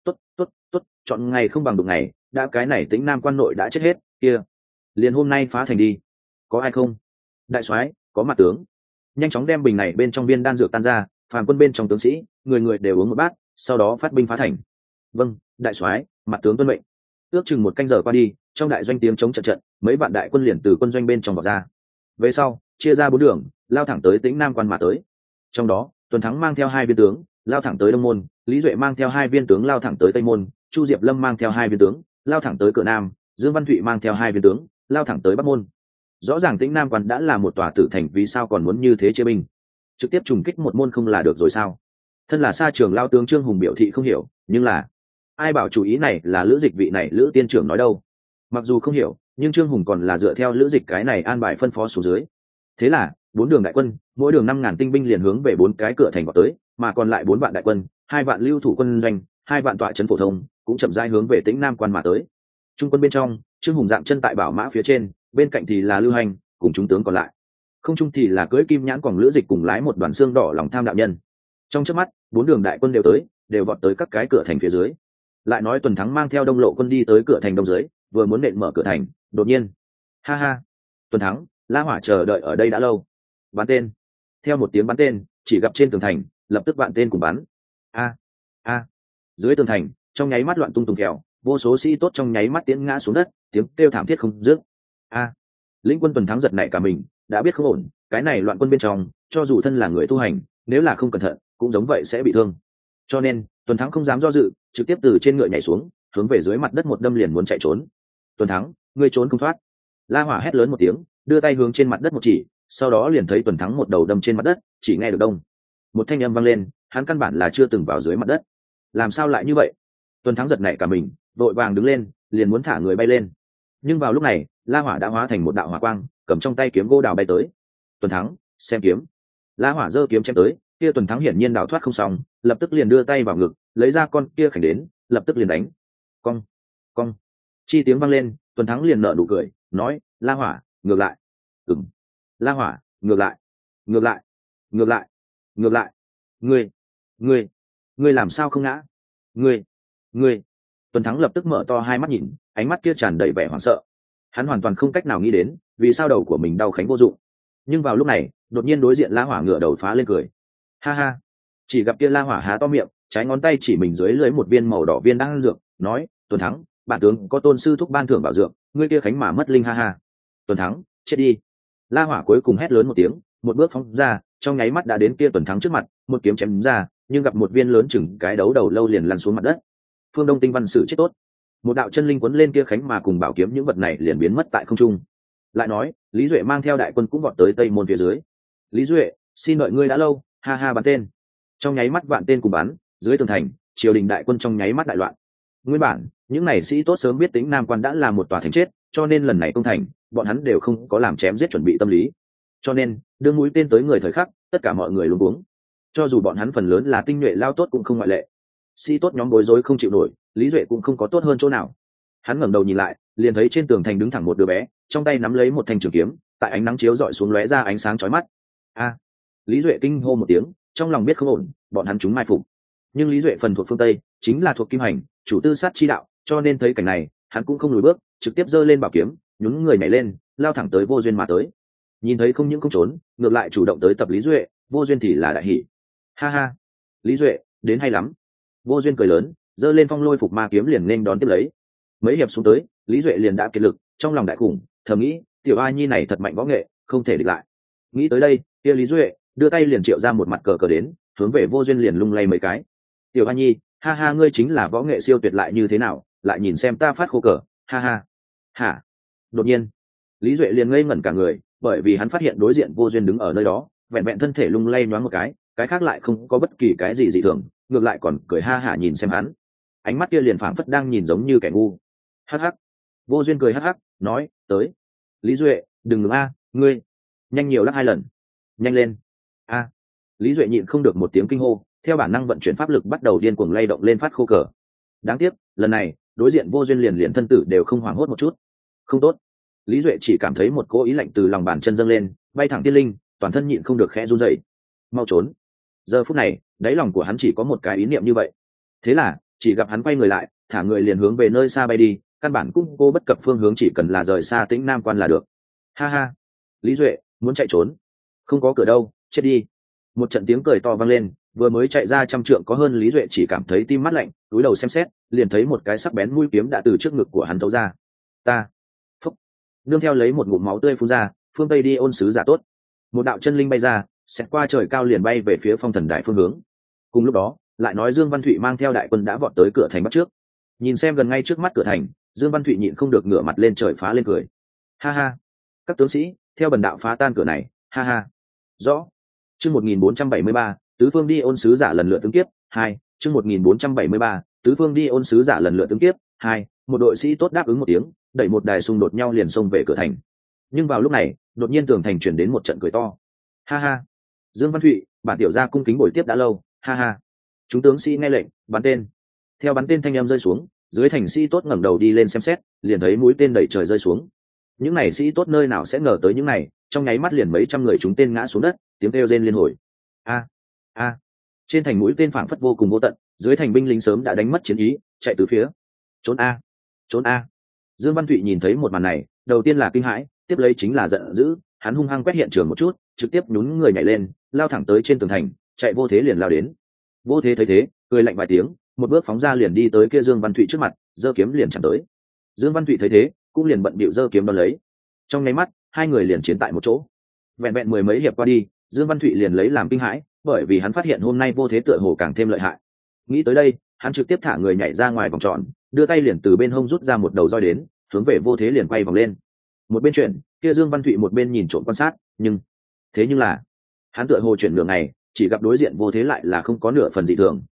tốt, chọn ngày không bằng đụng ngày, đã cái này Tĩnh Nam quan nội đã chết hết, kia, liền hôm nay phá thành đi. Có ai không? Đại soái, có mặt tướng. Nhanh chóng đem bình này bên trong viên đan dược tan ra, phàm quân bên trong tướng sĩ, người người đều uống một bát, sau đó phát binh phá thành. Vâng, đại soái, mặt tướng tuân mệnh. Ước chừng một canh giờ qua đi, trong đại doanh tiếng chống trận trận, mấy vạn đại quân liền từ quân doanh bên trong vào ra. Về sau, chia ra 4 đường, lao thẳng tới Tĩnh Nam quan mà tới. Trong đó, Tuần Thắng mang theo 2 viên tướng, lao thẳng tới Đông Môn, Lý Duệ mang theo 2 viên tướng lao thẳng tới Tây Môn, Chu Diệp Lâm mang theo 2 viên tướng, lao thẳng tới Cửa Nam, Dương Văn Thụy mang theo 2 viên tướng, lao thẳng tới Bắc Môn. Rõ ràng Tĩnh Nam quan đã là một tòa tử thành, vì sao còn muốn như thế chia binh? Trực tiếp trùng kích một môn không là được rồi sao? Thân là xa trường lao tướng Trương Hùng biểu thị không hiểu, nhưng là ai bảo chủ ý này là Lữ Dịch vị này Lữ tiên trưởng nói đâu? Mặc dù không hiểu, nhưng Trương Hùng còn là dựa theo Lữ Dịch cái này an bài phân phó xuống dưới. Thế là 4 đường đại quân, mỗi đường 5.000 tinh binh liền hướng về 4 cái cửa thành vào tới, mà còn lại 4 vạn đại quân, 2 vạn lưu thủ quân doanh, 2 vạn tọa trấn phổ thông, cũng chậm rãi hướng về Tĩnh Nam quan mà tới. Trung quân bên trong, Trương Hùng dạng chân tại bảo mã phía trên, bên cạnh thì là Lưu Hành cùng chúng tướng còn lại. Không trung thì là cưỡi kim nhãn còn Lữ Dịch cùng lái một đoàn xương đỏ lòng tham đạo nhân. Trong chớp mắt, 4 đường đại quân đều tới, đều vọt tới các cái cửa thành phía dưới. Lại nói Tuần Thắng mang theo Đông Lộ quân đi tới cửa thành đông dưới, vừa muốn nện mở cửa thành, đột nhiên, ha ha, Tuần Thắng, La Hỏa chờ đợi ở đây đã lâu. Bắn tên. Theo một tiếng bắn tên, chỉ gặp trên tường thành, lập tức vạn tên cùng bắn. A. Dưới tường thành, trong nháy mắt loạn tung tùng kèo, vô số sĩ tốt trong nháy mắt tiến ngã xuống đất, tiếng kêu thảm thiết không dứt. Lĩnh quân Tuần Thắng giật nảy cả mình, đã biết không ổn, cái này loạn quân bên trong, cho dù thân là người tu hành, nếu là không cẩn thận, cũng giống vậy sẽ bị thương. Cho nên, Tuần Thắng không dám do dự, trực tiếp từ trên ngựa nhảy xuống, hướng về dưới mặt đất một đâm liền muốn chạy trốn. Tuần Thắng, ngươi trốn không thoát. La Hỏa hét lớn một tiếng, đưa tay hướng trên mặt đất một chỉ, sau đó liền thấy Tuần Thắng một đầu đâm trên mặt đất, chỉ nghe được đông một thanh âm vang lên, hắn căn bản là chưa từng vào dưới mặt đất. Làm sao lại như vậy? Tuần Thắng giật nảy cả mình, vội vàng đứng lên, liền muốn thả người bay lên. Nhưng vào lúc này, La Hỏa đã hóa thành một đạo hỏa quang, cầm trong tay kiếm gỗ đào bay tới. Tuần Thắng, xem kiếm. La Hỏa giơ kiếm chém tới, kia Tuần Thắng hiển nhiên đào thoát không xong, lập tức liền đưa tay vào ngực, lấy ra con kia khảnh đến, lập tức liền đánh. Cong. Chi tiếng vang lên, Tuần Thắng liền nở nụ cười, nói, La Hỏa, ngược lại. La Hỏa, ngược lại. Ngươi làm sao không ngã? Ngươi. Tuần Thắng lập tức mở to hai mắt nhìn, ánh mắt kia tràn đầy vẻ hoảng sợ. Hắn hoàn toàn không cách nào nghĩ đến, vì sao đầu của mình đau khánh vô dụng. Nhưng vào lúc này, đột nhiên đối diện La Hỏa ngửa đầu phá lên cười. Ha ha. Chỉ gặp kia La Hỏa há to miệng, trái ngón tay chỉ mình dưới lưới một viên màu đỏ viên đan dược, nói, Tuần Thắng, bản tướng có tôn sư thúc ban thưởng bảo dược, ngươi kia khánh mà mất linh, ha ha. Tuần Thắng, chết đi. La Hỏa cuối cùng hét lớn một tiếng, một bước phóng ra, trong nháy mắt đã đến kia Tuần Thắng trước mặt, một kiếm chém ra, nhưng gặp một viên lớn chừng cái đấu đầu lâu liền lăn xuống mặt đất. Phương Đông Tinh Văn Sử chết tốt. Một đạo chân linh quấn lên kia khánh mà cùng bảo kiếm những vật này liền biến mất tại không trung. Lại nói, Lý Duệ mang theo đại quân cũng vọt tới Tây Môn phía dưới. Lý Duệ, xin đợi ngươi đã lâu, ha ha bắn tên. Trong nháy mắt vạn tên cùng bắn, dưới tường thành, triều đình đại quân trong nháy mắt đại loạn. Nguyên bản, những này sĩ tốt sớm biết Tĩnh Nam quan đã là một tòa thành chết, cho nên lần này công thành, bọn hắn đều không có làm chém giết chuẩn bị tâm lý. Cho nên, đương mũi tên tới người thời khắc, tất cả mọi người luống cuống. Cho dù bọn hắn phần lớn là tinh nhuệ lao tốt cũng không ngoại lệ. Sĩ tốt nhóm bối rối không chịu nổi, Lý Duệ cũng không có tốt hơn chỗ nào. Hắn ngẩng đầu nhìn lại, liền thấy trên tường thành đứng thẳng một đứa bé, trong tay nắm lấy một thanh trường kiếm, tại ánh nắng chiếu rọi xuống lóe ra ánh sáng chói mắt. A! Lý Duệ kinh hô một tiếng, trong lòng biết không ổn, bọn hắn chúng mai phục. Nhưng Lý Duệ phần thuộc phương Tây, chính là thuộc kim hành, chủ tư sát chi đạo, cho nên thấy cảnh này, hắn cũng không lùi bước, trực tiếp giơ lên bảo kiếm, nhún người nhảy lên, lao thẳng tới Vô Duyên mà tới. Nhìn thấy không những không trốn, ngược lại chủ động tới tập Lý Duệ, Vô Duyên thì là đại hỉ. Ha ha, Lý Duệ, đến hay lắm. Vô Duyên cười lớn, giơ lên phong lôi phục ma kiếm liền nên đón tiếp lấy. Mấy hiệp xuống tới, Lý Duệ liền đã kiệt lực, trong lòng đại khủng, thầm nghĩ, tiểu A Nhi này thật mạnh võ nghệ, không thể địch lại. Nghĩ tới đây, kia Lý Duệ đưa tay liền triệu ra một mặt cờ cờ đến, hướng về Vô Duyên liền lung lay mấy cái. Tiểu A Nhi, ha ha, ngươi chính là võ nghệ siêu tuyệt lại như thế nào, lại nhìn xem ta phát khô cờ, ha ha. Hả? Đột nhiên, Lý Duệ liền ngây ngẩn cả người, bởi vì hắn phát hiện đối diện Vô Duyên đứng ở nơi đó, vẹn vẹn thân thể lung lay nhoáng một cái khác lại không có bất kỳ cái gì dị thường, ngược lại còn cười ha hả nhìn xem hắn. Ánh mắt kia liền phảng phất đang nhìn giống như kẻ ngu. Hắc hắc. Vô Duyên cười hắc hắc, nói, tới. Lý Duệ, đừng ngừng a, ngươi, nhanh nhiều lắc 2 lần, nhanh lên. A. Lý Duệ nhịn không được một tiếng kinh hô, theo bản năng vận chuyển pháp lực bắt đầu điên cuồng lay động lên phát khô cờ. Đáng tiếc, lần này, đối diện Vô Duyên liền thân tử đều không hoảng hốt một chút. Không tốt. Lý Duệ chỉ cảm thấy một cỗ ý lạnh từ lòng bàn chân dâng lên, bay thẳng tiên linh, toàn thân nhịn không được khẽ run rẩy. Mau trốn. Giờ phút này, đáy lòng của hắn chỉ có một cái ý niệm như vậy. Thế là, chỉ gặp hắn quay người lại, thả người liền hướng về nơi xa bay đi, căn bản cũng cô bất cập phương hướng, chỉ cần là rời xa Tĩnh Nam Quan là được. Ha ha. Lý Duệ muốn chạy trốn, không có cửa đâu, chết đi. Một trận tiếng cười to vang lên, vừa mới chạy ra 100 trượng có hơn, Lý Duệ chỉ cảm thấy tim mát lạnh, cúi đầu xem xét, liền thấy một cái sắc bén mũi kiếm đã từ trước ngực của hắn thấu ra. Ta. Phúc. Nương theo lấy một ngụm máu tươi phun ra, phương Tây đi ôn sứ giả tốt. Một đạo chân linh bay ra, xẹt qua trời cao liền bay về phía Phong Thần Đài phương hướng. Cùng lúc đó, lại nói Dương Văn Thụy mang theo đại quân đã vọt tới cửa thành bắt trước. Nhìn xem gần ngay trước mắt cửa thành, Dương Văn Thụy nhịn không được ngửa mặt lên trời phá lên cười. Ha ha, các tướng sĩ, theo bần đạo phá tan cửa này, ha ha. Rõ. Chương 1473, tứ phương đi ôn sứ giả lần lượt ứng kiếp, 2, chương 1473, tứ phương đi ôn sứ giả lần lượt ứng kiếp, 2, một đội sĩ tốt đáp ứng một tiếng, đẩy một đài xung đột nhau liền xông về cửa thành. Nhưng vào lúc này, đột nhiên tường thành truyền đến một trận cười to. Ha ha. Dương Văn Thụy, bản tiểu gia cung kính bồi tiếp đã lâu, ha ha. Chúng tướng sĩ nghe lệnh, bắn tên. Theo bắn tên thanh em rơi xuống, dưới thành sĩ tốt ngẩng đầu đi lên xem xét, liền thấy mũi tên đẩy trời rơi xuống. Những này sĩ tốt nơi nào sẽ ngờ tới những này, trong nháy mắt liền mấy trăm người chúng tên ngã xuống đất, tiếng kêu rên liên hồi. A a. Trên thành mũi tên phảng phất vô cùng vô tận, dưới thành binh lính sớm đã đánh mất chiến ý, chạy từ phía. Trốn a, trốn a. Dương Văn Thụy nhìn thấy một màn này, đầu tiên là kinh hãi, tiếp lấy chính là giận dữ, hắn hung hăng quét hiện trường một chút, trực tiếp nhún người nhảy lên, lao thẳng tới trên tường thành, chạy Vô Thế liền lao đến. Vô Thế thấy thế, cười lạnh vài tiếng, một bước phóng ra liền đi tới kia Dương Văn Thụy trước mặt, giơ kiếm liền chạm tới. Dương Văn Thụy thấy thế, cũng liền bận bịu giơ kiếm đón lấy. Trong nháy mắt, hai người liền chiến tại một chỗ. Vẹn vẹn mười mấy hiệp qua đi, Dương Văn Thụy liền lấy làm kinh hãi, bởi vì hắn phát hiện hôm nay Vô Thế tựa hồ càng thêm lợi hại. Nghĩ tới đây, hắn trực tiếp thả người nhảy ra ngoài vòng tròn, đưa tay liền từ bên hông rút ra một đầu roi đến, hướng về Vô Thế liền quay vòng lên. Một bên chuyển, kia Dương Văn Thụy một bên nhìn trộm quan sát, nhưng là hắn tựa hồ chuyển nửa ngày, chỉ gặp đối diện Vô Thế lại là không có nửa phần dị thường.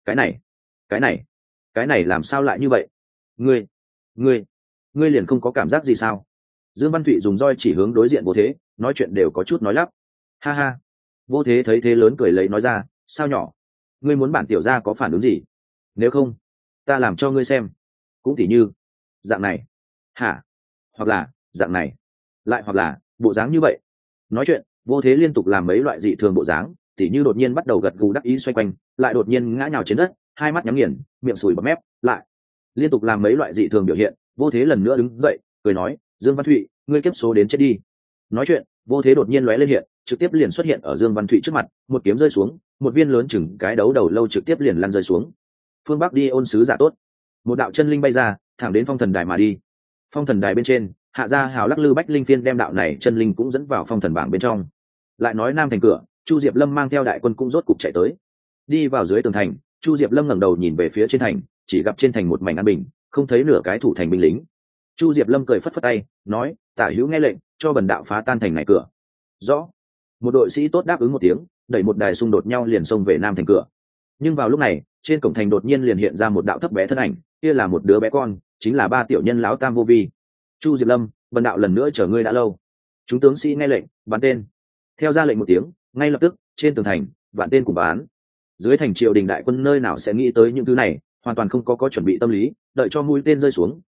Cái này làm sao lại như vậy? Ngươi liền không có cảm giác gì sao? Dương Văn Thụy dùng roi chỉ hướng đối diện Vô Thế, nói chuyện đều có chút nói lắp. Ha ha. Vô Thế thấy thế lớn cười lấy nói ra, sao nhỏ? Ngươi muốn bản tiểu gia có phản ứng gì? Nếu không, ta làm cho ngươi xem. Cũng tỉ như dạng này. Hả? Hoặc là dạng này, lại hoặc là bộ dáng như vậy. Nói chuyện, Vô Thế liên tục làm mấy loại dị thường bộ dáng, tỉ như đột nhiên bắt đầu gật gù đắc ý xoay quanh, lại đột nhiên ngã nhào trên đất, hai mắt nhắm nghiền, miệng sùi bọt mép, lại liên tục làm mấy loại dị thường biểu hiện. Vô Thế lần nữa đứng dậy, cười nói, Dương Văn Thụy, ngươi kiếp số đến chết đi. Nói chuyện, Vô Thế đột nhiên lóe lên hiện, trực tiếp liền xuất hiện ở Dương Văn Thụy trước mặt, một kiếm rơi xuống, một viên lớn chừng cái đấu đầu lâu trực tiếp liền lăn rơi xuống. Phương Bắc đi ôn sứ giả tốt. Một đạo chân linh bay ra, thẳng đến Phong Thần Đài mà đi. Phong Thần Đài bên trên, hạ gia hào lắc lư bách linh phiên đem đạo này chân linh cũng dẫn vào phong thần bảng bên trong. Lại nói nam thành cửa, Chu Diệp Lâm mang theo đại quân cũng rốt cục chạy tới. Đi vào dưới tường thành, Chu Diệp Lâm ngẩng đầu nhìn về phía trên thành, chỉ gặp trên thành một mảnh an bình, không thấy nửa cái thủ thành binh lính. Chu Diệp Lâm cười phất phất tay, nói, tả hữu nghe lệnh, cho bần đạo phá tan thành này cửa. Rõ. Một đội sĩ tốt đáp ứng một tiếng, đẩy một đài xung đột nhau liền xông về nam thành cửa. Nhưng vào lúc này, trên cổng thành đột nhiên liền hiện ra một đạo thấp bé thân ảnh, kia là một đứa bé con, chính là ba tiểu nhân lão Tam Vô Vi. Chu Diệp Lâm, bần đạo lần nữa chờ ngươi đã lâu. Chúng tướng sĩ nghe lệnh, bắn tên. Theo ra lệnh một tiếng, ngay lập tức trên tường thành vạn tên cùng bán. Dưới thành triều đình đại quân nơi nào sẽ nghĩ tới những thứ này, hoàn toàn không có chuẩn bị tâm lý, đợi cho mũi tên rơi xuống,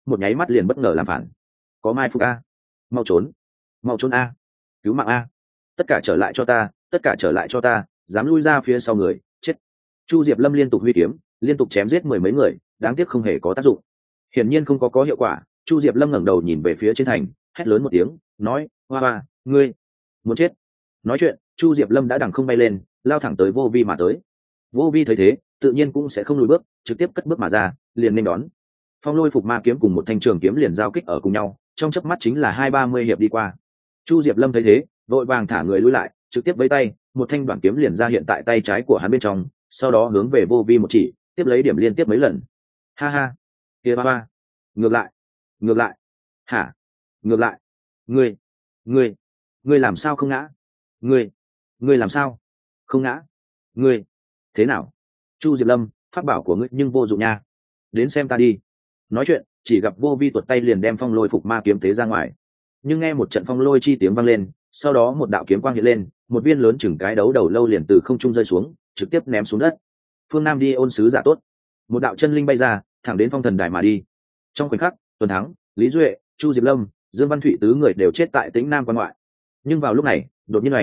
một nháy mắt liền bất ngờ làm phản. Có mai phục a, mau trốn, mau trốn a, cứu mạng a, tất cả trở lại cho ta, tất cả trở lại cho ta, dám lui ra phía sau người chết. Chu Diệp Lâm liên tục huy kiếm, liên tục chém giết mười mấy người, đáng tiếc không hề có tác dụng. Hiển nhiên không có hiệu quả. Chu Diệp Lâm ngẩng đầu nhìn về phía trên thành, hét lớn một tiếng, nói: hoa hoa, ngươi muốn chết. Nói chuyện, Chu Diệp Lâm đã đằng không bay lên, lao thẳng tới Vô Vi mà tới. Vô Vi thấy thế, tự nhiên cũng sẽ không lùi bước, trực tiếp cất bước mà ra, liền nên đón. Phong lôi phục ma kiếm cùng một thanh trường kiếm liền giao kích ở cùng nhau, trong chớp mắt chính là 20-30 hiệp đi qua. Chu Diệp Lâm thấy thế, vội vàng thả người lui lại, trực tiếp với tay, một thanh đoạn kiếm liền ra hiện tại tay trái của hắn bên trong, sau đó hướng về Vô Vi một chỉ, tiếp lấy điểm liên tiếp mấy lần. Ha ha, kia ba ba, ngược lại, ngược lại, hả, ngược lại, ngươi, ngươi làm sao không ngã? Ngươi làm sao không ngã? Ngươi thế nào? Chu Diệp Lâm, pháp bảo của ngươi nhưng vô dụng nha, đến xem ta đi. Nói chuyện, chỉ gặp Vô Vi tuột tay liền đem phong lôi phục ma kiếm tế ra ngoài, nhưng nghe một trận phong lôi chi tiếng vang lên, sau đó một đạo kiếm quang hiện lên, một viên lớn chừng cái đấu đầu lâu liền từ không trung rơi xuống, trực tiếp ném xuống đất. Phương Nam đi ôn sứ giả tốt. Một đạo chân linh bay ra, thẳng đến phong thần đài mà đi. Trong khoảnh khắc, Tuần Thắng, Lý Duệ, Chu Diệp Lâm, Dương Văn Thụy tứ người đều chết tại Tĩnh Nam quan ngoại. Nhưng vào lúc này, đột nhiên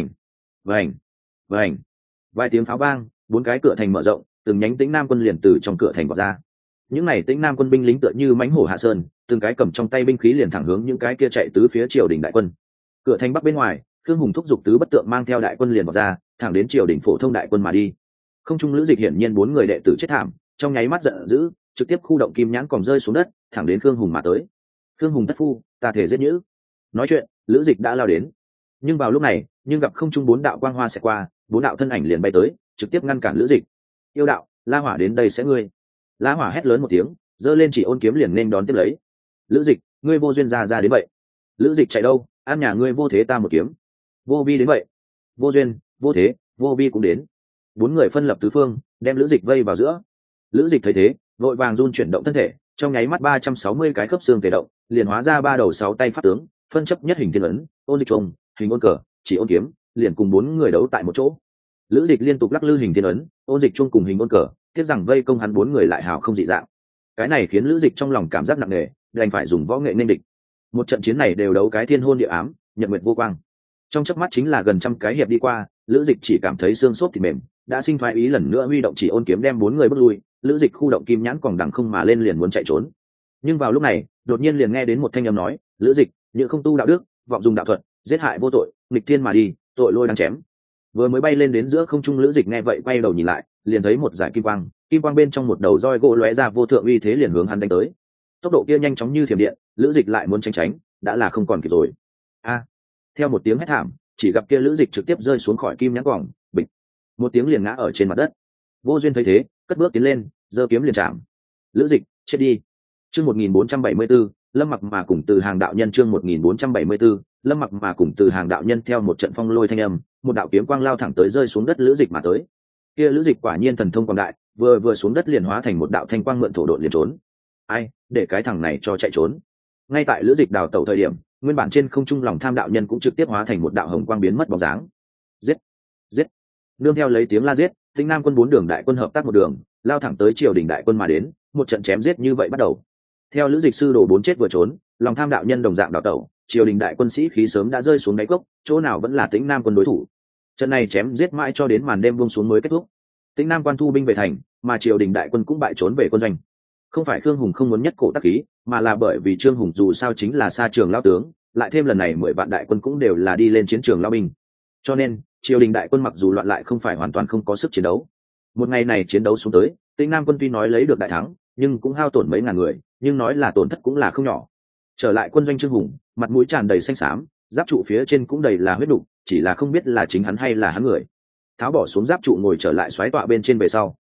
vành, vài tiếng pháo vang, bốn cái cửa thành mở rộng, từng nhánh Tĩnh Nam quân liền từ trong cửa thành vọt ra. Những này Tĩnh Nam quân binh lính tựa như mãnh hổ hạ sơn, từng cái cầm trong tay binh khí liền thẳng hướng những cái kia chạy tứ phía triều đình đại quân. Cửa thành bắc bên ngoài, Khương Hùng thúc giục tứ bất tượng mang theo đại quân liền vọt ra, thẳng đến triều đình phổ thông đại quân mà đi. Không trung lữ dịch hiển nhiên bốn người đệ tử chết thảm, trong nháy mắt giận dữ, trực tiếp khu động kim nhãn còn rơi xuống đất, thẳng đến Khương Hùng mà tới. Khương Hùng thất phu, ta thể giết nhữ. Nói chuyện, lữ dịch đã lao đến, nhưng vào lúc này, gặp không trung bốn đạo quang hoa sẽ qua, bốn đạo thân ảnh liền bay tới, trực tiếp ngăn cản lữ dịch. Yêu đạo, La Hỏa đến đây sẽ ngươi. La Hỏa hét lớn một tiếng, giơ lên chỉ ôn kiếm liền nên đón tiếp lấy. Lữ dịch, ngươi vô duyên ra đến vậy. Lữ dịch chạy đâu, ăn nhà ngươi Vô Thế ta một kiếm. Vô Vi đến vậy. Vô duyên, Vô Thế, Vô Vi cũng đến. Bốn người phân lập tứ phương, đem lữ dịch vây vào giữa. Lữ dịch thấy thế, vội vàng run chuyển động thân thể, trong nháy mắt 360 cái khớp xương tề động, liền hóa ra ba đầu sáu tay pháp tướng, phân chấp nhất hình thiên ấn, ôn dịch trùng, hình ôn cờ, chỉ ôn kiếm, liền cùng bốn người đấu tại một chỗ. Lữ dịch liên tục lắc lư hình thiên ấn, ôn dịch chung cùng hình ôn cờ, tiếc rằng vây công hắn bốn người lại hào không dị dạng. Cái này khiến lữ dịch trong lòng cảm giác nặng nề, đành phải dùng võ nghệ nên địch. Một trận chiến này đều đấu cái thiên hôn địa ám, nhật nguyệt vô quang. Trong chớp mắt chính là gần trăm cái hiệp đi qua, lữ dịch chỉ cảm thấy xương xốp thì mềm, đã sinh thoái ý lần nữa huy động chỉ ôn kiếm đem bốn người bước lui. Lữ dịch khu động kim nhãn còn đằng không mà lên liền muốn chạy trốn, nhưng vào lúc này đột nhiên liền nghe đến một thanh âm nói: lữ dịch, những không tu đạo đức, vọng dùng đạo thuật, giết hại vô tội, nghịch thiên mà đi, tội lôi đang chém. Vừa mới bay lên đến giữa không trung, lữ dịch nghe vậy quay đầu nhìn lại, liền thấy một dải kim quang bên trong một đầu roi gỗ lóe ra vô thượng uy thế liền hướng hắn đánh tới. Tốc độ kia nhanh chóng như thiểm điện, lữ dịch lại muốn tránh đã là không còn kịp rồi. A! Theo một tiếng hét thảm, chỉ gặp kia lữ dịch trực tiếp rơi xuống khỏi kim nhãn quòng, bịch một tiếng liền ngã ở trên mặt đất. Vô duyên thấy thế, cất bước tiến lên, giơ kiếm liền chạm. Lữ dịch, chết đi. Chương 1474, Lâm Mặc mà cùng Từ Hàng đạo nhân. Chương 1474, Lâm Mặc mà cùng Từ Hàng đạo nhân. Theo một trận phong lôi thanh âm, một đạo kiếm quang lao thẳng tới rơi xuống đất lữ dịch mà tới. Kia lữ dịch quả nhiên thần thông quảng đại, vừa xuống đất liền hóa thành một đạo thanh quang mượn thổ độn liền trốn. Ai, để cái thằng này cho chạy trốn. Ngay tại lữ dịch đào tẩu thời điểm, nguyên bản trên không trung lòng tham đạo nhân cũng trực tiếp hóa thành một đạo hồng quang biến mất bóng dáng. Giết, giết. Nương theo lấy tiếng la giết, Tĩnh Nam quân bốn đường đại quân hợp tác một đường, lao thẳng tới triều đình đại quân mà đến, một trận chém giết như vậy bắt đầu. Theo lữ dịch sư đồ bốn chết vừa trốn, lòng tham đạo nhân đồng dạng đào tẩu, triều đình đại quân sĩ khí sớm đã rơi xuống đáy cốc, chỗ nào vẫn là Tĩnh Nam quân đối thủ. Trận này chém giết mãi cho đến màn đêm buông xuống mới kết thúc. Tĩnh Nam quan thu binh về thành, mà triều đình đại quân cũng bại trốn về quân doanh. Không phải Khương Hùng không muốn nhất cổ tác khí, mà là bởi vì Trương Hùng dù sao chính là xa trường lao tướng, lại thêm lần này 10 vạn đại quân cũng đều là đi lên chiến trường lao binh, cho nên triều đình đại quân mặc dù loạn lại không phải hoàn toàn không có sức chiến đấu. Một ngày này chiến đấu xuống tới, Tĩnh Nam quân tuy nói lấy được đại thắng, nhưng cũng hao tổn mấy ngàn người, nhưng nói là tổn thất cũng là không nhỏ. Trở lại quân doanh Trương Hùng, mặt mũi tràn đầy xanh xám, giáp trụ phía trên cũng đầy là huyết đục, chỉ là không biết là chính hắn hay là hắn người. Tháo bỏ xuống giáp trụ ngồi trở lại xoáy tọa bên trên về sau,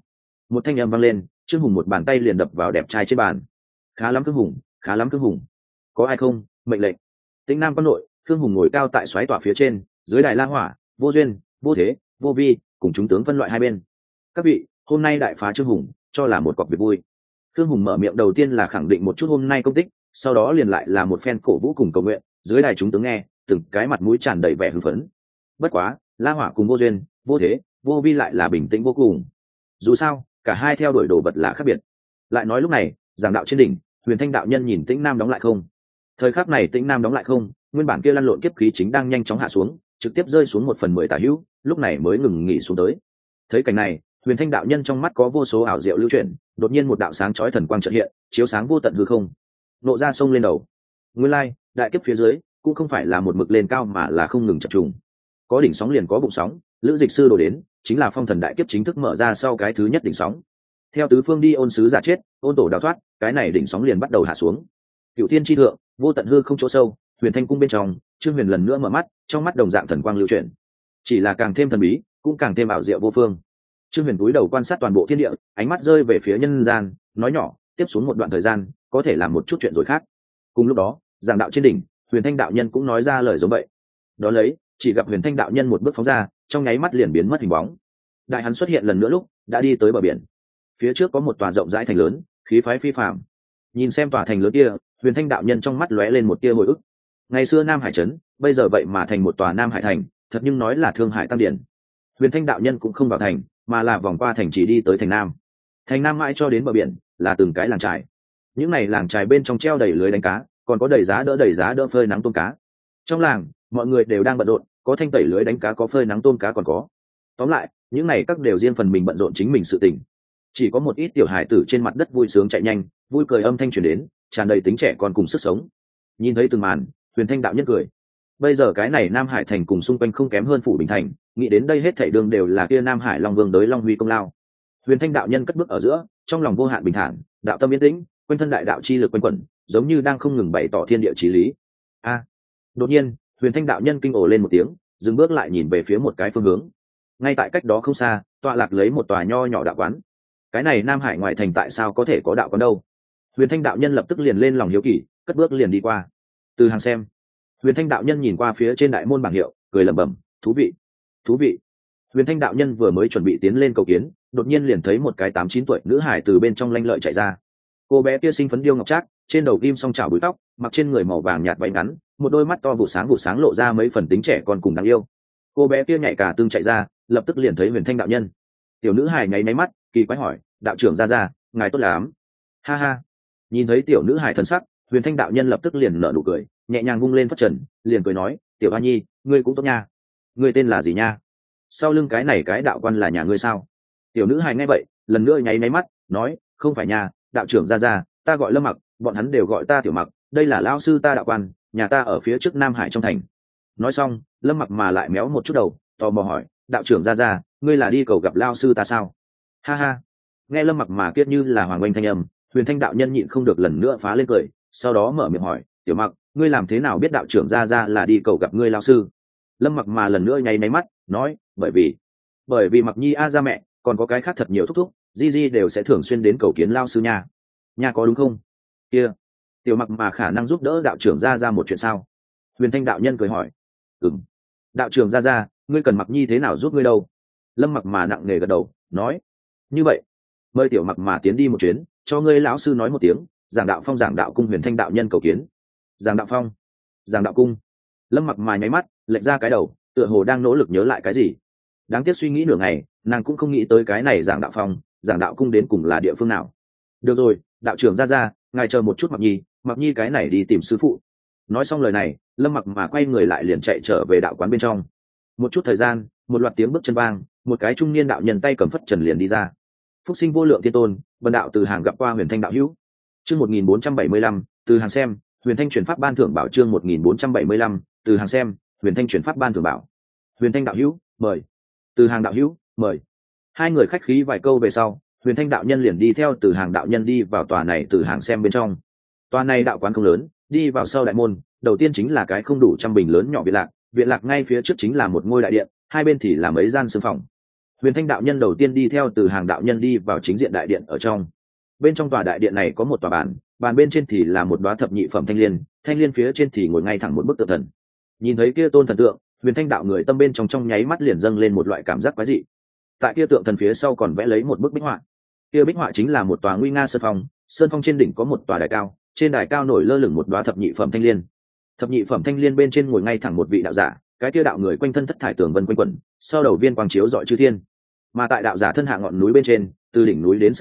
một thanh âm vang lên, Trương Hùng một bàn tay liền đập vào đẹp trai trên bàn. Khá lắm Khương Hùng, khá lắm Khương Hùng. Có ai không? Mệnh lệnh. Tĩnh Nam quân nội, Khương Hùng ngồi cao tại xoáy tọa phía trên, dưới đài La Hỏa, Vô Duyên, Vô Thế, Vô Vi cùng chúng tướng phân loại hai bên. Các vị, hôm nay đại phá Trương Hùng, cho là một cọc việc vui. Khương Hùng mở miệng đầu tiên là khẳng định một chút hôm nay công tích, sau đó liền lại là một phen cổ vũ cùng cầu nguyện, dưới đài chúng tướng nghe, từng cái mặt mũi tràn đầy vẻ hưng phấn. Bất quá, La Hỏa cùng Vô Duyên, Vô Thế, Vô Vi lại là bình tĩnh vô cùng. Dù sao, cả hai theo đuổi đồ vật là khác biệt. Lại nói lúc này, giảng đạo trên đỉnh, Huyền Thanh đạo nhân nhìn Tĩnh Nam đóng lại không. Thời khắc này Tĩnh Nam đóng lại không, nguyên bản kia lăn lộn kiếp khí chính đang nhanh chóng hạ xuống, trực tiếp rơi xuống 1/10 tả hữu, lúc này mới ngừng nghỉ xuống tới. Thấy cảnh này, Huyền Thanh đạo nhân trong mắt có vô số ảo diệu lưu chuyển, đột nhiên một đạo sáng chói thần quang chợt hiện, chiếu sáng vô tận hư không, nộ ra sông lên đầu. Nguyên lai, đại kiếp phía dưới cũng không phải là một mực lên cao mà là không ngừng chập trùng. Có đỉnh sóng liền có bụng sóng, Lữ Dịch sư đổ đến, chính là phong thần đại kiếp chính thức mở ra sau cái thứ nhất đỉnh sóng. Theo tứ phương đi ôn sứ giả chết, ôn tổ đào thoát, cái này đỉnh sóng liền bắt đầu hạ xuống. Cửu thiên chi thượng, vô tận hư không chỗ sâu, Huyền Thanh cung bên trong, Trương Huyền lần nữa mở mắt, trong mắt đồng dạng thần quang lưu chuyển, chỉ là càng thêm thần bí, cũng càng thêm ảo diệu vô phương. Trương Huyền cúi đầu quan sát toàn bộ thiên địa, ánh mắt rơi về phía nhân gian, nói nhỏ, tiếp xuống một đoạn thời gian, có thể làm một chút chuyện rồi khác. Cùng lúc đó, giảng đạo trên đỉnh, Huyền Thanh đạo nhân cũng nói ra lời giống vậy. Đó lấy, chỉ gặp Huyền Thanh đạo nhân một bước phóng ra, trong nháy mắt liền biến mất hình bóng. Đại hắn xuất hiện lần nữa lúc, đã đi tới bờ biển. Phía trước có một tòa rộng rãi thành lớn, khí phái phi phàm. Nhìn xem tòa thành lớn kia, Huyền Thanh đạo nhân trong mắt lóe lên một tia hồi ức. Ngày xưa Nam Hải trấn, bây giờ vậy mà thành một tòa Nam Hải thành, thật nhưng nói là Thương Hải Tam Điển. Huyền Thanh đạo nhân cũng không vào thành, mà là vòng qua thành chỉ đi tới thành Nam. Thành Nam mãi cho đến bờ biển, là từng cái làng trài. Những này làng trài bên trong treo đầy lưới đánh cá, còn có đầy giá đỡ phơi nắng tôm cá. Trong làng, mọi người đều đang bận rộn, có thanh tẩy lưới đánh cá, có phơi nắng tôm cá còn có. Tóm lại, những này các đều riêng phần mình bận rộn chính mình sự tình. Chỉ có một ít tiểu hải tử trên mặt đất vui sướng chạy nhanh, vui cười âm thanh truyền đến, tràn đầy tính trẻ con cùng sức sống. Nhìn thấy từng màn, Huyền Thanh đạo nhân cười. Bây giờ cái này Nam Hải thành cùng xung quanh không kém hơn phủ Bình thành, nghĩ đến đây hết thảy đường đều là kia Nam Hải Long Vương đới Long Huy công lao. Huyền Thanh đạo nhân cất bước ở giữa, trong lòng vô hạn bình thản, đạo tâm yên tĩnh, quanh thân đại đạo chi lực quanh quẩn, giống như đang không ngừng bày tỏ thiên địa chí lý. Đột nhiên, Huyền Thanh đạo nhân kinh ồ lên một tiếng, dừng bước lại nhìn về phía một cái phương hướng. Ngay tại cách đó không xa, tọa lạc lấy một tòa nho nhỏ đạo quán. Cái này Nam Hải ngoại thành tại sao có thể có đạo quán đâu? Huyền Thanh đạo nhân lập tức liền lên lòng hiếu kỳ, cất bước liền đi qua. Từ hàng xem. Huyền Thanh đạo nhân nhìn qua phía trên đại môn bảng hiệu, cười lẩm bẩm, thú vị, thú vị. Huyền Thanh đạo nhân vừa mới chuẩn bị tiến lên cầu kiến, đột nhiên liền thấy một cái 8-9 tuổi nữ hải từ bên trong lanh lợi chạy ra. Cô bé kia xinh phấn điêu ngọc trác, trên đầu ghim song chảo búi tóc, mặc trên người màu vàng nhạt váy ngắn, một đôi mắt to vụ sáng lộ ra mấy phần tính trẻ con cùng đáng yêu. Cô bé kia nhảy cả tương chạy ra, lập tức liền thấy Huyền Thanh đạo nhân. Tiểu nữ hải nháy mắt, kỳ quái hỏi, đạo trưởng ra, ngài tốt lắm. Ha ha. Nhìn thấy tiểu nữ hải thần sắc, Huyền Thanh đạo nhân lập tức liền nở nụ cười, nhẹ nhàng vung lên phất trần, liền cười nói, tiểu hoa nhi, ngươi cũng tốt nha. Ngươi tên là gì nha? Sau lưng cái này cái đạo quan là nhà ngươi sao? Tiểu nữ hài nghe vậy, lần nữa nháy mắt, nói, không phải nhà, đạo trưởng ra, ta gọi Lâm Mặc, bọn hắn đều gọi ta Tiểu Mặc, đây là lão sư ta đạo quan, nhà ta ở phía trước Nam Hải trong thành. Nói xong, Lâm Mặc mà lại méo một chút đầu, tò mò hỏi, đạo trưởng ra, ngươi là đi cầu gặp lão sư ta sao? Ha ha. Nghe Lâm Mặc mà kiết như là hoàng oanh thanh âm, Huyền Thanh đạo nhân nhịn không được lần nữa phá lên cười, sau đó mở miệng hỏi, Tiểu Mặc, ngươi làm thế nào biết đạo trưởng ra là đi cầu gặp ngươi lão sư? Lâm Mặc mà lần nữa nháy mắt, nói, bởi vì Mặc Nhi ra mẹ, còn có cái khác thật nhiều thúc, di đều sẽ thường xuyên đến cầu kiến lao sư nha có đúng không? Kia, Tiểu Mặc mà khả năng giúp đỡ đạo trưởng ra một chuyện sao? Huyền Thanh đạo nhân cười hỏi. Đạo trưởng ra, ngươi cần Mặc Nhi thế nào giúp ngươi đâu? Lâm Mặc mà nặng nề gật đầu, nói, như vậy, mời Tiểu Mặc mà tiến đi một chuyến, cho ngươi lão sư nói một tiếng, giảng đạo phong giảng đạo cung. Huyền Thanh đạo nhân cầu kiến. Giảng đạo phong, giảng đạo cung. Lâm Mặc mà nháy mắt, lệch ra cái đầu, tựa hồ đang nỗ lực nhớ lại cái gì. Đáng tiếc suy nghĩ nửa ngày, nàng cũng không nghĩ tới cái này giảng đạo phong, giảng đạo cung đến cùng là địa phương nào. Được rồi, đạo trưởng ra, ngài chờ một chút Mặc Nhi cái này đi tìm sư phụ. Nói xong lời này, Lâm Mặc mà quay người lại liền chạy trở về đạo quán bên trong. Một chút thời gian, một loạt tiếng bước chân vang, một cái trung niên đạo nhân tay cầm phất trần liền đi ra. Phúc sinh vô lượng thiên tôn, Vân đạo từ hàng gặp qua Huyền Thanh đạo hữu. Chương 1475, từ hàng xem, Huyền Thanh chuyển pháp ban thưởng bảo. Chương 1475, từ hàng xem, Huyền Thanh chuyển pháp ban thưởng bảo. Huyền Thanh đạo hữu, mời. Từ hàng đạo hữu, mời. Hai người khách khí vài câu về sau, Huyền Thanh đạo nhân liền đi theo từ hàng đạo nhân đi vào tòa này từ hàng xem bên trong. Tòa này đạo quán không lớn, đi vào sau đại môn, đầu tiên chính là cái không đủ trăm bình lớn nhỏ viện lạc ngay phía trước chính là một ngôi đại điện, hai bên thì là mấy gian sư phòng. Huyền Thanh đạo nhân đầu tiên đi theo từ hàng đạo nhân đi vào chính diện đại điện ở trong. Bên trong tòa đại điện này có một tòa bàn bên trên thì là một đóa thập nhị phẩm thanh liên phía trên thì ngồi ngay thẳng một bức tượng thần. Nhìn thấy kia tôn thần tượng, Huyền Thanh đạo người tâm bên trong nháy mắt liền dâng lên một loại cảm giác quái dị. Tại kia tượng thần phía sau còn vẽ lấy một bức bích họa. Kia bích họa chính là một tòa nguy nga sơn phong trên đỉnh có một tòa đài cao, trên đài cao nổi lơ lửng một đóa thập nhị phẩm thanh liên. Thập nhị phẩm thanh liên bên trên ngồi ngay thẳng một vị đạo giả, cái kia đạo người quanh thân thất thải tường vân quanh quẩn, sau đầu viên quang chiếu rọi chư thiên. Mà tại đạo giả thân hạ ngọn núi bên trên, từ đỉnh núi đến sườn núi,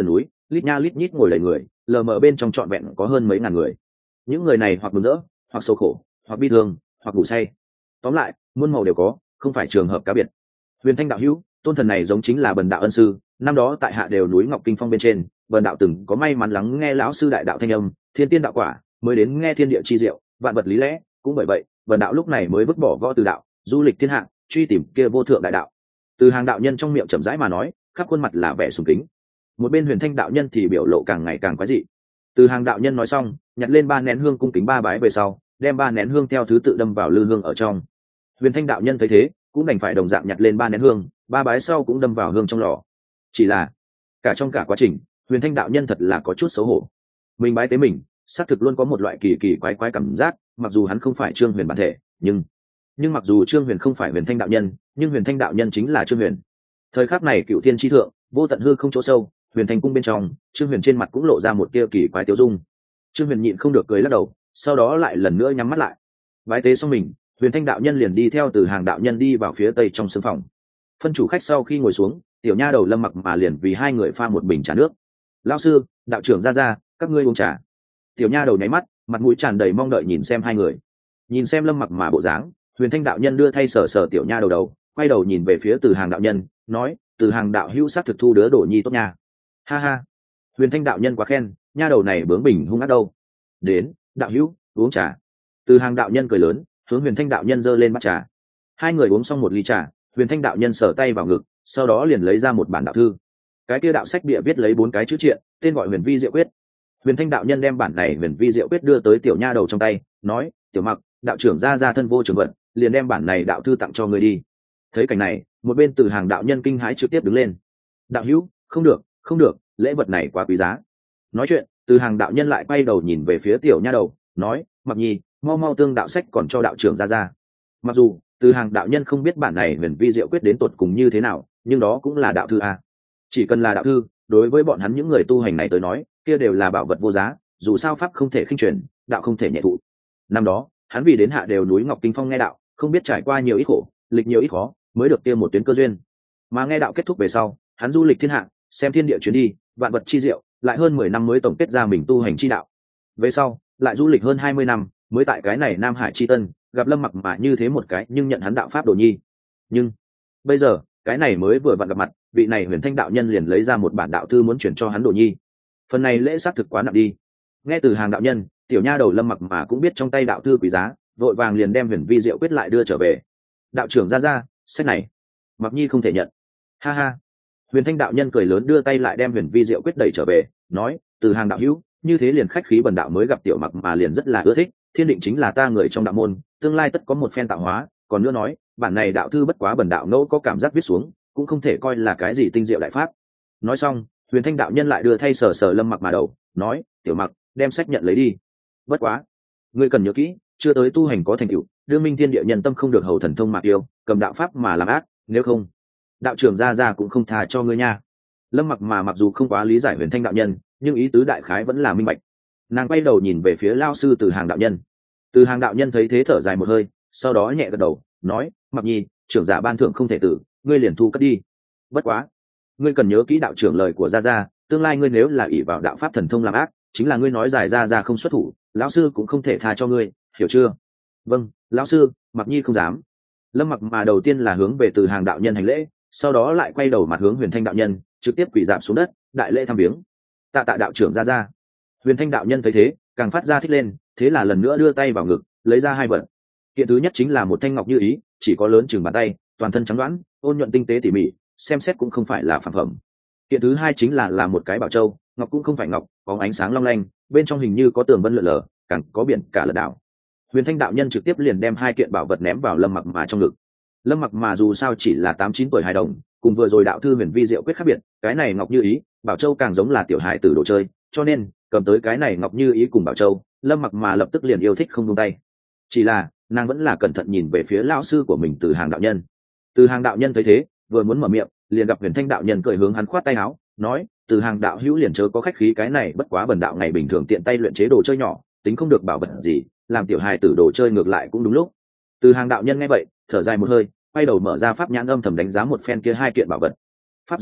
lít nha lít nhít ngồi đầy người, lờ mờ bên trong trọn vẹn có hơn mấy ngàn người. Những người này hoặc mừng rỡ, hoặc sầu khổ, hoặc bi thương, hoặc ngủ say, tóm lại muôn màu đều có, không phải trường hợp cá biệt. Huyền Thanh đạo hữu, tôn thần này giống chính là Bần đạo ân sư, năm đó tại Hạ Đều núi Ngọc Kinh Phong bên trên, Bần đạo từng có may mắn lắng nghe lão sư đại đạo thanh âm, thiên tiên đạo quả, mới đến nghe thiên địa chi diệu, vạn vật lý lẽ, cũng bởi vậy, Bần đạo lúc này mới vứt bỏ võ từ đạo, du lịch thiên hạ, truy tìm kia vô thượng đại đạo. Từ Hàng đạo nhân trong miệng chậm rãi mà nói, khắp khuôn mặt là vẻ sùng kính. Một bên Huyền Thanh đạo nhân thì biểu lộ càng ngày càng quái dị. Từ Hàng đạo nhân nói xong, nhặt lên 3 nén hương cung kính 3 bái về sau, đem 3 nén hương theo thứ tự đâm vào lư hương ở trong. Huyền Thanh đạo nhân thấy thế, cũng đành phải đồng dạng nhặt lên 3 nén hương, 3 bái sau cũng đâm vào hương trong lò. Chỉ là cả trong cả quá trình, Huyền Thanh đạo nhân thật là có chút xấu hổ. Mình bái tế mình, xác thực luôn có một loại kỳ kỳ quái quái cảm giác, mặc dù hắn không phải Trương Huyền bản thể, nhưng mặc dù Trương Huyền không phải Huyền Thanh đạo nhân, nhưng Huyền Thanh đạo nhân chính là Trương Huyền. Thời khắc này cựu thiên chi thượng, vô tận hư không chỗ sâu, Huyền Thanh cung bên trong, Trương Huyền trên mặt cũng lộ ra một tia kỳ quái tiêu dung. Trương Huyền nhịn không được cười lắc đầu, sau đó lại lần nữa nhắm mắt lại. Bái tế xong mình, Huyền Thanh đạo nhân liền đi theo Từ Hàng đạo nhân đi vào phía tây trong sương phòng. Phân chủ khách sau khi ngồi xuống, tiểu nha đầu Lâm Mặc mà liền vì hai người pha một bình trà nước. Lão sư, đạo trưởng ra, các ngươi uống trà. Tiểu nha đầu nháy mắt, mặt mũi tràn đầy mong đợi nhìn xem hai người. Nhìn xem Lâm Mặc mà bộ dáng, Huyền Thanh đạo nhân đưa thay sờ sờ tiểu nha đầu, quay đầu nhìn về phía Từ Hàng đạo nhân, nói: Từ Hàng đạo hữu xác thực thu đứa đổ nhi tốt nha. Ha ha. Huyền Thanh đạo nhân quá khen, nha đầu này bướng bỉnh hung ác đâu. Đến, đạo hữu, uống trà. Từ Hàng đạo nhân cười lớn, hướng Huyền Thanh đạo nhân giơ lên bát trà. Hai người uống xong một ly trà, Huyền Thanh đạo nhân sờ tay vào ngực, sau đó liền lấy ra một bản đạo thư. Cái kia đạo sách bìa viết lấy 4 cái chữ triện, tên gọi Huyền Vi Diệu Quyết. Huyền Thanh đạo nhân đem bản này Huyền Vi Diệu Quyết đưa tới tiểu nha đầu trong tay, nói: Tiểu Mặc, đạo trưởng ra thân vô trường vận, liền đem bản này đạo thư tặng cho ngươi đi. Thấy cảnh này, một bên Từ Hàng đạo nhân kinh hãi trực tiếp đứng lên. Đạo hữu, không được, lễ vật này quá quý giá. Nói chuyện, Từ Hàng đạo nhân lại quay đầu nhìn về phía tiểu nha đầu, nói: Mặc nhi, mau tương đạo sách còn cho đạo trưởng ra. Mặc dù Từ Hàng đạo nhân không biết bản này Huyền Vi Diệu Quyết đến tột cùng như thế nào, nhưng đó cũng là đạo thư a. Chỉ cần là đạo thư, đối với bọn hắn những người tu hành này tới nói, kia đều là bảo vật vô giá, dù sao pháp không thể khinh truyền, đạo không thể nhẹ thụ. Năm đó, hắn vì đến Hạ Đều núi Ngọc Kinh Phong nghe đạo, không biết trải qua nhiều ít khổ, lịch nhiều ít khó, mới được kia một tuyến cơ duyên. Mà nghe đạo kết thúc về sau, hắn du lịch thiên hạ, xem thiên địa chuyến đi, vạn vật chi diệu, lại hơn 10 năm mới tổng kết ra mình tu hành chi đạo. Về sau, lại du lịch hơn 20 năm, mới tại cái này Nam Hải chi tân, gặp Lâm Mặc mà như thế một cái, nhưng nhận hắn đạo pháp đồ nhi. Nhưng bây giờ, cái này mới vừa vặn gặp mặt, vị này Huyền Thanh đạo nhân liền lấy ra một bản đạo thư muốn chuyển cho hắn đồ nhi. Phần này lễ xác thực quá nặng đi. Nghe Từ Hàng đạo nhân, tiểu nha đầu Lâm Mặc mà cũng biết trong tay đạo thư quý giá, vội vàng liền đem Huyền Vi Diệu Quyết lại đưa trở về. Đạo trưởng ra, sách này Mặc nhi không thể nhận. Ha ha. Huyền Thanh đạo nhân cười lớn đưa tay lại đem Huyền Vi Diệu Quyết đẩy trở về, nói: Từ Hàng đạo hữu, như thế liền khách khí, bần đạo mới gặp tiểu Mặc mà liền rất là ưa thích, thiên định chính là ta người trong đạo môn, tương lai tất có một phen tạo hóa. Còn nữa nói, bản này đạo thư bất quá bần đạo ngẫu có cảm giác viết xuống, cũng không thể coi là cái gì tinh diệu đại pháp. Nói xong, Huyền Thanh đạo nhân lại đưa thay sờ Lâm Mặc mà đầu, nói: Tiểu Mặc, đem sách nhận lấy đi. Bất quá, ngươi cần nhớ kỹ, chưa tới tu hành có thành tựu, đưa minh thiên địa nhân tâm không được hầu thần thông mạc yêu, cầm đạo pháp mà làm ác, nếu không, đạo trưởng ra cũng không tha cho ngươi nha. Lâm Mặc mà mặc dù không quá lý giải Huyền Thanh đạo nhân, nhưng ý tứ đại khái vẫn là minh bạch. Nàng quay đầu nhìn về phía lao sư Từ Hàng đạo nhân. Từ Hàng đạo nhân thấy thế thở dài một hơi, sau đó nhẹ gật đầu, nói: Mặc nhi, trưởng giả ban thưởng không thể tử, ngươi liền thu cất đi. Bất quá, ngươi cần nhớ kỹ đạo trưởng lời của gia, tương lai ngươi nếu là ỷ vào đạo pháp thần thông làm ác, chính là ngươi nói giải gia không xuất thủ, lão sư cũng không thể tha cho ngươi, hiểu chưa? Vâng, lão sư, Mặc nhi không dám. Lâm Mặc mà đầu tiên là hướng về Từ Hàng đạo nhân hành lễ, sau đó lại quay đầu mặt hướng Huyền Thanh đạo nhân, trực tiếp quỳ rạp xuống đất, đại lễ thăm viếng. Tạ đạo trưởng gia. Huyền Thanh đạo nhân thấy thế, càng phát ra thích lên, thế là lần nữa đưa tay vào ngực, lấy ra 2 vật. Kiện thứ nhất chính là một thanh ngọc như ý, chỉ có lớn chừng bàn tay, toàn thân trắng đoán, ôn nhuận tinh tế tỉ mỉ, xem xét cũng không phải là phàm phẩm. Kiện thứ hai chính là một cái bảo châu, ngọc cũng không phải ngọc, có ánh sáng long lanh, bên trong hình như có tường vân lượn lờ, càng có biển cả lật đảo. Huyền Thanh đạo nhân trực tiếp liền đem 2 kiện bảo vật ném vào Lâm Mặc mà trong ngực. Lâm Mặc mà dù sao chỉ là 8-9 tuổi hài đồng, cùng vừa rồi đạo thư Huyền Vi Diệu Quyết khác biệt, cái này ngọc như ý, bảo châu càng giống là tiểu hài tử đồ chơi, cho nên cầm tới cái này ngọc như ý cùng bảo châu, Lâm Mặc mà lập tức liền yêu thích không buông tay. Chỉ là nàng vẫn là cẩn thận nhìn về phía lão sư của mình Từ Hàng đạo nhân. Từ Hàng đạo nhân thấy thế, vừa muốn mở miệng, liền gặp Huyền Thanh đạo nhân cười hướng hắn khoát tay áo, nói: Từ Hàng đạo hữu liền chớ có khách khí, cái này bất quá bần đạo ngày bình thường tiện tay luyện chế đồ chơi nhỏ, tính không được bảo vật gì, làm tiểu hài tử đồ chơi ngược lại cũng đúng lúc. Từ Hàng đạo nhân nghe vậy, thở dài một hơi, quay đầu mở ra pháp nhãn âm thầm đánh giá một phen kia 2 kiện bảo vật. Pháp dưới mắt,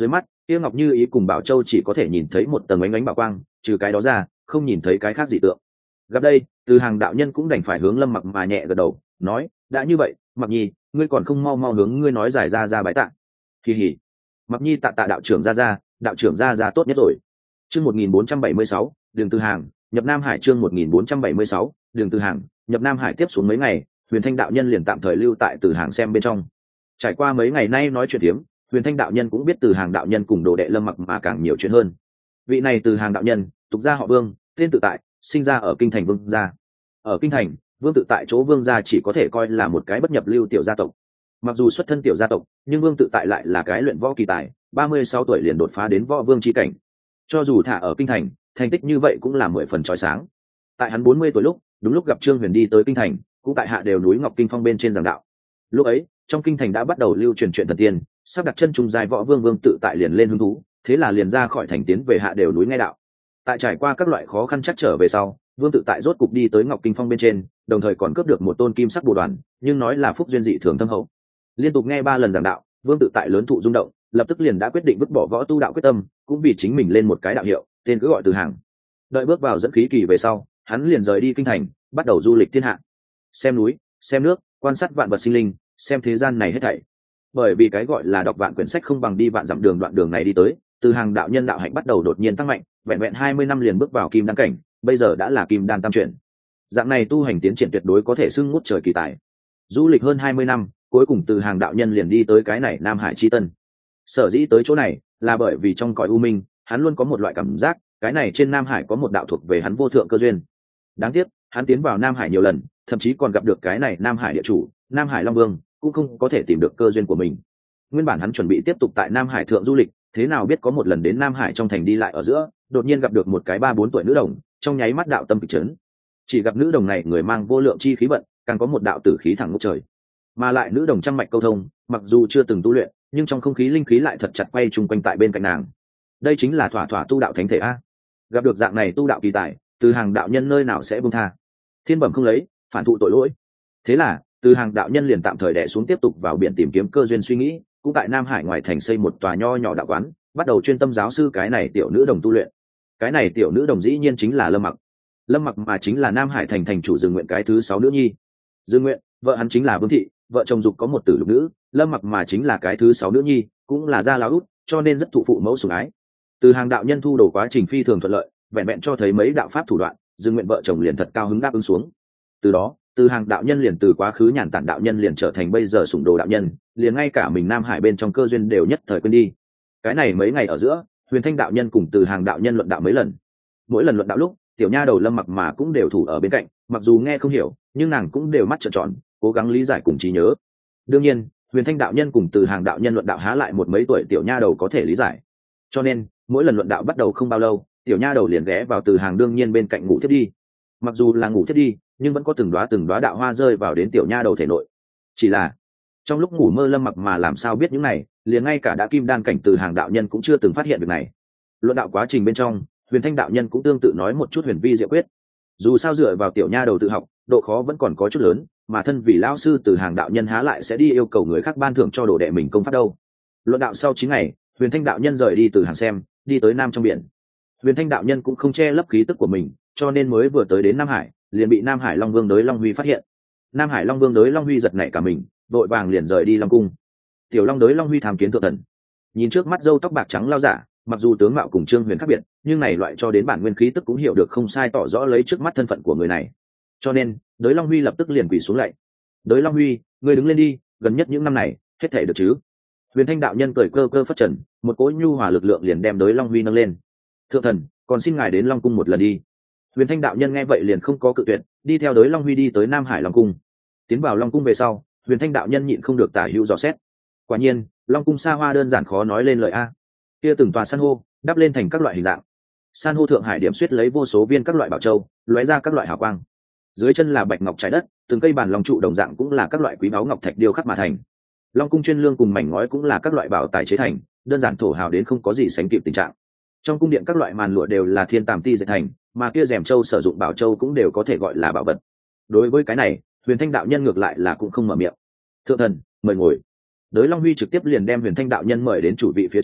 Tiêu Ngọc Như ý cùng Bảo Châu chỉ có thể nhìn thấy một tầng ánh ánh bảo quang, trừ cái đó ra không nhìn thấy cái khác dị tượng. Gặp đây, Từ Hàng đạo nhân cũng đành phải hướng Lâm Mặc mà nhẹ gật đầu, nói: đã như vậy, Mặc Nhi, ngươi còn không mau mau hướng ngươi nói giải ra bái tạ. Kỳ hỉ. Mặc Nhi tạ tạ đạo trưởng ra, đạo trưởng ra tốt nhất rồi. Chương 1476, Đường Từ Hàng nhập Nam Hải. Chương 1476, Đường Từ Hàng nhập Nam Hải. Tiếp xuống mấy ngày, Huyền Thanh đạo nhân liền tạm thời lưu tại Từ Hàng xem bên trong. Trải qua mấy ngày nay nói chuyện tiếm, Huyền Thanh đạo nhân cũng biết Từ Hàng đạo nhân cùng đồ đệ Lâm Mặc mà càng nhiều chuyện hơn. Vị này Từ Hàng đạo nhân, tục gia họ Vương, tên tự tại, sinh ra ở kinh thành Vương gia. Ở kinh thành, Vương tự tại chỗ Vương gia chỉ có thể coi là một cái bất nhập lưu tiểu gia tộc. Mặc dù xuất thân tiểu gia tộc, nhưng Vương tự tại lại là cái luyện võ kỳ tài, 36 tuổi liền đột phá đến võ vương chi cảnh. Cho dù thả ở kinh thành, thành tích như vậy cũng là 10 phần chói sáng. Tại hắn 40 tuổi lúc, đúng lúc gặp Trương Huyền đi tới kinh thành, cũng tại hạ đều núi Ngọc Kinh Phong bên trên giảng đạo. Lúc ấy, trong kinh thành đã bắt đầu lưu truyền chuyện thần tiên, sắp đặt chân trùng dài võ vương Vương tự tại liền lên hứng thú, thế là liền ra khỏi thành tiến về hạ đều núi nghe đạo. Tại trải qua các loại khó khăn chắc trở về sau, Vương tự tại rốt cục đi tới Ngọc Kinh Phong bên trên, đồng thời còn cướp được một tôn kim sắc bồ đoàn, nhưng nói là phúc duyên dị thường thâm hậu. Liên tục nghe 3 lần giảng đạo, Vương tự tại lớn thụ rung động, lập tức liền đã quyết định vứt bỏ võ tu đạo quyết tâm, cũng vì chính mình lên một cái đạo hiệu, tên cứ gọi Từ Hàng. Đợi bước vào dẫn khí kỳ về sau, hắn liền rời đi kinh thành, bắt đầu du lịch thiên hạ, xem núi, xem nước, quan sát vạn vật sinh linh, xem thế gian này hết thảy. Bởi vì cái gọi là đọc vạn quyển sách không bằng đi vạn dặm đường, đoạn đường này đi tới, Từ Hàng đạo nhân đạo hạnh bắt đầu đột nhiên tăng mạnh, vẹn vẹn 20 năm liền bước vào kim đan cảnh, bây giờ đã là kim đan tam chuyển. Dạng này tu hành tiến triển tuyệt đối có thể xưng ngút trời kỳ tài. Du lịch hơn 20 năm, cuối cùng Từ Hàng đạo nhân liền đi tới cái này Nam Hải chi tân. Sở dĩ tới chỗ này là bởi vì trong cõi u minh, hắn luôn có một loại cảm giác, cái này trên Nam Hải có một đạo thuộc về hắn vô thượng cơ duyên. Đáng tiếc, hắn tiến vào Nam Hải nhiều lần, thậm chí còn gặp được cái này Nam Hải địa chủ, Nam Hải Long Vương, cũng không có thể tìm được cơ duyên của mình. Nguyên bản hắn chuẩn bị tiếp tục tại Nam Hải thượng du lịch, thế nào biết có một lần đến Nam Hải trong thành đi lại ở giữa, đột nhiên gặp được một cái 3-4 tuổi nữ đồng, trong nháy mắt đạo tâm kịch chấn. Chỉ gặp nữ đồng này người mang vô lượng chi khí vận, càng có một đạo tử khí thẳng ngút trời. Mà lại nữ đồng trăm mạch câu thông, mặc dù chưa từng tu luyện, nhưng trong không khí linh khí lại thật chặt quay chung quanh tại bên cạnh nàng. Đây chính là thỏa thỏa tu đạo thánh thể a. Gặp được dạng này tu đạo kỳ tài, Từ Hàng đạo nhân nơi nào sẽ buông tha. Thiên bẩm không lấy, phản thụ tội lỗi. Thế là, Từ Hàng đạo nhân liền tạm thời đè xuống tiếp tục vào biển tìm kiếm cơ duyên suy nghĩ, cũng tại Nam Hải ngoài thành xây một tòa nho nhỏ đạo quán, bắt đầu chuyên tâm giáo sư cái này tiểu nữ đồng tu luyện. Cái này tiểu nữ đồng dĩ nhiên chính là Lâm Mặc. Lâm Mặc mà chính là Nam Hải thành thành chủ Dương Nguyện cái thứ 6 nữ nhi. Dương Nguyện, vợ hắn chính là Vương thị, vợ chồng dục có một tử lục nữ. Lâm Mặc mà chính là cái thứ 6 nữ nhi, cũng là gia lão út, cho nên rất thụ phụ mẫu sủng ái. Từ Hàng đạo nhân thu đồ quá trình phi thường thuận lợi, vẹn vẹn cho thấy mấy đạo pháp thủ đoạn, Dương Nguyện vợ chồng liền thật cao hứng đáp ứng xuống. Từ đó, Từ Hàng đạo nhân liền từ quá khứ nhàn tản đạo nhân liền trở thành bây giờ sủng đồ đạo nhân, liền ngay cả mình Nam Hải bên trong cơ duyên đều nhất thời quên đi. Cái này mấy ngày ở giữa, Huyền Thanh đạo nhân cùng Từ Hàng đạo nhân luận đạo mấy lần. Mỗi lần luận đạo lúc, tiểu nha đầu Lâm Mặc mà cũng đều thủ ở bên cạnh, mặc dù nghe không hiểu, nhưng nàng cũng đều mắt trợn tròn, cố gắng lý giải cùng trí nhớ. Đương nhiên, Huyền Thanh đạo nhân cùng Từ Hàng đạo nhân luận đạo há lại một mấy tuổi tiểu nha đầu có thể lý giải. Cho nên, mỗi lần luận đạo bắt đầu không bao lâu, tiểu nha đầu liền ghé vào Từ Hàng đương nhiên bên cạnh ngủ thiếp đi. Mặc dù là ngủ thiếp đi, nhưng vẫn có từng đóa đạo hoa rơi vào đến tiểu nha đầu thể nội. Chỉ là, trong lúc ngủ mơ Lâm Mặc mà làm sao biết những này, liền ngay cả đã kim đan cảnh Từ Hàng đạo nhân cũng chưa từng phát hiện việc này. Luận đạo quá trình bên trong, Huyền Thanh đạo nhân cũng tương tự nói một chút huyền vi diệu quyết. Dù sao dựa vào tiểu nha đầu tự học, độ khó vẫn còn có chút lớn, mà thân vì lão sư Từ Hàng đạo nhân há lại sẽ đi yêu cầu người khác ban thưởng cho đồ đệ mình công pháp đâu. Luận đạo sau 9 ngày, Huyền Thanh đạo nhân rời đi Từ Hàng xem, đi tới Nam trong biển. Huyền Thanh đạo nhân cũng không che lấp khí tức của mình, cho nên mới vừa tới đến Nam Hải, liền bị Nam Hải Long Vương Đới Long Huy phát hiện. Nam Hải Long Vương Đới Long Huy giật nảy cả mình, vội vàng liền rời đi Long cung. Tiểu Long Đới Long Huy tham kiến thượng thần. Nhìn trước mắt râu tóc bạc trắng lao giả, mặc dù tướng mạo cùng Trương Huyền khác biệt, nhưng này loại cho đến bản nguyên khí tức cũng hiểu được không sai, tỏ rõ lấy trước mắt thân phận của người này. Cho nên, Đới Long Huy lập tức liền quỳ xuống lạy. Đới Long Huy, ngươi đứng lên đi, gần nhất những năm này, hết thể được chứ? Huyền Thanh đạo nhân cười cơ cơ phất trần, một cỗ nhu hòa lực lượng liền đem Đới Long Huy nâng lên. Thượng thần, còn xin ngài đến Long cung một lần đi. Huyền Thanh đạo nhân nghe vậy liền không có cự tuyệt, đi theo Đới Long Huy đi tới Nam Hải Long cung. Tiến vào Long cung về sau, Huyền Thanh đạo nhân nhịn không được tả hữu dò xét. Quả nhiên, Long cung xa hoa đơn giản khó nói lên lời a. Kia từng tòa san hô đắp lên thành các loại hình dạng. San hô thượng hải điểm xuyết lấy vô số viên các loại bảo châu, lóe ra các loại hào quang. Dưới chân là bạch ngọc trái đất, từng cây bàn long trụ đồng dạng cũng là các loại quý báu ngọc thạch điêu khắc mà thành. Long cung chuyên lương cùng mảnh ngói cũng là các loại bảo tài chế thành, đơn giản thổ hào đến không có gì sánh kịp tình trạng. Trong cung điện các loại màn lụa đều là thiên tàm ti dệt thành, mà kia rèm châu sử dụng bảo châu cũng đều có thể gọi là bảo vật. Đối với cái này, Huyền Thanh đạo nhân ngược lại là cũng không mở miệng. Thượng thần, mời ngồi. Đới Long Huy trực tiếp liền đem Huyền Thanh đạo nhân mời đến chủ vị phía trên,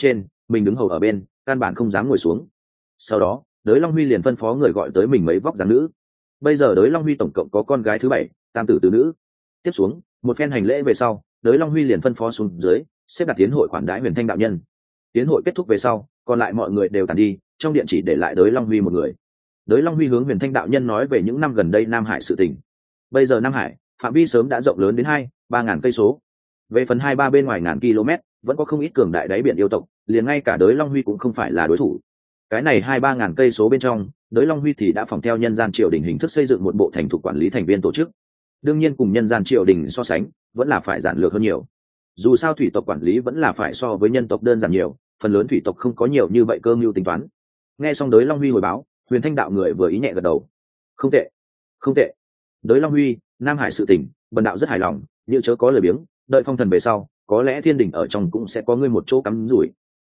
mình đứng hầu ở bên, căn bản không dám ngồi xuống. Sau đó Đới Long Huy liền phân phó người gọi tới mình mấy vóc dáng nữ. Bây giờ Đới Long Huy tổng cộng có con gái thứ 7, tam tử tứ nữ. Tiếp xuống một phen hành lễ về sau, Đới Long Huy liền phân phó xuống dưới xếp đặt tiến hội khoản đãi Huyền Thanh đạo nhân. Tiến hội kết thúc về sau, còn lại mọi người đều tàn đi, trong điện chỉ để lại Đới Long Huy một người. Đới Long Huy hướng Huyền Thanh đạo nhân nói về những năm gần đây Nam Hải sự tình. Bây giờ Nam Hải phạm vi sớm đã rộng lớn đến 2-3 ngàn cây số. Về phần 2-3 bên ngoài ngàn km, vẫn có không ít cường đại đáy biển yêu tộc, liền ngay cả Đới Long Huy cũng không phải là đối thủ. Cái này 2-3 ngàn cây số bên trong, Đới Long Huy thì đã phòng theo nhân gian triều đình hình thức xây dựng một bộ thành thuộc quản lý thành viên tổ chức. Đương nhiên cùng nhân gian triều đình so sánh, vẫn là phải giản lược hơn nhiều. Dù sao thủy tộc quản lý vẫn là phải so với nhân tộc đơn giản nhiều, phần lớn thủy tộc không có nhiều như vậy cơ mưu tính toán. Nghe xong Đới Long Huy hồi báo, Huyền Thanh đạo người vừa ý nhẹ gật đầu. Không tệ, không tệ. Đới Long Huy, Nam Hải sự tình, bần đạo rất hài lòng, như chớ có lời biếng, đợi phong thần về sau, có lẽ thiên đình ở trong cũng sẽ có ngươi một chỗ cắm rủi.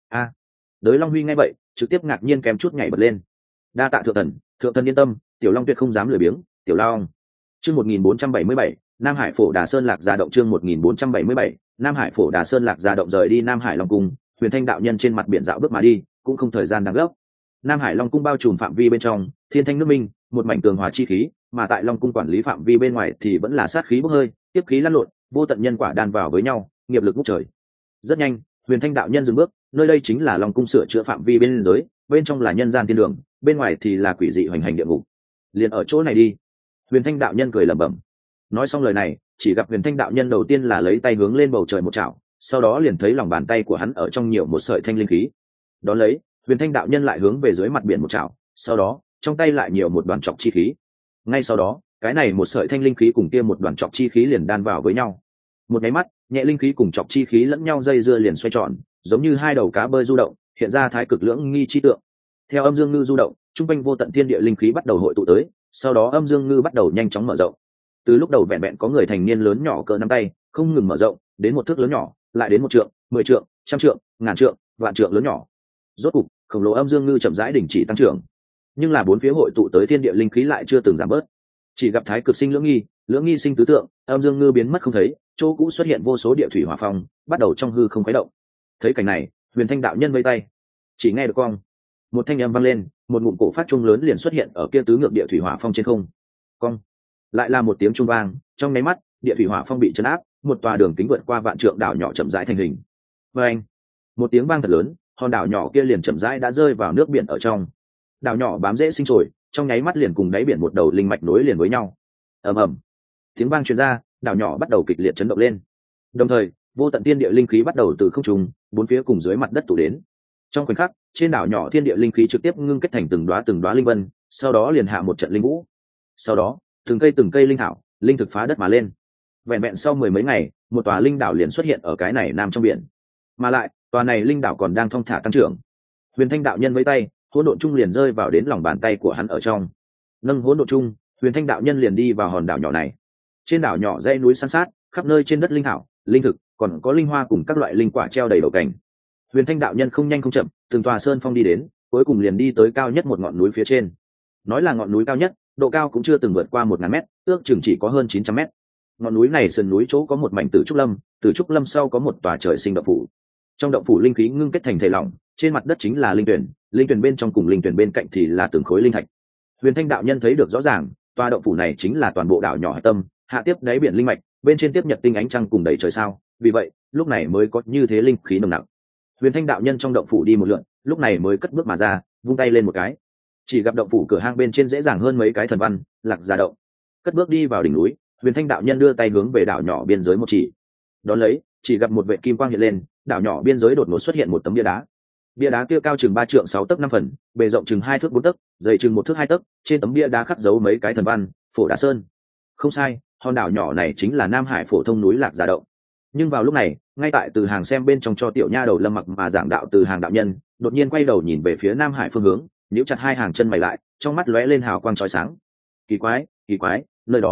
Đới Long Huy nghe vậy, trực tiếp ngạc nhiên kèm chút nhảy bật lên. Đa tạ thượng thần yên tâm, tiểu long tuyệt không dám lười biếng. Tiểu Long. Chương 1477, Nam Hải Phổ Đà Sơn Lạc Gia Động. Chương 1477, Nam Hải Phổ Đà Sơn Lạc Gia Động. Rời đi Nam Hải Long Cung, Huyền Thanh đạo nhân trên mặt biển dạo bước mà đi, cũng không thời gian đáng gấp. Nam Hải Long Cung bao trùm phạm vi bên trong, thiên thanh nước minh, một mảnh tường hòa chi khí, mà tại Long Cung quản lý phạm vi bên ngoài thì vẫn là sát khí bốc hơi, tiếp khí lăn lộn, vô tận nhân quả đan vào với nhau, nghiệp lực ngút trời. Rất nhanh, Huyền Thanh đạo nhân dừng bước, nơi đây chính là Long Cung sửa chữa phạm vi bên dưới, bên trong là nhân gian thiên đường, bên ngoài thì là quỷ dị hoành hành địa ngục. Liền ở chỗ này đi. Huyền Thanh đạo nhân cười lẩm bẩm. Nói xong lời này, chỉ gặp Huyền Thanh đạo nhân đầu tiên là lấy tay hướng lên bầu trời một chảo, sau đó liền thấy lòng bàn tay của hắn ở trong nhiều một sợi thanh linh khí. Đón lấy, Huyền Thanh đạo nhân lại hướng về dưới mặt biển một chảo, sau đó, trong tay lại nhiều một đoàn trọc chi khí. Ngay sau đó, cái này một sợi thanh linh khí cùng kia một đoàn trọc chi khí liền đan vào với nhau. Một cái mắt, nhẹ linh khí cùng trọc chi khí lẫn nhau dây dưa liền xoay tròn, giống như hai đầu cá bơi du động, hiện ra thái cực lưỡng nghi chi tượng. Theo âm dương ngư du động, trung quanh vô tận thiên địa linh khí bắt đầu hội tụ tới, sau đó âm dương ngư bắt đầu nhanh chóng mở rộng. Từ lúc đầu vẹn vẹn có người thành niên lớn nhỏ cỡ nắm tay, không ngừng mở rộng, đến một thước lớn nhỏ, lại đến 1 trượng, 10 trượng, trăm trượng, ngàn trượng, vạn trượng lớn nhỏ. Rốt cục, khổng lồ âm dương ngư chậm rãi đình chỉ tăng trưởng. Nhưng là bốn phía hội tụ tới thiên địa linh khí lại chưa từng giảm bớt. Chỉ gặp thái cực sinh lưỡng nghi sinh tứ tượng, âm dương ngư biến mất không thấy, chỗ cũ xuất hiện vô số địa thủy hỏa phong, bắt đầu trong hư không khuấy động. Thấy cảnh này, Huyền Thanh đạo nhân vây tay, chỉ nghe được cong, một thanh âm vang lên, một ngụm cổ phát trung lớn liền xuất hiện ở kia tứ ngược địa thủy hỏa phong trên không. Cong, lại là một tiếng trung vang, trong nháy mắt, địa thủy hỏa phong bị chấn áp, một tòa đường kính vượt qua vạn trượng đảo nhỏ chậm rãi thành hình. Và anh, một tiếng vang thật lớn, hòn đảo nhỏ kia liền chậm rãi đã rơi vào nước biển ở trong. Đảo nhỏ bám rễ sinh trồi, trong nháy mắt liền cùng đáy biển một đầu linh mạch nối liền với nhau. Ầm ầm, tiếng vang truyền ra, đảo nhỏ bắt đầu kịch liệt chấn động lên. Đồng thời, vô tận thiên địa linh khí bắt đầu từ không trung, bốn phía cùng dưới mặt đất tụ đến. Trong khoảnh khắc, trên đảo nhỏ thiên địa linh khí trực tiếp ngưng kết thành từng đóa linh vân, sau đó liền hạ một trận linh vũ. Sau đó, từng cây linh thảo, linh thực phá đất mà lên. Vẹn vẹn sau 10 mấy ngày, một tòa linh đảo liền xuất hiện ở cái này nam trong biển. Mà lại, tòa này linh đảo còn đang thong thả tăng trưởng. Huyền Thanh đạo nhân với tay, hỗn độn chung liền rơi vào đến lòng bàn tay của hắn ở trong. Nâng hỗn độn chung, Huyền Thanh đạo nhân liền đi vào hòn đảo nhỏ này. Trên đảo nhỏ dãy núi san sát, khắp nơi trên đất linh thảo, linh thực, còn có linh hoa cùng các loại linh quả treo đầy đầu cảnh. Huyền Thanh đạo nhân không nhanh không chậm, từng tòa sơn phong đi đến, cuối cùng liền đi tới cao nhất một ngọn núi phía trên. Nói là ngọn núi cao nhất, độ cao cũng chưa từng vượt qua 1000 mét, ước chừng chỉ có hơn 900 mét. Ngọn núi này sườn núi chỗ có một mảnh tử trúc lâm sau có một tòa trời sinh động phủ. Trong động phủ linh khí ngưng kết thành thể lỏng, trên mặt đất chính là linh tuyển bên trong cùng linh tuyển bên cạnh thì là từng khối linh thạch. Huyền Thanh đạo nhân thấy được rõ ràng, tòa động phủ này chính là toàn bộ đảo nhỏ hải tâm, hạ tiếp đáy biển linh mạch, bên trên tiếp nhật tinh ánh trăng cùng đầy trời sao, vì vậy, lúc này mới có như thế linh khí nồng nặc. Huyền Thanh đạo nhân trong động phủ đi một lượt, lúc này mới cất bước mà ra, vung tay lên một cái, chỉ gặp động phủ cửa hang bên trên dễ dàng hơn mấy cái thần văn, Lạc Gia Động. Cất bước đi vào đỉnh núi, Huyền Thanh đạo nhân đưa tay hướng về đảo nhỏ biên giới một chỉ. Đón lấy, chỉ gặp một vệt kim quang hiện lên, đảo nhỏ biên giới đột ngột xuất hiện một tấm bia đá. Bia đá kia cao chừng 3 trượng 6 tấc 5 phần, bề rộng chừng 2 thước 4 tấc, dày chừng 1 thước 2 tấc, trên tấm bia đá khắc dấu mấy cái thần văn, Phổ Đà Sơn. Không sai, hòn đảo nhỏ này chính là Nam Hải phổ thông núi Lạc Gia Động. Nhưng vào lúc này, ngay tại Từ Hàng xem bên trong cho tiểu nha đầu Lâm Mặc mà giảng đạo Từ Hàng đạo nhân, đột nhiên quay đầu nhìn về phía Nam Hải phương hướng, nhíu chặt hai hàng chân mày lại, trong mắt lóe lên hào quang chói sáng. Kỳ quái,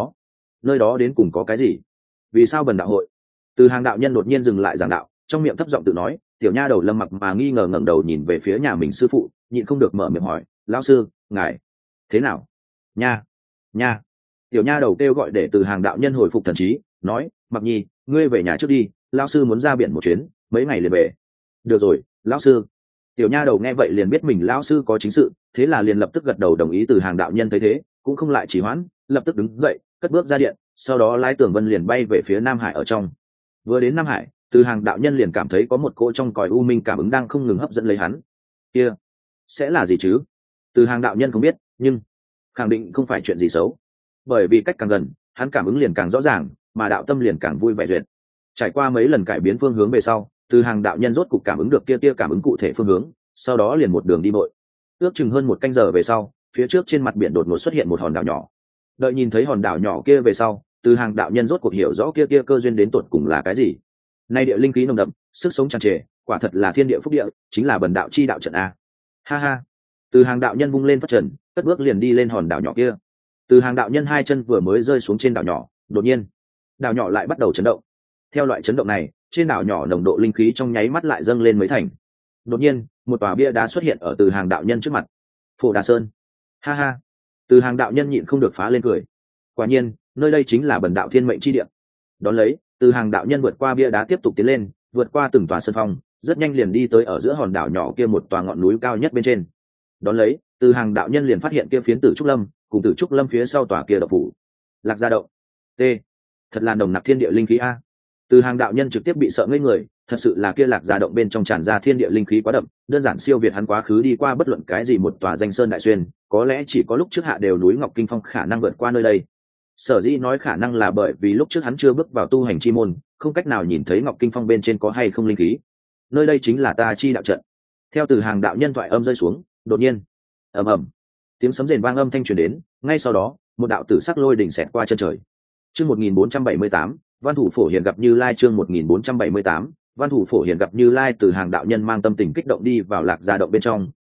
nơi đó đến cùng có cái gì? Vì sao bần đạo hội? Từ Hàng đạo nhân đột nhiên dừng lại giảng đạo, trong miệng thấp giọng tự nói. Tiểu nha đầu Lâm Mặc mà nghi ngờ ngẩng đầu nhìn về phía nhà mình sư phụ, nhịn không được mở miệng hỏi, lão sư, ngài thế nào? Nha. Tiểu nha đầu kêu gọi để Từ Hàng đạo nhân hồi phục thần trí, nói, Mặc Nhi, ngươi về nhà trước đi, lão sư muốn ra biển một chuyến, mấy ngày liền về. Được rồi, lão sư. Tiểu nha đầu nghe vậy liền biết mình lão sư có chính sự, thế là liền lập tức gật đầu đồng ý. Từ Hàng đạo nhân thấy thế cũng không lại trì hoãn, lập tức đứng dậy cất bước ra điện, sau đó lái Tưởng Vân liền bay về phía Nam Hải ở trong. Vừa đến Nam Hải, Từ Hàng đạo nhân liền cảm thấy có một cỗ trong còi u minh cảm ứng đang không ngừng hấp dẫn lấy hắn. Kia sẽ là gì chứ? Từ Hàng đạo nhân không biết, nhưng khẳng định không phải chuyện gì xấu, bởi vì cách càng gần hắn cảm ứng liền càng rõ ràng, mà đạo tâm liền càng vui vẻ duyệt. Trải qua mấy lần cải biến phương hướng về sau, Từ Hàng đạo nhân rốt cục cảm ứng được kia cảm ứng cụ thể phương hướng, sau đó liền một đường đi bội. Ước chừng hơn 1 canh giờ về sau, phía trước trên mặt biển đột ngột xuất hiện một hòn đảo nhỏ. Đợi nhìn thấy hòn đảo nhỏ kia về sau, Từ Hàng đạo nhân rốt cuộc hiểu rõ kia cơ duyên đến tột cùng là cái gì. Nay địa linh khí nồng đậm, sức sống tràn trề, quả thật là thiên địa phúc địa, chính là bần đạo chi đạo trận a. Ha ha. Từ Hàng đạo nhân vung lên phất trần, cất bước liền đi lên hòn đảo nhỏ kia. Từ Hàng đạo nhân hai chân vừa mới rơi xuống trên đảo nhỏ, đột nhiên đảo nhỏ lại bắt đầu chấn động. Theo loại chấn động này, trên đảo nhỏ nồng độ linh khí trong nháy mắt lại dâng lên mấy thành. Đột nhiên một tòa bia đá xuất hiện ở Từ Hàng đạo nhân trước mặt. Phổ Đà Sơn. Ha ha. Từ Hàng đạo nhân nhịn không được phá lên cười. Quả nhiên nơi đây chính là bần đạo thiên mệnh chi địa. Đón lấy Từ Hàng đạo nhân vượt qua bia đá tiếp tục tiến lên, vượt qua từng tòa sơn phong, rất nhanh liền đi tới ở giữa hòn đảo nhỏ kia một tòa ngọn núi cao nhất bên trên. Đón lấy Từ Hàng đạo nhân liền phát hiện kia phiến Tử Trúc Lâm, cùng Tử Trúc Lâm phía sau tòa kia động phủ. Lạc Gia động. T. Thật là nồng nặc thiên địa linh khí a. Từ Hàng đạo nhân trực tiếp bị sợ ngây người, thật sự là kia Lạc Gia động bên trong tràn ra thiên địa linh khí quá đậm, đơn giản siêu việt hắn quá khứ đi qua bất luận cái gì một tòa danh sơn đại xuyên, có lẽ chỉ có lúc trước hạ đều núi Ngọc Kinh Phong khả năng vượt qua nơi đây. Sở dĩ nói khả năng là bởi vì lúc trước hắn chưa bước vào tu hành chi môn, không cách nào nhìn thấy Ngọc Kinh Phong bên trên có hay không linh khí. Nơi đây chính là ta chi đạo trận. Theo Từ Hàng đạo nhân thoại âm rơi xuống, đột nhiên ầm ầm, tiếng sấm rền vang âm thanh truyền đến, ngay sau đó một đạo tử sắc lôi đỉnh xẹt qua chân trời. Chương 1478, Văn Thủ Phổ Hiền gặp Như Lai. Chương 1478, Văn Thủ Phổ Hiền gặp Như Lai. Từ Hàng đạo nhân mang tâm tình kích động đi vào Lạc Gia động bên trong,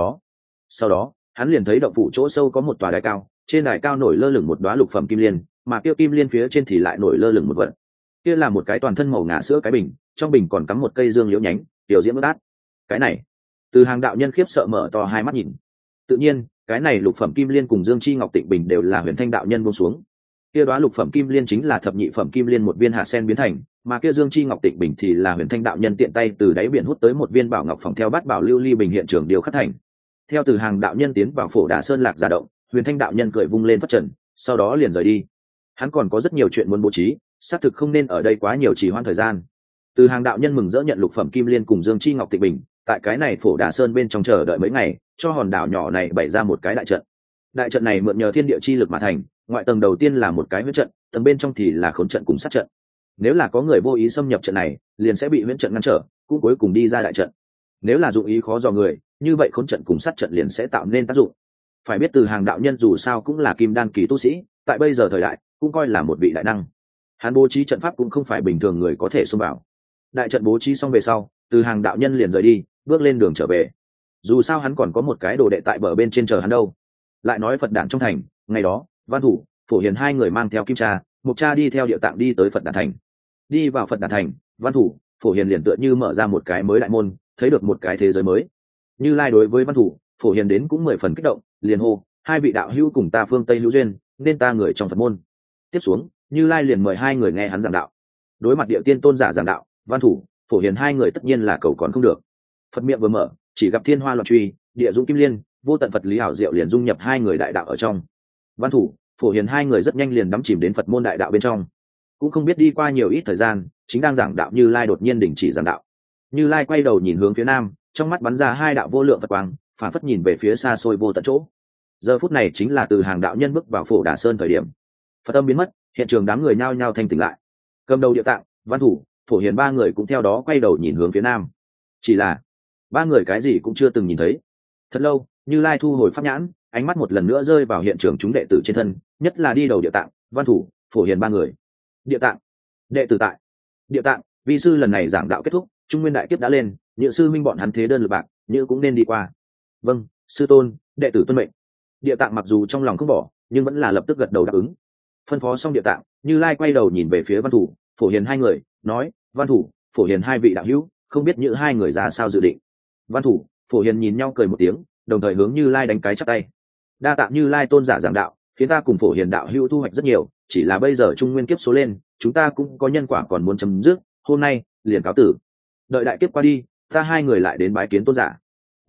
sau đó hắn liền thấy động phủ chỗ sâu có một tòa đài cao, trên đài cao nổi lơ lửng một đóa lục phẩm kim liên, mà kia kim liên phía trên thì lại nổi lơ lửng một vật. Kia là một cái toàn thân màu ngà sữa cái bình, trong bình còn cắm một cây dương liễu nhánh, tiểu diễm ướt át. Cái này, Từ Hàng đạo nhân khiếp sợ mở to hai mắt nhìn. Tự nhiên, cái này lục phẩm kim liên cùng dương chi ngọc tịnh bình đều là Huyền Thanh đạo nhân buông xuống. Kia đóa lục phẩm kim liên chính là thập nhị phẩm kim liên một viên hạt sen biến thành, mà kia dương chi ngọc tịnh bình thì là Huyền Thanh đạo nhân tiện tay từ đáy biển hút tới một viên bảo ngọc phòng theo bát bảo lưu ly bình hiện trường điều khắc thành. Theo Từ Hàng đạo nhân tiến vào Phổ Đà Sơn Lạc Gia động, Huyền Thanh đạo nhân cười vung lên phất trần, sau đó liền rời đi. Hắn còn có rất nhiều chuyện muốn bố trí, xác thực không nên ở đây quá nhiều trì hoãn thời gian. Từ Hàng đạo nhân mừng rỡ nhận lục phẩm kim liên cùng dương chi ngọc tịnh bình, tại cái này Phổ Đà Sơn bên trong chờ đợi mấy ngày, cho hòn đảo nhỏ này bày ra một cái đại trận. Đại trận này mượn nhờ thiên địa chi lực mà thành, ngoại tầng đầu tiên là một cái huyễn trận, tầng bên trong thì là khốn trận cùng sát trận. Nếu là có người vô ý xâm nhập trận này, liền sẽ bị huyễn trận ngăn trở, cũng cuối cùng đi ra đại trận. Nếu là dụng ý khó dò người, như vậy khốn trận cùng sát trận liền sẽ tạo nên tác dụng. Phải biết Từ Hàng đạo nhân dù sao cũng là kim đan kỳ tu sĩ, tại bây giờ thời đại cũng coi là một vị đại năng. Hắn bố trí trận pháp cũng không phải bình thường người có thể xông vào. Đại trận bố trí xong về sau, Từ Hàng đạo nhân liền rời đi, bước lên đường trở về. Dù sao hắn còn có một cái đồ đệ tại bờ bên trên chờ hắn đâu. Lại nói Phật đản trong thành, ngày đó Văn Thủ, Phổ Hiền hai người mang theo Kim Cha, Mục Cha đi theo Địa Tạng đi tới Phật đản thành. Đi vào Phật đản thành, Văn Thủ, Phổ Hiền liền tựa như mở ra một cái mới đại môn, thấy được một cái thế giới mới. Như Lai đối với Văn Thủ, Phổ Hiền đến cũng 10 phần kích động, liền hô: hai vị đạo hữu cùng ta phương Tây hữu duyên, nên ta người trong Phật môn. Tiếp xuống, Như Lai liền mời hai người nghe hắn giảng đạo. Đối mặt Địa Tiên tôn giả giảng đạo, Văn Thủ, Phổ Hiền hai người tất nhiên là cầu còn không được. Phật miệng vừa mở, chỉ gặp thiên hoa loạn truy, địa dũng kim liên, vô tận Phật lý hảo diệu liền dung nhập hai người đại đạo ở trong. Văn Thủ, Phổ Hiền hai người rất nhanh liền đắm chìm đến Phật môn đại đạo bên trong. Cũng không biết đi qua nhiều ít thời gian, chính đang giảng đạo Như Lai đột nhiên đình chỉ giảng đạo. Như Lai quay đầu nhìn hướng phía nam, trong mắt bắn ra hai đạo vô lượng Phật quang, phản phất nhìn về phía xa xôi vô tận chỗ. Giờ phút này chính là Từ Hàng đạo nhân bước vào Phổ Đà Sơn thời điểm. Phật âm biến mất, hiện trường đám người nhao nhao thanh tỉnh lại. Cầm đầu Địa Tạng, Văn Thủ, Phổ Hiền ba người cũng theo đó quay đầu nhìn hướng phía nam. Chỉ là ba người cái gì cũng chưa từng nhìn thấy. Thật lâu, Như Lai thu hồi pháp nhãn, ánh mắt một lần nữa rơi vào hiện trường chúng đệ tử trên thân, nhất là đi đầu Địa Tạng, Văn Thủ, Phổ Hiền ba người. Địa Tạng, đệ tử tại. Địa Tạng, vi sư lần này giảng đạo kết thúc, trung nguyên đại kiếp đã lên, Nhự sư minh bọn hắn thế đơn lực bạc, Nhự cũng nên đi qua. Vâng, sư tôn, đệ tử tuân mệnh. Địa Tạng mặc dù trong lòng không bỏ, nhưng vẫn là lập tức gật đầu đáp ứng. Phân phó xong Địa Tạng, Như Lai quay đầu nhìn về phía Văn Thủ, Phổ Hiền hai người, nói: Văn Thủ, Phổ Hiền hai vị đạo hữu, không biết Nhự hai người ra sao dự định. Văn Thủ, Phổ Hiền nhìn nhau cười một tiếng, đồng thời hướng Như Lai đánh cái chắp tay. Đa tạ Như Lai tôn giả giảng đạo, khiến ta cùng Phổ Hiền đạo hữu thu hoạch rất nhiều, chỉ là bây giờ trung nguyên kiếp số lên, chúng ta cũng có nhân quả còn muốn chấm dứt, hôm nay liền cáo tử. Đợi đại kiếp qua đi, ta hai người lại đến bái kiến tôn giả.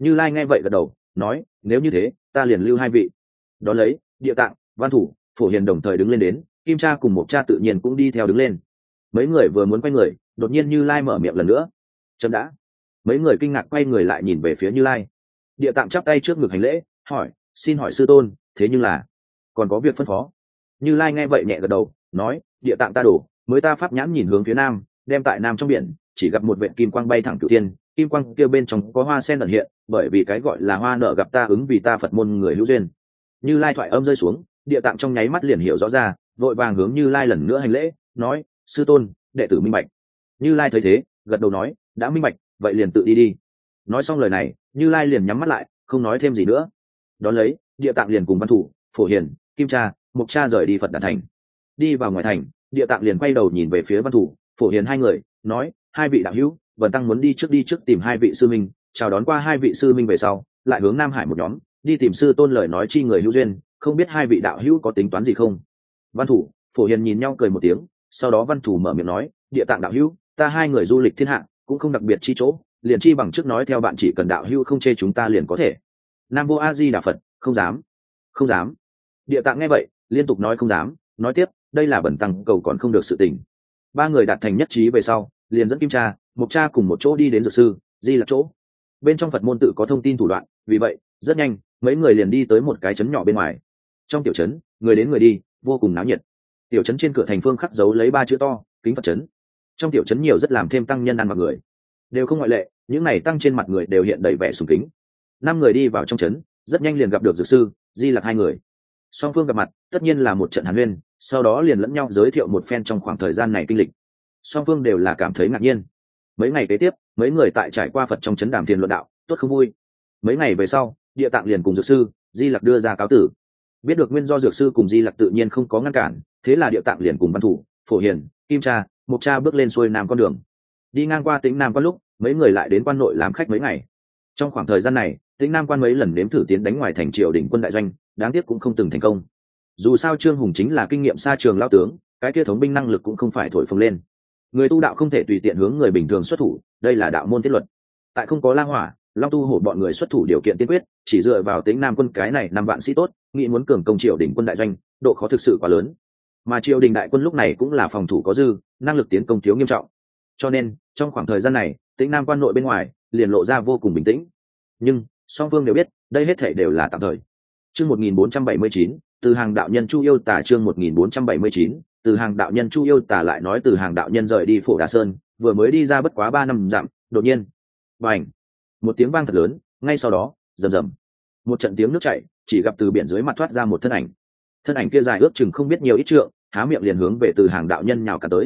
Như Lai nghe vậy gật đầu nói, nếu như thế ta liền lưu hai vị. Đón lấy Địa Tạng, Văn Thủ, Phổ Hiền đồng thời đứng lên đến, Kim Cha cùng Mộc Cha tự nhiên cũng đi theo đứng lên. Mấy người vừa muốn quay người, đột nhiên Như Lai mở miệng lần nữa. Chấm đã. Mấy người kinh ngạc quay người lại nhìn về phía Như Lai. Địa Tạng chắp tay trước ngực hành lễ, hỏi, xin hỏi sư tôn, thế nhưng là còn có việc phân phó. Như Lai nghe vậy nhẹ gật đầu nói, Địa Tạng ta đổ mới ta pháp nhãn nhìn hướng phía nam, đem tại nam trong biển chỉ gặp một vệt kim quang bay thẳng cửu thiên, kim quang kia bên trong có hoa sen ẩn hiện, bởi vì cái gọi là hoa nở gặp ta ứng vì ta Phật môn người hữu duyên. Như Lai thoại âm rơi xuống, Địa Tạng trong nháy mắt liền hiểu rõ ra, vội vàng hướng Như Lai lần nữa hành lễ, nói, sư tôn, đệ tử minh bạch. Như Lai thấy thế gật đầu nói, đã minh bạch vậy liền tự đi đi. Nói xong lời này, Như Lai liền nhắm mắt lại không nói thêm gì nữa. Đón lấy Địa Tạng liền cùng Văn Thủ, Phổ Hiền, Kim Cha, Mộc Cha rời đi Phật Đản thành. Đi vào ngoài thành, Địa Tạng liền quay đầu nhìn về phía Văn Thủ, Phổ Hiền hai người, nói, hai vị đạo hữu, Vân tăng muốn đi trước tìm hai vị sư minh, chào đón qua hai vị sư minh về sau, lại hướng Nam Hải một nhóm đi tìm sư tôn lời nói chi người hữu duyên, không biết hai vị đạo hữu có tính toán gì không. Văn Thủ, Phổ Hiền nhìn nhau cười một tiếng, sau đó Văn Thủ mở miệng nói, Địa Tạng đạo hữu, ta hai người du lịch thiên hạ cũng không đặc biệt chi chỗ, liền chi bằng trước nói theo bạn, chỉ cần đạo hữu không chê chúng ta liền có thể. Nam Vô A Di Đà Phật. Không dám, không dám. Địa Tạng nghe vậy liên tục nói không dám, nói tiếp, đây là bần tăng cầu còn không được sự tình. Ba người đạt thành nhất trí về sau, liền dẫn Kim Cha, Mộc Cha cùng một chỗ đi đến Dược Sư Di Lặc chỗ. Bên trong Phật môn tự có thông tin thủ đoạn, vì vậy rất nhanh mấy người liền đi tới một cái trấn nhỏ bên ngoài. Trong tiểu trấn, người đến người đi, vô cùng náo nhiệt. Tiểu trấn trên cửa thành phương khắc dấu lấy 3 chữ to, Kính Phật trấn. Trong tiểu trấn nhiều rất làm thêm tăng nhân ăn mặc người, đều không ngoại lệ, những này tăng trên mặt người đều hiện đầy vẻ sùng kính. 5 người đi vào trong trấn, rất nhanh liền gặp được Dược Sư Di Lặc hai người. Song phương gặp mặt tất nhiên là một trận hàn huyên, sau đó liền lẫn nhau giới thiệu một phen trong khoảng thời gian này kinh lịch. Song phương đều là cảm thấy ngạc nhiên. Mấy ngày kế tiếp, mấy người tại trải qua Phật trong trấn đàm thiền luận đạo, tốt không vui. Mấy ngày về sau, Địa Tạng liền cùng Dược Sư Di Lặc đưa ra cáo tử. Biết được nguyên do, Dược Sư cùng Di Lặc tự nhiên không có ngăn cản, thế là Địa Tạng liền cùng Văn Thủ, Phổ Hiền, Kim Cha, Mộc Cha bước lên xuôi nam con đường. Đi ngang qua Tĩnh Nam Quan lúc, mấy người lại đến quan nội làm khách mấy ngày. Trong khoảng thời gian này, Tĩnh Nam Quan mấy lần nếm thử tiến đánh ngoài thành triều đình quân đại doanh, đáng tiếc cũng không từng thành công. Dù sao Trương Hùng chính là kinh nghiệm xa trường lao tướng, cái kia thống binh năng lực cũng không phải thổi phồng lên. Người tu đạo không thể tùy tiện hướng người bình thường xuất thủ, đây là đạo môn thiết luật. Tại không có La Hỏa, Long Tu Hổ bọn người xuất thủ điều kiện tiên quyết, chỉ dựa vào Tĩnh Nam Quân cái này 5 vạn sĩ tốt, nghĩ muốn cường công triều đình quân đại doanh, độ khó thực sự quá lớn. Mà triều đình đại quân lúc này cũng là phòng thủ có dư, năng lực tiến công thiếu nghiêm trọng. Cho nên, trong khoảng thời gian này, Tĩnh Nam Quan nội bên ngoài liền lộ ra vô cùng bình tĩnh. Nhưng song phương đều biết, đây hết thảy đều là tạm thời. Chương 1479, từ hàng đạo nhân Chu Yêu Tả. Chương 1479, từ hàng đạo nhân Chu Yêu Tả. Lại nói từ hàng đạo nhân rời đi Phổ Đà Sơn, vừa mới đi ra bất quá 3 năm dặm, đột nhiên, bành, một tiếng vang thật lớn, ngay sau đó, rầm rầm, một trận tiếng nước chảy, chỉ gặp từ biển dưới mặt thoát ra một thân ảnh. Thân ảnh kia dài ước chừng không biết nhiều ít trượng, há miệng liền hướng về từ hàng đạo nhân nhào cả tới.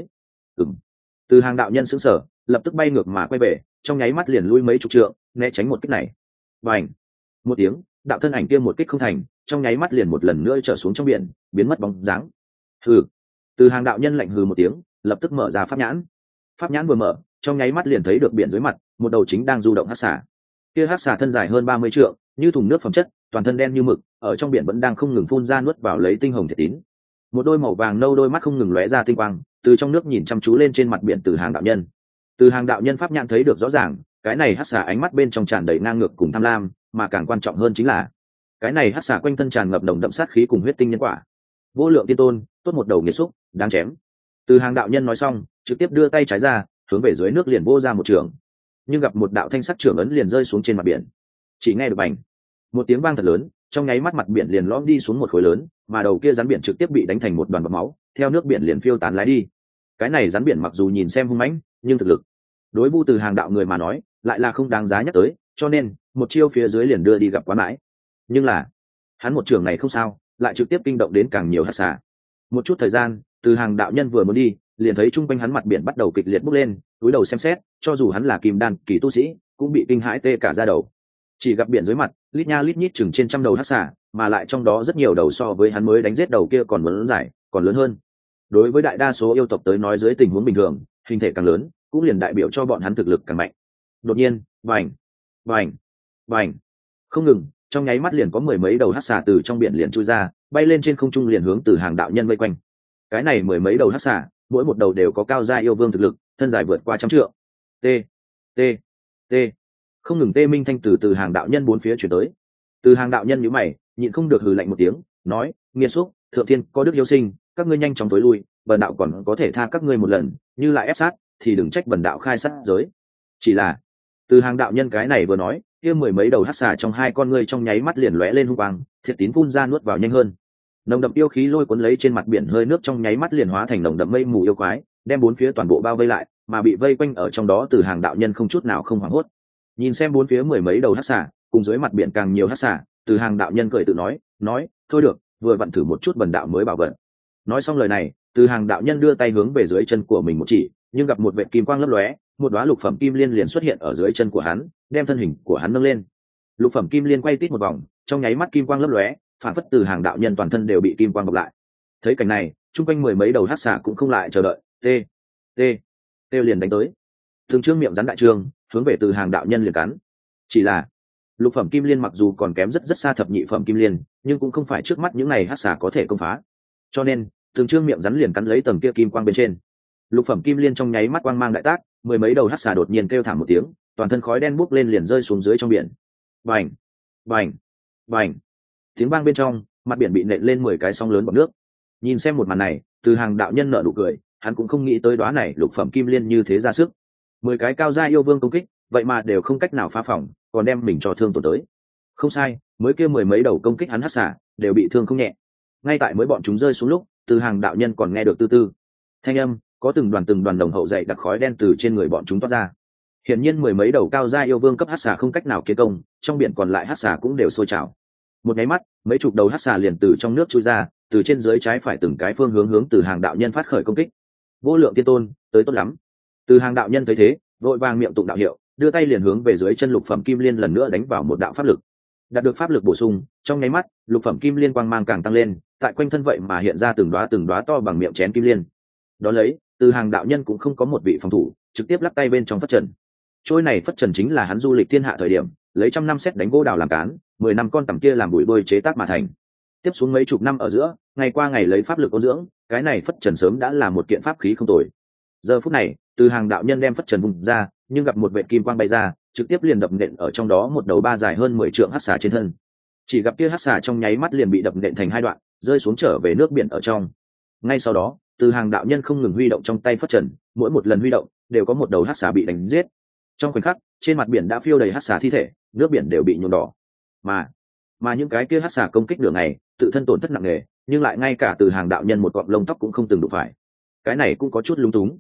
Từ hàng đạo nhân sững sờ, lập tức bay ngược mà quay về, trong nháy mắt liền lui mấy chục trượng, né tránh một kích này. Bành, một tiếng, đạo thân ảnh kia một kích không thành, trong nháy mắt liền một lần nữa trở xuống trong biển, biến mất bóng dáng. Hừ. Từ hàng đạo nhân lạnh hừ một tiếng, lập tức mở ra pháp nhãn. Pháp nhãn vừa mở, trong nháy mắt liền thấy được biển dưới mặt, một đầu chính đang du động hắc xà. Kia hắc xà thân dài hơn 30 trượng, như thùng nước phẩm chất, toàn thân đen như mực, ở trong biển vẫn đang không ngừng phun ra nuốt vào lấy tinh hồng thiệt tín. Một đôi màu vàng nâu đôi mắt không ngừng lóe ra tinh quang, từ trong nước nhìn chăm chú lên trên mặt biển Từ hàng đạo nhân. Từ hàng đạo nhân pháp nhãn thấy được rõ ràng, cái này hắc xà ánh mắt bên trong tràn đầy ngang ngược cùng tham lam, mà càng quan trọng hơn chính là cái này hắc xà quanh thân tràn ngập nồng đậm sát khí cùng huyết tinh nhân quả. Vô lượng tiên tôn, tốt một đầu nghiệt xúc, đáng chém. Từ hàng đạo nhân nói xong, trực tiếp đưa tay trái ra, hướng về dưới nước liền vô ra một trường. Nhưng gặp một đạo thanh sắc trường ấn liền rơi xuống trên mặt biển. Chỉ nghe được bành, một tiếng vang thật lớn, trong nháy mắt mặt biển liền lõm đi xuống một khối lớn, mà đầu kia rắn biển trực tiếp bị đánh thành một đoàn bọt máu, theo nước biển liền phiêu tán lái đi. Cái này rắn biển mặc dù nhìn xem hung mãnh, nhưng thực lực đối Vu Từ hàng đạo người mà nói, lại là không đáng giá nhắc tới, cho nên một chiêu phía dưới liền đưa đi gặp quán mãi. Nhưng là hắn một trường này không sao, lại trực tiếp kinh động đến càng nhiều hắc xà. Một chút thời gian, Từ hàng đạo nhân vừa muốn đi, liền thấy trung quanh hắn mặt biển bắt đầu kịch liệt bốc lên, cúi đầu xem xét, cho dù hắn là kim đan kỳ tu sĩ, cũng bị kinh hãi tê cả da đầu. Chỉ gặp biển dưới mặt, lít nha lít nhít chừng trên trăm đầu hắc xà, mà lại trong đó rất nhiều đầu so với hắn mới đánh giết đầu kia còn lớn dài, còn lớn hơn. Đối với đại đa số yêu tộc tới nói, dưới tình huống bình thường, hình thể càng lớn, cũng liền đại biểu cho bọn hắn thực lực càng mạnh. Đột nhiên, vành, vành, vành, không ngừng, trong nháy mắt liền có 10 mấy đầu hắc xà từ trong biển liền chui ra, bay lên trên không trung liền hướng Từ hàng đạo nhân vây quanh. Cái này 10 mấy đầu hắc xà, mỗi một đầu đều có cao gia yêu vương thực lực, thân dài vượt qua trăm trượng. T, t, t. Không ngừng tê minh thanh từ hàng đạo nhân bốn phía chuyển tới. Từ hàng đạo nhân nhíu mày, nhịn không được hừ lạnh một tiếng, nói: nghiên xúc, thượng thiên có đức hiếu sinh, các ngươi nhanh chóng tối lui, bần đạo còn có thể tha các ngươi một lần, như lại ép sát thì đừng trách bần đạo khai sát giới. Chỉ là từ hàng đạo nhân cái này vừa nói, kia mười mấy đầu hắc xà trong hai con ngươi trong nháy mắt liền lóe lên hung quang, thiệt tín phun ra nuốt vào nhanh hơn. Nồng đậm yêu khí lôi cuốn lấy trên mặt biển hơi nước trong nháy mắt liền hóa thành nồng đậm mây mù yêu quái, đem bốn phía toàn bộ bao vây lại, mà bị vây quanh ở trong đó từ hàng đạo nhân không chút nào không hoảng hốt. Nhìn xem bốn phía mười mấy đầu hắc xà, cùng dưới mặt biển càng nhiều hắc xà, từ hàng đạo nhân cười tự nói thôi được, vừa vặn thử một chút bần đạo mới bảo vận. Nói xong lời này, từ hàng đạo nhân đưa tay hướng về dưới chân của mình một chỉ, nhưng gặp một vệt kim quang lấp lóe, một đóa lục phẩm kim liên liền xuất hiện ở dưới chân của hắn, đem thân hình của hắn nâng lên. Lục phẩm kim liên quay tít một vòng, trong nháy mắt kim quang lấp lóe, phản phất từ hàng đạo nhân toàn thân đều bị kim quang bọc lại. Thấy cảnh này, chung quanh mười mấy đầu hắc xà cũng không lại chờ đợi, tê liền đánh tới. Thường trương miệng rắn đại trương, hướng về từ hàng đạo nhân liền cắn. Chỉ là lục phẩm kim liên mặc dù còn kém rất xa thập nhị phẩm kim liên, nhưng cũng không phải trước mắt những này hắc xà có thể công phá. Cho nên, thường trương miệng rắn liền cắn lấy tầng kia kim quang bên trên. Lục phẩm kim liên trong nháy mắt quang mang đại tác, mười mấy đầu hắc xà đột nhiên kêu thảm một tiếng, toàn thân khói đen bốc lên liền rơi xuống dưới trong biển. Bành, bành, bành. Tiếng vang bên trong, mặt biển bị nện lên 10 cái sóng lớn bọt nước. Nhìn xem một màn này, từ hàng đạo nhân nở nụ cười, hắn cũng không nghĩ tới đóa này lục phẩm kim liên như thế ra sức. 10 cái cao gia yêu vương công kích, vậy mà đều không cách nào phá phòng, còn đem mình cho thương tổn tới. Không sai, mới kia mười mấy đầu công kích hắn hắc xà, đều bị thương không nhẹ. Ngay tại mới bọn chúng rơi xuống lúc, từ hàng đạo nhân còn nghe được tư tư thanh âm, có từng đoàn đồng hậu dậy đặc khói đen từ trên người bọn chúng toát ra. Hiển nhiên mười mấy đầu cao gia yêu vương cấp hắc xà không cách nào kiến công, trong biển còn lại hắc xà cũng đều sôi trào. Một nháy mắt, mấy chục đầu hắc xà liền từ trong nước chui ra, từ trên dưới trái phải từng cái phương hướng từ hàng đạo nhân phát khởi công kích. Vô lượng tiên tôn, tới tốt lắm. Từ hàng đạo nhân thấy thế, vội vàng miệng tụng đạo hiệu, đưa tay liền hướng về dưới chân lục phẩm kim liên lần nữa đánh vào một đạo pháp lực. Đạt được pháp lực bổ sung, trong nháy mắt, lục phẩm kim liên quang mang càng tăng lên, tại quanh thân vậy mà hiện ra từng đóa to bằng miệng chén kim liên. Đó lấy, từ hàng đạo nhân cũng không có một vị phòng thủ, trực tiếp lắc tay bên trong phất trần. Trôi này phất trần chính là hắn du lịch thiên hạ thời điểm, lấy trăm năm xét đánh gỗ đào làm cán, 10 năm con tằm kia làm bụi bôi chế tác mà thành. Tiếp xuống mấy chục năm ở giữa, ngày qua ngày lấy pháp lực ôn dưỡng, cái này phất trần sớm đã là một kiện pháp khí không tồi. Giờ phút này, từ hàng đạo nhân đem phất trần vùng ra, nhưng gặp một vệt kim quang bay ra, trực tiếp liền đập nện ở trong đó một đầu ba dài hơn 10 trượng hắc xà trên thân. Chỉ gặp kia hắc xà trong nháy mắt liền bị đập nện thành hai đoạn, rơi xuống trở về nước biển ở trong. Ngay sau đó, từ hàng đạo nhân không ngừng huy động trong tay phất trần, mỗi một lần huy động đều có một đầu hắc xà bị đánh giết. Trong khoảnh khắc, trên mặt biển đã phiêu đầy hắc xà thi thể, nước biển đều bị nhuộm đỏ. Mà những cái kia hắc xà công kích đường này, tự thân tổn thất nặng nề, nhưng lại ngay cả từ hàng đạo nhân một cọng lông tóc cũng không từng đụng phải. Cái này cũng có chút lung túng.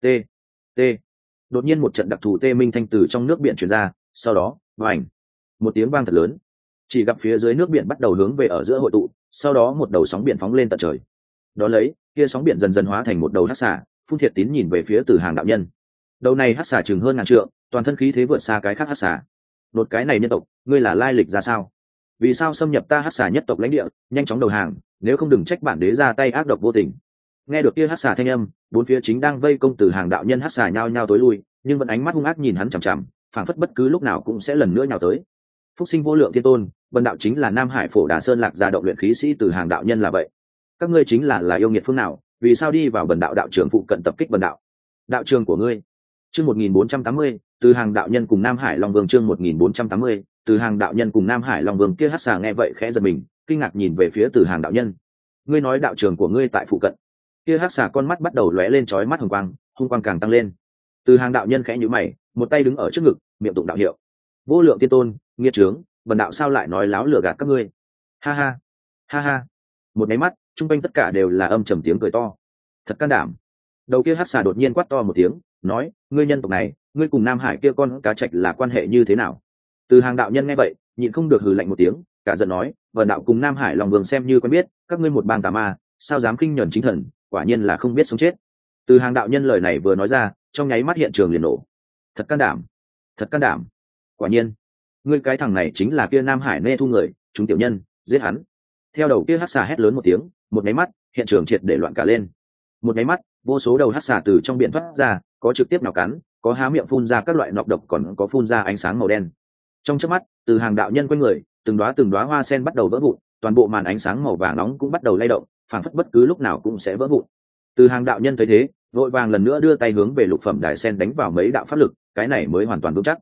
T. Đột nhiên một trận đặc thù tê minh thanh từ trong nước biển truyền ra, sau đó, bành, một tiếng vang thật lớn. Chỉ gặp phía dưới nước biển bắt đầu hướng về ở giữa hội tụ, sau đó một đầu sóng biển phóng lên tận trời. Đó lấy, kia sóng biển dần dần hóa thành một đầu hắc xà, Phun Thiệt Tín nhìn về phía từ hàng đạo nhân. Đầu này hắc xà chừng hơn ngàn trượng, toàn thân khí thế vượt xa cái khác hắc xà. Đột cái này nhân tộc, ngươi là lai lịch ra sao? Vì sao xâm nhập ta hắc xà nhất tộc lãnh địa, nhanh chóng đầu hàng, nếu không đừng trách bản đế ra tay ác độc vô tình. Nghe được kia hắc xà thanh âm, bốn phía chính đang vây công từ hàng đạo nhân hắc xà nhao nhao tối lui, nhưng vẫn ánh mắt hung ác nhìn hắn chằm chằm, phảng phất bất cứ lúc nào cũng sẽ lần nữa nhào tới. Phúc sinh vô lượng thiên tôn, bần đạo chính là Nam Hải Phổ Đà Sơn Lạc Gia động luyện khí sĩ từ hàng đạo nhân là vậy. Các ngươi chính là yêu nghiệt phương nào, vì sao đi vào bần đạo đạo trường phụ cận tập kích bần đạo? Đạo trường của ngươi. Chương 1480, từ hàng đạo nhân cùng Nam Hải Long Vương chương 1480, từ hàng đạo nhân cùng Nam Hải Long Vương kia hắc xà nghe vậy khẽ giật mình, kinh ngạc nhìn về phía từ hàng đạo nhân. Ngươi nói đạo trường của ngươi tại phụ cận? Kia hắc xà con mắt bắt đầu lóe lên chói mắt hồng quang càng tăng lên. Từ hàng đạo nhân khẽ nhíu mày, một tay đứng ở trước ngực, miệng tụng đạo hiệu. Vô lượng tiên tôn, nghiệt trướng, bần đạo sao lại nói láo lừa gạt các ngươi? Ha ha, ha ha. Một cái mắt, trung quanh tất cả đều là âm trầm tiếng cười to. Thật can đảm. Đầu kia hắc xà đột nhiên quát to một tiếng, nói, ngươi nhân tộc này, ngươi cùng Nam Hải kia con cá trạch là quan hệ như thế nào? Từ hàng đạo nhân nghe vậy, nhịn không được hừ lạnh một tiếng, cả giận nói, bần đạo cùng Nam Hải Long Vương xem như quen biết, các ngươi một bang tà ma, sao dám khinh nhẫn chính thần, quả nhiên là không biết sống chết. Từ hàng đạo nhân lời này vừa nói ra, trong nháy mắt hiện trường liền nổ. Thật can đảm, thật can đảm. Quả nhiên, ngươi cái thằng này chính là kia Nam Hải Nê Thu người, chúng tiểu nhân, giết hắn. Theo đầu kia hắc xà hét lớn một tiếng, một nháy mắt, hiện trường triệt để loạn cả lên. Một nháy mắt, vô số đầu hắc xà từ trong biển thoát ra, có trực tiếp nào cắn, có há miệng phun ra các loại nọc độc, còn có phun ra ánh sáng màu đen. Trong chớp mắt, từ hàng đạo nhân quanh người, từng đóa hoa sen bắt đầu vỡ vụn, toàn bộ màn ánh sáng màu vàng nóng cũng bắt đầu lay động, phảng phất bất cứ lúc nào cũng sẽ vỡ vụn. Từ hàng đạo nhân thấy thế, vội vàng lần nữa đưa tay hướng về lục phẩm đài sen đánh vào mấy đạo pháp lực, cái này mới hoàn toàn vững chắc.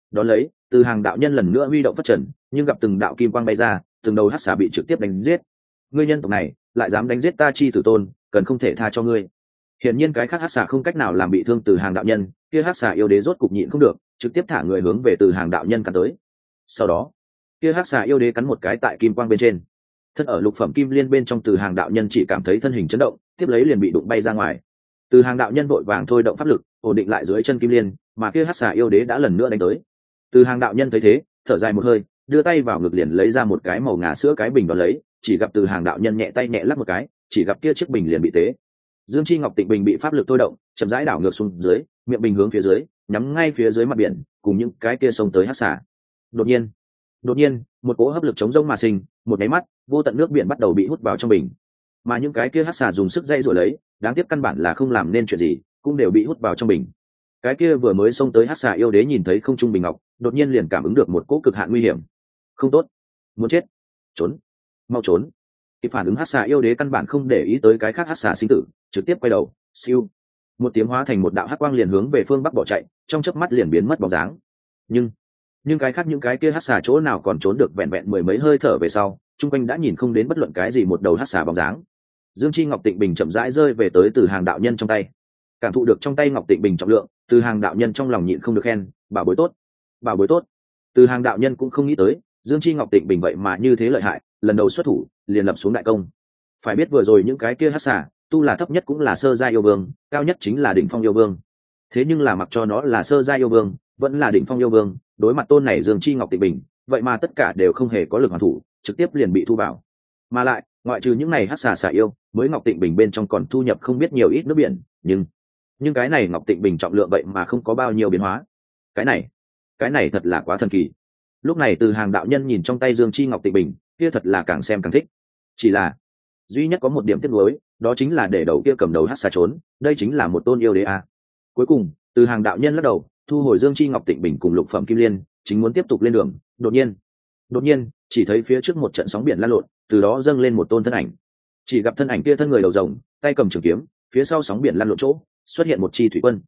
Đón lấy từ hàng đạo nhân lần nữa huy động phát trần, nhưng gặp từng đạo kim quang bay ra, từng đầu hắc xà bị trực tiếp đánh giết. Ngươi nhân tộc này lại dám đánh giết ta chi tử tôn, cần không thể tha cho ngươi. Hiển nhiên cái khác hắc xà không cách nào làm bị thương từ hàng đạo nhân, kia hắc xà yêu đế rốt cục nhịn không được, trực tiếp thả người hướng về từ hàng đạo nhân cắn tới. Sau đó kia hắc xà yêu đế cắn một cái tại kim quang bên trên, thân ở lục phẩm kim liên bên trong từ hàng đạo nhân chỉ cảm thấy thân hình chấn động, tiếp lấy liền bị đụng bay ra ngoài. Từ hàng đạo nhân vội vàng thôi động pháp lực ổn định lại dưới chân kim liên, mà kia hắc xà yêu đế đã lần nữa đánh tới. Từ hàng đạo nhân thấy thế thở dài một hơi, đưa tay vào ngực liền lấy ra một cái màu ngà sữa cái bình đó lấy, chỉ gặp từ hàng đạo nhân nhẹ tay nhẹ lắc một cái, chỉ gặp kia chiếc bình liền bị tế. Dương Chi Ngọc Tịnh bình bị pháp lực thôi động, chậm rãi đảo ngược xuống dưới, miệng bình hướng phía dưới, nhắm ngay phía dưới mặt biển, cùng những cái kia sông tới hắc xà. Đột nhiên, một cỗ hấp lực chống rông mà sinh, một cái mắt, vô tận nước biển bắt đầu bị hút vào trong bình. Mà những cái kia hắc xà dùng sức dây rồi lấy, đáng tiếc căn bản là không làm nên chuyện gì, cũng đều bị hút vào trong bình. Cái kia vừa mới xông tới hắc xà yêu đế nhìn thấy không trung bình ngọc, đột nhiên liền cảm ứng được một cỗ cực hạn nguy hiểm. Không tốt, muốn chết, trốn, mau trốn. Kịp phản ứng hắc xà yêu đế căn bản không để ý tới cái khác hắc xà sinh tử, trực tiếp quay đầu, siêu, một tiếng hóa thành một đạo hắc quang liền hướng về phương bắc bỏ chạy, trong chớp mắt liền biến mất bóng dáng. Nhưng cái khác những cái kia hắc xà chỗ nào còn trốn được, vẹn vẹn mười mấy hơi thở về sau, chung quanh đã nhìn không đến bất luận cái gì một đầu hắc xà bóng dáng. Dương Chi Ngọc Tịnh bình chậm rãi rơi về tới từ hàng đạo nhân trong tay. Cảm thụ được trong tay Ngọc Tịnh bình trọng lượng, từ hàng đạo nhân trong lòng nhịn không được khen, bảo bối tốt, bảo bối tốt. Từ hàng đạo nhân cũng không nghĩ tới Dương Chi Ngọc Tịnh bình vậy mà như thế lợi hại, lần đầu xuất thủ liền lập xuống đại công. Phải biết vừa rồi những cái kia hắc xà tu là thấp nhất cũng là sơ giai yêu vương, cao nhất chính là đỉnh phong yêu vương. Thế nhưng là mặc cho nó là sơ giai yêu vương, vẫn là đỉnh phong yêu vương, đối mặt tôn này Dương Chi Ngọc Tịnh bình, vậy mà tất cả đều không hề có lực hoàn thủ, trực tiếp liền bị thu vào. Mà lại ngoại trừ những này hắc xà xà yêu, mới Ngọc Tịnh bình bên trong còn thu nhập không biết nhiều ít nước biển, nhưng cái này Ngọc Tịnh bình trọng lượng vậy mà không có bao nhiêu biến hóa. Cái này thật là quá thần kỳ. Lúc này từ hàng đạo nhân nhìn trong tay Dương Chi Ngọc Tịnh bình, kia thật là càng xem càng thích. Chỉ là duy nhất có một điểm tiếc nuối, đó chính là để đầu kia cầm đầu hắc xà trốn, đây chính là một tôn yêu đế a. Cuối cùng từ hàng đạo nhân lắc đầu, thu hồi Dương Chi Ngọc Tịnh bình cùng lục phẩm kim liên, chính muốn tiếp tục lên đường. Đột nhiên chỉ thấy phía trước một trận sóng biển lan lộn, từ đó dâng lên một tôn thân ảnh. Chỉ gặp thân ảnh kia thân người đầu rồng, tay cầm trường kiếm, phía sau sóng biển lan lộn chỗ xuất hiện một chi thủy quân.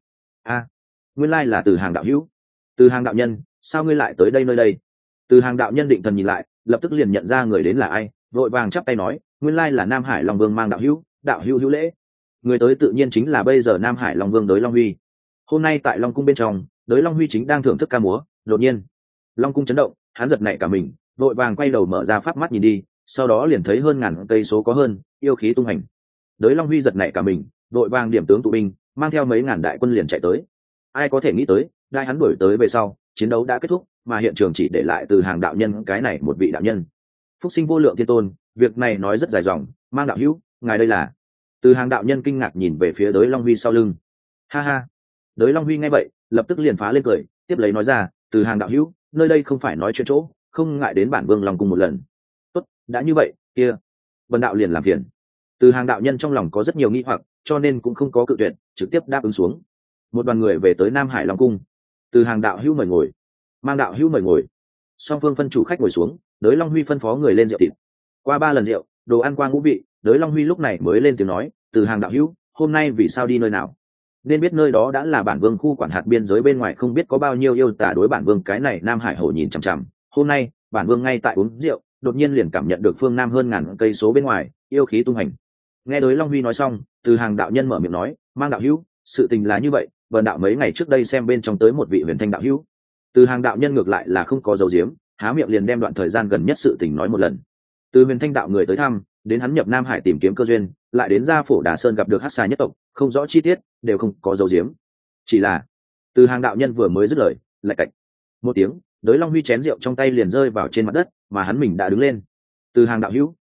Nguyên lai là từ hàng đạo hữu. Từ hàng đạo nhân, sao ngươi lại tới đây nơi đây? Từ hàng đạo nhân định thần nhìn lại, lập tức liền nhận ra người đến là ai, vội vàng chắp tay nói, nguyên lai là Nam Hải Long Vương Mang đạo hữu hữu lễ. Người tới tự nhiên chính là bây giờ Nam Hải Long Vương Đới Long Huy. Hôm nay tại Long cung bên trong, Đới Long Huy chính đang thưởng thức ca múa, đột nhiên Long cung chấn động, hắn giật nảy cả mình, vội vàng quay đầu mở ra pháp mắt nhìn đi, sau đó liền thấy hơn ngàn cây số có hơn, yêu khí tung hành. Đới Long Huy giật nảy cả mình, vội vàng điểm tướng tụ binh, mang theo mấy ngàn đại quân liền chạy tới. Ai có thể nghĩ tới, đại hắn đuổi tới về sau, chiến đấu đã kết thúc, mà hiện trường chỉ để lại từ hàng đạo nhân cái này một vị đạo nhân. Phúc sinh vô lượng thiên tôn, việc này nói rất dài dòng, Mang đạo hữu, ngài đây là? Từ hàng đạo nhân kinh ngạc nhìn về phía Đới Long Huy sau lưng. Ha ha. Đới Long Huy nghe vậy, lập tức liền phá lên cười, tiếp lấy nói ra, từ hàng đạo hữu, nơi đây không phải nói chuyện chỗ, không ngại đến bản vương Long cung một lần. Tốt, đã như vậy, kia, vân đạo liền làm phiền. Từ hàng đạo nhân trong lòng có rất nhiều nghi hoặc, cho nên cũng không có cự tuyệt, trực tiếp đáp ứng xuống. Một đoàn người về tới Nam Hải Long cung. Từ hàng đạo hữu mời ngồi, Mang đạo hữu mời ngồi. Song phương phân chủ khách ngồi xuống, Đới Long Huy phân phó người lên rượu thịt. Qua 3 lần rượu, đồ ăn qua ngũ vị, Đới Long Huy lúc này mới lên tiếng nói, từ hàng đạo hữu, hôm nay vì sao đi nơi nào? Nên biết nơi đó đã là bản vương khu quản hạt biên giới bên ngoài, không biết có bao nhiêu yêu tả đối bản vương cái này Nam Hải hổ nhìn chằm chằm. Hôm nay bản vương ngay tại uống rượu, đột nhiên liền cảm nhận được phương Nam hơn ngàn cây số bên ngoài yêu khí tung hành. Nghe Đới Long Huy nói xong, từ hàng đạo nhân mở miệng nói, Mang đạo hữu, sự tình là như vậy, vần đạo mấy ngày trước đây xem bên trong tới một vị huyền thanh đạo hữu. Từ hàng đạo nhân ngược lại là không có dấu diếm, há miệng liền đem đoạn thời gian gần nhất sự tình nói một lần. Từ huyền thanh đạo người tới thăm, đến hắn nhập Nam Hải tìm kiếm cơ duyên, lại đến ra Phổ Đà Sơn gặp được hắc xà nhất tộc, không rõ chi tiết, đều không có dấu diếm. Chỉ là từ hàng đạo nhân vừa mới dứt lời, lại cạch một tiếng, Đới Long Huy chén rượu trong tay liền rơi vào trên mặt đất, mà hắn mình đã đứng lên. Từ hàng đạo hữu,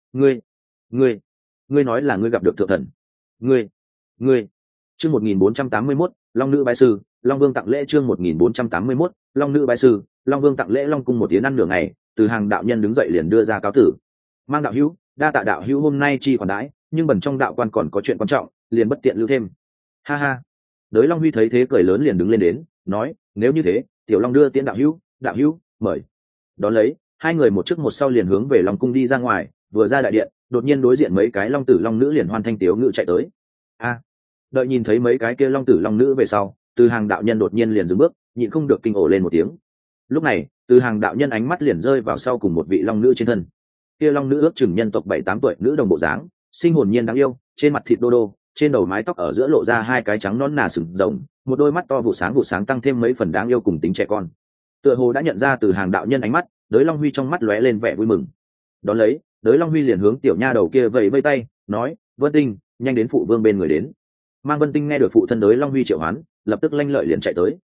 ngươi nói là ngươi gặp được thượng thần? Ngươi chương 1481, Long nữ bái sư, Long Vương tặng lễ. Chương 1481, Long nữ bái sư, Long Vương tặng lễ. Long cung một tiếng ăn nửa ngày, từ hàng đạo nhân đứng dậy liền đưa ra cáo tử. Mang đạo hữu, đa tạ đạo hữu hôm nay chi khoản đãi, nhưng bần trong đạo quan còn có chuyện quan trọng, liền bất tiện lưu thêm. Ha ha. Đới Long Huy thấy thế cười lớn liền đứng lên đến, nói, nếu như thế, tiểu Long đưa tiễn đạo hữu, mời. Đón lấy, hai người một trước một sau liền hướng về Long cung đi ra ngoài, vừa ra đại điện, đột nhiên đối diện mấy cái long tử long nữ liền hoan thanh tiếu ngự chạy tới. Đợi nhìn thấy mấy cái kia long tử long nữ về sau, từ hàng đạo nhân đột nhiên liền dừng bước, nhịn không được kinh ổ lên một tiếng. Lúc này từ hàng đạo nhân ánh mắt liền rơi vào sau cùng một vị long nữ trên thân. Kia long nữ ước chừng nhân tộc 7-8 tuổi nữ đồng bộ dáng, sinh hồn nhiên đáng yêu, trên mặt thịt đô đô, trên đầu mái tóc ở giữa lộ ra hai cái trắng nõn nà sừng rồng, một đôi mắt to vụ sáng tăng thêm mấy phần đáng yêu cùng tính trẻ con. Tựa hồ đã nhận ra từ hàng đạo nhân ánh mắt, Đới Long Huy trong mắt lóe lên vẻ vui mừng. Đón lấy, Đới Long Huy liền hướng tiểu nha đầu kia vẫy vẫy tay, nói: "Vân Tinh, nhanh đến phụ vương bên người đến." Mang Vân Tinh nghe được phụ thân Đới Long Huy triệu hoán, lập tức lanh lợi liền chạy tới.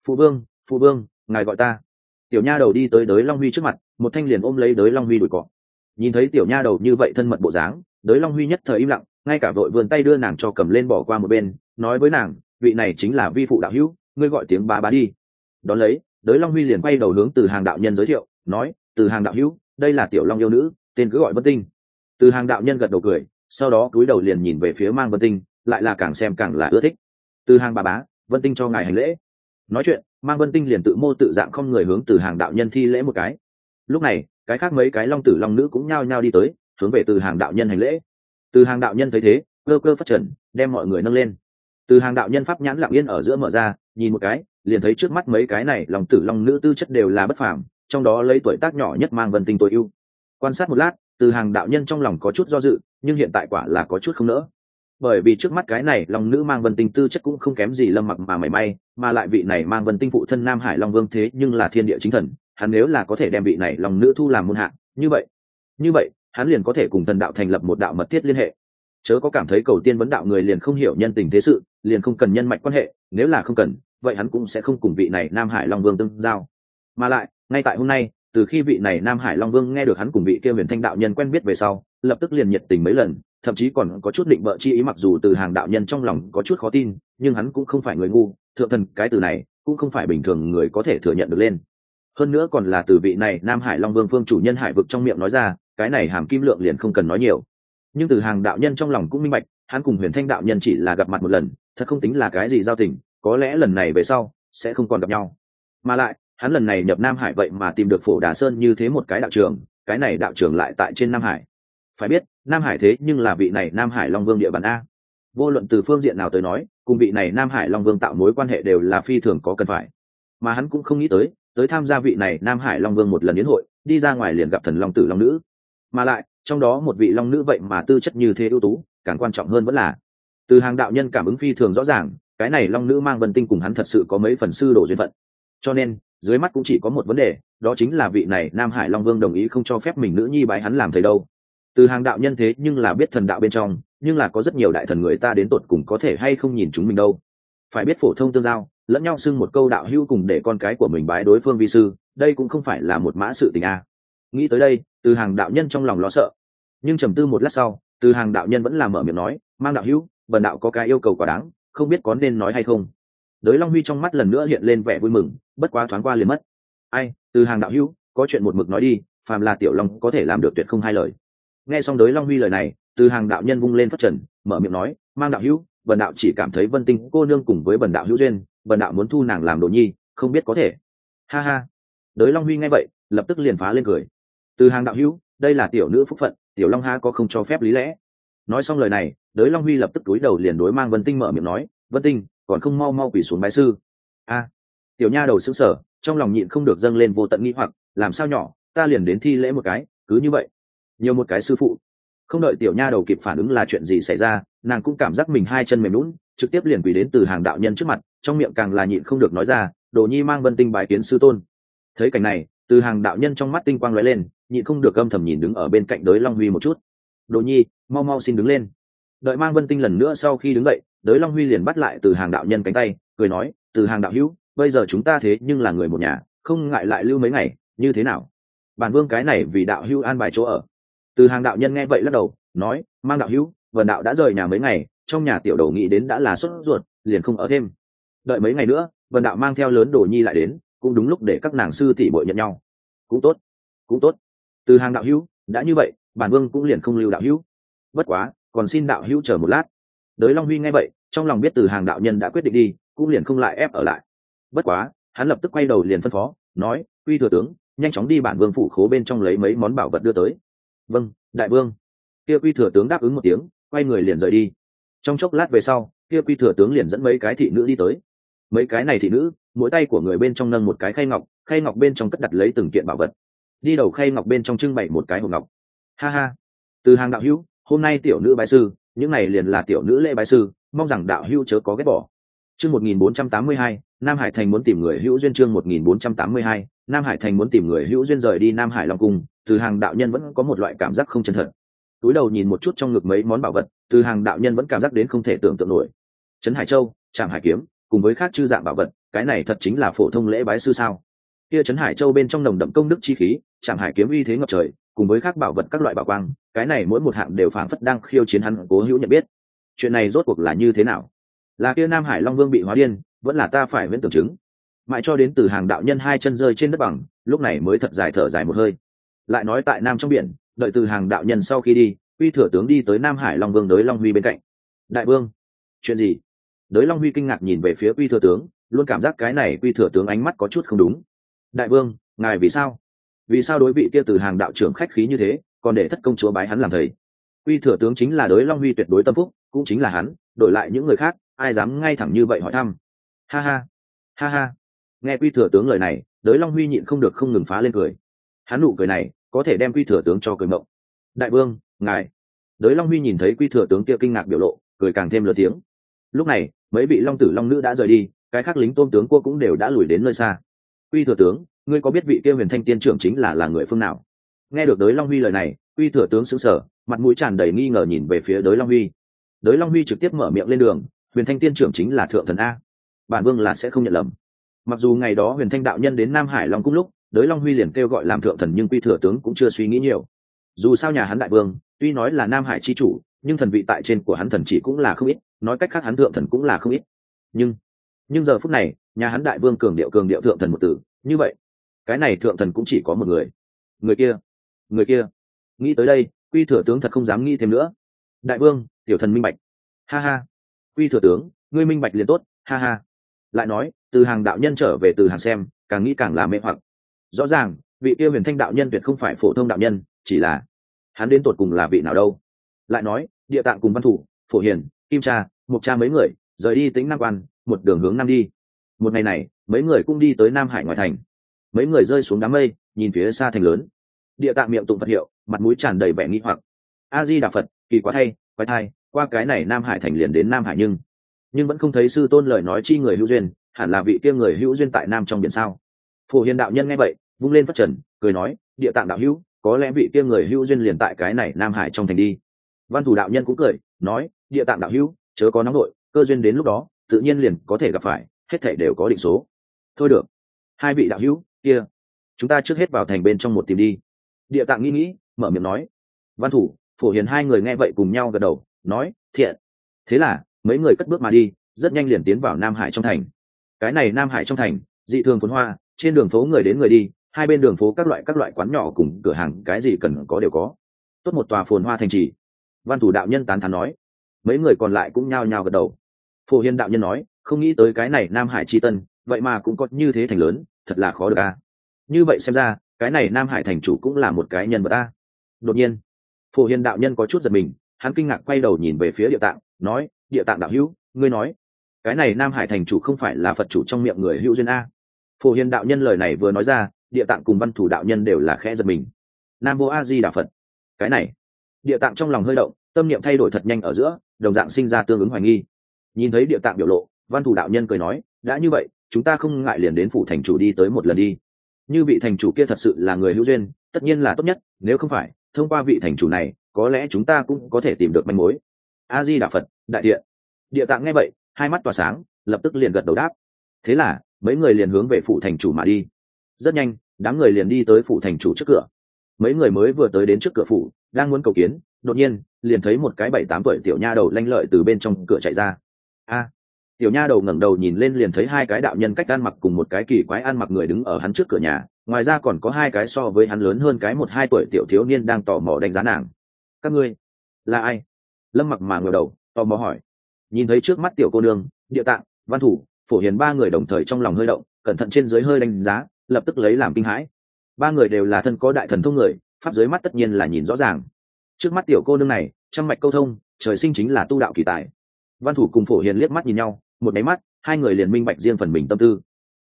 Phụ vương, ngài gọi ta." Tiểu nha đầu đi tới Đới Long Huy trước mặt, một thanh liền ôm lấy Đới Long Huy đuổi cọ. Nhìn thấy tiểu nha đầu như vậy thân mật bộ dáng, Đới Long Huy nhất thời im lặng, ngay cả vội vươn tay đưa nàng cho cầm lên bỏ qua một bên, nói với nàng: "Vị này chính là vi phụ đạo hữu, ngươi gọi tiếng bá bá đi." Đón lấy, Đới Long Huy liền quay đầu hướng Từ Hàng đạo nhân giới thiệu, nói: "Từ Hàng đạo hữu, đây là tiểu long yêu nữ, tên cứ gọi Vân Tinh." Từ Hàng đạo nhân gật đầu cười, sau đó cúi đầu liền nhìn về phía Mang Vân Tinh, lại là càng xem càng là ưa thích. "Từ Hàng bá bá, Vân Tinh cho ngài hành lễ." Nói chuyện, Mang Vân Tinh liền tự mô tự dạng không người hướng Từ Hàng đạo nhân thi lễ một cái. Lúc này, cái khác mấy cái long tử long nữ cũng nhao nhao đi tới, hướng về Từ Hàng đạo nhân hành lễ. Từ Hàng đạo nhân thấy thế, cơ cơ phát trần, đem mọi người nâng lên. Từ Hàng đạo nhân pháp nhãn lặng yên ở giữa mở ra, nhìn một cái, liền thấy trước mắt mấy cái này long tử long nữ tư chất đều là bất phàm, trong đó lấy tuổi tác nhỏ nhất Mang Vân Tinh tối ưu. Quan sát một lát, Từ Hàng đạo nhân trong lòng có chút do dự, nhưng hiện tại quả là có chút không nỡ. Bởi vì trước mắt cái này long nữ Mang Vân Tinh tư chất cũng không kém gì Lâm Mặc mà mảy may, mà lại vị này Mang Vân Tinh phụ thân Nam Hải Long Vương thế nhưng là thiên địa chính thần, hắn nếu là có thể đem vị này long nữ thu làm môn hạ, như vậy, hắn liền có thể cùng thần đạo thành lập một đạo mật thiết liên hệ. Chớ có cảm thấy cầu tiên vấn đạo người liền không hiểu nhân tình thế sự, liền không cần nhân mạch quan hệ, nếu là không cần, vậy hắn cũng sẽ không cùng vị này Nam Hải Long Vương tương giao. Mà lại, ngay tại hôm nay, từ khi vị này Nam Hải Long Vương nghe được hắn cùng vị kia Huyền Thanh đạo nhân quen biết về sau, lập tức liền nhiệt tình mấy lần, thậm chí còn có chút định bợ chi ý, mặc dù Từ Hàng đạo nhân trong lòng có chút khó tin, nhưng hắn cũng không phải người ngu, thượng thần cái từ này cũng không phải bình thường người có thể thừa nhận được lên. Hơn nữa còn là từ vị này Nam Hải Long Vương phương chủ nhân hải vực trong miệng nói ra, cái này hàm kim lượng liền không cần nói nhiều. Nhưng Từ Hàng đạo nhân trong lòng cũng minh bạch, hắn cùng Huyền Thanh đạo nhân chỉ là gặp mặt một lần, thật không tính là cái gì giao tình, có lẽ lần này về sau sẽ không còn gặp nhau. Mà lại, hắn lần này nhập Nam Hải vậy mà tìm được Phổ Đà Sơn như thế một cái đạo trường, cái này đạo trường lại tại trên Nam Hải. Phải biết, Nam Hải thế nhưng là vị này Nam Hải Long Vương địa bàn a. Vô luận từ phương diện nào tới nói, cùng vị này Nam Hải Long Vương tạo mối quan hệ đều là phi thường có cần phải. Mà hắn cũng không nghĩ tới tham gia vị này Nam Hải Long Vương một lần yến hội, đi ra ngoài liền gặp thần long tử long nữ. Mà lại, trong đó một vị long nữ vậy mà tư chất như thế ưu tú, càng quan trọng hơn vẫn là Từ Hàng đạo nhân cảm ứng phi thường rõ ràng, cái này long nữ Mang Vân Tinh cùng hắn thật sự có mấy phần sư đồ duyên phận. Cho nên, dưới mắt cũng chỉ có một vấn đề, đó chính là vị này Nam Hải Long Vương đồng ý không cho phép mình nữ nhi bái hắn làm thầy đâu. Từ Hàng đạo nhân thế nhưng là biết thần đạo bên trong, nhưng là có rất nhiều đại thần người ta đến tột cùng có thể hay không nhìn chúng mình đâu. Phải biết phổ thông tương giao, lẫn nhau xưng một câu đạo hữu cùng để con cái của mình bái đối phương vi sư, đây cũng không phải là một mã sự tình a. Nghĩ tới đây, Từ Hàng đạo nhân trong lòng lo sợ. Nhưng trầm tư một lát sau, Từ Hàng đạo nhân vẫn là mở miệng nói: "Mang đạo hữu, bần đạo có cái yêu cầu quá đáng, không biết có nên nói hay không." Đới Long Huy trong mắt lần nữa hiện lên vẻ vui mừng, bất quá thoáng qua liền mất. "Ai, Từ Hàng đạo hữu, có chuyện một mực nói đi, phàm là tiểu long có thể làm được tuyệt không hai lời." Nghe xong Đới Long Huy lời này, Từ Hàng đạo nhân vung lên phất trần, mở miệng nói: "Mang đạo hữu, bần đạo chỉ cảm thấy Vân Tinh cô nương cùng với bần đạo hữu duyên, bần đạo muốn thu nàng làm đồ nhi, không biết có thể." Ha ha. Đới Long Huy nghe vậy, lập tức liền phá lên cười. "Từ Hàng đạo hữu, đây là tiểu nữ phúc phận, tiểu long ha có không cho phép lý lẽ." Nói xong lời này, Đới Long Huy lập tức cúi đầu liền đối Mang Vân Tinh mở miệng nói: "Vân Tinh, còn không mau mau quỳ xuống bái sư." A. Tiểu nha đầu sững sờ, trong lòng nhịn không được dâng lên vô tận nghi hoặc, làm sao nhỏ, ta liền đến thi lễ một cái, cứ như vậy, nhiều một cái sư phụ. Không đợi tiểu nha đầu kịp phản ứng là chuyện gì xảy ra, nàng cũng cảm giác mình hai chân mềm nhũn, trực tiếp liền quỳ đến Từ Hàng đạo nhân trước mặt, trong miệng càng là nhịn không được nói ra: "Đồ nhi Mang Vân Tinh bái kiến sư tôn." Thấy cảnh này, Từ Hàng đạo nhân trong mắt tinh quang lóe lên, nhịn không được âm thầm nhìn đứng ở bên cạnh Đới Long Huy một chút. "Đồ nhi, mau mau xin đứng lên." Đợi Mang Vân Tinh lần nữa sau khi đứng dậy, Đới Long Huy liền bắt lại Từ Hàng đạo nhân cánh tay, cười nói: "Từ Hàng đạo hữu, bây giờ chúng ta thế nhưng là người một nhà, không ngại lại lưu mấy ngày, như thế nào? Bản vương cái này vì đạo hữu an bài chỗ ở." Từ Hàng đạo nhân nghe vậy lắc đầu, nói: "Mang đạo hữu, vần đạo đã rời nhà mấy ngày, trong nhà tiểu đầu nghĩ đến đã là sốt ruột, liền không ở thêm. Đợi mấy ngày nữa, vần đạo mang theo lớn đồ nhi lại đến, cũng đúng lúc để các nàng sư tỷ bội nhận nhau." Cũng tốt, cũng tốt. Từ Hàng đạo hữu, đã như vậy, bản vương cũng liền không lưu đạo hữu. Bất quá, còn xin đạo hữu chờ một lát. Đới Long Huy nghe vậy, trong lòng biết Từ Hàng đạo nhân đã quyết định đi, cũng liền không lại ép ở lại. Bất quá, hắn lập tức quay đầu liền phân phó, nói: "Uy thừa tướng, nhanh chóng đi bản vương phủ khố bên trong lấy mấy món bảo vật đưa tới." "Vâng, đại vương." Kia Uy thừa tướng đáp ứng một tiếng, quay người liền rời đi. Trong chốc lát về sau, kia Uy thừa tướng liền dẫn mấy cái thị nữ đi tới. Mấy cái này thị nữ, mỗi tay của người bên trong nâng một cái khay ngọc, khay ngọc bên trong cất đặt lấy từng kiện bảo vật. Đi đầu khay ngọc bên trong trưng bày một cái hộp ngọc. Ha ha, Từ Hàng đạo hữu, hôm nay tiểu nữ bái sư, những này liền là tiểu nữ lễ bái sư, mong rằng đạo hữu chớ có ghét bỏ. Chương 1482, Nam Hải Thành muốn tìm người hữu duyên. Chương 1482, Nam Hải Thành muốn tìm người hữu duyên. Rời đi Nam Hải Long Cung, Từ Hàng đạo nhân vẫn có một loại cảm giác không chân thật. Túi đầu nhìn một chút trong ngực mấy món bảo vật, Từ Hàng đạo nhân vẫn cảm giác đến không thể tưởng tượng nổi. Trấn Hải Châu, Trảm Hải Kiếm, cùng với khác chư dạng bảo vật, cái này thật chính là phổ thông lễ bái sư sao? Kia Trấn Hải Châu bên trong nồng đậm công đức chi khí, Trảm Hải Kiếm uy thế ngập trời, cùng với khác bảo vật các loại bảo quang, cái này mỗi một hạng đều phảng phất đang khiêu chiến hắn cố hữu nhận biết. Chuyện này rốt cuộc là như thế nào? Là kia Nam Hải Long Vương bị hóa điên, vẫn là ta phải viễn tưởng chứng? Mãi cho đến Từ Hàng đạo nhân hai chân rơi trên đất bằng, lúc này mới thật dài thở dài một hơi. Lại nói tại Nam trong biển, đợi Từ Hàng đạo nhân sau khi đi, Uy Thừa tướng đi tới Nam Hải Long Vương Đới Long Huy bên cạnh. Đại vương, chuyện gì? Đới Long Huy kinh ngạc nhìn về phía Uy Thừa tướng, luôn cảm giác cái này Uy Thừa tướng ánh mắt có chút không đúng. Đại vương, ngài vì sao? Vì sao đối vị kia Từ Hàng đạo trưởng khách khí như thế, còn để thất công chúa bái hắn làm thầy? Uy Thừa tướng chính là Đới Long Huy tuyệt đối tâm phúc, cũng chính là hắn, đổi lại những người khác, ai dám ngay thẳng như vậy hỏi thăm? Ha ha, ha ha. Nghe Uy Thừa tướng lời này, Đới Long Huy nhịn không được không ngừng phá lên cười. Hắn nụ cười này, có thể đem Uy Thừa tướng cho cười mộng. Đại vương, ngài. Đới Long Huy nhìn thấy Uy Thừa tướng kia kinh ngạc biểu lộ, cười càng thêm lớn tiếng. Lúc này, mấy vị long tử long nữ đã rời đi, cái khác lính tôm tướng cua cũng đều đã lùi đến nơi xa. Uy Thừa tướng, ngươi có biết vị kia Huyền Thanh tiên trưởng chính là người phương nào? Nghe được Đới Long Huy lời này, Uy Thừa tướng sững sờ, mặt mũi tràn đầy nghi ngờ nhìn về phía Đới Long Huy. Đới Long Huy trực tiếp mở miệng lên đường, Huyền Thanh tiên trưởng chính là thượng thần a. Bản vương là sẽ không nhận lầm. Mặc dù ngày đó Huyền Thanh đạo nhân đến Nam Hải Long cung lúc, Đới Long Huy liền kêu gọi làm thượng thần, nhưng Uy Thừa tướng cũng chưa suy nghĩ nhiều. Dù sao nhà hắn đại vương, tuy nói là Nam Hải chi chủ, nhưng thần vị tại trên của hắn thần chỉ cũng là không ít, nói cách khác hắn thượng thần cũng là không ít. Nhưng giờ phút này, nhà hắn đại vương cường điệu thượng thần một từ, như vậy, cái này thượng thần cũng chỉ có một người. Người kia. Nghĩ tới đây, Uy Thừa tướng thật không dám nghĩ thêm nữa. Đại vương, tiểu thần minh bạch. Ha ha. Uy Thừa tướng, ngươi minh bạch liền tốt, ha ha. Lại nói, Từ Hàng đạo nhân trở về Từ Hàng xem, càng nghĩ càng là mê hoặc. Rõ ràng, vị kia Huyền Thanh đạo nhân tuyệt không phải phổ thông đạo nhân, chỉ là hắn đến tột cùng là vị nào đâu. Lại nói, Địa Tạng cùng Văn Thủ, Phổ Hiền, Kim Cha, Mục Cha mấy người rời đi Tĩnh Nam Quan, một đường hướng nam đi. Một ngày này, mấy người cũng đi tới Nam Hải ngoại thành. Mấy người rơi xuống đám mây, nhìn phía xa thành lớn. Địa Tạng miệng tụng Phật hiệu, mặt mũi tràn đầy vẻ nghi hoặc. A Di Đà Phật, kỳ quá thay, quái thai, qua cái này Nam Hải thành liền đến Nam Hải, nhưng vẫn không thấy sư tôn lời nói chi người hữu duyên, hẳn là vị kia người hữu duyên tại Nam trong biển sao? Phổ Hiền đạo nhân nghe vậy, vung lên phất trần, cười nói, Địa Tạng đạo hữu, có lẽ vị kia người hữu duyên liền tại cái này Nam Hải trong thành đi. Văn Thủ đạo nhân cũng cười, nói, Địa Tạng đạo hữu, chớ có nóng nội, cơ duyên đến lúc đó, tự nhiên liền có thể gặp phải, hết thảy đều có định số. Thôi được, hai vị đạo hữu kia, chúng ta trước hết vào thành bên trong một tìm đi. Địa Tạng nghĩ, mở miệng nói. Văn Thủ, Phổ Hiền hai người nghe vậy cùng nhau gật đầu, nói, thiện. Thế là mấy người cất bước mà đi, rất nhanh liền tiến vào Nam Hải trong thành. Cái này Nam Hải trong thành, dị thường phồn hoa, trên đường phố người đến người đi, hai bên đường phố các loại quán nhỏ cùng cửa hàng, cái gì cần có đều có. Tốt một tòa phồn hoa thành trì. Văn Thủ đạo nhân tán thán nói. Mấy người còn lại cũng nhao nhao gật đầu. Phổ Hiền đạo nhân nói, không nghĩ tới cái này Nam Hải chi tân, vậy mà cũng có như thế thành lớn, thật là khó được a. Như vậy xem ra, cái này Nam Hải thành chủ cũng là một cái nhân vật a. Đột nhiên, Phổ Hiền đạo nhân có chút giật mình, hắn kinh ngạc quay đầu nhìn về phía Địa Tạng, nói, Địa Tạng đạo hữu, ngươi nói, cái này Nam Hải thành chủ không phải là Phật chủ trong miệng người hữu duyên a? Phổ Hiền đạo nhân lời này vừa nói ra, Địa Tạng cùng Văn Thủ đạo nhân đều là khẽ giật mình. Nam Mô A Di Đà Phật. Cái này, Địa Tạng trong lòng hơi động, tâm niệm thay đổi thật nhanh ở giữa, đồng dạng sinh ra tương ứng hoài nghi. Nhìn thấy Địa Tạng biểu lộ, Văn Thủ đạo nhân cười nói, đã như vậy, chúng ta không ngại liền đến phủ thành chủ đi tới một lần đi. Như vị thành chủ kia thật sự là người hữu duyên, tất nhiên là tốt nhất, nếu không phải, thông qua vị thành chủ này, có lẽ chúng ta cũng có thể tìm được manh mối. A Di Đà Phật, đại thiện. Địa Tạng nghe vậy, hai mắt tỏa sáng, lập tức liền gật đầu đáp. Thế là, mấy người liền hướng về phủ thành chủ mà đi. Rất nhanh, đám người liền đi tới phủ thành chủ trước cửa. Mấy người mới vừa tới đến trước cửa phủ, đang muốn cầu kiến, đột nhiên liền thấy một cái 7-8 tuổi tiểu nha đầu lanh lợi từ bên trong cửa chạy ra. A! Tiểu nha đầu ngẩng đầu nhìn lên liền thấy hai cái đạo nhân cách ăn mặc cùng một cái kỳ quái ăn mặc người đứng ở hắn trước cửa nhà, ngoài ra còn có hai cái so với hắn lớn hơn cái 1-2 tuổi tiểu thiếu niên đang tò mò đánh giá nàng. Các ngươi là ai? Lâm Mặc mà ngẩng đầu tò mò hỏi. Nhìn thấy trước mắt tiểu cô nương, Địa Tạng, Văn Thủ, Phổ Hiền ba người đồng thời trong lòng hơi động, cẩn thận trên dưới hơi đánh giá, lập tức lấy làm kinh hãi. Ba người đều là thân có đại thần thông người, pháp dưới mắt tất nhiên là nhìn rõ ràng. Trước mắt tiểu cô nương này, trăm mạch câu thông, trời sinh chính là tu đạo kỳ tài. Văn Thủ cùng Phổ Hiền liếc mắt nhìn nhau, một cái mắt, hai người liền minh bạch riêng phần mình tâm tư.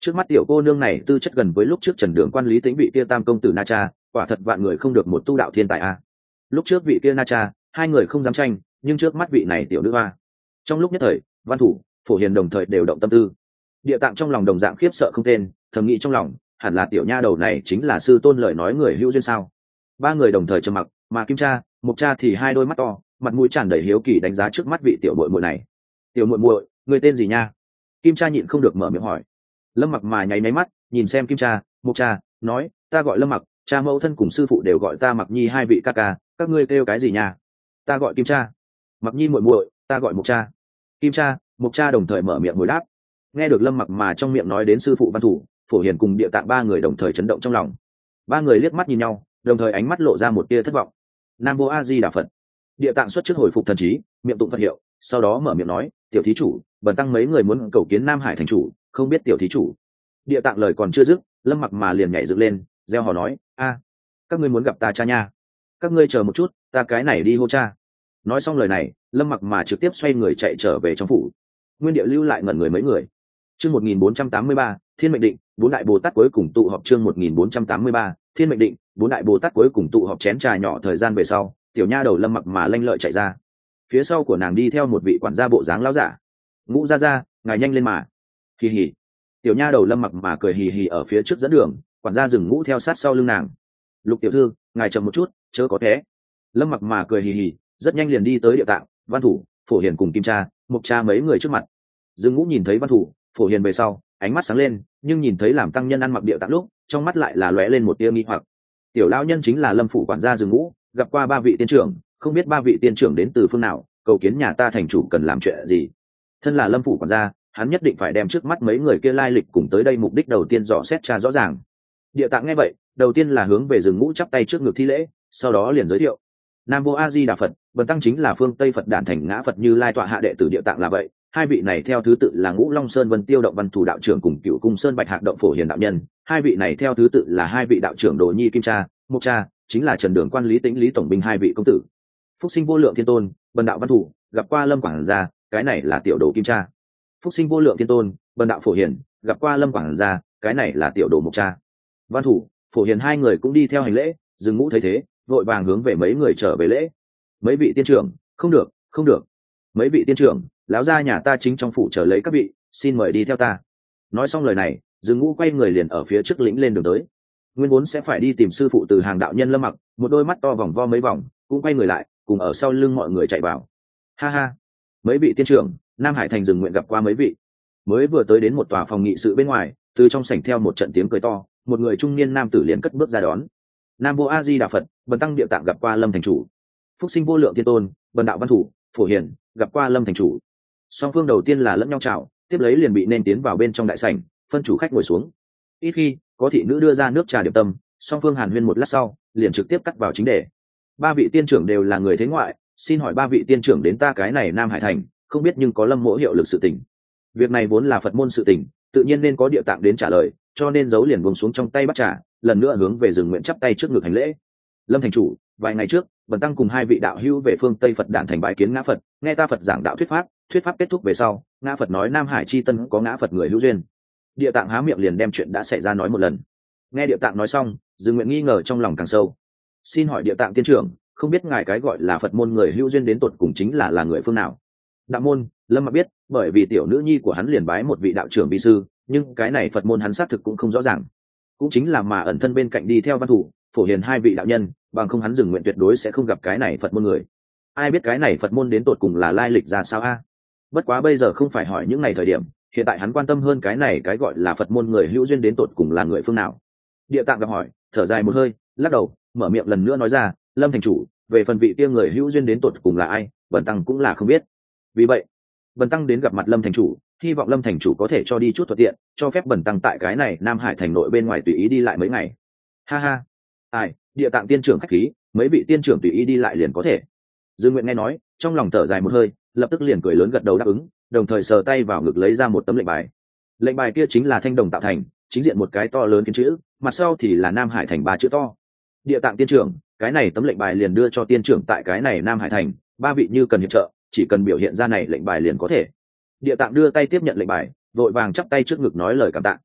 Trước mắt tiểu cô nương này tư chất gần với lúc trước Trần Đường quan Lý Tĩnh vị kia tam công tử Na Cha, quả thật vạn người không được một tu đạo thiên tài a. Lúc trước vị kia Na Cha, hai người không dám tranh, nhưng trước mắt vị này tiểu nữ hoa. Trong lúc nhất thời, Văn Thủ, Phổ Hiền đồng thời đều động tâm tư. Địa Tạng trong lòng đồng dạng khiếp sợ không tên, thầm nghĩ trong lòng, hẳn là tiểu nha đầu này chính là sư tôn lời nói người hữu duyên sao. Ba người đồng thời trầm mặc, mà Kim Cha, Mục Cha thì hai đôi mắt to, mặt mũi tràn đầy hiếu kỳ đánh giá trước mắt vị tiểu muội muội này. Tiểu muội muội, người tên gì nha? Kim Cha nhịn không được mở miệng hỏi. Lâm Mặc mà nháy mắt nhìn xem Kim Cha, Mục Cha, nói, ta gọi Lâm Mặc, cha mẫu thân cùng sư phụ đều gọi ta Mặc Nhi hai vị ca ca, các ngươi kêu cái gì nha? Ta gọi Kim Cha. Mặc Nhi muội muội, ta gọi Mục Cha. Kim Cha, Mục Cha đồng thời mở miệng hồi đáp. Nghe được Lâm Mặc mà trong miệng nói đến sư phụ Văn Thủ, Phổ Hiền cùng Địa Tạng ba người đồng thời chấn động trong lòng. Ba người liếc mắt nhìn nhau, đồng thời ánh mắt lộ ra một tia thất vọng. Nam Mô A Di Đà Phật. Địa Tạng xuất trước hồi phục thần trí, miệng tụng Phật hiệu, sau đó mở miệng nói, tiểu thí chủ, bần tăng mấy người muốn cầu kiến Nam Hải thành chủ, không biết tiểu thí chủ. Địa Tạng lời còn chưa dứt, Lâm Mặc mà liền nhảy dựng lên, reo hò nói, a, các ngươi muốn gặp ta cha nha? Các ngươi chờ một chút, ta cái này đi hô cha. Nói xong lời này, Lâm Mặc mà trực tiếp xoay người chạy trở về trong phủ. Nguyên Địa lưu lại ngẩn người mấy người. Chương 1483, Thiên mệnh định, bốn đại Bồ Tát cuối cùng tụ họp. Chương 1483, Thiên mệnh định, bốn đại Bồ Tát cuối cùng tụ họp. Chén trà nhỏ thời gian về sau, tiểu nha đầu Lâm Mặc mà lanh lợi chạy ra. Phía sau của nàng đi theo một vị quản gia bộ dáng lão giả. Ngũ gia gia, ngài nhanh lên mà. Kỳ hỉ. Tiểu nha đầu Lâm Mặc mà cười hì hì ở phía trước dẫn đường, quản gia dừng Ngũ theo sát sau lưng nàng. Lục tiểu thư, ngài chậm một chút, chớ có thế. Lâm Mặc mà cười hì hì, rất nhanh liền đi tới Địa Tạng, Văn Thủ, Phổ Hiền cùng Kim Cha, Mục Cha mấy người trước mặt. Dương Ngũ nhìn thấy Văn Thủ, Phổ Hiền về sau, ánh mắt sáng lên, nhưng nhìn thấy làm tăng nhân ăn mặc Địa Tạng lúc, trong mắt lại là lóe lên một tia nghi hoặc. Tiểu lão nhân chính là Lâm phủ quản gia Dương Ngũ, gặp qua ba vị tiên trưởng, không biết ba vị tiên trưởng đến từ phương nào, cầu kiến nhà ta thành chủ cần làm chuyện gì. Thân là Lâm phủ quản gia, hắn nhất định phải đem trước mắt mấy người kia lai lịch cùng tới đây mục đích đầu tiên dò xét tra rõ ràng. Địa Tạng nghe vậy, đầu tiên là hướng về Dương Ngũ chắp tay trước ngực thi lễ, sau đó liền giới thiệu: Nam Mô A Di Đà Phật, bần tăng chính là phương Tây Phật Đản Thành Ngã Phật Như Lai tọa hạ đệ tử Địa Tạng là vậy. Hai vị này theo thứ tự là Ngũ Long Sơn Vân Tiêu Động Văn Thủ đạo trưởng cùng Cửu Cung Sơn Bạch Hạc Động Phổ Hiền đạo nhân. Hai vị này theo thứ tự là hai vị đạo trưởng Đồ Nhi Kim Cha, Mục Cha, chính là Trần Đường quan Lý Tĩnh Lý tổng binh hai vị công tử. Phúc sinh vô lượng thiên tôn, bần đạo Văn Thủ, gặp qua Lâm quản gia, cái này là tiểu đồ Kim Cha. Phúc sinh vô lượng thiên tôn, bần đạo Phổ Hiền, gặp qua Lâm quản gia, cái này là tiểu đồ Mục Cha. Văn Thủ, Phổ Hiền hai người cũng đi theo hành lễ. Dương Ngũ thấy thế, vội vàng hướng về mấy người trở về lễ. Mấy vị tiên trưởng, không được, không được. Mấy vị tiên trưởng, lão gia nhà ta chính trong phủ chờ lấy các vị, xin mời đi theo ta. Nói xong lời này, Dương Ngũ quay người liền ở phía trước lĩnh lên đường tới. Nguyên vốn sẽ phải đi tìm sư phụ từ hàng đạo nhân Lâm Mặc, một đôi mắt to vòng vo mấy vòng, cũng quay người lại, cùng ở sau lưng mọi người chạy vào. Ha ha, mấy vị tiên trưởng, Nam Hải thành dừng nguyện gặp qua mấy vị. Mới vừa tới đến một tòa phòng nghị sự bên ngoài, từ trong sảnh theo một trận tiếng cười to, một người trung niên nam tử liền cất bước ra đón. Nam Mô A Di Đà Phật, bần tăng Địa Tạng gặp qua Lâm thành chủ. Phúc sinh vô lượng thiên tôn, bần đạo Văn Thủ, Phổ Hiền, gặp qua Lâm thành chủ. Song phương đầu tiên là lẫn nhau chào, tiếp lấy liền bị nên tiến vào bên trong đại sảnh, phân chủ khách ngồi xuống. Ít khi có thị nữ đưa ra nước trà điểm tâm, song phương hàn huyên một lát sau, liền trực tiếp cắt vào chính đề. Ba vị tiên trưởng đều là người thế ngoại, xin hỏi ba vị tiên trưởng đến ta cái này Nam Hải thành, không biết nhưng có Lâm mỗ hiệu lực sự tình. Việc này vốn là Phật môn sự tình, tự nhiên nên có Địa Tạng đến trả lời, cho nên giấu liền buông xuống trong tay bắt trà, lần nữa hướng về rừng nguyện chắp tay trước ngực hành lễ. Lâm thành chủ, vài ngày trước bần tăng cùng hai vị đạo hữu về phương Tây Phật Đản Thành bái kiến Ngã Phật, nghe ta Phật giảng đạo thuyết pháp kết thúc về sau, Ngã Phật nói Nam Hải chi tân có Ngã Phật người hữu duyên. Địa Tạng há miệng liền đem chuyện đã xảy ra nói một lần. Nghe Địa Tạng nói xong, Dương Nguyện nghi ngờ trong lòng càng sâu. Xin hỏi Địa Tạng tiên trưởng, không biết ngài cái gọi là Phật môn người hữu duyên đến tột cùng chính là người phương nào? Đạo môn, Lâm Mặc biết, bởi vì tiểu nữ nhi của hắn liền bái một vị đạo trưởng vi sư, nhưng cái này Phật môn hắn xác thực cũng không rõ ràng. Cũng chính là mà ẩn thân bên cạnh đi theo Văn Thủ, Phổ Hiền hai vị đạo nhân, bằng không hắn Dương Nguyện tuyệt đối sẽ không gặp cái này Phật môn người. Ai biết cái này Phật môn đến tột cùng là lai lịch ra sao a? Bất quá bây giờ không phải hỏi những ngày thời điểm, hiện tại hắn quan tâm hơn cái này cái gọi là Phật môn người hữu duyên đến tột cùng là người phương nào. Địa Tạng gặp hỏi, thở dài một hơi, lắc đầu, mở miệng lần nữa nói ra, Lâm thành chủ, về phần vị kia người hữu duyên đến tột cùng là ai, bần tăng cũng là không biết. Vì vậy, bần tăng đến gặp mặt Lâm thành chủ, hy vọng Lâm thành chủ có thể cho đi chút thuận tiện, cho phép bần tăng tại cái này Nam Hải thành nội bên ngoài tùy ý đi lại mấy ngày. Ha ha, ai, Địa Tạng tiên trưởng khách khí, mấy vị tiên trưởng tùy ý đi lại liền có thể. Dương Nguyện nghe nói, trong lòng thở dài một hơi, lập tức liền cười lớn gật đầu đáp ứng, đồng thời sờ tay vào ngực lấy ra một tấm lệnh bài. Lệnh bài kia chính là thanh đồng tạo thành, chính diện một cái to lớn kiến chữ, mặt sau thì là Nam Hải thành ba chữ to. Địa Tạng tiên trưởng, cái này tấm lệnh bài liền đưa cho tiên trưởng tại cái này Nam Hải thành, ba vị như cần hiệp trợ, chỉ cần biểu hiện ra này lệnh bài liền có thể. Địa Tạng đưa tay tiếp nhận lệnh bài, vội vàng chắp tay trước ngực nói lời cảm tạ.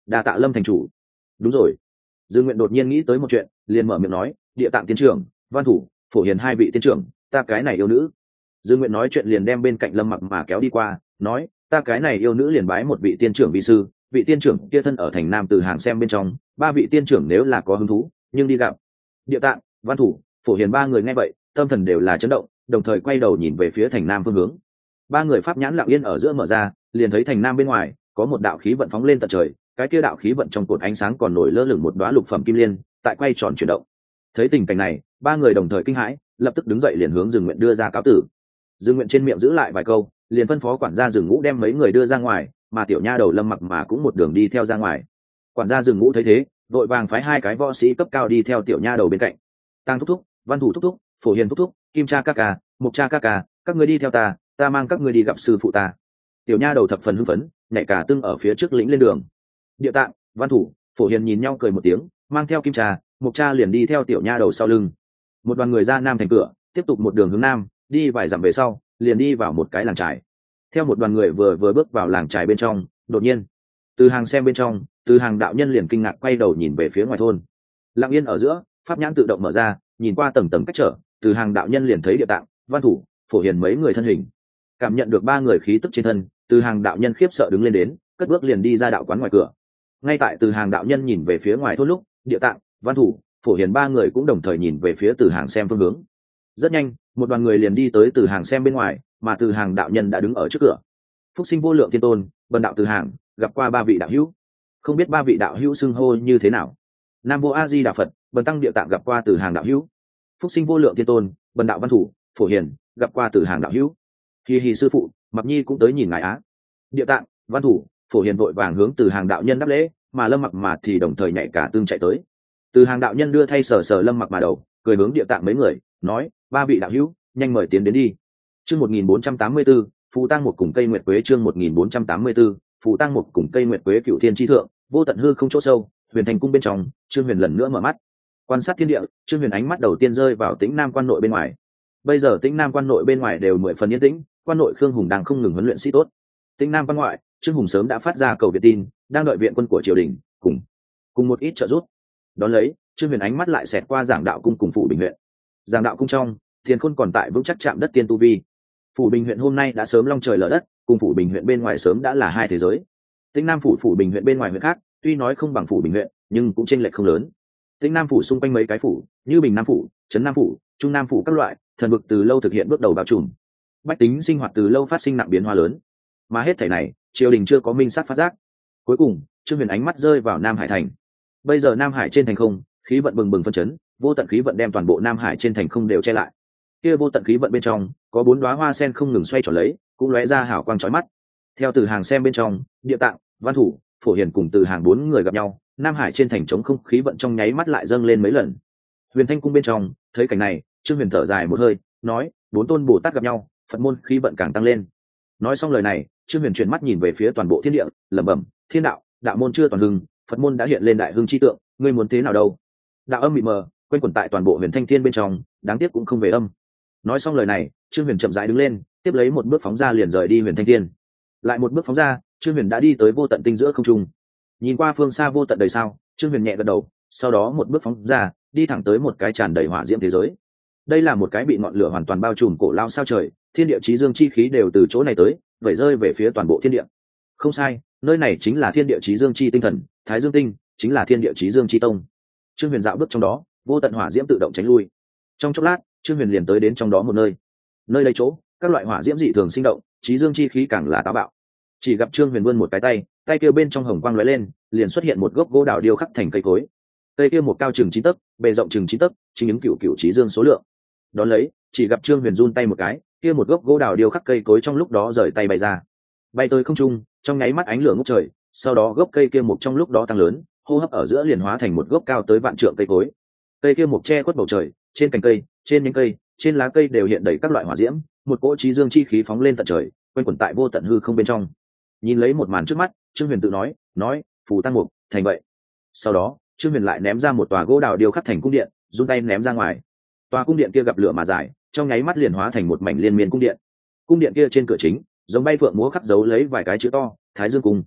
đa tạ Lâm thành chủ. Đúng rồi. Dương Nguyện đột nhiên nghĩ tới một chuyện, liền mở miệng nói, Địa Tạng tiên trưởng, Văn Thủ, Phổ Hiền hai vị tiên trưởng, ta cái này yêu nữ. Dương Nguyện nói chuyện liền đem bên cạnh Lâm Mặc mà kéo đi qua, nói, ta cái này yêu nữ liền bái một vị tiên trưởng vi sư, vị tiên trưởng kia thân ở thành Nam Từ Hàng xem bên trong, ba vị tiên trưởng nếu là có hứng thú, nhưng đi gặp. Địa Tạng, Văn Thủ, Phổ Hiền ba người nghe vậy, tâm thần đều là chấn động, đồng thời quay đầu nhìn về phía thành Nam phương hướng. Ba người pháp nhãn lặng yên ở giữa mở ra, liền thấy thành Nam bên ngoài có một đạo khí vận phóng lên tận trời, cái kia đạo khí vận trong cột ánh sáng còn nổi lơ lửng một đóa lục phẩm kim liên, tại quay tròn chuyển động. Thấy tình cảnh này, ba người đồng thời kinh hãi, lập tức đứng dậy liền hướng Dương Nguyện đưa ra cáo tử. Dương Nguyện trên miệng giữ lại vài câu, liền phân phó quản gia rừng ngũ đem mấy người đưa ra ngoài, mà tiểu nha đầu Lâm Mặc mà cũng một đường đi theo ra ngoài. Quản gia rừng ngũ thấy thế, vội vàng phái hai cái võ sĩ cấp cao đi theo tiểu nha đầu bên cạnh. Tăng thúc thúc, Văn Thủ thúc thúc, Phổ Hiền thúc thúc, Kim cha ca ca, Mục cha ca ca, các ngươi đi theo ta, ta mang các ngươi đi gặp sư phụ ta. Tiểu nha đầu thập phần hưng phấn, nhảy cả tương ở phía trước lĩnh lên đường. Địa Tạng, Văn Thủ, Phổ Hiền nhìn nhau cười một tiếng, mang theo Kim cha, Mục cha liền đi theo tiểu nha đầu sau lưng. Một đoàn người ra Nam thành cửa, tiếp tục một đường hướng Nam, đi vài dặm về sau, liền đi vào một cái làng trài. Theo một đoàn người vừa bước vào làng trài bên trong, đột nhiên, Từ Hàng xem bên trong, Từ Hàng đạo nhân liền kinh ngạc quay đầu nhìn về phía ngoài thôn. Lặng yên ở giữa, pháp nhãn tự động mở ra, nhìn qua tầng tầng cách trở, Từ Hàng đạo nhân liền thấy Địa Tạng, Văn Thủ, Phổ Hiền mấy người thân hình. Cảm nhận được ba người khí tức trên thân, Từ Hàng đạo nhân khiếp sợ đứng lên đến, cất bước liền đi ra đạo quán ngoài cửa. Ngay tại Từ Hàng đạo nhân nhìn về phía ngoài thôn lúc, Địa Tạng, Văn Thủ, Phổ Hiền ba người cũng đồng thời nhìn về phía Từ Hàng xem phương hướng. Rất nhanh, một đoàn người liền đi tới Từ Hàng xem bên ngoài, mà Từ Hàng đạo nhân đã đứng ở trước cửa. Phúc sinh vô lượng thiên tôn, bần đạo Từ Hàng gặp qua ba vị đạo hữu, không biết ba vị đạo hữu xưng hô như thế nào. Nam Mô A Di Đà Phật, bần tăng Địa Tạng gặp qua Từ Hàng đạo hữu. Phúc sinh vô lượng thiên tôn, bần đạo Văn Thủ, Phổ Hiền gặp qua Từ Hàng đạo hữu. Hi sư phụ, Mặc Nhi cũng tới nhìn ngài á. Địa Tạng, Văn Thủ, Phổ Hiền vội vàng hướng Từ Hàng đạo nhân đáp lễ, mà Lâm Mặc mà thì đồng thời nhảy cả tương chạy tới. Từ Hàng đạo nhân đưa thay sờ sờ Lâm Mặc mà đầu, cười hướng Địa Tạng mấy người, nói, ba vị đạo hữu, nhanh mời tiến đến đi. Chương 1484, phù tăng một cùng cây nguyệt quế. Chương 1484, phù tăng một cùng cây nguyệt quế. Cửu thiên chi thượng, vô tận hư không chỗ sâu, Huyền Thành cung bên trong, Trương Huyền lần nữa mở mắt, quan sát thiên địa. Trương Huyền ánh mắt đầu tiên rơi vào Tĩnh Nam quan nội bên ngoài. Bây giờ Tĩnh Nam quan nội bên ngoài đều 10 phần yên tĩnh, quan nội Khương Hùng đang không ngừng huấn luyện sĩ tốt. Tĩnh Nam quan ngoại, Trương Hùng sớm đã phát ra cầu viện tin, đang đợi viện quân của triều đình cùng một ít trợ giúp. Đón lấy, Trương Huyền ánh mắt lại xẹt qua Giảng Đạo cung cùng Phủ Bình huyện. Giảng Đạo cung trong, Thiên Khôn còn tại vững chắc chạm đất tiên tu vi. Phủ Bình huyện hôm nay đã sớm long trời lở đất, cùng Phủ Bình huyện bên ngoài sớm đã là hai thế giới. Tĩnh Nam Phủ Bình huyện bên ngoài huyện khác, tuy nói không bằng Phủ Bình huyện, nhưng cũng chênh lệch không lớn. Tĩnh Nam Phủ xung quanh mấy cái phủ, như Bình Nam Phủ, Trấn Nam Phủ, Trung Nam Phủ các loại, thần vực từ lâu thực hiện bước đầu bao trùm. Bách tính sinh hoạt từ lâu phát sinh nặng biến hóa lớn, mà hết thảy này, triều đình chưa có minh sát phát giác. Cuối cùng, Trương Huyền ánh mắt rơi vào Nam Hải thành. Bây giờ Nam Hải trên thành không, khí vận bừng bừng phân chấn, vô tận khí vận đem toàn bộ Nam Hải trên thành không đều che lại. Kia vô tận khí vận bên trong, có 4 đóa hoa sen không ngừng xoay tròn lấy, cũng lóe ra hào quang chói mắt. Theo Từ Hàng xem bên trong, Địa Tạng, Văn Thủ, Phổ Hiền cùng Từ Hàng 4 người gặp nhau, Nam Hải trên thành trống không khí vận trong nháy mắt lại dâng lên mấy lần. Huyền Thanh cung bên trong, thấy cảnh này, Trương Huyền thở dài một hơi, nói, 4 tôn Bồ Tát gặp nhau, Phật môn khí vận càng tăng lên. Nói xong lời này, Trương Huyền chuyển mắt nhìn về phía toàn bộ thiên địa, lẩm bẩm, thiên đạo, đạo môn chưa toàn hưng, Phật môn đã hiện lên đại hưng chi tượng, ngươi muốn thế nào đâu? Đạo âm mịt mờ, quanh quẩn tại toàn bộ Huyền Thanh Thiên bên trong, đáng tiếc cũng không về âm. Nói xong lời này, Trương Huyền chậm rãi đứng lên, tiếp lấy một bước phóng ra liền rời đi Huyền Thanh Thiên. Lại một bước phóng ra, Trương Huyền đã đi tới vô tận tinh giữa không trung. Nhìn qua phương xa vô tận đầy sao, Trương Huyền nhẹ gật đầu, sau đó một bước phóng ra, đi thẳng tới một cái tràn đầy hỏa diễm thế giới. Đây là một cái bị ngọn lửa hoàn toàn bao trùm cổ lao sao trời, thiên địa chí dương chi khí đều từ chỗ này tới, vẩy rơi về phía toàn bộ thiên địa. Không sai, nơi này chính là thiên địa chí dương chi tinh thần, Thái Dương tinh, chính là thiên địa chí dương chi tông. Trương Huyền dạo bước trong đó, vô tận hỏa diễm tự động tránh lui. Trong chốc lát, Trương Huyền liền tới đến trong đó một nơi. Nơi đây chỗ, các loại hỏa diễm dị thường sinh động, chí dương chi khí càng là táo bạo. Chỉ gặp Trương Huyền vươn một cái tay, tay kia bên trong hồng quang lóe lên, liền xuất hiện một gốc gỗ đào điêu khắc thành cây cối. Cây kia một cao chừng 9 tấc, bề rộng chừng 9 tấc, chính những cựu chí dương số lượng. Đón lấy, chỉ gặp Trương Huyền run tay một cái, kia một gốc gỗ đào điêu khắc cây cối trong lúc đó rời tay bay ra, bay tới không trung, trong nháy mắt ánh lửa ngút trời, sau đó gốc cây kia một trong lúc đó tăng lớn, hô hấp ở giữa liền hóa thành một gốc cao tới vạn trượng cây cối. Cây kia một che khuất bầu trời, trên cành cây, trên nhánh cây, trên lá cây đều hiện đầy các loại hỏa diễm, một cỗ chí dương chi khí phóng lên tận trời, quanh quẩn tại vô tận hư không bên trong. Nhìn lấy một màn trước mắt, Trương Huyền tự nói, phù tăng mục, thành vậy. Sau đó, Trương Huyền lại ném ra một tòa gỗ đào điêu khắc thành cung điện, run tay ném ra ngoài. Tòa cung điện kia gặp lửa mà dài, trong nháy mắt liền hóa thành một mảnh liên miên cung điện. Cung điện kia trên cửa chính, giống bay phượng múa khắc dấu lấy vài cái chữ to, Thái Dương cung.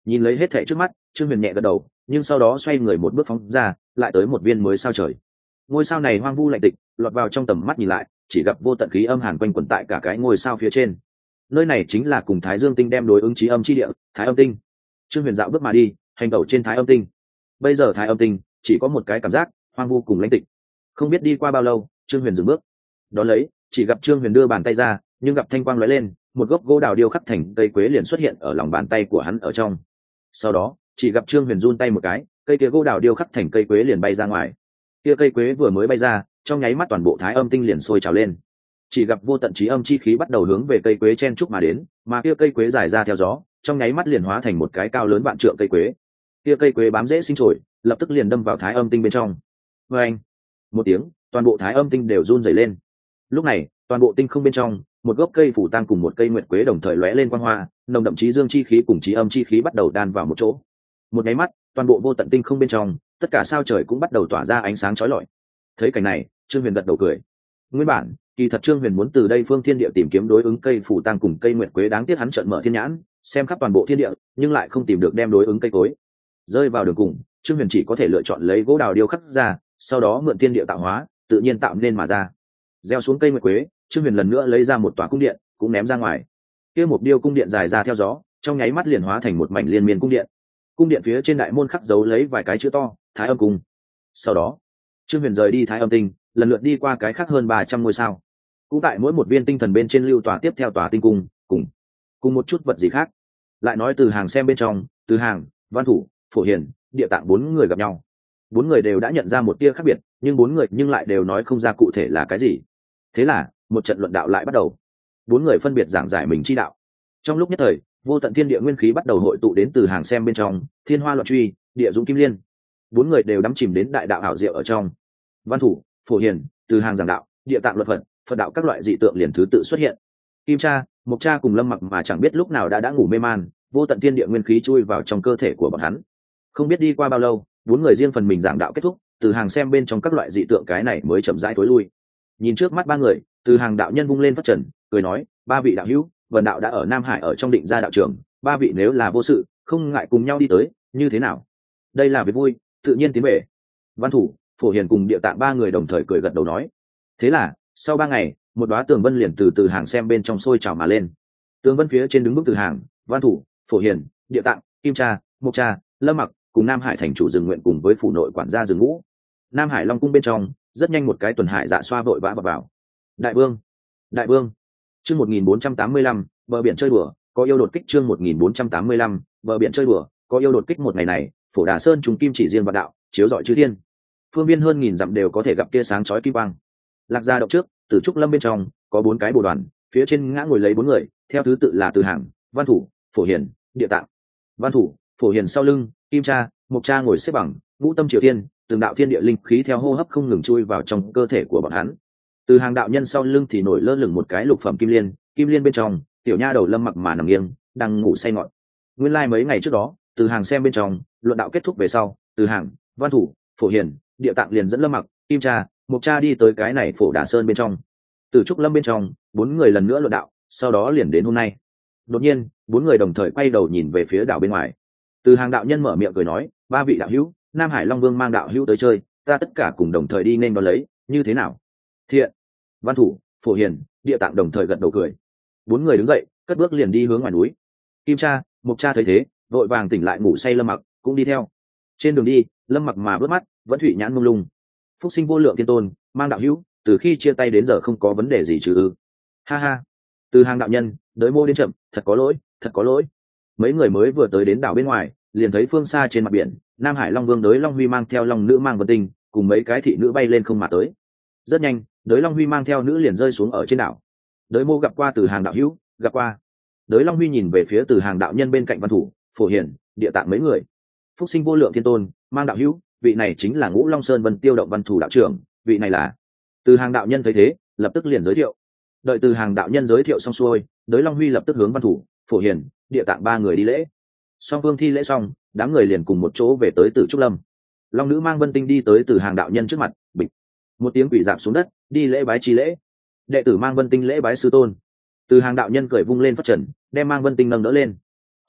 Nhìn lấy hết thảy trước mắt, Trương Huyền nhẹ gật đầu, nhưng sau đó xoay người một bước phóng ra, lại tới một viên mới sao trời. Ngôi sao này hoang vu lạnh tịch, lọt vào trong tầm mắt nhìn lại, chỉ gặp vô tận khí âm hàn quanh quẩn tại cả cái ngôi sao phía trên. Nơi này chính là cùng Thái Dương tinh đem đối ứng chí âm chi địa, Thái Âm tinh. Trương Huyền dạo bước mà đi, hành tẩu trên Thái Âm tinh. Bây giờ Thái Âm tinh chỉ có một cái cảm giác hoang vu cùng lãnh tịch. Không biết đi qua bao lâu, Trương Huyền dừng bước. Đón lấy, chỉ gặp Trương Huyền đưa bàn tay ra, nhưng gặp thanh quang lóe lên, một gốc gỗ đào điêu khắc thành cây quế liền xuất hiện ở lòng bàn tay của hắn ở trong. Sau đó, chỉ gặp Trương Huyền run tay một cái, cây kia gỗ đào điêu khắc thành cây quế liền bay ra ngoài. Kia cây quế vừa mới bay ra, trong nháy mắt toàn bộ Thái Âm tinh liền sôi trào lên. Chỉ gặp vô tận chí âm chi khí bắt đầu hướng về cây quế chen trúc mà đến, mà kia cây quế dài ra theo gió, trong nháy mắt liền hóa thành một cái cao lớn vạn trượng cây quế. Kia cây quế bám rễ sinh trồi, lập tức liền đâm vào Thái Âm tinh bên trong. Oeng! Một tiếng, toàn bộ Thái Âm tinh đều run rẩy lên. Lúc này, toàn bộ tinh không bên trong, một gốc cây phủ tang cùng một cây nguyệt quế đồng thời lóe lên quang hoa, nồng đậm chí dương chi khí cùng chí âm chi khí bắt đầu đan vào một chỗ. Một nháy mắt, toàn bộ vô tận tinh không bên trong, tất cả sao trời cũng bắt đầu tỏa ra ánh sáng chói lọi. Thấy cảnh này, Trương Huyền gật đầu cười. Nguyên bản, kỳ thật Trương Huyền muốn từ đây phương thiên địa tìm kiếm đối ứng cây phủ tang cùng cây nguyệt quế, đáng tiếc hắn trợn mở thiên nhãn, xem khắp toàn bộ thiên địa, nhưng lại không tìm được đem đối ứng cây cối. Rơi vào đường cùng, Trương Huyền chỉ có thể lựa chọn lấy gỗ đào điêu khắc ra, sau đó mượn thiên địa tạo hóa, tự nhiên tạo nên mà ra. Gieo xuống cây nguyệt quế, Trương Huyền lần nữa lấy ra một tòa cung điện, cũng ném ra ngoài. Kia một điêu cung điện dài ra theo gió, trong nháy mắt liền hóa thành một mảnh liên miên cung điện. Cung điện phía trên đại môn khắc dấu lấy vài cái chữ to, Thái Âm cung. Sau đó, Trương Huyền rời đi Thái Âm tinh, lần lượt đi qua cái khác hơn 300 ngôi sao. Cũng tại mỗi một viên tinh thần bên trên lưu tòa tiếp theo tòa tinh cung, cùng một chút vật gì khác. Lại nói Từ Hàng xem bên trong, Từ Hàng, Văn Thủ, Phổ Hiền, Địa Tạng bốn người gặp nhau. Bốn người đều đã nhận ra một tia khác biệt, nhưng bốn người nhưng lại đều nói không ra cụ thể là cái gì. Thế là, một trận luận đạo lại bắt đầu. Bốn người phân biệt giảng giải mình chi đạo. Trong lúc nhất thời, vô tận thiên địa nguyên khí bắt đầu hội tụ đến Từ Hàng xem bên trong, Thiên Hoa Loạn Truy, Địa Dũng Kim Liên. Bốn người đều đắm chìm đến đại đạo ảo diệu ở trong. Văn Thủ, Phổ Hiền, Từ Hàng giảng đạo, Địa Tạng luật Phật, Phật đạo các loại dị tượng liền thứ tự xuất hiện. Kim Cha, Mộc Cha cùng Lâm Mặc mà chẳng biết lúc nào đã ngủ mê man, vô tận thiên địa nguyên khí chui vào trong cơ thể của bọn hắn. Không biết đi qua bao lâu, bốn người riêng phần mình giảng đạo kết thúc, Từ Hàng xem bên trong các loại dị tượng cái này mới chậm rãi thối lui. Nhìn trước mắt ba người, Từ Hàng đạo nhân vung lên phất trần, cười nói: ba vị đạo hữu, Vân đạo đã ở Nam Hải ở trong định gia đạo trường, ba vị nếu là vô sự, không ngại cùng nhau đi tới, như thế nào? Đây là việc vui, tự nhiên tiến về. Văn Thủ, Phổ Hiền cùng Địa Tạng ba người đồng thời cười gật đầu nói. Thế là, sau 3 ngày, một đóa tường vân liền từ Hàng xem bên trong sôi trào mà lên. Tường vân phía trên đứng bức Từ Hàng, Văn Thủ, Phổ Hiền, Địa Tạng, Kim Cha, Mộc Cha, Lâm Mặc cùng Nam Hải thành chủ rừng nguyện cùng với phủ nội quản gia rừng ngũ. Nam Hải Long cung bên trong, rất nhanh một cái tuần hải dạ xoa vội vã vào. Đại vương, đại vương. Chương 1485, bờ biển chơi đùa, có yêu đột kích. Chương 1485, bờ biển chơi đùa, có yêu đột kích. Một ngày này, Phổ Đà Sơn trùng kim chỉ riêng vạn đạo, chiếu rọi chư thiên. Phương viên hơn nghìn dặm đều có thể gặp tia sáng chói kim quang. Lạc Gia động trước, Tử Trúc Lâm bên trong có 4 cái bồ đoàn, phía trên ngã ngồi lấy 4 người, theo thứ tự là Từ Hàng, Văn Thủ, Phổ Hiền, Địa Tạng. Văn Thủ, Phổ Hiền sau lưng, Kim Cha, Mộc Cha ngồi xếp bằng, ngũ tâm triều thiên, từng đạo thiên địa linh khí theo hô hấp không ngừng chui vào trong cơ thể của bọn hắn. Từ Hàng đạo nhân sau lưng thì nổi lơ lửng một cái lục phẩm kim liên, kim liên bên trong, tiểu nha đầu Lâm Mặc mà nằm nghiêng, đang ngủ say ngọt. Nguyên lai mấy ngày trước đó, Từ Hàng xem bên trong, luận đạo kết thúc về sau, Từ Hàng, Văn Thủ, Phổ Hiền, Địa Tạng liền dẫn Lâm Mặc, Kim Cha, Mộc Cha đi tới cái này Phổ Đà Sơn bên trong. Từ Trúc Lâm bên trong, 4 người lần nữa luận đạo, sau đó liền đến hôm nay. Đột nhiên, 4 người đồng thời quay đầu nhìn về phía đảo bên ngoài. Từ Hàng đạo nhân mở miệng cười nói: ba vị đạo hữu, Nam Hải Long Vương mang đạo hữu tới chơi, ta tất cả cùng đồng thời đi nên đón lấy, như thế nào? Thiện. Văn Thủ, Phổ Hiền, Địa Tạng đồng thời gật đầu cười. 4 người đứng dậy, cất bước liền đi hướng ngoài núi. Kim Cha, Mộc Cha thấy thế, vội vàng tỉnh lại ngủ say Lâm Mặc, cũng đi theo. Trên đường đi, Lâm Mặc mà bước mắt, vẫn thủy nhãn mông lung. Phúc sinh vô lượng thiên tôn, mang đạo hữu, từ khi chia tay đến giờ không có vấn đề gì chứ ư? Ha ha. Từ Hàng đạo nhân, đới mô đến chậm, thật có lỗi, thật có lỗi. Mấy người mới vừa tới đến đảo bên ngoài, liền thấy phương xa trên mặt biển, Nam Hải Long Vương Đới Long Huy mang theo Long Nữ Mang Vân Tinh, cùng mấy cái thị nữ bay lên không mà tới. Rất nhanh, Đới Long Huy mang theo nữ liền rơi xuống ở trên đảo. Đới mô gặp qua Từ Hàng đạo hữu, gặp qua. Đới Long Huy nhìn về phía Từ Hàng đạo nhân bên cạnh Văn Thủ, Phổ Hiền, Địa Tạng mấy người. Phúc sinh vô lượng thiên tôn, mang đạo hữu, vị này chính là Ngũ Long Sơn Vân Tiêu Động Văn Thủ đạo trưởng, vị này là. Từ Hàng đạo nhân thấy thế, lập tức liền giới thiệu. Đợi Từ Hàng đạo nhân giới thiệu xong xuôi, Đới Long Huy lập tức hướng Văn Thủ, Phổ Hiền, Địa Tạng ba người đi lễ. Song phương thi lễ xong, đám người liền cùng một chỗ về tới Tử Trúc Lâm. Long Nữ Mang Vân Tinh đi tới Từ Hàng đạo nhân trước mặt, bịch một tiếng quỷ dạp xuống đất, đi lễ bái chi lễ. Đệ tử Mang Vân Tinh lễ bái sư tôn. Từ Hàng đạo nhân cười vung lên phất trần, đem Mang Vân Tinh nâng đỡ lên.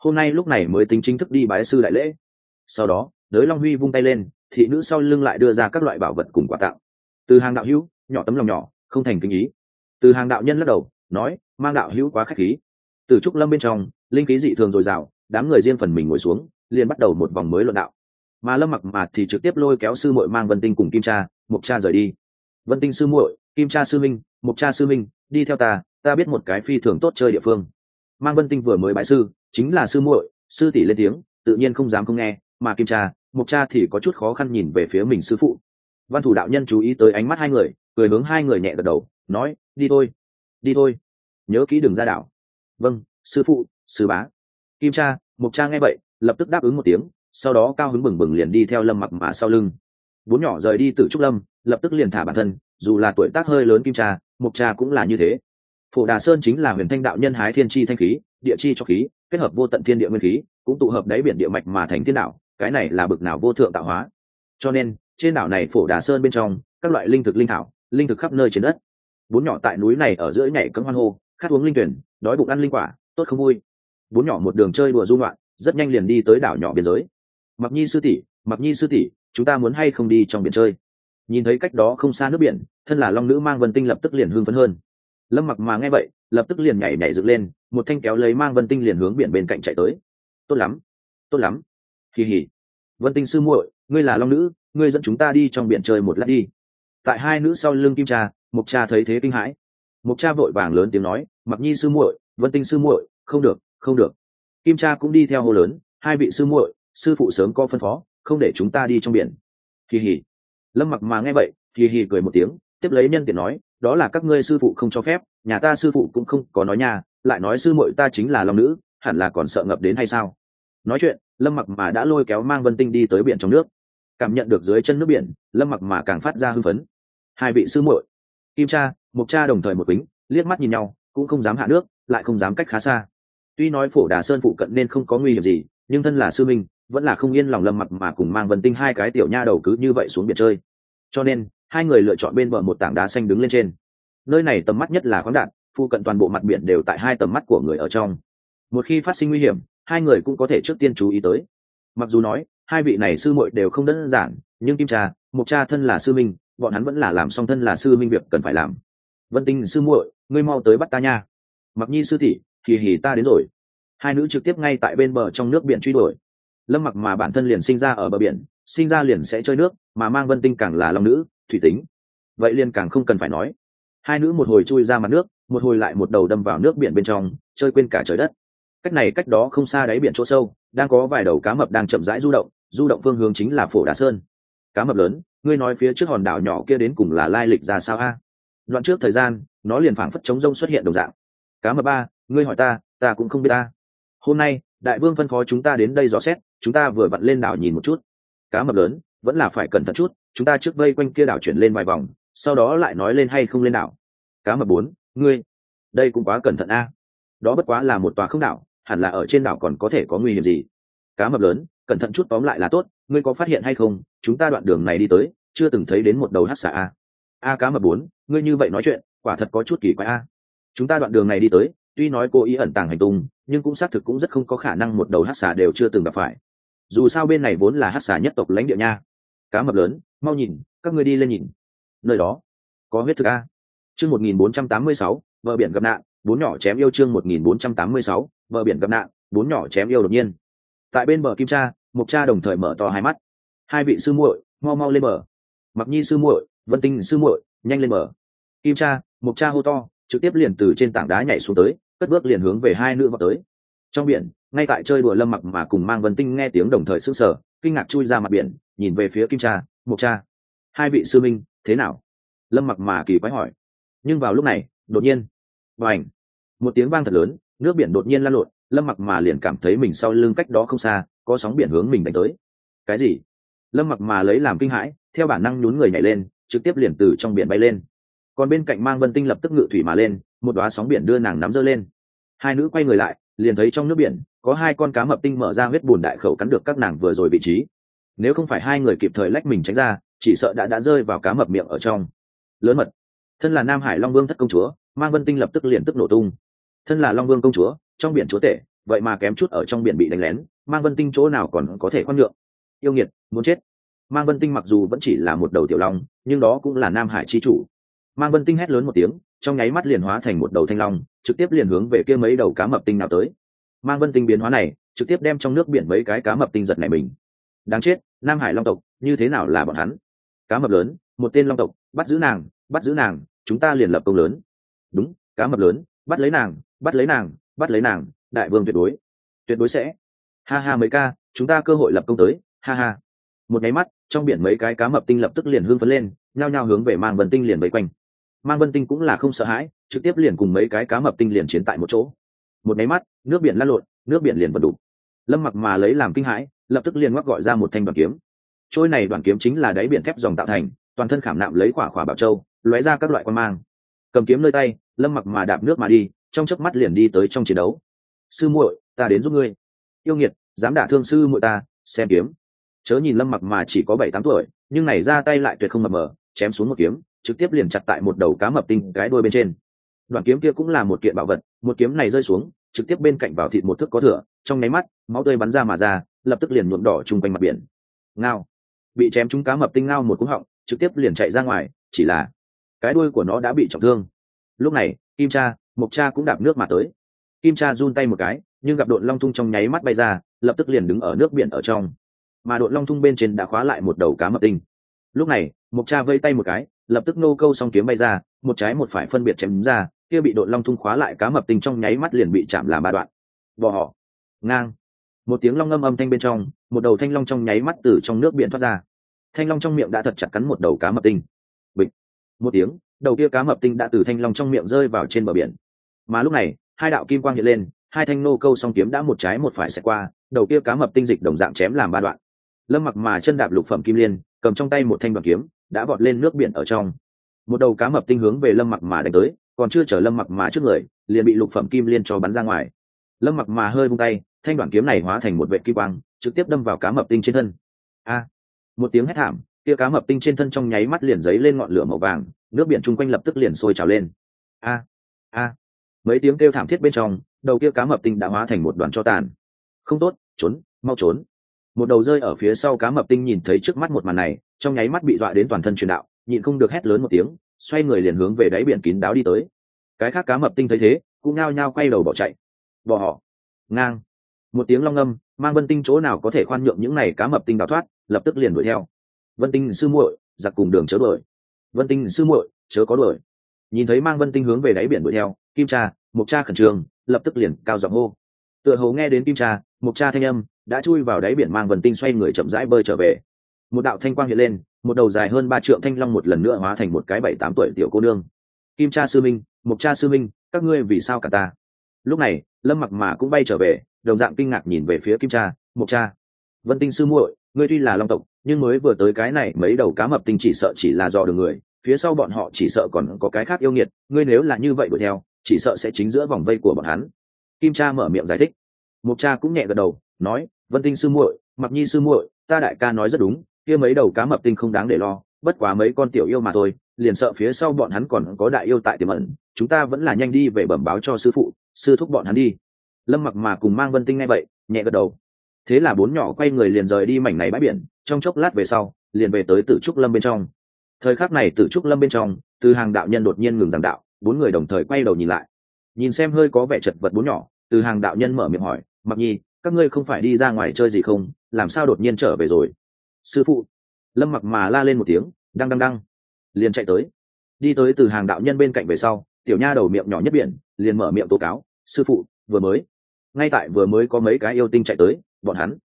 hôm nay lúc này mới tính chính thức đi bái sư đại lễ. Sau đó đới long huy vung tay lên, thị nữ sau lưng lại đưa ra các loại bảo vật cùng quà tặng. Từ hàng đạo hữu, nhỏ tấm lòng nhỏ không thành kinh ý. Từ hàng đạo nhân lắc đầu nói, mang đạo hữu quá khách khí. Từ trúc lâm bên trong linh khí dị thường dồi dào, đám người riêng phần mình ngồi xuống liền bắt đầu một vòng mới luận đạo. Mà Lâm Mặc mà thì trực tiếp lôi kéo sư muội mang Vân Tinh cùng Kim Cha, Mộc Cha rời đi. Vân Tinh sư muội, Kim Cha sư minh, Mộc Cha sư minh, đi theo ta biết một cái phi thường tốt chơi địa phương. Mang Vân Tinh vừa mới bái sư, chính là sư muội, sư tỷ lên tiếng, tự nhiên không dám không nghe, mà Kim Cha, Mộc Cha thì có chút khó khăn nhìn về phía mình sư phụ. Văn Thủ đạo nhân chú ý tới ánh mắt hai người, cười hướng hai người nhẹ gật đầu, nói, đi thôi, nhớ kỹ đừng ra đảo. Vâng, sư phụ, sư bá. Kim Cha, Mộc Cha nghe vậy lập tức đáp ứng một tiếng, sau đó cao hứng bừng bừng liền đi theo Lâm Mặc mà sau lưng. Bốn nhỏ rời đi từ trúc lâm, lập tức liền thả bản thân, dù là tuổi tác hơi lớn Kim Cha, Mộc Cha cũng là như thế. Phổ Đà Sơn chính là huyền thanh đạo nhân hái thiên chi thanh khí, địa chi cho khí, kết hợp vô tận thiên địa nguyên khí, cũng tụ hợp đáy biển địa mạch mà thành thiên đạo, cái này là bực nào vô thượng tạo hóa. Cho nên trên đảo này Phổ Đà Sơn bên trong các loại linh thực linh thảo, linh thực khắp nơi trên đất. Bốn nhỏ tại núi này ở giữa nhảy cẫng hoan hô, khát uống linh tuyển, đói bụng ăn linh quả, tốt không vui. Bốn nhỏ một đường chơi đùa du ngoạn, rất nhanh liền đi tới đảo nhỏ biên giới. Mặc Nhi sư tỷ, chúng ta muốn hay không đi trong biển chơi? Nhìn thấy cách đó không xa nước biển, thân là long nữ mang Vân Tinh lập tức liền hưng phấn hơn. Lâm Mặc mà nghe vậy lập tức liền nhảy dựng lên, một thanh kéo lấy mang Vân Tinh liền hướng biển bên cạnh chạy tới. Tốt lắm, kỳ hỉ. Vân Tinh sư muội, ngươi là long nữ, ngươi dẫn chúng ta đi trong biển chơi một lát đi. Tại hai nữ sau lưng Kim Cha, Mộc Cha thấy thế kinh hãi. Mộc Cha vội vàng lớn tiếng nói, Mặc Nhi sư muội, Vân Tinh sư muội, không được. Kim Cha cũng đi theo hô lớn, hai vị sư muội, sư phụ sớm có phân phó, không để chúng ta đi trong biển. Kỳ hỉ. Lâm Mặc mà nghe vậy kỳ hỉ cười một tiếng, tiếp lấy nhân tiện nói, đó là các ngươi sư phụ không cho phép, nhà ta sư phụ cũng không có nói nha, lại nói sư muội ta chính là long nữ, hẳn là còn sợ ngập đến hay sao? Nói chuyện Lâm Mặc mà đã lôi kéo mang Vân Tinh đi tới biển trong nước. Cảm nhận được dưới chân nước biển, Lâm Mặc mà càng phát ra hưng phấn. Hai vị sư muội, Kim Cha, Mộc Cha đồng thời một kính, liếc mắt nhìn nhau, cũng không dám hạ nước, lại không dám cách khá xa. Tuy nói Phổ Đà Sơn phụ cận nên không có nguy hiểm gì, nhưng thân là sư minh, vẫn là không yên lòng Lâm Mặc mà cùng mang Vân Tinh hai cái tiểu nha đầu cứ như vậy xuống biển chơi. Cho nên hai người lựa chọn bên bờ một tảng đá xanh đứng lên trên. Nơi này tầm mắt nhất là khoáng đạt, phụ cận toàn bộ mặt biển đều tại hai tầm mắt của người ở trong. Một khi phát sinh nguy hiểm, hai người cũng có thể trước tiên chú ý tới. Mặc dù nói hai vị này sư muội đều không đơn giản, nhưng Kim Cha, Mộc Cha thân là sư minh, bọn hắn vẫn là làm xong thân là sư minh việc cần phải làm. Vân Tinh sư muội, ngươi mau tới bắt ta nha. Mặc Nhi sư tỷ, kỳ hỉ ta đến rồi. Hai nữ trực tiếp ngay tại bên bờ trong nước biển truy đuổi. Lâm Mặc mà bản thân liền sinh ra ở bờ biển, sinh ra liền sẽ chơi nước, mà mang Vân Tinh càng là long nữ, thủy tính, vậy liền càng không cần phải nói. Hai nữ một hồi chui ra mặt nước, một hồi lại một đầu đâm vào nước biển bên trong, chơi quên cả trời đất. Cách này cách đó không xa đáy biển chỗ sâu, đang có vài đầu cá mập đang chậm rãi du động phương hướng chính là Phổ Đà Sơn. Cá mập lớn, ngươi nói phía trước hòn đảo nhỏ kia đến cùng là lai lịch ra sao a? Đoạn trước thời gian nó liền phảng phất trống rông xuất hiện đồng dạng. Cá mập ba, ngươi hỏi ta cũng không biết ta. Hôm nay đại vương phân phó chúng ta đến đây dò xét, chúng ta vừa vặn lên đảo nhìn một chút. Cá mập lớn, vẫn là phải cẩn thận chút, chúng ta trước vây quanh kia đảo chuyển lên vài vòng, sau đó lại nói lên hay không lên đảo. Cá mập bốn, ngươi đây cũng quá cẩn thận a. Đó bất quá là một tòa không đảo, hẳn là ở trên đảo còn có thể có nguy hiểm gì. Cá mập lớn, cẩn thận chút tóm lại là tốt, ngươi có phát hiện hay không, chúng ta đoạn đường này đi tới chưa từng thấy đến một đầu hắc xà a. Cá mập bốn, ngươi như vậy nói chuyện quả thật có chút kỳ quái a. Chúng ta đoạn đường này đi tới tuy nói cố ý ẩn tàng hành tung, nhưng cũng xác thực cũng rất không có khả năng một đầu hắc xà đều chưa từng gặp phải, dù sao bên này vốn là hắc xà nhất tộc lãnh địa nha. Cá mập lớn, mau nhìn, các ngươi đi lên nhìn, nơi đó có huyết thực a. Chương 1486, vợ biển gặp nạn, bốn nhỏ chém yêu. Chương 1486, vợ biển gặp nạn, bốn nhỏ chém yêu. Đột nhiên tại bên bờ Kim Cha, Mộc Cha đồng thời mở to hai mắt. Hai vị sư muội, mau lên bờ. Mặc Nhi sư muội, Vân Tinh sư muội, nhanh lên bờ. Kim Cha, Mộc Cha hô to, trực tiếp liền từ trên tảng đá nhảy xuống tới, cất bước liền hướng về hai nữ vào tới. Trong biển, ngay tại chơi đùa Lâm Mặc mà cùng mang Vân Tinh nghe tiếng đồng thời sững sờ, kinh ngạc chui ra mặt biển, nhìn về phía Kim Cha, Mộc Cha. Hai vị sư minh, thế nào? Lâm Mặc mà kỳ quái hỏi. Nhưng vào lúc này đột nhiên, bành, một tiếng vang thật lớn, nước biển đột nhiên lan lộn. Lâm Mặc mà liền cảm thấy mình sau lưng cách đó không xa có sóng biển hướng mình đánh tới. Cái gì? Lâm Mặc mà lấy làm kinh hãi, theo bản năng nhún người nhảy lên, trực tiếp liền từ trong biển bay lên. Còn bên cạnh mang Vân Tinh lập tức ngự thủy mà lên, một đóa sóng biển đưa nàng nắm giơ lên. Hai nữ quay người lại, liền thấy trong nước biển có hai con cá mập tinh mở ra huyết bùn đại khẩu cắn được các nàng vừa rồi vị trí. Nếu không phải hai người kịp thời lách mình tránh ra, chỉ sợ đã rơi vào cá mập miệng ở trong. Lớn mật. Thân là Nam Hải Long Vương thất công chúa, mang Vân Tinh lập tức liền tức nổ tung. Thân là Long Vương công chúa, trong biển chúa tể, vậy mà kém chút ở trong biển bị đánh lén, Mang Vân Tinh chỗ nào còn có thể khoan nhượng. Yêu nghiệt, muốn chết. Mang Vân Tinh mặc dù vẫn chỉ là một đầu tiểu long, nhưng đó cũng là Nam Hải chi chủ. Mang Vân Tinh hét lớn một tiếng, trong nháy mắt liền hóa thành một đầu thanh long, trực tiếp liền hướng về kia mấy đầu cá mập tinh nào tới. Mang Vân Tinh biến hóa này, trực tiếp đem trong nước biển mấy cái cá mập tinh giật nảy mình. Đáng chết, Nam Hải long tộc, như thế nào là bọn hắn? Cá mập lớn, một tên long tộc, bắt giữ nàng, chúng ta liền lập công lớn. Đúng, cá mập lớn, bắt lấy nàng, đại vương tuyệt đối sẽ. Ha ha mấy ca, chúng ta cơ hội lập công tới, ha ha. Một nháy mắt, trong biển mấy cái cá mập tinh lập tức liền hưng phấn lên, nhao nhao hướng về Mang Vân Tinh liền vây quanh. Mang Vân Tinh cũng là không sợ hãi, trực tiếp liền cùng mấy cái cá mập tinh liền chiến tại một chỗ. Một nháy mắt, nước biển lăn lộn, nước biển liền vần đủ. Lâm Mặc mà lấy làm kinh hãi, lập tức liền ngoắc gọi ra một thanh đoàn kiếm. Trôi này đoàn kiếm chính là đáy biển thép dòng tạo thành, toàn thân khảm nạm lấy khỏa bảo châu, lóe ra các loại quan mang. Cầm kiếm nơi tay, Lâm Mặc mà đạp nước mà đi, trong chớp mắt liền đi tới trong chiến đấu. Sư muội, ta đến giúp ngươi. Yêu nghiệt, dám đả thương sư muội ta, xem kiếm. Chớ nhìn Lâm Mặc mà chỉ có 7-8 tuổi, nhưng này ra tay lại tuyệt không mập mờ, chém xuống một kiếm, trực tiếp liền chặt tại một đầu cá mập tinh cái đuôi bên trên. Đoạn kiếm kia cũng là một kiện bảo vật, một kiếm này rơi xuống, trực tiếp bên cạnh vào thịt một thước có thừa, trong nháy mắt, máu tươi bắn ra mà ra, lập tức liền nhuộm đỏ trung quanh mặt biển. Ngao, bị chém trúng cá mập tinh ngao một cú họng, trực tiếp liền chạy ra ngoài, chỉ là cái đuôi của nó đã bị trọng thương. Lúc này, Kim Cha, Mộc Cha cũng đạp nước mà tới. Kim Cha run tay một cái, nhưng gặp Độn Long Thung trong nháy mắt bay ra, lập tức liền đứng ở nước biển ở trong. Mà Độn Long Thung bên trên đã khóa lại một đầu cá mập tinh. Lúc này, Mộc Cha vây tay một cái, lập tức nô câu song kiếm bay ra, một trái một phải phân biệt chém ra, kia bị Độn Long Thung khóa lại cá mập tinh trong nháy mắt liền bị chạm làm 3 đoạn. Vò họ, ngang. Một tiếng long ngâm âm thanh bên trong, một đầu thanh long trong nháy mắt từ trong nước biển thoát ra. Thanh long trong miệng đã thật chặt cắn một đầu cá mập tinh. Bịch. Một tiếng, đầu kia cá mập tinh đã từ thanh long trong miệng rơi vào trên bờ biển. Mà lúc này, hai đạo kim quang hiện lên, hai thanh nô câu song kiếm đã một trái một phải xẹt qua, đầu kia cá mập tinh dịch đồng dạng chém làm 3 đoạn. Lâm Mặc mà chân đạp lục phẩm kim liên, cầm trong tay một thanh đoàn kiếm, đã vọt lên nước biển ở trong. Một đầu cá mập tinh hướng về Lâm Mặc mà đánh tới, còn chưa chờ Lâm Mặc mà trước người, liền bị lục phẩm kim liên cho bắn ra ngoài. Lâm Mặc mà hơi vung tay, thanh đoạn kiếm này hóa thành một vệt kim quang, trực tiếp đâm vào cá mập tinh trên thân. A! Một tiếng hét thảm, kia cá mập tinh trên thân trong nháy mắt liền giấy lên ngọn lửa màu vàng, nước biển chung quanh lập tức liền sôi trào lên. A! A! Mấy tiếng kêu thảm thiết bên trong, đầu kia cá mập tinh đã hóa thành một đoàn tro tàn. Không tốt, trốn, mau trốn. Một đầu rơi ở phía sau cá mập tinh nhìn thấy trước mắt một màn này, trong nháy mắt bị dọa đến toàn thân truyền đạo, nhịn không được hét lớn một tiếng, xoay người liền hướng về đáy biển kín đáo đi tới. Cái khác cá mập tinh thấy thế, cũng nhao nhao quay đầu bỏ chạy. Bỏ họ, ngang. Một tiếng long ngâm, Mang Vân Tinh chỗ nào có thể khoan nhượng những này cá mập tinh đào thoát, lập tức liền đuổi theo. Vân Tinh sư muội, giặc cùng đường chớ đuổi. Vân Tinh sư muội, chớ có đuổi. Nhìn thấy Mang Vân Tinh hướng về đáy biển đuổi theo, Kim Cha, Mộc Cha khẩn trương, lập tức liền cao giọng hô. Tựa hồ nghe đến Kim Cha, Mộc Cha thanh âm, đã chui vào đáy biển. Mang Vân Tinh xoay người chậm rãi bơi trở về. Một đạo thanh quang hiện lên, một đầu dài hơn 3 trượng thanh long một lần nữa hóa thành một cái 7-8 tuổi tiểu cô nương. Kim Cha sư minh, Mộc Cha sư minh, các ngươi vì sao cả ta? Lúc này, Lâm Mặc mà cũng bay trở về, đồng dạng kinh ngạc nhìn về phía Kim Cha, Mộc Cha. Vân Tinh sư muội, ngươi tuy là long tộc, nhưng mới vừa tới cái này mấy đầu cá mập tinh chỉ sợ chỉ là dò đường người, phía sau bọn họ chỉ sợ còn có cái khác yêu nghiệt, ngươi nếu là như vậy đuổi theo, chỉ sợ sẽ chính giữa vòng vây của bọn hắn. Kim Cha mở miệng giải thích. Mộc Cha cũng nhẹ gật đầu, nói, Vân Tinh sư muội, Mặc Nhi sư muội, ta đại ca nói rất đúng, kia mấy đầu cá mập tinh không đáng để lo, bất quá mấy con tiểu yêu mà thôi, liền sợ phía sau bọn hắn còn có đại yêu tại tiềm ẩn, chúng ta vẫn là nhanh đi về bẩm báo cho sư phụ, sư thúc bọn hắn đi. Lâm Mặc mà cùng Mang Vân Tinh nghe vậy, nhẹ gật đầu. Thế là bốn nhỏ quay người liền rời đi mảnh này bãi biển, trong chốc lát về sau, liền về tới Tử Trúc Lâm bên trong. Thời khắc này Tử Trúc Lâm bên trong, Từ Hàng đạo nhân đột nhiên ngừng giảng đạo, bốn người đồng thời quay đầu nhìn lại. Nhìn xem hơi có vẻ chật vật bốn nhỏ, Từ Hàng đạo nhân mở miệng hỏi, Mặc Nhi, các ngươi không phải đi ra ngoài chơi gì không, làm sao đột nhiên trở về rồi? Sư phụ. Lâm Mặc mà la lên một tiếng, đăng đăng đăng, liền chạy tới. Đi tới Từ Hàng đạo nhân bên cạnh về sau, tiểu nha đầu miệng nhỏ nhất biển, liền mở miệng tố cáo, sư phụ, ngay tại vừa mới có mấy cái yêu tinh chạy tới, bọn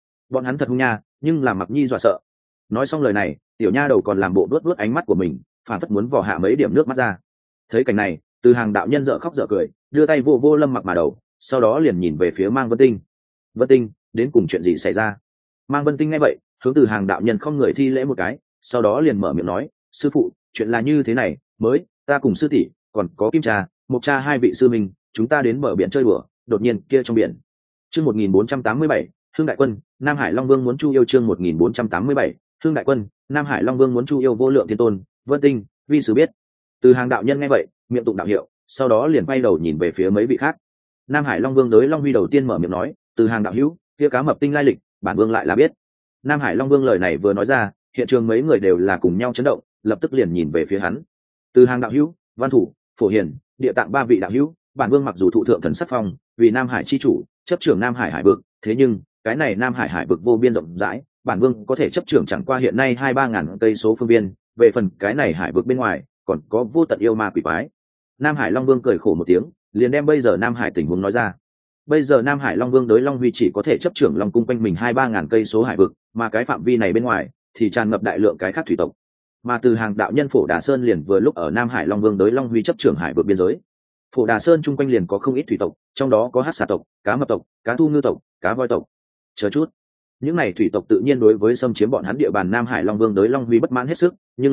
hắn thật hung nha, nhưng làm Mặc Nhi dọa sợ. Nói xong lời này, tiểu nha đầu còn làm bộ vuốt vuốt ánh mắt của mình, phản phất muốn vò hạ mấy điểm nước mắt ra. Thấy cảnh này, Từ Hàng đạo nhân dở khóc dở cười, đưa tay vô vô Lâm Mặc mà đầu, sau đó liền nhìn về phía Mang Vân Tinh. Vân Tinh, đến cùng chuyện gì xảy ra? Mang Vân Tinh nghe vậy, hướng Từ Hàng đạo nhân không người thi lễ một cái, sau đó liền mở miệng nói, sư phụ, chuyện là như thế này, mới ta cùng sư tỷ, còn có Kim Cha, Mộc Cha hai vị sư minh, chúng ta đến bờ biển chơi đùa, đột nhiên kia trong biển. Chương 1487, Hương đại quân, Nam Hải Long Vương muốn chu yêu. Chương 1487, Hương đại quân, Nam Hải Long Vương muốn chu yêu vô lượng thiên tôn, Vân Tinh, vi sư biết. Từ Hàng đạo nhân nghe vậy, miệng tụng đạo hiệu, sau đó liền quay đầu nhìn về phía mấy vị khác. Nam Hải Long Vương đối Long Huy đầu tiên mở miệng nói, từ hàng đạo hữu, kia cá mập tinh lai lịch, bản vương lại là biết. Nam Hải Long Vương lời này vừa nói ra, hiện trường mấy người đều là cùng nhau chấn động, lập tức liền nhìn về phía hắn. Từ hàng đạo hữu, Văn Thủ, Phổ Hiền, Địa Tạng ba vị đạo hữu, bản vương mặc dù thụ thượng thần sắc phong, vì Nam Hải chi chủ, chấp trưởng Nam Hải hải vực, thế nhưng cái này Nam Hải hải vực vô biên rộng rãi, bản vương có thể chấp trưởng chẳng qua hiện nay 2-3 ngàn cây số phương biên, về phần cái này hải vực bên ngoài, còn có vô tận yêu ma quỷ quái. Nam Hải Long Vương cười khổ một tiếng, liền đem bây giờ Nam Hải tình huống nói ra. Bây giờ Nam Hải Long Vương đối Long Huy chỉ có thể chấp trưởng Long cung quanh mình 2-3 ngàn cây số hải vực, mà cái phạm vi này bên ngoài thì tràn ngập đại lượng cái khác thủy tộc. Mà từ hàng đạo nhân Phổ Đà Sơn liền vừa lúc ở Nam Hải Long Vương đối Long Huy chấp trưởng hải vực biên giới. Phổ Đà Sơn chung quanh liền có không ít thủy tộc, trong đó có hắc xà tộc, cá mập tộc, cá thu ngư tộc, cá voi tộc. Chờ chút, những này thủy tộc tự nhiên đối với xâm chiếm bọn hắn địa bàn Nam Hải Long Vương đối Long Huy bất mãn hết sức, nhưng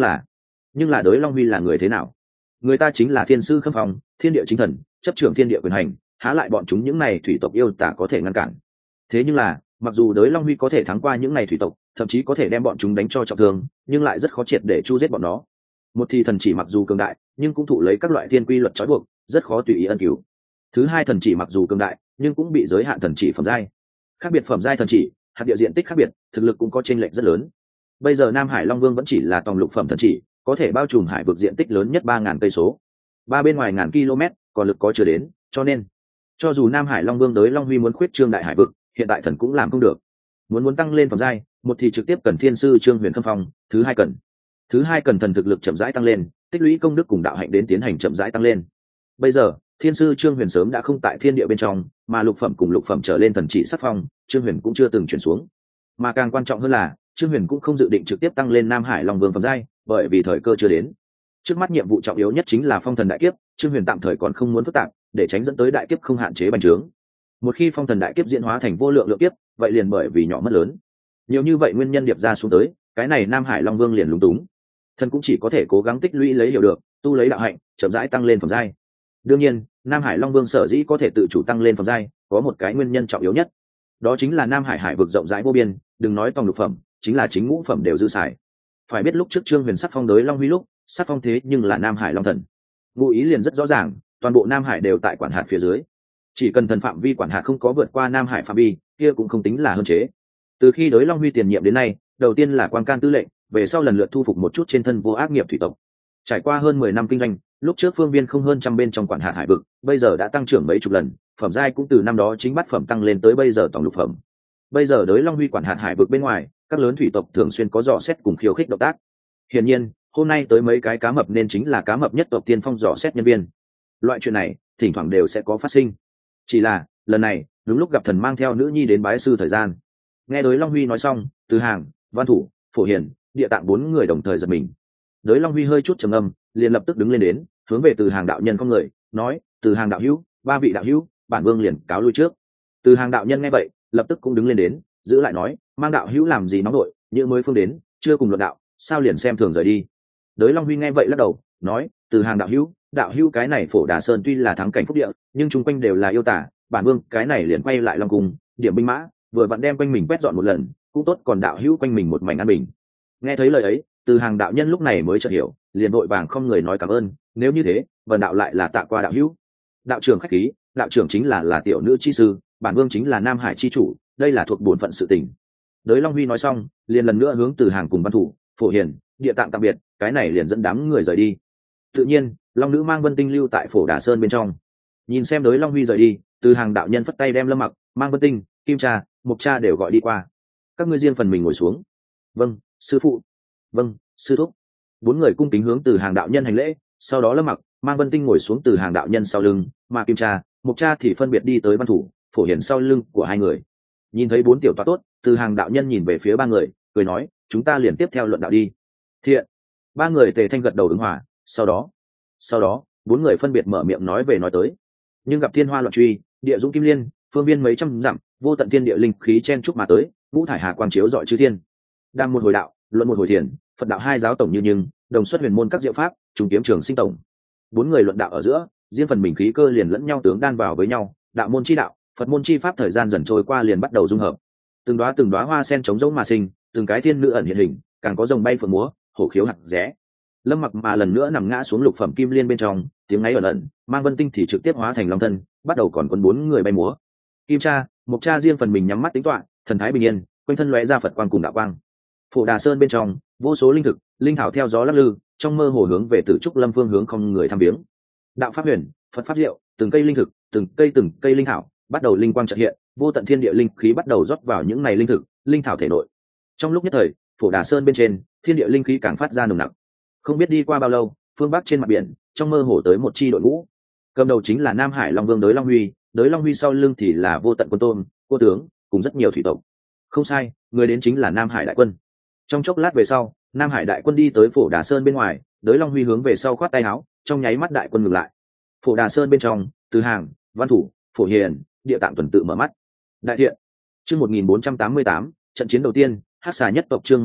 là đối Long Huy là người thế nào? Người ta chính là thiên sư khâm phòng, thiên địa chính thần, chấp trưởng thiên địa quyền hành, há lại bọn chúng những này thủy tộc yêu tả có thể ngăn cản. Thế nhưng là mặc dù đối Long Huy có thể thắng qua những này thủy tộc, thậm chí có thể đem bọn chúng đánh cho trọng thương, nhưng lại rất khó triệt để chu giết bọn nó. Một thì thần chỉ mặc dù cường đại, nhưng cũng thụ lấy các loại thiên quy luật trói buộc, rất khó tùy ý ân cứu. Thứ hai, thần chỉ mặc dù cường đại, nhưng cũng bị giới hạn thần chỉ phẩm giai. Khác biệt phẩm giai thần chỉ, hạt địa diện tích khác biệt, thực lực cũng có chênh lệch rất lớn. Bây giờ Nam Hải Long Vương vẫn chỉ là tòng lục phẩm thần chỉ, có thể bao trùm hải vực diện tích lớn nhất 3.000 cây số, ba bên ngoài ngàn km, còn lực có chưa đến, cho nên cho dù Nam Hải Long Vương đối Long Huy muốn khuyết trương đại hải vực, hiện tại thần cũng làm không được. Muốn tăng lên phẩm giai, một thì trực tiếp cần thiên sư Trương Huyền Khâm Phong, thứ hai cần thần thực lực chậm rãi tăng lên, tích lũy công đức cùng đạo hạnh đến tiến hành chậm rãi tăng lên. Bây giờ thiên sư Trương Huyền sớm đã không tại thiên địa bên trong, mà lục phẩm cùng lục phẩm trở lên thần chỉ sắc phong, Trương Huyền cũng chưa từng chuyển xuống. Mà càng quan trọng hơn là Trương Huyền cũng không dự định trực tiếp tăng lên Nam Hải Long Vương phẩm giai, bởi vì thời cơ chưa đến. Trước mắt nhiệm vụ trọng yếu nhất chính là phong thần đại kiếp, Trương Huyền tạm thời còn không muốn phức tạp, để tránh dẫn tới đại kiếp không hạn chế bành trướng. Một khi phong thần đại kiếp diễn hóa thành vô lượng lượng kiếp, vậy liền bởi vì nhỏ mất lớn. Nhiều như vậy nguyên nhân điệp ra xuống tới, cái này Nam Hải Long Vương liền lúng túng. Thần cũng chỉ có thể cố gắng tích lũy lấy hiểu được, tu lấy đạo hạnh, chậm rãi tăng lên phẩm giai. Đương nhiên, Nam Hải Long Vương sở dĩ có thể tự chủ tăng lên phẩm giai, có một cái nguyên nhân trọng yếu nhất. Đó chính là Nam Hải hải vực rộng rãi vô biên, đừng nói tòng lục phẩm, chính là chính ngũ phẩm đều dư xài. Phải biết lúc trước Trương Huyền sắc phong đối Long Huy lúc, sắc phong thế nhưng là Nam Hải Long Thần. Ngụ ý liền rất rõ ràng, toàn bộ Nam Hải đều tại quản hạt phía dưới. Chỉ cần thần phạm vi quản hạt không có vượt qua Nam Hải phạm vi, kia cũng không tính là hơn chế. Từ khi đối Long Huy tiền nhiệm đến nay, đầu tiên là quan can tư lệnh, về sau lần lượt thu phục một chút trên thân vô ác nghiệp thủy tộc. Trải qua hơn 10 năm kinh doanh, lúc trước phương viên không hơn trăm bên trong quản hạt hải vực, bây giờ đã tăng trưởng mấy chục lần, phẩm giai cũng từ năm đó chính bát phẩm tăng lên tới bây giờ tổng lục phẩm. Bây giờ đối Long Huy quản hạt hải vực bên ngoài, các lớn thủy tộc thường xuyên có dò xét cùng khiêu khích động tác. Hiển nhiên, hôm nay tới mấy cái cá mập nên chính là cá mập nhất tộc tiên phong dò xét nhân viên. Loại chuyện này thỉnh thoảng đều sẽ có phát sinh. Chỉ là lần này đúng lúc gặp thần mang theo nữ nhi đến bái sư thời gian. Nghe đối Long Huy nói xong, Từ Hàng, Văn Thủ, Phổ Hiền, Địa Tạng bốn người đồng thời giật mình. Đối Long Huy hơi chút trầm ngâm, liền lập tức đứng lên đến, hướng về Từ Hàng đạo nhân con người nói, Từ Hàng đạo hữu, ba vị đạo hữu, bản vương liền cáo lui trước. Từ Hàng đạo nhân nghe vậy, lập tức cũng đứng lên đến, giữ lại nói, mang đạo hữu làm gì nóng nội, như mới phương đến, chưa cùng luận đạo, sao liền xem thường rời đi. Đối Long Huy nghe vậy lắc đầu, nói, Từ Hàng đạo hữu cái này Phổ Đà Sơn tuy là thắng cảnh phúc địa, nhưng chung quanh đều là yêu tả, bản vương cái này liền quay lại Long cung, điểm binh mã, vừa vặn đem quanh mình quét dọn một lần, cũng tốt, còn đạo hữu quanh mình một mảnh an bình. Nghe thấy lời ấy, Từ Hàng đạo nhân lúc này mới chợt hiểu, liền vội vàng không người nói cảm ơn, nếu như thế, vần đạo lại là tạ qua đạo hữu. Đạo trưởng khách khí, đạo trưởng chính là tiểu nữ chi sư, bản vương chính là Nam Hải chi chủ, đây là thuộc bổn phận sự tình. Đới Long Huy nói xong, liền lần nữa hướng Từ Hàng cùng Văn Thủ, Phổ Hiền, Địa Tạng tạm biệt, cái này liền dẫn đám người rời đi. Tự nhiên, Long nữ mang Vân Tinh lưu tại Phổ Đà Sơn bên trong. Nhìn xem Đới Long Huy rời đi, Từ Hàng đạo nhân phất tay đem Lâm Mặc, mang Vân Tinh, Kim Cha, Mộc Cha đều gọi đi qua. Các ngươi riêng phần mình ngồi xuống. Vâng, sư phụ. Vâng, sư thúc. Bốn người cung kính hướng Từ Hàng đạo nhân hành lễ, sau đó Lâm Mặc, mang Vân Tinh ngồi xuống Từ Hàng đạo nhân sau lưng, mà Kim Cha, Mộc Cha thì phân biệt đi tới Văn Thủ, Phổ Hiền sau lưng của hai người. Nhìn thấy bốn tiểu toa tốt, Từ Hàng đạo nhân nhìn về phía ba người, cười nói, chúng ta liền tiếp theo luận đạo đi. Thiện. Ba người tề thanh gật đầu ứng hòa, sau đó bốn người phân biệt mở miệng nói về nói tới. Nhưng gặp thiên hoa loạn truy, địa dũng kim liên, phương viên mấy trăm dặm, vô tận thiên địa linh khí chen chúc mà tới, ngũ thải hà quang chiếu rọi chư thiên. Đang một hồi đạo, luận một hồi thiền, Phật đạo hai giáo tổng như nhưng, đồng xuất huyền môn các diệu pháp, trùng kiếm trường sinh tổng. Bốn người luận đạo ở giữa, riêng phần mình khí cơ liền lẫn nhau tướng đan vào với nhau, đạo môn chi đạo, Phật môn chi pháp thời gian dần trôi qua liền bắt đầu dung hợp. Từng đóa hoa sen trống rỗng mà sinh, từng cái thiên nữ ẩn hiện hình, càng có rồng bay phượng múa, hổ khiếu hạt rẽ. Lâm Mặc mà lần nữa nằm ngã xuống lục phẩm kim liên bên trong, tiếng ngáy ẩn ẩn, mang Vân Tinh thì trực tiếp hóa thành long thân, bắt đầu còn quấn bốn người bay múa. Kim Cha, Mộc Cha riêng phần mình nhắm mắt tính toán, thần thái bình yên, quanh thân lóe ra Phật quang cùng đạo quang. Phổ Đà Sơn bên trong, vô số linh thực, linh thảo theo gió lắc lư, trong mơ hồ hướng về Tử Trúc Lâm phương hướng không người thăm viếng. Đạo pháp huyền, Phật pháp diệu, từng cây linh thực, từng cây linh thảo, bắt đầu linh quang chợt hiện, vô tận thiên địa linh khí bắt đầu rót vào những này linh thực, linh thảo thể nội. Trong lúc nhất thời, Phổ Đà Sơn bên trên, thiên địa linh khí càng phát ra nồng nặc. Không biết đi qua bao lâu, phương bắc trên mặt biển, trong mơ hồ tới một chi đội ngũ. Cầm đầu chính là Nam Hải Long Vương Đới Long Huy sau lưng thì là vô tận quân tôn, cô tướng, cùng rất nhiều thủy tộc. Không sai, người đến chính là Nam Hải đại quân. Trong chốc lát về sau, Nam Hải đại quân đi tới Phổ Đà Sơn bên ngoài, Đới Long Huy hướng về sau khoát tay áo, trong nháy mắt đại quân ngừng lại. Phổ Đà Sơn bên trong, Từ Hàng, Văn Thủ, Phổ Hiền, Địa Tạng tuần tự mở mắt. Đại thiện. Chương 1488, trận chiến đầu tiên, Hắc Xà nhất tộc chương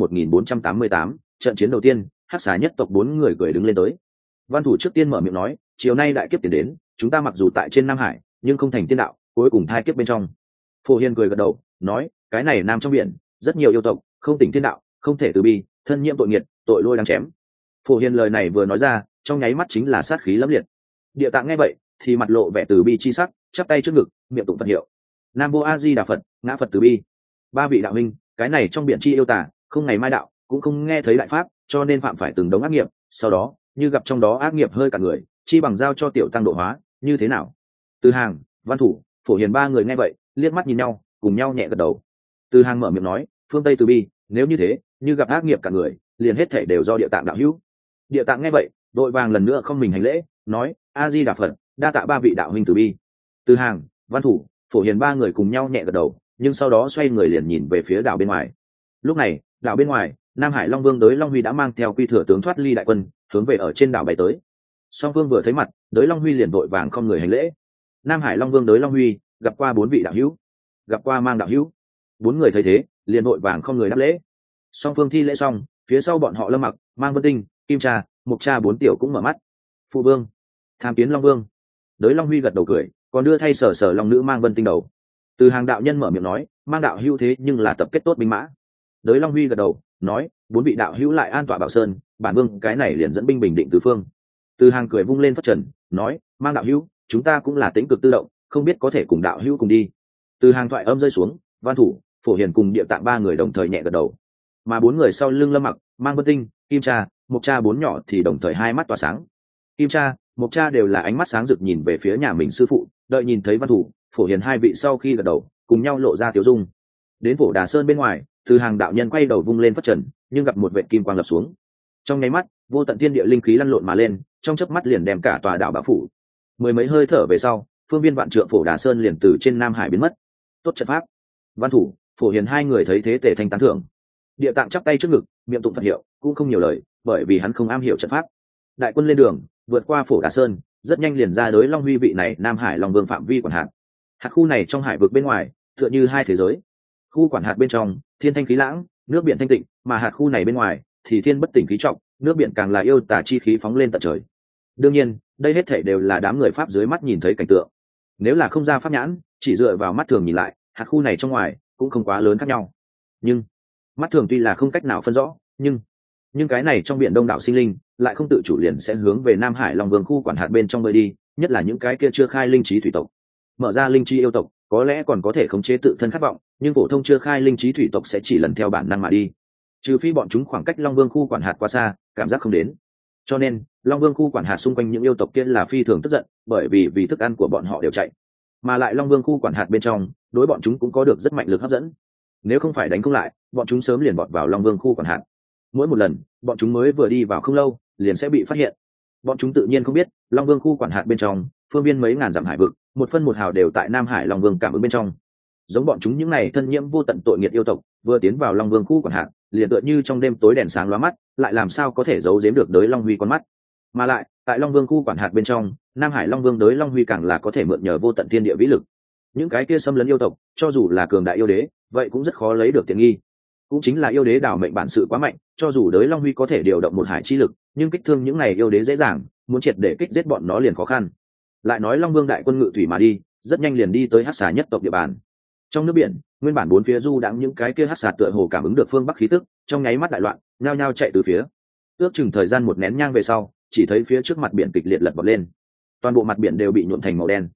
1488, trận chiến đầu tiên, Hắc Xà nhất tộc bốn người cười đứng lên tới. Văn Thủ trước tiên mở miệng nói, chiều nay đại kiếp tiến đến, chúng ta mặc dù tại trên Nam Hải, nhưng không thành tiên đạo, cuối cùng thai kiếp bên trong. Phổ Hiền cười gật đầu, nói, cái này nam trong biển, rất nhiều yêu tộc, không tỉnh tiên đạo, không thể từ bi, thân nhiễm tội nghiệt, tội lôi đáng chém. Phổ Hiền lời này vừa nói ra, trong nháy mắt chính là sát khí lẫm liệt. Địa Tạng nghe vậy, thì mặt lộ vẻ từ bi chi sắc, chắp tay trước ngực, miệng tụng Phật hiệu. Nam Mô A Di Đà Phật, ngã Phật từ bi. Ba vị đạo huynh, cái này trong biển chi yêu tà, không ngày mai đạo, cũng không nghe thấy đại pháp, cho nên phạm phải từng đống ác nghiệp, sau đó, như gặp trong đó ác nghiệp hơi cả người, chi bằng giao cho tiểu tăng độ hóa, như thế nào? Từ Hàng, Văn Thủ, Phổ Hiền ba người nghe vậy, liếc mắt nhìn nhau, cùng nhau nhẹ gật đầu. Từ Hàng mở miệng nói, phương Tây từ bi, nếu như thế, như gặp ác nghiệp cả người, liền hết thảy đều do Địa Tạng đạo hữu. Địa Tạng nghe vậy, đội vàng lần nữa không mình hành lễ, nói, A Di Đà Phật, đa tạ ba vị đạo huynh từ bi. Từ Hàng, Văn Thủ, Phổ Hiền ba người cùng nhau nhẹ gật đầu, nhưng sau đó xoay người liền nhìn về phía đảo bên ngoài. Lúc này, đảo bên ngoài, Nam Hải Long Vương Đới Long Huy đã mang theo quy thừa tướng thoát ly đại quân, hướng về ở trên đảo bay tới. Song Vương vừa thấy mặt, Đới Long Huy liền vội vàng không người hành lễ. Nam Hải Long Vương Đới Long Huy gặp qua bốn vị đạo hữu, gặp qua Mang đạo hữu. Bốn người thấy thế, liền vội vàng không người đáp lễ. Song Phương thi lễ xong, phía sau bọn họ Lâm Mặc, Mang Vân Tinh, Kim Cha, Mộc Cha bốn tiểu cũng mở mắt. Phụ vương, tham kiến Long Vương. Đới Long Huy gật đầu cười, còn đưa thay sở sở Long nữ Mang Vân Tinh đầu. Từ Hàng đạo nhân mở miệng nói, Mang đạo hữu thế nhưng là tập kết tốt binh mã. Đới Long Huy gật đầu, nói, bốn vị đạo hữu lại an tọa Bảo Sơn, bản vương cái này liền dẫn binh bình định tứ phương. Từ Hàng cười vung lên phất trần, nói, Mang đạo hữu, chúng ta cũng là tĩnh cực tự động, không biết có thể cùng đạo hữu cùng đi. Từ Hàng thoại âm rơi xuống, Văn Thủ, Phổ Hiền cùng Địa Tạng ba người đồng thời nhẹ gật đầu, mà bốn người sau lưng Lâm Mặc, Mang Vân Tinh, Kim Cha, Mộc Cha bốn nhỏ thì đồng thời hai mắt tỏa sáng. Kim Cha, Mộc Cha đều là ánh mắt sáng rực nhìn về phía nhà mình sư phụ, đợi nhìn thấy Văn Thủ, Phổ Hiền hai vị sau khi gật đầu, cùng nhau lộ ra tiểu dung. Đến Phổ Đà Sơn bên ngoài, Từ Hàng đạo nhân quay đầu vung lên phất trần, nhưng gặp một vệt kim quang lập xuống. Trong nháy mắt, vô tận thiên địa linh khí lăn lộn mà lên, trong chớp mắt liền đem cả tòa đảo bao phủ. Mười mấy hơi thở về sau, phương viên vạn trượng Phổ Đà Sơn liền từ trên Nam Hải biến mất. Tốt trận pháp. Văn Thủ, Phổ Hiền hai người thấy thế tề thanh tán thưởng. Địa Tạng chắp tay trước ngực, miệng tụng Phật hiệu, cũng không nhiều lời, bởi vì hắn không am hiểu trận pháp. Đại quân lên đường, vượt qua Phổ Đà Sơn, rất nhanh liền ra đối Long Huy vị này Nam Hải Long Vương phạm vi quản hạt. Hạt khu này trong hải vực bên ngoài, tựa như hai thế giới. Khu quản hạt bên trong, thiên thanh khí lãng, nước biển thanh tịnh, mà hạt khu này bên ngoài thì thiên bất tỉnh khí trọng, nước biển càng là yêu tà chi khí phóng lên tận trời. Đương nhiên, đây hết thảy đều là đám người Pháp dưới mắt nhìn thấy cảnh tượng. Nếu là không ra pháp nhãn, chỉ dựa vào mắt thường nhìn lại, hạt khu này trong ngoài cũng không quá lớn khác nhau. Nhưng mắt thường tuy là không cách nào phân rõ, nhưng cái này trong biển đông đảo sinh linh lại không tự chủ liền sẽ hướng về Nam Hải Long Vương khu quản hạt bên trong bơi đi, nhất là những cái kia chưa khai linh trí thủy tộc. Mở ra linh trí yêu tộc, có lẽ còn có thể khống chế tự thân khát vọng, nhưng phổ thông chưa khai linh trí thủy tộc sẽ chỉ lần theo bản năng mà đi. Trừ phi bọn chúng khoảng cách Long Vương khu quản hạt quá xa, cảm giác không đến. Cho nên, Long Vương khu quản hạt xung quanh những yêu tộc kia là phi thường tức giận, bởi vì thức ăn của bọn họ đều chạy. Mà lại Long Vương khu quản hạt bên trong, đối bọn chúng cũng có được rất mạnh lực hấp dẫn. Nếu không phải đánh không lại, bọn chúng sớm liền bọt vào Long Vương khu quản hạt. Mỗi một lần, bọn chúng mới vừa đi vào không lâu, liền sẽ bị phát hiện. Bọn chúng tự nhiên không biết, Long Vương khu quản hạt bên trong, phương viên mấy ngàn dặm hải vực, một phân một hào đều tại Nam Hải Long Vương cảm ứng bên trong. Giống bọn chúng những này thân nhiễm vô tận tội nghiệt yêu tộc, vừa tiến vào Long Vương khu quản hạt, liền tựa như trong đêm tối đèn sáng lóa mắt, lại làm sao có thể giấu giếm được Đới Long Huy con mắt. Mà lại, tại Long Vương khu quản hạt bên trong, Nam Hải Long Vương Đới Long Huy càng là có thể mượn nhờ vô tận thiên địa vĩ lực. Những cái kia xâm lấn yêu tộc, cho dù là cường đại yêu đế, vậy cũng rất khó lấy được tiện nghi. Cũng chính là yêu đế đảo mệnh bản sự quá mạnh, cho dù Đới Long Huy có thể điều động một hải chi lực, nhưng kích thương những này yêu đế dễ dàng, muốn triệt để kích giết bọn nó liền khó khăn. Lại nói Long Vương đại quân ngự thủy mà đi, rất nhanh liền đi tới Hắc Xà nhất tộc địa bàn. Trong nước biển, nguyên bản bốn phía du đãng những cái kia hắc xà tựa hồ cảm ứng được phương bắc khí tức, trong nháy mắt đại loạn, nhao nhao chạy từ phía. Ước chừng thời gian một nén nhang về sau, chỉ thấy phía trước mặt biển kịch liệt lật bọt lên, toàn bộ mặt biển đều bị nhuộm thành màu đen.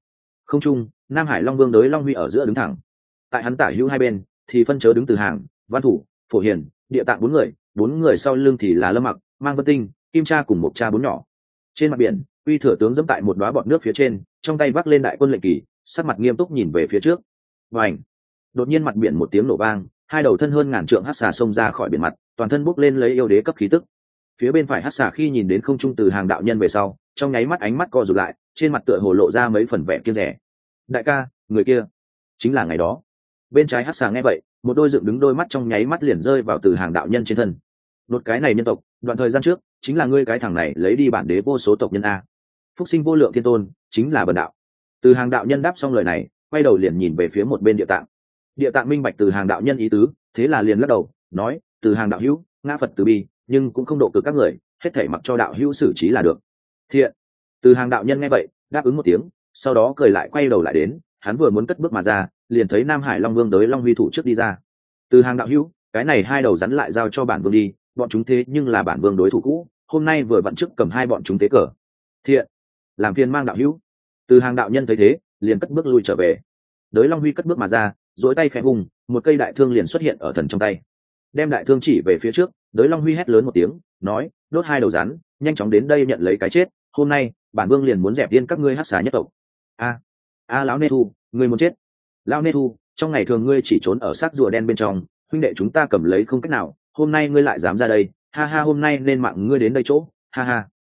Không trung, Nam Hải Long Vương đối Long Huy ở giữa đứng thẳng. Tại hắn tả hữu hai bên thì phân chớ đứng Từ Hàng, Văn Thủ, Phổ Hiền, Địa Tạng bốn người sau lưng thì là Lâm Mặc, Mang Vân Tinh, Kim Cha cùng một cha bốn nhỏ. Trên mặt biển, Uy Thừa tướng dẫm tại một đóa bọt nước phía trên, trong tay vác lên đại quân lệnh kỳ, sắc mặt nghiêm túc nhìn về phía trước. Vành. Đột nhiên mặt biển một tiếng nổ vang, hai đầu thân hơn ngàn trượng hắc xà xông ra khỏi biển mặt, toàn thân bốc lên lấy yêu đế cấp khí tức. Phía bên phải hắc xà khi nhìn đến không trung Từ Hàng đạo nhân về sau, trong nháy mắt ánh mắt co rụt lại, trên mặt tựa hồ lộ ra mấy phần vẻ kiêng dè. Đại ca, người kia chính là ngày đó. Bên trái hắc xà nghe vậy, một đôi dựng đứng đôi mắt trong nháy mắt liền rơi vào Từ Hàng đạo nhân trên thân. Đột cái này nhân tộc, đoạn thời gian trước, chính là ngươi cái thằng này lấy đi bản đế vô số tộc nhân a. Phúc sinh vô lượng thiên tôn, chính là bần đạo. Từ Hàng đạo nhân đáp xong lời này, quay đầu liền nhìn về phía một bên Địa Tạng. Địa Tạng minh bạch Từ Hàng đạo nhân ý tứ, thế là liền lắc đầu, nói: Từ Hàng đạo hữu, ngã Phật từ bi, nhưng cũng không độ cực các người, hết thảy mặc cho đạo hữu xử trí là được. Thiện. Từ Hàng đạo nhân nghe vậy, đáp ứng một tiếng, sau đó cười lại quay đầu lại đến, hắn vừa muốn cất bước mà ra, liền thấy Nam Hải Long Vương tới Long Huy thủ trước đi ra. Từ Hàng đạo hữu, cái này hai đầu rắn lại giao cho bản vương đi, bọn chúng thế nhưng là bản vương đối thủ cũ, hôm nay vừa vặn trước cầm hai bọn chúng tế cờ. Thiện. Làm phiền Mang đạo hữu. Từ Hàng đạo nhân thấy thế, liền cất bước lui trở về. Đới Long Huy cất bước mà ra, duỗi tay khẽ vùng, một cây đại thương liền xuất hiện ở thần trong tay. Đem đại thương chỉ về phía trước, Đới Long Huy hét lớn một tiếng, nói: đốt hai đầu rắn, nhanh chóng đến đây nhận lấy cái chết, hôm nay bản vương liền muốn dẹp điên các ngươi hắc xà nhất tộc. A lão Nê Thu, ngươi muốn chết. Lão Nê Thu, trong ngày thường ngươi chỉ trốn ở xác rùa đen bên trong, huynh đệ chúng ta cầm lấy không cách nào, hôm nay ngươi lại dám ra đây, ha ha, hôm nay nên mạng ngươi đến đây chỗ, ha ha.